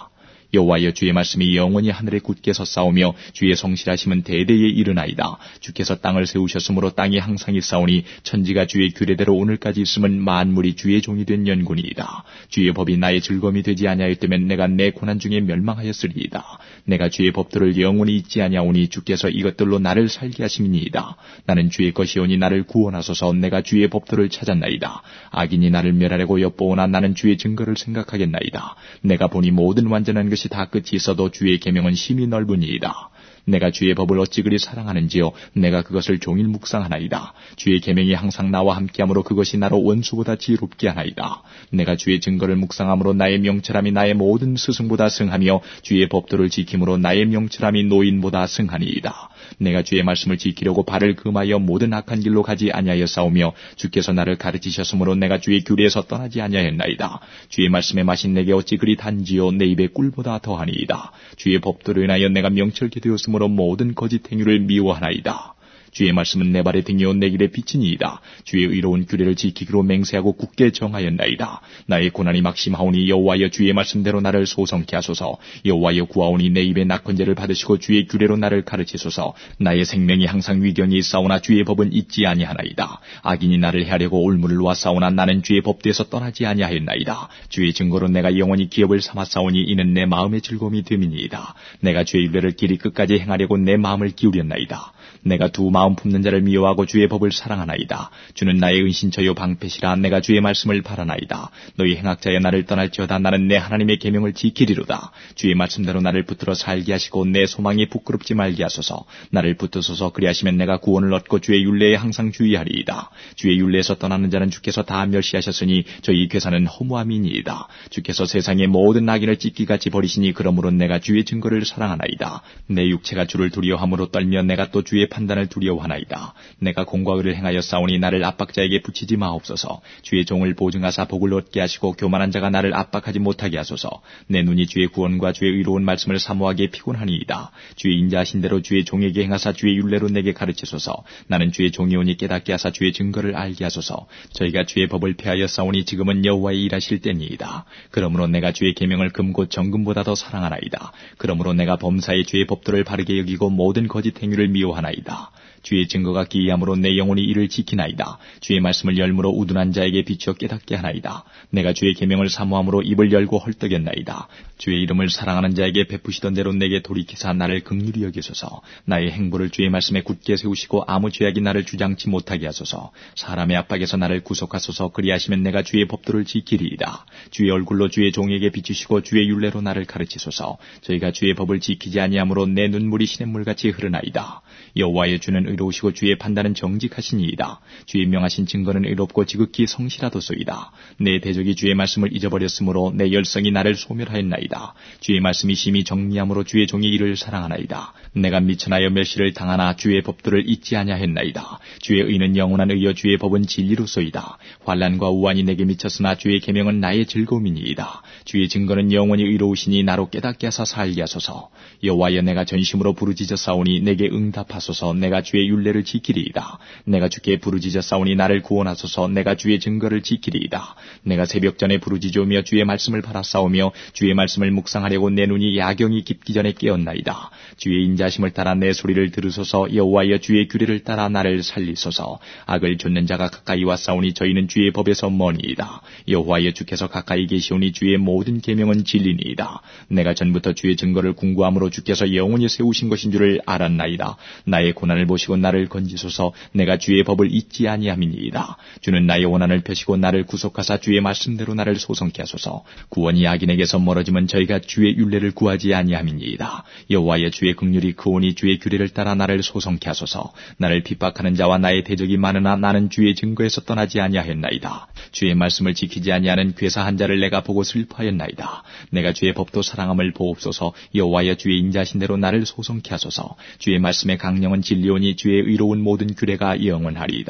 여호와여 주의 말씀이 영원히 하늘에 굳게 섰사오며 주의 성실하심은 대대에 이르나이다. 주께서 땅을 세우셨으므로 땅이 항상 있사오니 천지가 주의 규례대로 오늘까지 있음은 만물이 주의 종이 된 연군이이다. 주의 법이 나의 즐거움이 되지 아니하였다면 내가 내 고난 중에 멸망하였으리이다. 내가 주의 법도를 영원히 잊지 아니하오니 주께서 이것들로 나를 살게 하심이니이다. 나는 주의 것이오니 나를 구원하소서. 내가 주의 법도를 찾았나이다. 악인이 나를 멸하려고 엿보오나 나는 주의 증거를 생각하겠나이다. 내가 보니 모든 완전한 것이 다 끝이 있어도 주의 계명은 심히 넓으니이다. 내가 주의 법을 어찌 그리 사랑하는지요. 내가 그것을 종일 묵상하나이다. 주의 계명이 항상 나와 함께하므로 그것이 나로 원수보다 지혜롭게 하나이다. 내가 주의 증거를 묵상함으로 나의 명철함이 나의 모든 스승보다 승하며 주의 법도를 지킴으로 나의 명철함이 노인보다 승하니이다. 내가 주의 말씀을 지키려고 발을 금하여 모든 악한 길로 가지 아니하였사오며 주께서 나를 가르치셨으므로 내가 주의 규례에서 떠나지 아니하였나이다. 주의 말씀의 맛이 내게 어찌 그리 단지요. 내 입에 꿀보다 더하니이다. 주의 법도로 인하여 내가 명철케 되었으므로 모든 거짓 행위를 미워하나이다. 주의 말씀은 내 발의 등이요 내 길의 빛이니이다. 주의 의로운 규례를 지키기로 맹세하고 굳게 정하였나이다. 나의 고난이 막심하오니 여호와여 주의 말씀대로 나를 소성케 하소서. 여호와여 구하오니 내 입에 낙헌제를 받으시고 주의 규례로 나를 가르치소서. 나의 생명이 항상 위경이 있사오나 주의 법은 잊지 아니하나이다. 악인이 나를 해하려고 올무를 놓았사오나 나는 주의 법도에서 떠나지 아니하였나이다. 주의 증거로 내가 영원히 기업을 삼았사오니 이는 내 마음의 즐거움이 됨이니이다. 내가 주의 율례를 길이 끝까지 행하려고 내 마음을 기울였나이다. 내가 두 마음 품는 자를 미워하고 주의 법을 사랑하나이다. 주는 나의 은신처요 방패시라. 내가 주의 말씀을 바라나이다. 너희 행악자여 나를 떠날지어다. 나는 내 하나님의 계명을 지키리로다. 주의 말씀대로 나를 붙들어 살게 하시고 내 소망이 부끄럽지 말게 하소서. 나를 붙드소서. 그리하시면 내가 구원을 얻고 주의 율례에 항상 주의하리이다. 주의 율례에서 떠나는 자는 주께서 다 멸시하셨으니 저희 괴사는 허무함이니이다. 주께서 세상의 모든 악인을 찢기같이 버리시니 그러므로 내가 주의 증거를 사랑하나이다. 내 육체가 주를 두려워함으로 떨며 내가 또 주의 판단을 두려워하나이다. 내가 공과 의를 행하여 싸우니 나를 압박자에게 붙이지 마옵소서. 주의 종을 보증하사 복을 얻게 하시고 교만한 자가 나를 압박하지 못하게 하소서. 내 눈이 주의 구원과 주의 의로운 말씀을 사모하기에 피곤하니이다. 주의 인자하신 대로 주의 종에게 행하사 주의 율례로 내게 가르치소서. 나는 주의 종이오니 깨닫게 하사 주의 증거를 알게 하소서. 저희가 주의 법을 폐하여 싸우니 지금은 여호와의 일하실 때니이다. 그러므로 내가 주의 계명을 금곧 정금보다 더 사랑하나이다. 그러므로 내가 범사의 주의 법도를 바르게 여기고 모든 거짓 행위를 미워하나이다. 주의 증거가 기이함으로 내 영혼이 이를 지키나이다. 주의 말씀을 열무로 우둔한 자에게 비추어 깨닫게 하나이다. 내가 주의 계명을 사모함으로 입을 열고 헐떡였나이다. 주의 이름을 사랑하는 자에게 베푸시던 대로 내게 돌이키사 나를 긍휼히 여기소서. 나의 행보를 주의 말씀에 굳게 세우시고 아무 죄악이 나를 주장치 못하게 하소서. 사람의 압박에서 나를 구속하소서. 그리하시면 내가 주의 법도를 지키리이다. 주의 얼굴로 주의 종에게 비추시고 주의 율례로 나를 가르치소서. 저희가 주의 법을 지키지 아니하므로 내 눈물이 시냇물같이 흐르나이다. 여호와의 주는 의로우시고 주의 판단은 정직하시니이다. 주의 명하신 증거는 의롭고 지극히 성실하도소이다. 내 대적이 주의 말씀을 잊어버렸으므로 내 열성이 나를 소멸하였나이다. 주의 말씀이 심히 정리함으로 주의 종이 이를 사랑하나이다. 내가 미천하여 멸시를 당하나 주의 법도를 잊지 아니하였나이다. 주의 의는 영원한 의여 주의 법은 진리로소이다. 환난과 우환이 내게 미쳤으나 주의 계명은 나의 즐거움이니이다. 주의 증거는 영원히 의로우시니 나로 깨닫게 하사 살게 하소서. 여호와여 내가 전심으로 부르짖어 싸우니 내게 응답하소서. 내가 주의 율례를 지키리이다. 내가 주께 부르짖어 싸우니 나를 구원하소서. 내가 주의 증거를 지키리이다. 내가 새벽 전에 부르짖으며 주의 말씀을 바라싸우며 주의 말씀을 묵상하려고 내 눈이 야경이 깊기 전에 깨었나이다. 주의 인자심을 따라 내 소리를 들으소서. 여호와여 주의 규례를 따라 나를 살리소서. 악을 좇는 자가 가까이 왔사오니 저희는 주의 법에서 머니이다. 여호와여 주께서 가까이 계시오니 주의 모든 계명은 진리니이다. 내가 전부터 주의 증거를 궁구함으로 주께서 영원히 세우신 것인 줄을 알았나이다. 나의 고난을 보시고 나를 건지소서. 내가 주의 법을 잊지 아니함이니이다. 주는 나의 원한을 펴시고 나를 구속하사 주의 말씀대로 나를 소성케 하소서. 구원이 악인에게서 멀어지면 저희가 주의 율례를 구하지 아니함이니이다. 여호와의 주의 긍휼이 크오니 주의 규례를 따라 나를 소성케 하소서. 나를 핍박하는 자와 나의 대적이 많으나 나는 주의 증거에서 떠나지 아니하였나이다. 주의 말씀을 지키지 아니하는 괴사한 자를 내가 보고 슬퍼하였나이다. 내가 주의 법도 사랑함을 보옵소서. 여호와여 주의 인자하신 대로 나를 소성케 하소서. 주의 말씀의 강령은 진리오니 주의 의로운 모든 규례가 영원하리이다.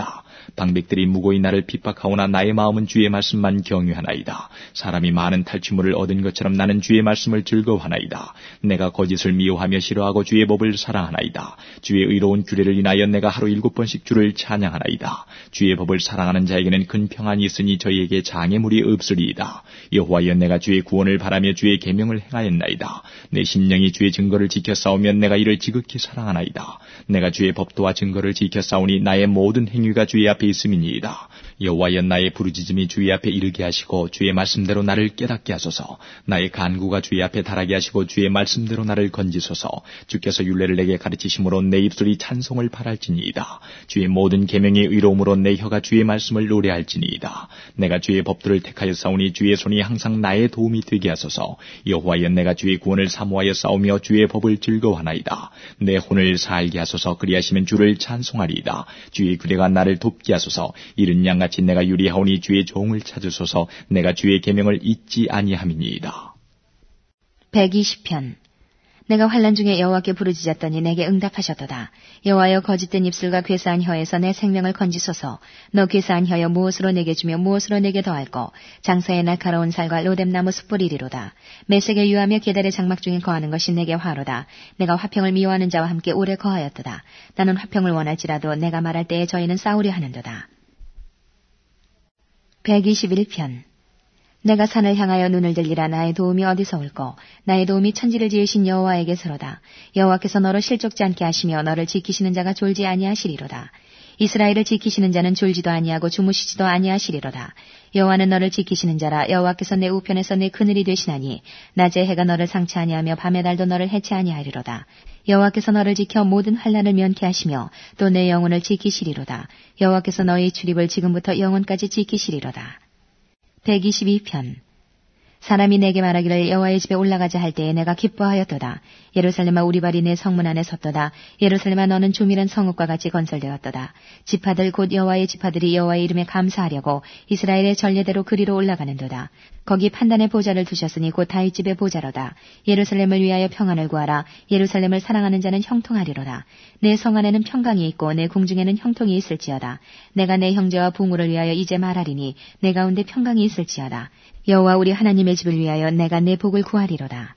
방백들이 무고히 나를 핍박하오나 나의 마음은 주의 말씀만 경유하나이다. 사람이 많은 탈취물을 얻은 것처럼 나는 주의 말씀을 즐거워하나이다. 내가 거짓을 미워하며 싫어하고 주의 법을 사랑하나이다. 주의 의로운 규례를 인하여 내가 하루 일곱 번씩 주를 찬양하나이다. 주의 법을 사랑하는 자에게는 큰 평안이 있으니 저희에게 장애물이 없으리이다. 여호와여, 내가 주의 구원을 바라며 주의 계명을 행하였나이다. 내 심령이 주의 증거를 지켜 싸우면 내가 이를 지극히 사랑하나이다. 내가 주의 법도와 증거를 지켜 싸우니 나의 모든 행위가 주의 앞에 있음이니이다. 여호와여, 나의 부르짖음이 주의 앞에 이르게 하시고 주의 말씀대로 나를 깨닫게 하소서. 나의 간구가 주의 앞에 달하게 하시고 주의 말씀대로 나를 건지소서. 주께서 율례를 내게 가르치심으로 내 입술이 찬송을 바랄지니이다. 주의 모든 계명의 의로움으로 내 혀가 주의 말씀을 노래할지니이다. 내가 주의 법들을 택하여 싸우니 주의 손이 항상 나의 도움이 되게 하소서. 여호와여, 내가 주의 구원을 사모하여 싸우며 주의 법을 즐거워하나이다. 내 혼을 살게 하소서. 그리하시면 주를 찬송하리이다. 주의 규례가 나를 돕게 하소서. 이른 양같이 내가 유리하오니 주의 종을 찾으소서. 내가 주의 계명을 잊지 아니함이니이다. 백이십 편. 내가 환난 중에 여호와께 부르짖었더니 내게 응답하셨도다. 여호와여, 거짓된 입술과 괴사한 혀에서 내 생명을 건지소서. 너 괴사한 혀여, 무엇으로 내게 주며 무엇으로 내게 더할꼬. 장사의 날카로운 살과 로뎀나무 숯불이리로다. 메색에 유하며 계달의 장막 중에 거하는 것이 내게 화로다. 내가 화평을 미워하는 자와 함께 오래 거하였도다. 나는 화평을 원할지라도 내가 말할 때에 저희는 싸우려 하는도다. 백이십일 편. 내가 산을 향하여 눈을 들리라. 나의 도움이 어디서 올꼬. 나의 도움이 천지를 지으신 여호와에게서로다. 여호와께서 너를 실족지 않게 하시며 너를 지키시는 자가 졸지 아니하시리로다. 이스라엘을 지키시는 자는 졸지도 아니하고 주무시지도 아니하시리로다. 여호와는 너를 지키시는 자라. 여호와께서 내 우편에서 내 그늘이 되시나니 낮에 해가 너를 상치 아니하며 밤의 달도 너를 해치 아니하리로다. 여호와께서 너를 지켜 모든 환난을 면케 하시며 또 내 영혼을 지키시리로다. 여호와께서 너의 출입을 지금부터 영원까지 지키시리로다. 백이십이 편. 사람이 내게 말하기를 여호와의 집에 올라가자 할 때에 내가 기뻐하였도다. 예루살렘아, 우리 발이 내 성문 안에 섰도다. 예루살렘아, 너는 조밀한 성읍과 같이 건설되었도다. 지파들 곧 여호와의 지파들이 여호와의 이름에 감사하려고 이스라엘의 전례대로 그리로 올라가는도다. 거기 판단의 보좌를 두셨으니 곧 다윗 집의 보좌로다. 예루살렘을 위하여 평안을 구하라. 예루살렘을 사랑하는 자는 형통하리로다. 내 성 안에는 평강이 있고 내 궁중에는 형통이 있을지어다. 내가 내 형제와 부모를 위하여 이제 말하리니 내 가운데 평강이 있을지어다. 여호와 우리 하나님의 집을 위하여 내가 내 복을 구하리로다.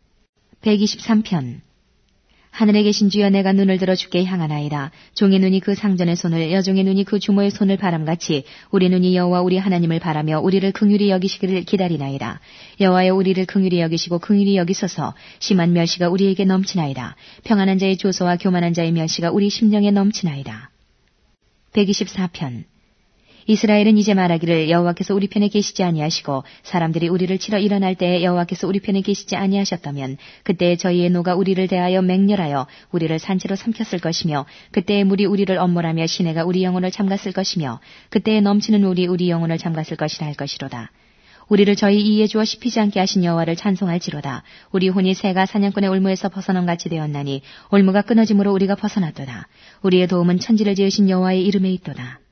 백이십삼 편. 하늘에 계신 주여, 내가 눈을 들어 주께 향하나이다. 종의 눈이 그 상전의 손을, 여종의 눈이 그 주모의 손을 바람같이 우리 눈이 여호와 우리 하나님을 바라며 우리를 긍휼히 여기시기를 기다리나이다. 여호와여, 우리를 긍휼히 여기시고 긍휼히 여기소서. 심한 멸시가 우리에게 넘치나이다. 평안한 자의 조소와 교만한 자의 멸시가 우리 심령에 넘치나이다. 백이십사 편. 이스라엘은 이제 말하기를 여호와께서 우리 편에 계시지 아니하시고 사람들이 우리를 치러 일어날 때에 여호와께서 우리 편에 계시지 아니하셨다면 그때에 저희의 노가 우리를 대하여 맹렬하여 우리를 산채로 삼켰을 것이며 그때에 물이 우리를 엄몰하며 시내가 우리 영혼을 잠갔을 것이며 그때에 넘치는 물이 우리 영혼을 잠갔을 것이라 할 것이로다. 우리를 저희 이에 주어 씹히지 않게 하신 여호와를 찬송할지로다. 우리 혼이 새가 사냥꾼의 올무에서 벗어난 같이 되었나니 올무가 끊어짐으로 우리가 벗어났도다. 우리의 도움은 천지를 지으신 여호와의 이름에 있도다.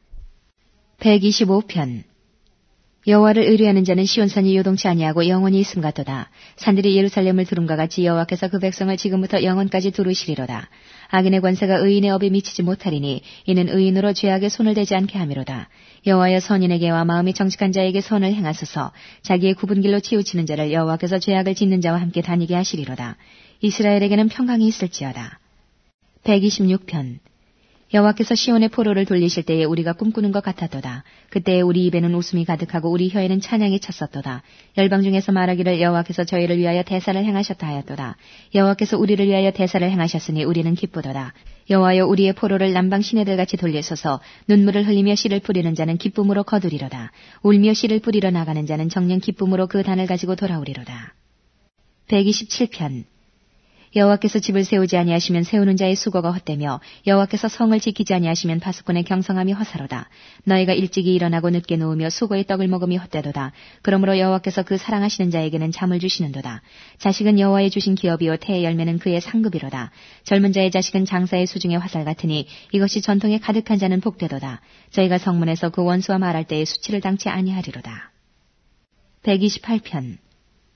백이십오 편. 여호와를 의뢰하는 자는 시온산이 요동치 아니하고 영원히 있음 같도다. 산들이 예루살렘을 두름과 같이 여호와께서 그 백성을 지금부터 영원까지 두르시리로다. 악인의 권세가 의인의 업에 미치지 못하리니 이는 의인으로 죄악에 손을 대지 않게 함이로다. 여호와여, 선인에게와 마음이 정직한 자에게 선을 행하소서. 자기의 굽은 길로 치우치는 자를 여호와께서 죄악을 짓는 자와 함께 다니게 하시리로다. 이스라엘에게는 평강이 있을지어다. 백이십육 편. 여호와께서 시온의 포로를 돌리실 때에 우리가 꿈꾸는 것 같았도다. 그때에 우리 입에는 웃음이 가득하고 우리 혀에는 찬양이 찼었도다. 열방 중에서 말하기를 여호와께서 저희를 위하여 대사를 행하셨다 하였도다. 여호와께서 우리를 위하여 대사를 행하셨으니 우리는 기쁘도다. 여호와여, 우리의 포로를 남방 시내들같이 돌리소서. 눈물을 흘리며 씨를 뿌리는 자는 기쁨으로 거두리로다. 울며 씨를 뿌리러 나가는 자는 정녕 기쁨으로 그 단을 가지고 돌아오리로다. 백이십칠 편. 여호와께서 집을 세우지 아니하시면 세우는 자의 수고가 헛되며 여호와께서 성을 지키지 아니하시면 파수꾼의 경성함이 허사로다. 너희가 일찍이 일어나고 늦게 누우며 수고의 떡을 먹음이 헛되도다. 그러므로 여호와께서 그 사랑하시는 자에게는 잠을 주시는도다. 자식은 여호와의 주신 기업이요 태의 열매는 그의 상급이로다. 젊은 자의 자식은 장사의 수중의 화살 같으니 이것이 전통에 가득한 자는 복되도다. 저희가 성문에서 그 원수와 말할 때에 수치를 당치 아니하리로다. 백이십팔 편.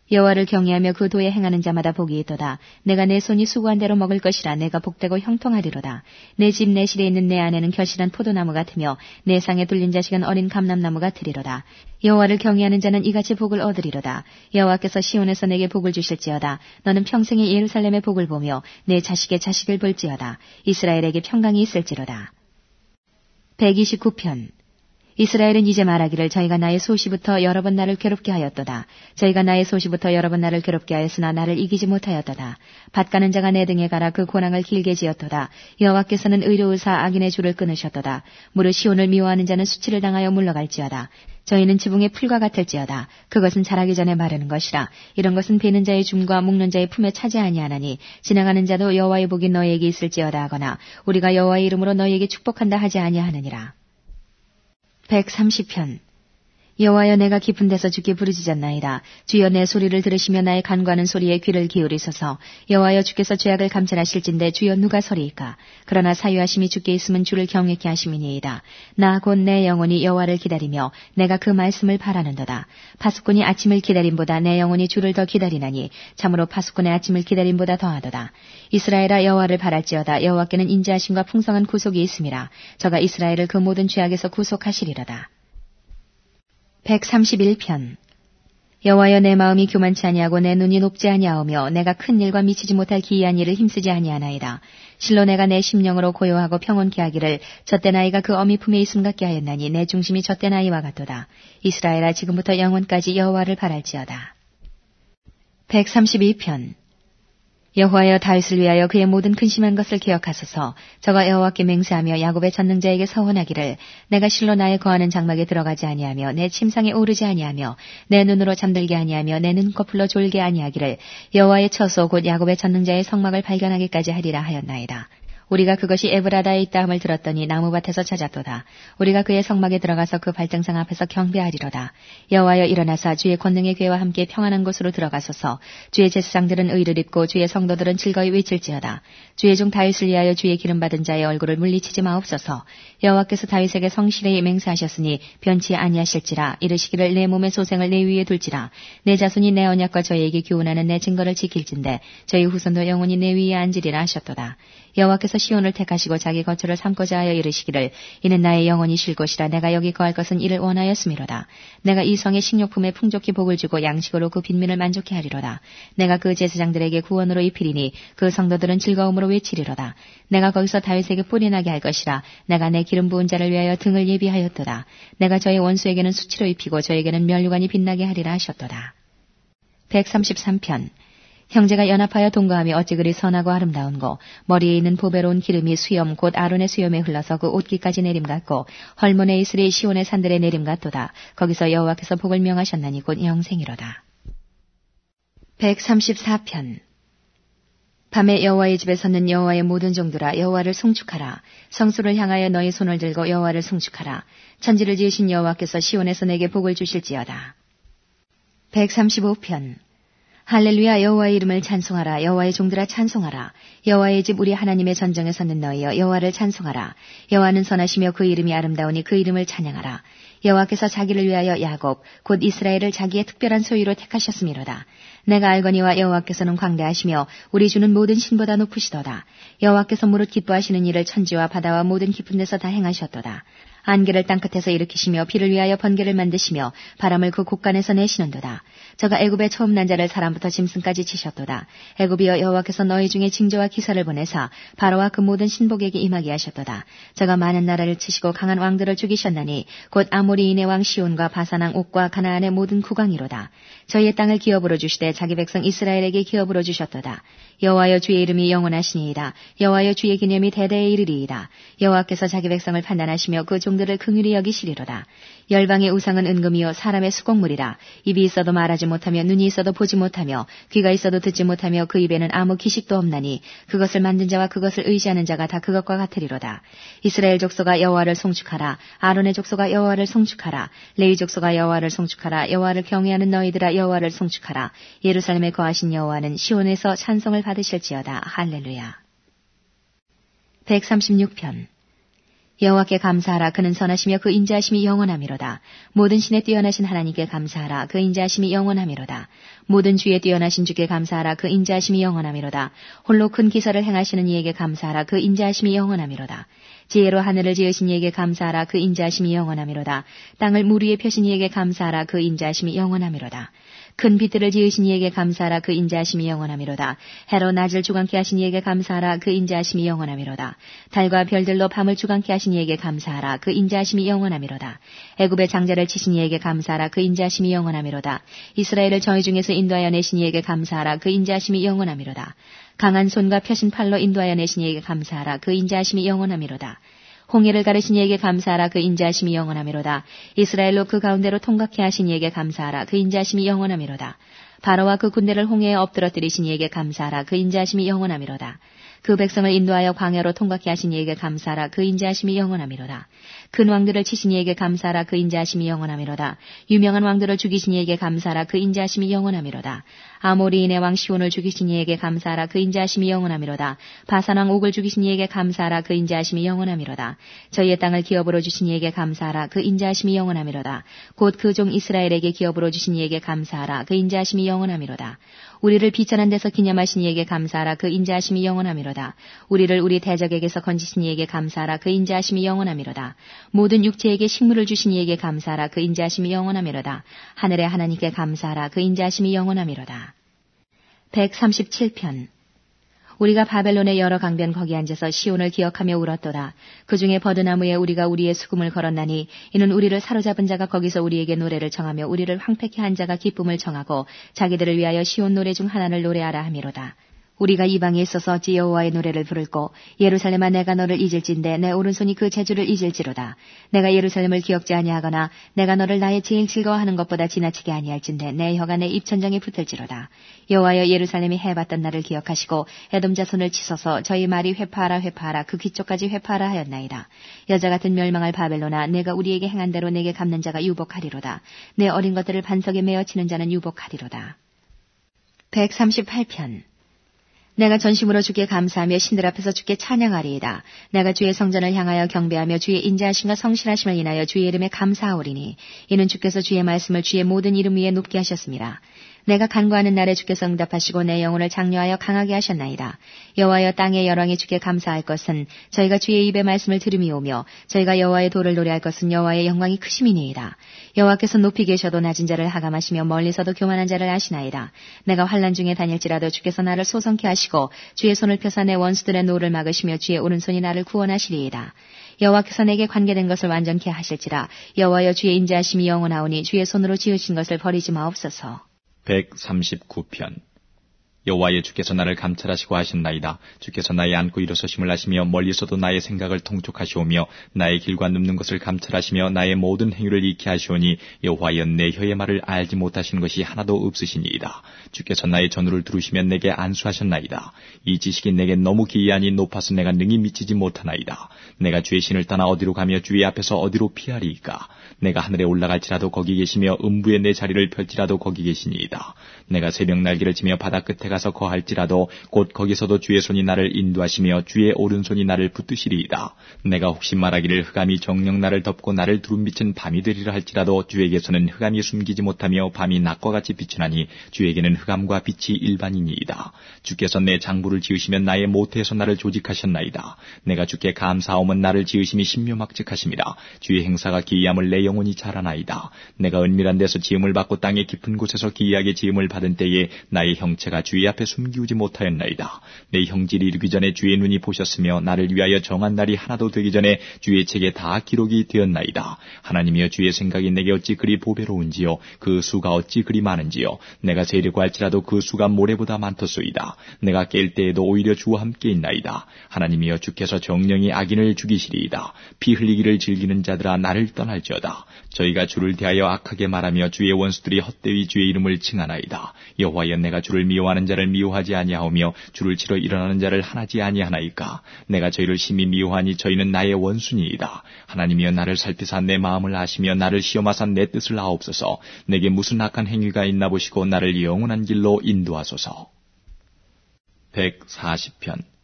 여호와를 경외하며 그 도에 행하는 자마다 복이 있도다. 내가 내 손이 수고한 대로 먹을 것이라. 내가 복되고 형통하리로다. 내 집 내실에 있는 내 아내는 결실한 포도나무 같으며 내 상에 둘린 자식은 어린 감람나무 같으리로다. 여호와를 경외하는 자는 이같이 복을 얻으리로다. 여호와께서 시온에서 내게 복을 주실지어다. 너는 평생에 예루살렘의 복을 보며 내 자식의 자식을 볼지어다. 이스라엘에게 평강이 있을지로다. 백이십구 편. 이스라엘은 이제 말하기를 저희가 나의 소시부터 여러 번 나를 괴롭게 하였도다. 저희가 나의 소시부터 여러 번 나를 괴롭게 하였으나 나를 이기지 못하였도다. 밭가는 자가 내 등에 가라 그 고낭을 길게 지었도다. 여호와께서는 의로우사 악인의 줄을 끊으셨도다. 무릇 시온을 미워하는 자는 수치를 당하여 물러갈지어다. 저희는 지붕의 풀과 같을지어다. 그것은 자라기 전에 마르는 것이라. 이런 것은 베는 자의 줌과 묶는 자의 품에 차지 아니하나니 지나가는 자도 여호와의 복이 너희에게 있을지어다 하거나 우리가 여호와의 이름으로 너희에게 축복한다 하지 아니하느니라. 백삼십 편. 여호와여 내가 깊은 데서 주께 부르짖었나이다. 주여 내 소리를 들으시며 나의 간구하는 소리에 귀를 기울이소서. 여호와여 주께서 죄악을 감찰하실진데 주여 누가 서리이까. 그러나 사유하심이 주께 있으면 주를 경외케 하심이니이다. 나 곧 내 영혼이 여호와를 기다리며 내가 그 말씀을 바라는도다. 파수꾼이 아침을 기다림보다 내 영혼이 주를 더 기다리나니 참으로 파수꾼의 아침을 기다림보다 더하도다. 이스라엘아 여호와를 바랄지어다. 여호와께는 인자하심과 풍성한 구속이 있음이라. 저가 이스라엘을 그 모든 죄악에서 구속하시리로다. 백삼십일 편. 여호와여 내 마음이 교만치 아니하고 내 눈이 높지 아니하오며 내가 큰 일과 미치지 못할 기이한 일을 힘쓰지 아니하나이다. 실로 내가 내 심령으로 고요하고 평온케 하기를 젖된 아이가 그 어미 품에 있음 같게 하였나니 내 중심이 젖된 아이와 같도다. 이스라엘아 지금부터 영원까지 여호와를 바랄지어다. 백삼십이 편. 여호와여 다윗을 위하여 그의 모든 근심한 것을 기억하소서. 저가 여호와께 맹세하며 야곱의 전능자에게 서원하기를 내가 실로 나의 거하는 장막에 들어가지 아니하며 내 침상에 오르지 아니하며 내 눈으로 잠들게 아니하며 내 눈꺼풀로 졸게 아니하기를 여호와의 처소 곧 야곱의 전능자의 성막을 발견하기까지 하리라 하였나이다. 우리가 그것이 에브라다에 있다함을 들었더니 나무밭에서 찾았도다. 우리가 그의 성막에 들어가서 그 발등상 앞에서 경배하리로다. 여호와여 일어나사 주의 권능의 괴와 함께 평안한 곳으로 들어가소서. 주의 제사장들은 의를 입고 주의 성도들은 즐거이 외칠지어다. 주의 종 다윗을 위하여 주의 기름받은 자의 얼굴을 물리치지 마옵소서. 여호와께서 다윗에게 성실히 맹세하셨으니 변치 아니하실지라. 이르시기를 내 몸의 소생을 내 위에 둘지라. 내 자손이 내 언약과 저희에게 교훈하는 내 증거를 지킬진대 저희 후손도 영원히 내 위에 앉으리라 하셨도다. 여호와께서 시온을 택하시고 자기 거처를 삼고자 하여 이르시기를 이는 나의 영혼이 쉴 곳이라. 내가 여기 거할 것은 이를 원하였음이로다. 내가 이 성의 식료품에 풍족히 복을 주고 양식으로 그 빈민을 만족케 하리로다. 내가 그 제사장들에게 구원으로 입히리니 그 성도들은 즐거움으로 외치리로다. 내가 거기서 다윗에게 뿔이 나게 할 것이라. 내가 내 기름 부은 자를 위하여 등을 예비하였도다. 내가 저희 원수에게는 수치로 입히고 저에게는 면류관이 빛나게 하리라 하셨도다. 백삼십삼 편. 형제가 연합하여 동거하며 어찌 그리 선하고 아름다운고 머리에 있는 보배로운 기름이 수염 곧 아론의 수염에 흘러서 그 옷깃까지 내림 같고 헐몬의 이슬이 시온의 산들의 내림 같도다. 거기서 여호와께서 복을 명하셨나니 곧 영생이로다. 백삼십사 편. 밤에 여호와의 집에 섰는 여호와의 모든 종들아 여호와를 송축하라. 성소를 향하여 너희 손을 들고 여호와를 송축하라. 천지를 지으신 여호와께서 시온에서 내게 복을 주실지어다. 백삼십오 편. 할렐루야 여호와의 이름을 찬송하라. 여호와의 종들아 찬송하라. 여호와의 집 우리 하나님의 전정에 섰는 너희여 여호와를 찬송하라. 여호와는 선하시며 그 이름이 아름다우니 그 이름을 찬양하라. 여호와께서 자기를 위하여 야곱 곧 이스라엘을 자기의 특별한 소유로 택하셨음이로다. 내가 알거니와 여호와께서는 광대하시며 우리 주는 모든 신보다 높으시도다. 여호와께서 무릇 기뻐하시는 일을 천지와 바다와 모든 깊은 데서 다 행하셨도다. 안개를 땅끝에서 일으키시며 비를 위하여 번개를 만드시며 바람을 그 곳간에서 내시는도다. 저가 애굽의 처음 난 자를 사람부터 짐승까지 치셨도다. 애굽이여 여호와께서 너희 중에 징조와 기사를 보내사 바로와 그 모든 신복에게 임하게 하셨도다. 저가 많은 나라를 치시고 강한 왕들을 죽이셨나니 곧 아모리인의 왕 시온과 바산왕 옥과 가나안의 모든 국왕이로다. 저희의 땅을 기업으로 주시되 자기 백성 이스라엘에게 기업으로 주셨도다. 여호와여 주의 이름이 영원하시니이다. 여호와여 주의 기념이 대대에 이르리이다. 여호와께서 자기 백성을 판단하시며 그 종들을 긍휼히 여기시리로다. 열방의 우상은 은금이요 사람의 수곡물이라. 입이 있어도 말하지 못하며 눈이 있어도 보지 못하며 귀가 있어도 듣지 못하며 그 입에는 아무 기식도 없나니 그것을 만든 자와 그것을 의지하는 자가 다 그것과 같으리로다. 이스라엘 족속아 여호와를 송축하라. 아론의 족속아 여호와를 송축하라. 레위 족속아 여호와를 송축하라. 여호와를 경외하는 너희들아 여호와를 송축하라. 예루살렘에 거하신 여호와는 시온에서 찬송을 받으실지어다. 할렐루야. 백삼십육 편. 여호와께 감사하라. 그는 선하시며 그 인자하심이 영원하미로다. 모든 신에 뛰어나신 하나님께 감사하라. 그 인자하심이 영원하미로다. 모든 주에 뛰어나신 주께 감사하라. 그 인자하심이 영원하미로다. 홀로 큰 기사를 행하시는 이에게 감사하라. 그 인자하심이 영원하미로다. 지혜로 하늘을 지으신 이에게 감사하라. 그 인자하심이 영원하미로다. 땅을 물 위에 펴신 이에게 감사하라. 그 인자하심이 영원하미로다. 큰 빛들을 지으신 이에게 감사하라. 그 인자하심이 영원하미로다. 해로 낮을 주관케 하신 이에게 감사하라. 그 인자하심이 영원하미로다. 달과 별들로 밤을 주관케 하신 이에게 감사하라. 그 인자하심이 영원하미로다. 애굽의 장자를 치신 이에게 감사하라. 그 인자하심이 영원하미로다. 이스라엘을 저희 중에서 인도하여 내신 이에게 감사하라. 그 인자하심이 영원하미로다. 강한 손과 펴신 팔로 인도하여 내신 이에게 감사하라. 그 인자하심이 영원하미로다. 홍해를 가르신 이에게 감사하라. 그 인자하심이 영원하미로다. 이스라엘로 그 가운데로 통각케 하신 이에게 감사하라. 그 인자하심이 영원하미로다. 바로와 그 군대를 홍해에 엎드러뜨리신 이에게 감사하라. 그 인자하심이 영원하미로다. 그 백성을 인도하여 광야로 통각케 하신 이에게 감사하라. 그 인자하심이 영원하미로다. 큰 왕들을 치신 이에게 감사하라. 그 인자하심이 영원하미로다. 유명한 왕들을 죽이신 이에게 감사하라. 그 인자하심이 영원하미로다. 아모리인의 왕 시온을 죽이신 이에게 감사하라. 그 인자하심이 영원하미로다. 바산왕 옥을 죽이신 이에게 감사하라. 그 인자하심이 영원하미로다. 저희의 땅을 기업으로 주신 이에게 감사하라. 그 인자하심이 영원하미로다. 곧 그 종 이스라엘에게 기업으로 주신 이에게 감사하라. 그 인자하심이 영원하미로다. 우리를 비천한 데서 기념하신 이에게 감사하라. 그 인자하심이 영원하미로다. 우리를 우리 대적에게서 건지신 이에게 감사하라. 그 인자하심이 영원하미로다. 모든 육체에게 식물을 주신 이에게 감사하라. 그 인자하심이 영원하미로다. 하늘의 하나님께 감사하라. 그 인자하심이 영원하미로다. 백삼십칠 편. 우리가 바벨론의 여러 강변 거기 앉아서 시온을 기억하며 울었도다. 그 중에 버드나무에 우리가 우리의 수금을 걸었나니 이는 우리를 사로잡은 자가 거기서 우리에게 노래를 청하며 우리를 황폐케 한 자가 기쁨을 청하고 자기들을 위하여 시온 노래 중 하나를 노래하라 하미로다. 우리가 이방에 있어서 어찌 여호와의 노래를 부를꼬. 예루살렘아 내가 너를 잊을진대 내 오른손이 그 재주를 잊을지로다. 내가 예루살렘을 기억지 아니하거나 내가 너를 나의 제일 즐거워하는 것보다 지나치게 아니할진대 내 혀가 내 입천장에 붙을지로다. 여호와여 예루살렘이 해봤던 날을 기억하시고 에돔 자손을 치소서. 저희 말이 회파하라 회파하라 그 귀쪽까지 회파하라 하였나이다. 여자 같은 멸망할 바벨론아 내가 우리에게 행한 대로 내게 갚는 자가 유복하리로다. 내 어린 것들을 반석에 메어 치는 자는 유복하리로다. 백삼십팔 편. 내가 전심으로 주께 감사하며 신들 앞에서 주께 찬양하리이다. 내가 주의 성전을 향하여 경배하며 주의 인자하심과 성실하심을 인하여 주의 이름에 감사하오리니 이는 주께서 주의 말씀을 주의 모든 이름 위에 높게 하셨습니다. 내가 간구하는 날에 주께서 응답하시고 내 영혼을 장려하여 강하게 하셨나이다. 여호와여 땅의 열왕이 주께 감사할 것은 저희가 주의 입의 말씀을 들음이오며 저희가 여호와의 도를 노래할 것은 여호와의 영광이 크심이니이다. 여호와께서 높이 계셔도 낮은 자를 하감하시며 멀리서도 교만한 자를 아시나이다. 내가 환난 중에 다닐지라도 주께서 나를 소성케 하시고 주의 손을 펴사 내 원수들의 노를 막으시며 주의 오른손이 나를 구원하시리이다. 여호와께서 내게 관계된 것을 완전케 하실지라. 여호와여 주의 인자하심이 영원하오니 주의 손으로 지으신 것을 버리지 마옵소서. 백삼십구 편. 여호와여 주께서 나를 감찰하시고 하셨나이다. 주께서 나의 앉고 일어서심을 하시며 멀리서도 나의 생각을 통촉하시오며 나의 길과 눕는 것을 감찰하시며 나의 모든 행위를 익히 하시오니 여호와여 내 혀의 말을 알지 못하시는 것이 하나도 없으시니이다. 주께서 나의 전우를 들으시며 내게 안수하셨나이다. 이 지식이 내게 너무 기이하니 높아서 내가 능히 미치지 못하나이다. 내가 주의 신을 떠나 어디로 가며 주의 앞에서 어디로 피하리이까. 내가 하늘에 올라갈지라도 거기 계시며 음부에 내 자리를 펼지라도 거기 계시니이다. 내가 새벽 날개를 치며 바다 끝에 가서 거할지라도 곧 거기서도 주의 손이 나를 인도하시며 주의 오른손이 나를 붙드시리이다. 내가 혹시 말하기를 흑암이 정녕 나를 덮고 나를 두름 비친 밤이 되리라 할지라도 주에게서는 흑암이 숨기지 못하며 밤이 낮과 같이 비추나니 주에게는 흑암과 빛이 일반이니이다. 주께서 내 장부를 지으시면 나의 모태에서 나를 조직하셨나이다. 내가 주께 감사하오면 나를 지으심이 신묘막측하심이라. 주의 행사가 기이함을 내 영혼이 잘 아나이다. 내가 은밀한 데서 지음을 받고 땅의 깊은 곳에서 기이하게 지음을 받은 때에 나의 형체가 주의 앞에 숨기우지 못하였나이다. 내 형질이 이르기 전에 주의 눈이 보셨으며 나를 위하여 정한 날이 하나도 되기 전에 주의 책에 다 기록이 되었나이다. 하나님이여 주의 생각이 내게 어찌 그리 보배로운지요. 그 수가 어찌 그리 많은지요. 내가 세려고 할지라도 그 수가 모래보다 많더소이다. 내가 깰 때에도 오히려 주와 함께 있나이다. 하나님이여 주께서 정령이 악인을 죽이시리이다. 피 흘리기를 즐기는 자들아 나를 떠날지어다. 저희가 주를 대하여 악하게 말하며 주의 원수들이 헛되이 주의 이름을 칭하나이다. 여호와여 내가 주를 미워하는 자를 미워하지 아니하오며 주를 치러 일어나는 자를 하나지 아니하나이까. 내가 저희를 심히 미워하니 저희는 나의 원수니이다. 하나님이여 나를 살피사 내 마음을 아시며 나를 시험하사 내 뜻을 아옵소서. 내게 무슨 악한 행위가 있나 보시고 나를 영원한 길로 인도하소서. 백사십 편.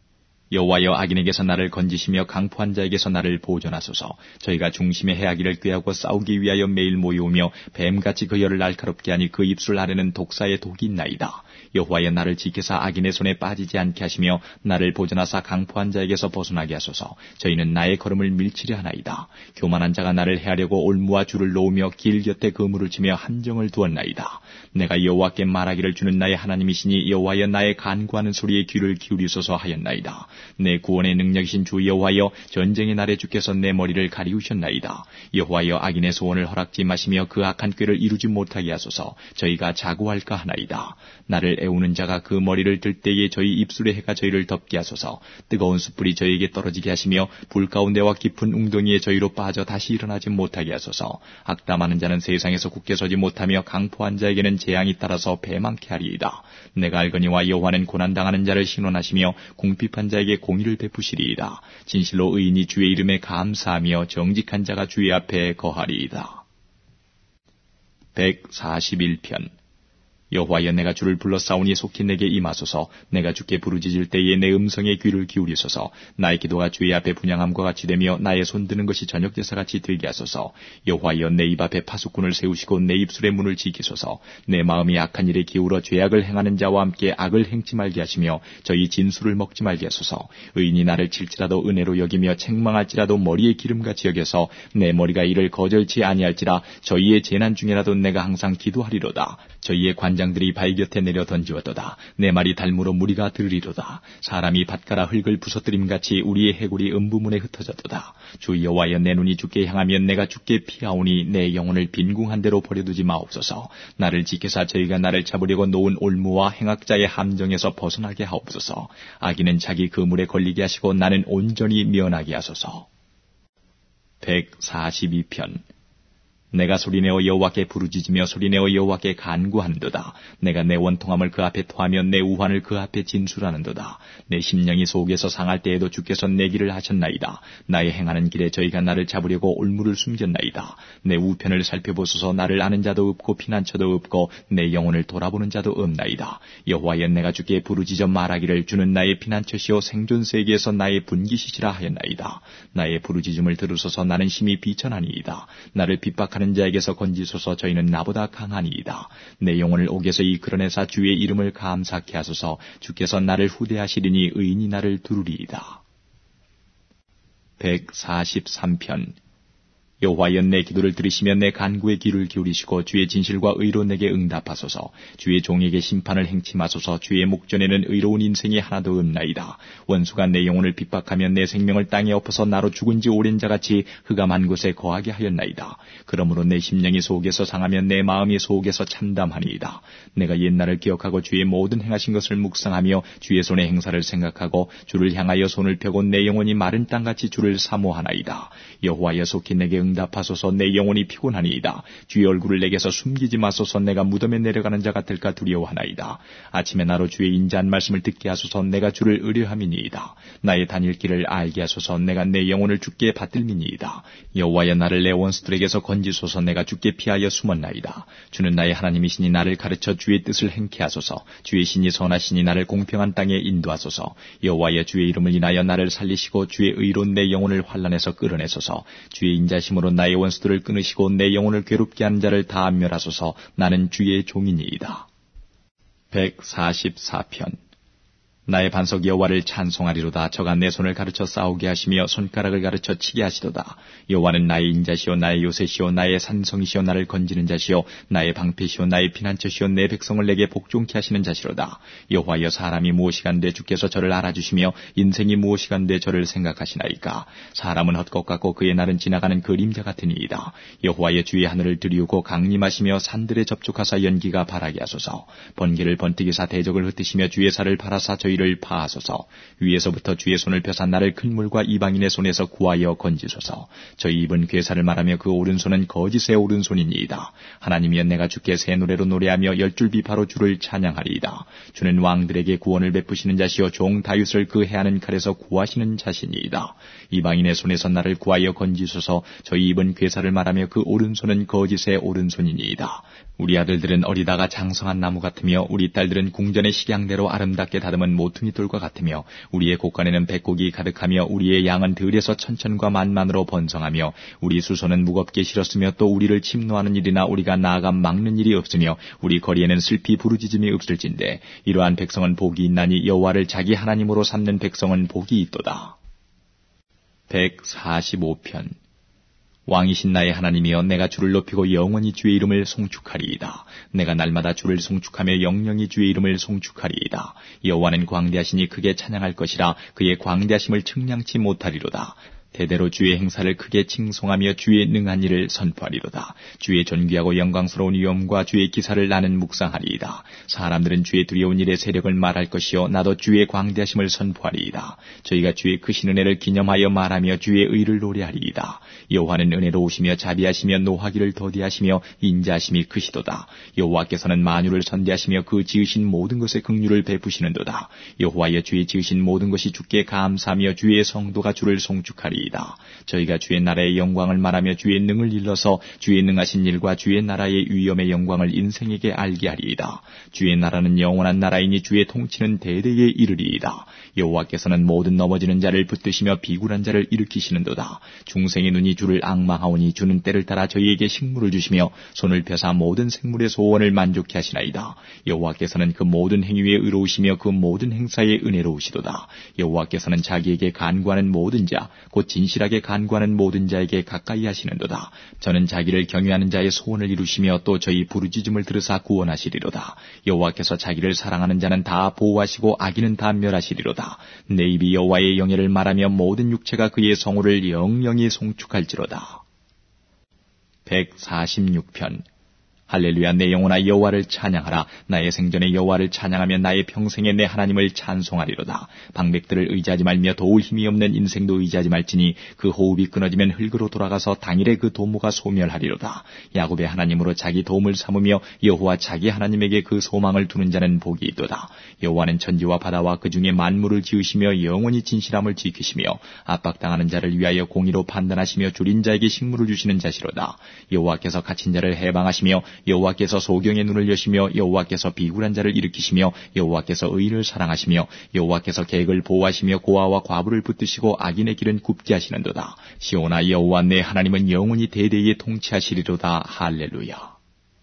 여호와여 악인에게서 나를 건지시며 강포한 자에게서 나를 보존하소서. 저희가 중심의 해하기를 꾀하고 싸우기 위하여 매일 모여오며 뱀같이 그 혀를 날카롭게 하니 그 입술 아래는 독사의 독이 있나이다. 여호와여 나를 지켜사 악인의 손에 빠지지 않게 하시며 나를 보존하사 강포한 자에게서 벗어나게 하소서. 저희는 나의 걸음을 밀치려 하나이다. 교만한 자가 나를 해하려고 올무와 줄을 놓으며 길 곁에 그물을 치며 함정을 두었나이다. 내가 여호와께 말하기를 주는 나의 하나님이시니 여호와여 나의 간구하는 소리에 귀를 기울이소서 하였나이다. 내 구원의 능력이신 주 여호와여 전쟁의 날에 주께서 내 머리를 가리우셨나이다. 여호와여 악인의 소원을 허락지 마시며 그 악한 꾀를 이루지 못하게 하소서. 저희가 자고할까 하나이다. 나를 애우는 자가 그 머리를 들 때에 저희 입술의 해가 저희를 덮게 하소서. 뜨거운 숯불이 저희에게 떨어지게 하시며 불 가운데와 깊은 웅덩이에 저희로 빠져 다시 일어나지 못하게 하소서. 악담하는 자는 세상에서 굳게 서지 못하며 강포한 자에게는 재앙이 따라서 배망케 하리이다. 내가 알거니와 여호와는 고난당하는 자를 신원하시며 궁핍한 자에게 공의를 베푸시리이다. 진실로 의인이 주의 이름에 감사하며 정직한 자가 주의 앞에 거하리이다. 백사십일 편. 여호와여 내가 주를 불러 싸우니 속히 내게 임하소서. 내가 주께 부르짖을 때에 내 음성에 귀를 기울이소서. 나의 기도가 주의 앞에 분향함과 같이 되며 나의 손 드는 것이 저녁 제사같이 되게 하소서. 여호와여 내 입 앞에 파수꾼을 세우시고 내 입술의 문을 지키소서. 내 마음이 악한 일에 기울어 죄악을 행하는 자와 함께 악을 행치 말게 하시며 저희 진술을 먹지 말게 하소서. 의인이 나를 칠지라도 은혜로 여기며 책망할지라도 머리에 기름같이 여겨서 내 머리가 이를 거절치 아니할지라. 저희의 재난 중에라도 내가 항상 기도하리로다. 저희의 관장들이 발 곁에 내려 던지었도다. 내 말이 달무로 무리가 들으리로다. 사람이 밭가라 흙을 부서뜨림같이 우리의 해골이 음부문에 흩어졌도다. 주 여호와여 내 눈이 주께 향하면 내가 주께 피하오니 내 영혼을 빈궁한 대로 버려두지 마옵소서. 나를 지켜사 저희가 나를 잡으려고 놓은 올무와 행악자의 함정에서 벗어나게 하옵소서. 악인은 자기 그물에 걸리게 하시고 나는 온전히 면하게 하소서. 백사십이 편. 내가 소리내어 여호와께 부르짖으며 소리내어 여호와께 간구하는도다. 내가 내 원통함을 그 앞에 토하며 내 우환을 그 앞에 진술하는도다. 내 심령이 속에서 상할 때에도 주께서 내 길을 하셨나이다. 나의 행하는 길에 저희가 나를 잡으려고 올무를 숨겼나이다. 내 우편을 살펴보소서. 나를 아는 자도 없고 피난처도 없고 내 영혼을 돌아보는 자도 없나이다. 여호와여 내가 주께 부르짖어 말하기를 주는 나의 피난처시오 생존세계에서 나의 분기시시라 하였나이다. 나의 부르짖음을 들으소서. 나는 심히 비천하니이다. 나를 핍박하는 자에게서 건지소서. 저희는 나보다 강하니이다. 내 영혼을 옥에서 이끌어내사 주의 이름을 감사케 하소서. 주께서 나를 후대하시리니 의인이 나를 두루리이다. 백사십삼 편. 여호와여 내 기도를 들으시며 내 간구에 귀를 기울이시고 주의 진실과 의로 내게 응답하소서. 주의 종에게 심판을 행치 마소서. 주의 목전에는 의로운 인생이 하나도 없나이다. 원수가 내 영혼을 핍박하며 내 생명을 땅에 엎어서 나로 죽은 지 오랜 자같이 흑암한 곳에 거하게 하였나이다. 그러므로 내 심령이 속에서 상하며 내 마음이 속에서 참담하니이다. 내가 옛날을 기억하고 주의 모든 행하신 것을 묵상하며 주의 손의 행사를 생각하고 주를 향하여 손을 펴고 내 영혼이 마른 땅같이 주를 사모하나이다. 여호와여 속히 내게 응 응답하소서. 내 영혼이 피곤하니이다. 주의 얼굴을 내게서 숨기지 마소서. 내가 무덤에 내려가는 자 같을까 두려워하나이다. 아침에 나로 주의 인자한 말씀을 듣게 하소서. 내가 주를 의뢰함이니이다. 나의 다닐 길을 알게 하소서. 내가 내 영혼을 주께 받들미니이다. 여호와여 나를 내 원수들에게서 건지소서. 내가 주께 피하여 숨었나이다. 주는 나의 하나님이시니 나를 가르쳐 주의 뜻을 행케 하소서. 주의 신이 선하시니 나를 공평한 땅에 인도하소서. 여호와여 주의 이름을 인하여 나를 살리시고 주의 의로 내 영혼을 환난에서 끌어내소서. 주의 인자심으로 나의 원수들을 끊으시고 내 영혼을 괴롭게 하는 자를 다 멸하소서. 나는 주의 종이니이다. 백사십사 편. 나의 반석 여호와를 찬송하리로다. 저가 내 손을 가르쳐 싸우게 하시며 손가락을 가르쳐 치게 하시도다. 여호와는 나의 인자시오 나의 요새시오 나의 산성이시오 나를 건지는 자시오 나의 방패시오 나의 피난처시오 내 백성을 내게 복종케 하시는 자시로다. 여호와여 사람이 무엇이간데 주께서 저를 알아주시며 인생이 무엇이간데 저를 생각하시나이까. 사람은 헛것 같고 그의 날은 지나가는 그림자 같으니이다. 여호와여 주의 하늘을 들이우고 강림하시며 산들에 접촉하사 연기가 바라게 하소서. 번개를 번뜩이사 대적을 흩으시며 주의 살을 바라사 저희 이를 파하소서. 위에서부터 주의 손을 펴사 나를 큰 물과 이방인의 손에서 구하여 건지소서. 저희 입은 괴사를 말하며 그 오른손은 거짓의 오른손이니이다. 하나님이여 내가 주께 새 노래로 노래하며 열줄 비파로 주를 찬양하리이다. 주는 왕들에게 구원을 베푸시는 자시요 종 다윗을 그 해하는 칼에서 구하시는 자신이이다. 이방인의 손에서 나를 구하여 건지소서. 저희 입은 괴사를 말하며 그 오른손은 거짓의 오른손이니이다. 우리 아들들은 어리다가 장성한 나무 같으며 우리 딸들은 궁전의 식양대로 아름답게 다듬은 모퉁이돌과 같으며 우리의 곳간에는 백곡이 가득하며 우리의 양은 들에서 천천과 만만으로 번성하며 우리 수소는 무겁게 실었으며 또 우리를 침노하는 일이나 우리가 나아가 막는 일이 없으며 우리 거리에는 슬피 부르짖음이 없을진데 이러한 백성은 복이 있나니 여호와를 자기 하나님으로 삼는 백성은 복이 있도다. 백사십오 편. 왕이신 나의 하나님이여 내가 주를 높이고 영원히 주의 이름을 송축하리이다. 내가 날마다 주를 송축하며 영영이 주의 이름을 송축하리이다. 여호와는 광대하시니 크게 찬양할 것이라. 그의 광대하심을 측량치 못하리로다. 대대로 주의 행사를 크게 칭송하며 주의 능한 일을 선포하리로다. 주의 존귀하고 영광스러운 위엄과 주의 기사를 나는 묵상하리이다. 사람들은 주의 두려운 일의 세력을 말할 것이요 나도 주의 광대하심을 선포하리이다. 저희가 주의 크신 은혜를 기념하여 말하며 주의 의를 노래하리이다. 여호와는 은혜로우시며 자비하시며 노하기를 더디하시며 인자하심이 크시도다. 여호와께서는 만유를 선대하시며 그 지으신 모든 것에 긍휼을 베푸시는도다. 여호와여 주의 지으신 모든 것이 주께 감사하며 주의 성도가 주를 송축하리 저희가 주의 나라의 영광을 말하며 주의 능을 일러서 주의 능하신 일과 주의 나라의 위엄의 영광을 인생에게 알게 하리이다. 주의 나라는 영원한 나라이니 주의 통치는 대대에 이르리이다. 여호와께서는 모든 넘어지는 자를 붙드시며 비굴한 자를 일으키시는도다. 중생의 눈이 주를 앙망하오니 주는 때를 따라 저희에게 식물을 주시며 손을 펴사 모든 생물의 소원을 만족케 하시나이다. 여호와께서는 그 모든 행위에 의로우시며 그 모든 행사에 은혜로우시도다. 여호와께서는 자기에게 간구하는 모든 자 곧 진실하게 간구하는 모든 자에게 가까이 하시는도다. 저는 자기를 경외하는 자의 소원을 이루시며 또 저희 부르짖음을 들으사 구원하시리로다. 여호와께서 자기를 사랑하는 자는 다 보호하시고 악인은 다 멸하시리로다. 내 입이 여호와의 영예를 말하며 모든 육체가 그의 성호를 영영히 송축할지로다. 백사십육 편. 할렐루야. 내 영혼아 여호와를 찬양하라. 나의 생전에 여호와를 찬양하며 나의 평생에 내 하나님을 찬송하리로다. 방백들을 의지하지 말며 도울 힘이 없는 인생도 의지하지 말지니 그 호흡이 끊어지면 흙으로 돌아가서 당일에 그 도모가 소멸하리로다. 야곱의 하나님으로 자기 도움을 삼으며 여호와 자기 하나님에게 그 소망을 두는 자는 복이 있도다. 여호와는 천지와 바다와 그 중에 만물을 지으시며 영원히 진실함을 지키시며 압박당하는 자를 위하여 공의로 판단하시며 줄인 자에게 식물을 주시는 자시로다. 여호와께서 갇힌 자를 해방하시며 여호와께서 소경의 눈을 여시며 여호와께서 비굴한 자를 일으키시며 여호와께서 의인을 사랑하시며 여호와께서 계획을 보호하시며 고아와 과부를 붙드시고 악인의 길은 굽게 하시는도다. 시온아 여호와 내 하나님은 영원히 대대에 통치하시리로다. 할렐루야.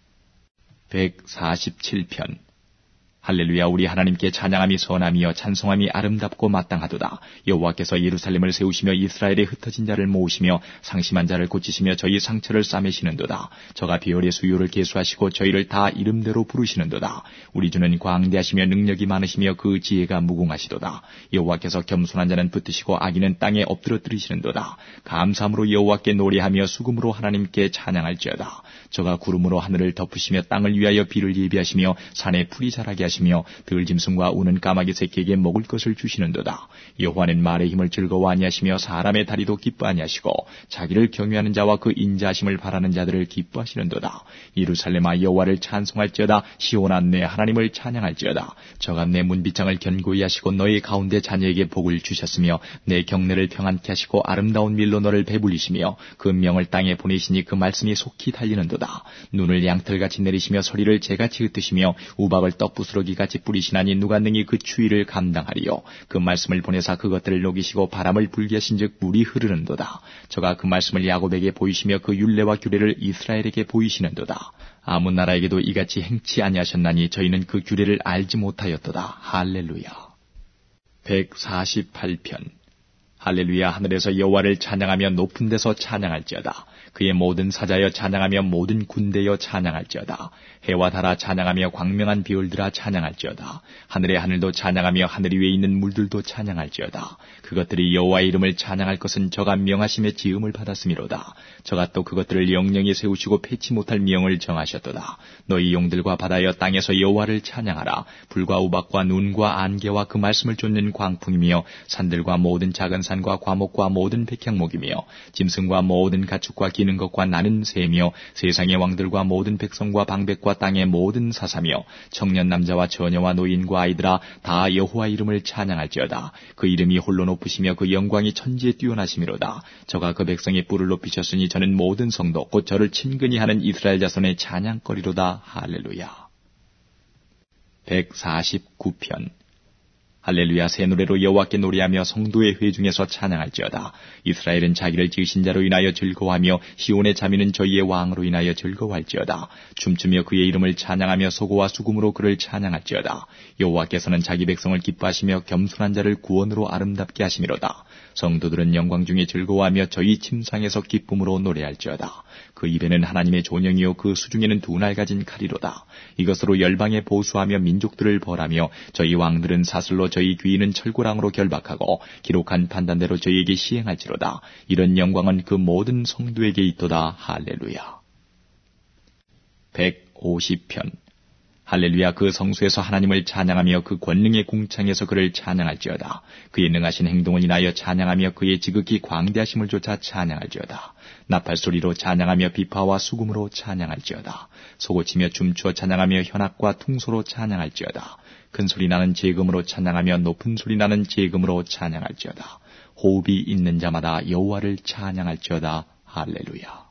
백사십칠 편. 할렐루야. 우리 하나님께 찬양함이 선함이여 찬송함이 아름답고 마땅하도다. 여호와께서 예루살렘을 세우시며 이스라엘의 흩어진 자를 모으시며 상심한 자를 고치시며 저희 상처를 싸매시는도다. 저가 비열의 수요를 계수하시고 저희를 다 이름대로 부르시는도다. 우리 주는 광대하시며 능력이 많으시며 그 지혜가 무궁하시도다. 여호와께서 겸손한 자는 붙드시고 악인은 땅에 엎드러뜨리시는도다. 감사함으로 여호와께 노래하며 수금으로 하나님께 찬양할지어다. 저가 구름으로 하늘을 덮으시며 땅을 위하여 비를 예비하시며 산에 풀이 자라게 하시며 들짐승과 우는 까마귀 새끼에게 먹을 것을 주시는도다. 여호와는 말의 힘을 즐거워 아니하시며 사람의 다리도 기뻐 아니하시고 자기를 경외하는 자와 그 인자하심을 바라는 자들을 기뻐하시는도다. 예루살렘아 여호와를 찬송할지어다. 시온아 내 하나님을 찬양할지어다. 저가 내 문빗장을 견고히 하시고 너희 가운데 자녀에게 복을 주셨으며 내 경내를 평안케 하시고 아름다운 밀로 너를 배불리시며 그 명을 땅에 보내시니 그 말씀이 속히 달리는도다. 눈을 양털같이 내리시며 소리를 재같이 흩으시며 우박을 떡부스러기같이 뿌리시나니 누가 능히 그 추위를 감당하리요. 그 말씀을 보내사 그것들을 녹이시고 바람을 불게 하신즉 물이 흐르는도다. 저가 그 말씀을 야곱에게 보이시며 그 율례와 규례를 이스라엘에게 보이시는도다. 아무 나라에게도 이같이 행치 아니하셨나니 저희는 그 규례를 알지 못하였도다. 할렐루야. 백사십팔 편. 할렐루야. 하늘에서 여호와를 찬양하며 높은 데서 찬양할지어다. 그의 모든 사자여 찬양하며 모든 군대여 찬양할지어다. 해와 달아 찬양하며 광명한 비올들아 찬양할지어다. 하늘의 하늘도 찬양하며 하늘 위에 있는 물들도 찬양할지어다. 그것들이 여호와의 이름을 찬양할 것은 저가 명하심의 지음을 받았음이로다. 저가 또 그것들을 영영히 세우시고 패치 못할 명을 정하셨도다. 너희 용들과 바다여 땅에서 여호와를 찬양하라. 불과 우박과 눈과 안개와 그 말씀을 쫓는 광풍이며 산들과 모든 작은 산과 과목과 모든 백향목이며 짐승과 모든 가축과 기는 것과 나는 새며 세상의 왕들과 모든 백성과 방백과 땅의 모든 사사며 청년 남자와 처녀와 노인과 아이들아 다 여호와 이름을 찬양할지어다. 그 이름이 홀로 높으시며 그 영광이 천지에 뛰어나심이로다. 저가 그 백성의 뿔을 높이셨으니 저는 모든 성도 곧 저를 친근히 하는 이스라엘 자손의 찬양거리로다. 할렐루야. 백사십구 편. 할렐루야. 새 노래로 여호와께 노래하며 성도의 회중에서 찬양할지어다. 이스라엘은 자기를 지으신 자로 인하여 즐거워하며 시온의 자민은 저희의 왕으로 인하여 즐거워할지어다. 춤추며 그의 이름을 찬양하며 소고와 수금으로 그를 찬양할지어다. 여호와께서는 자기 백성을 기뻐하시며 겸손한 자를 구원으로 아름답게 하심이로다. 성도들은 영광 중에 즐거워하며 저희 침상에서 기쁨으로 노래할지어다. 그 입에는 하나님의 존영이요 그 수중에는 두 날 가진 칼이로다. 이것으로 열방에 보수하며 민족들을 벌하며 저희 왕들은 사슬로 저희 귀인은 철구랑으로 결박하고 기록한 판단대로 저희에게 시행할지로다. 이런 영광은 그 모든 성도에게 있도다. 할렐루야. 백오십 편. 할렐루야. 그 성소에서 하나님을 찬양하며 그 권능의 궁창에서 그를 찬양할지어다. 그의 능하신 행동을 인하여 찬양하며 그의 지극히 광대하심을 조차 찬양할지어다. 나팔소리로 찬양하며 비파와 수금으로 찬양할지어다. 소고치며 춤추어 찬양하며 현악과 퉁소로 찬양할지어다. 큰 소리 나는 제금으로 찬양하며 높은 소리 나는 제금으로 찬양할지어다. 호흡이 있는 자마다 여호와를 찬양할지어다. 할렐루야.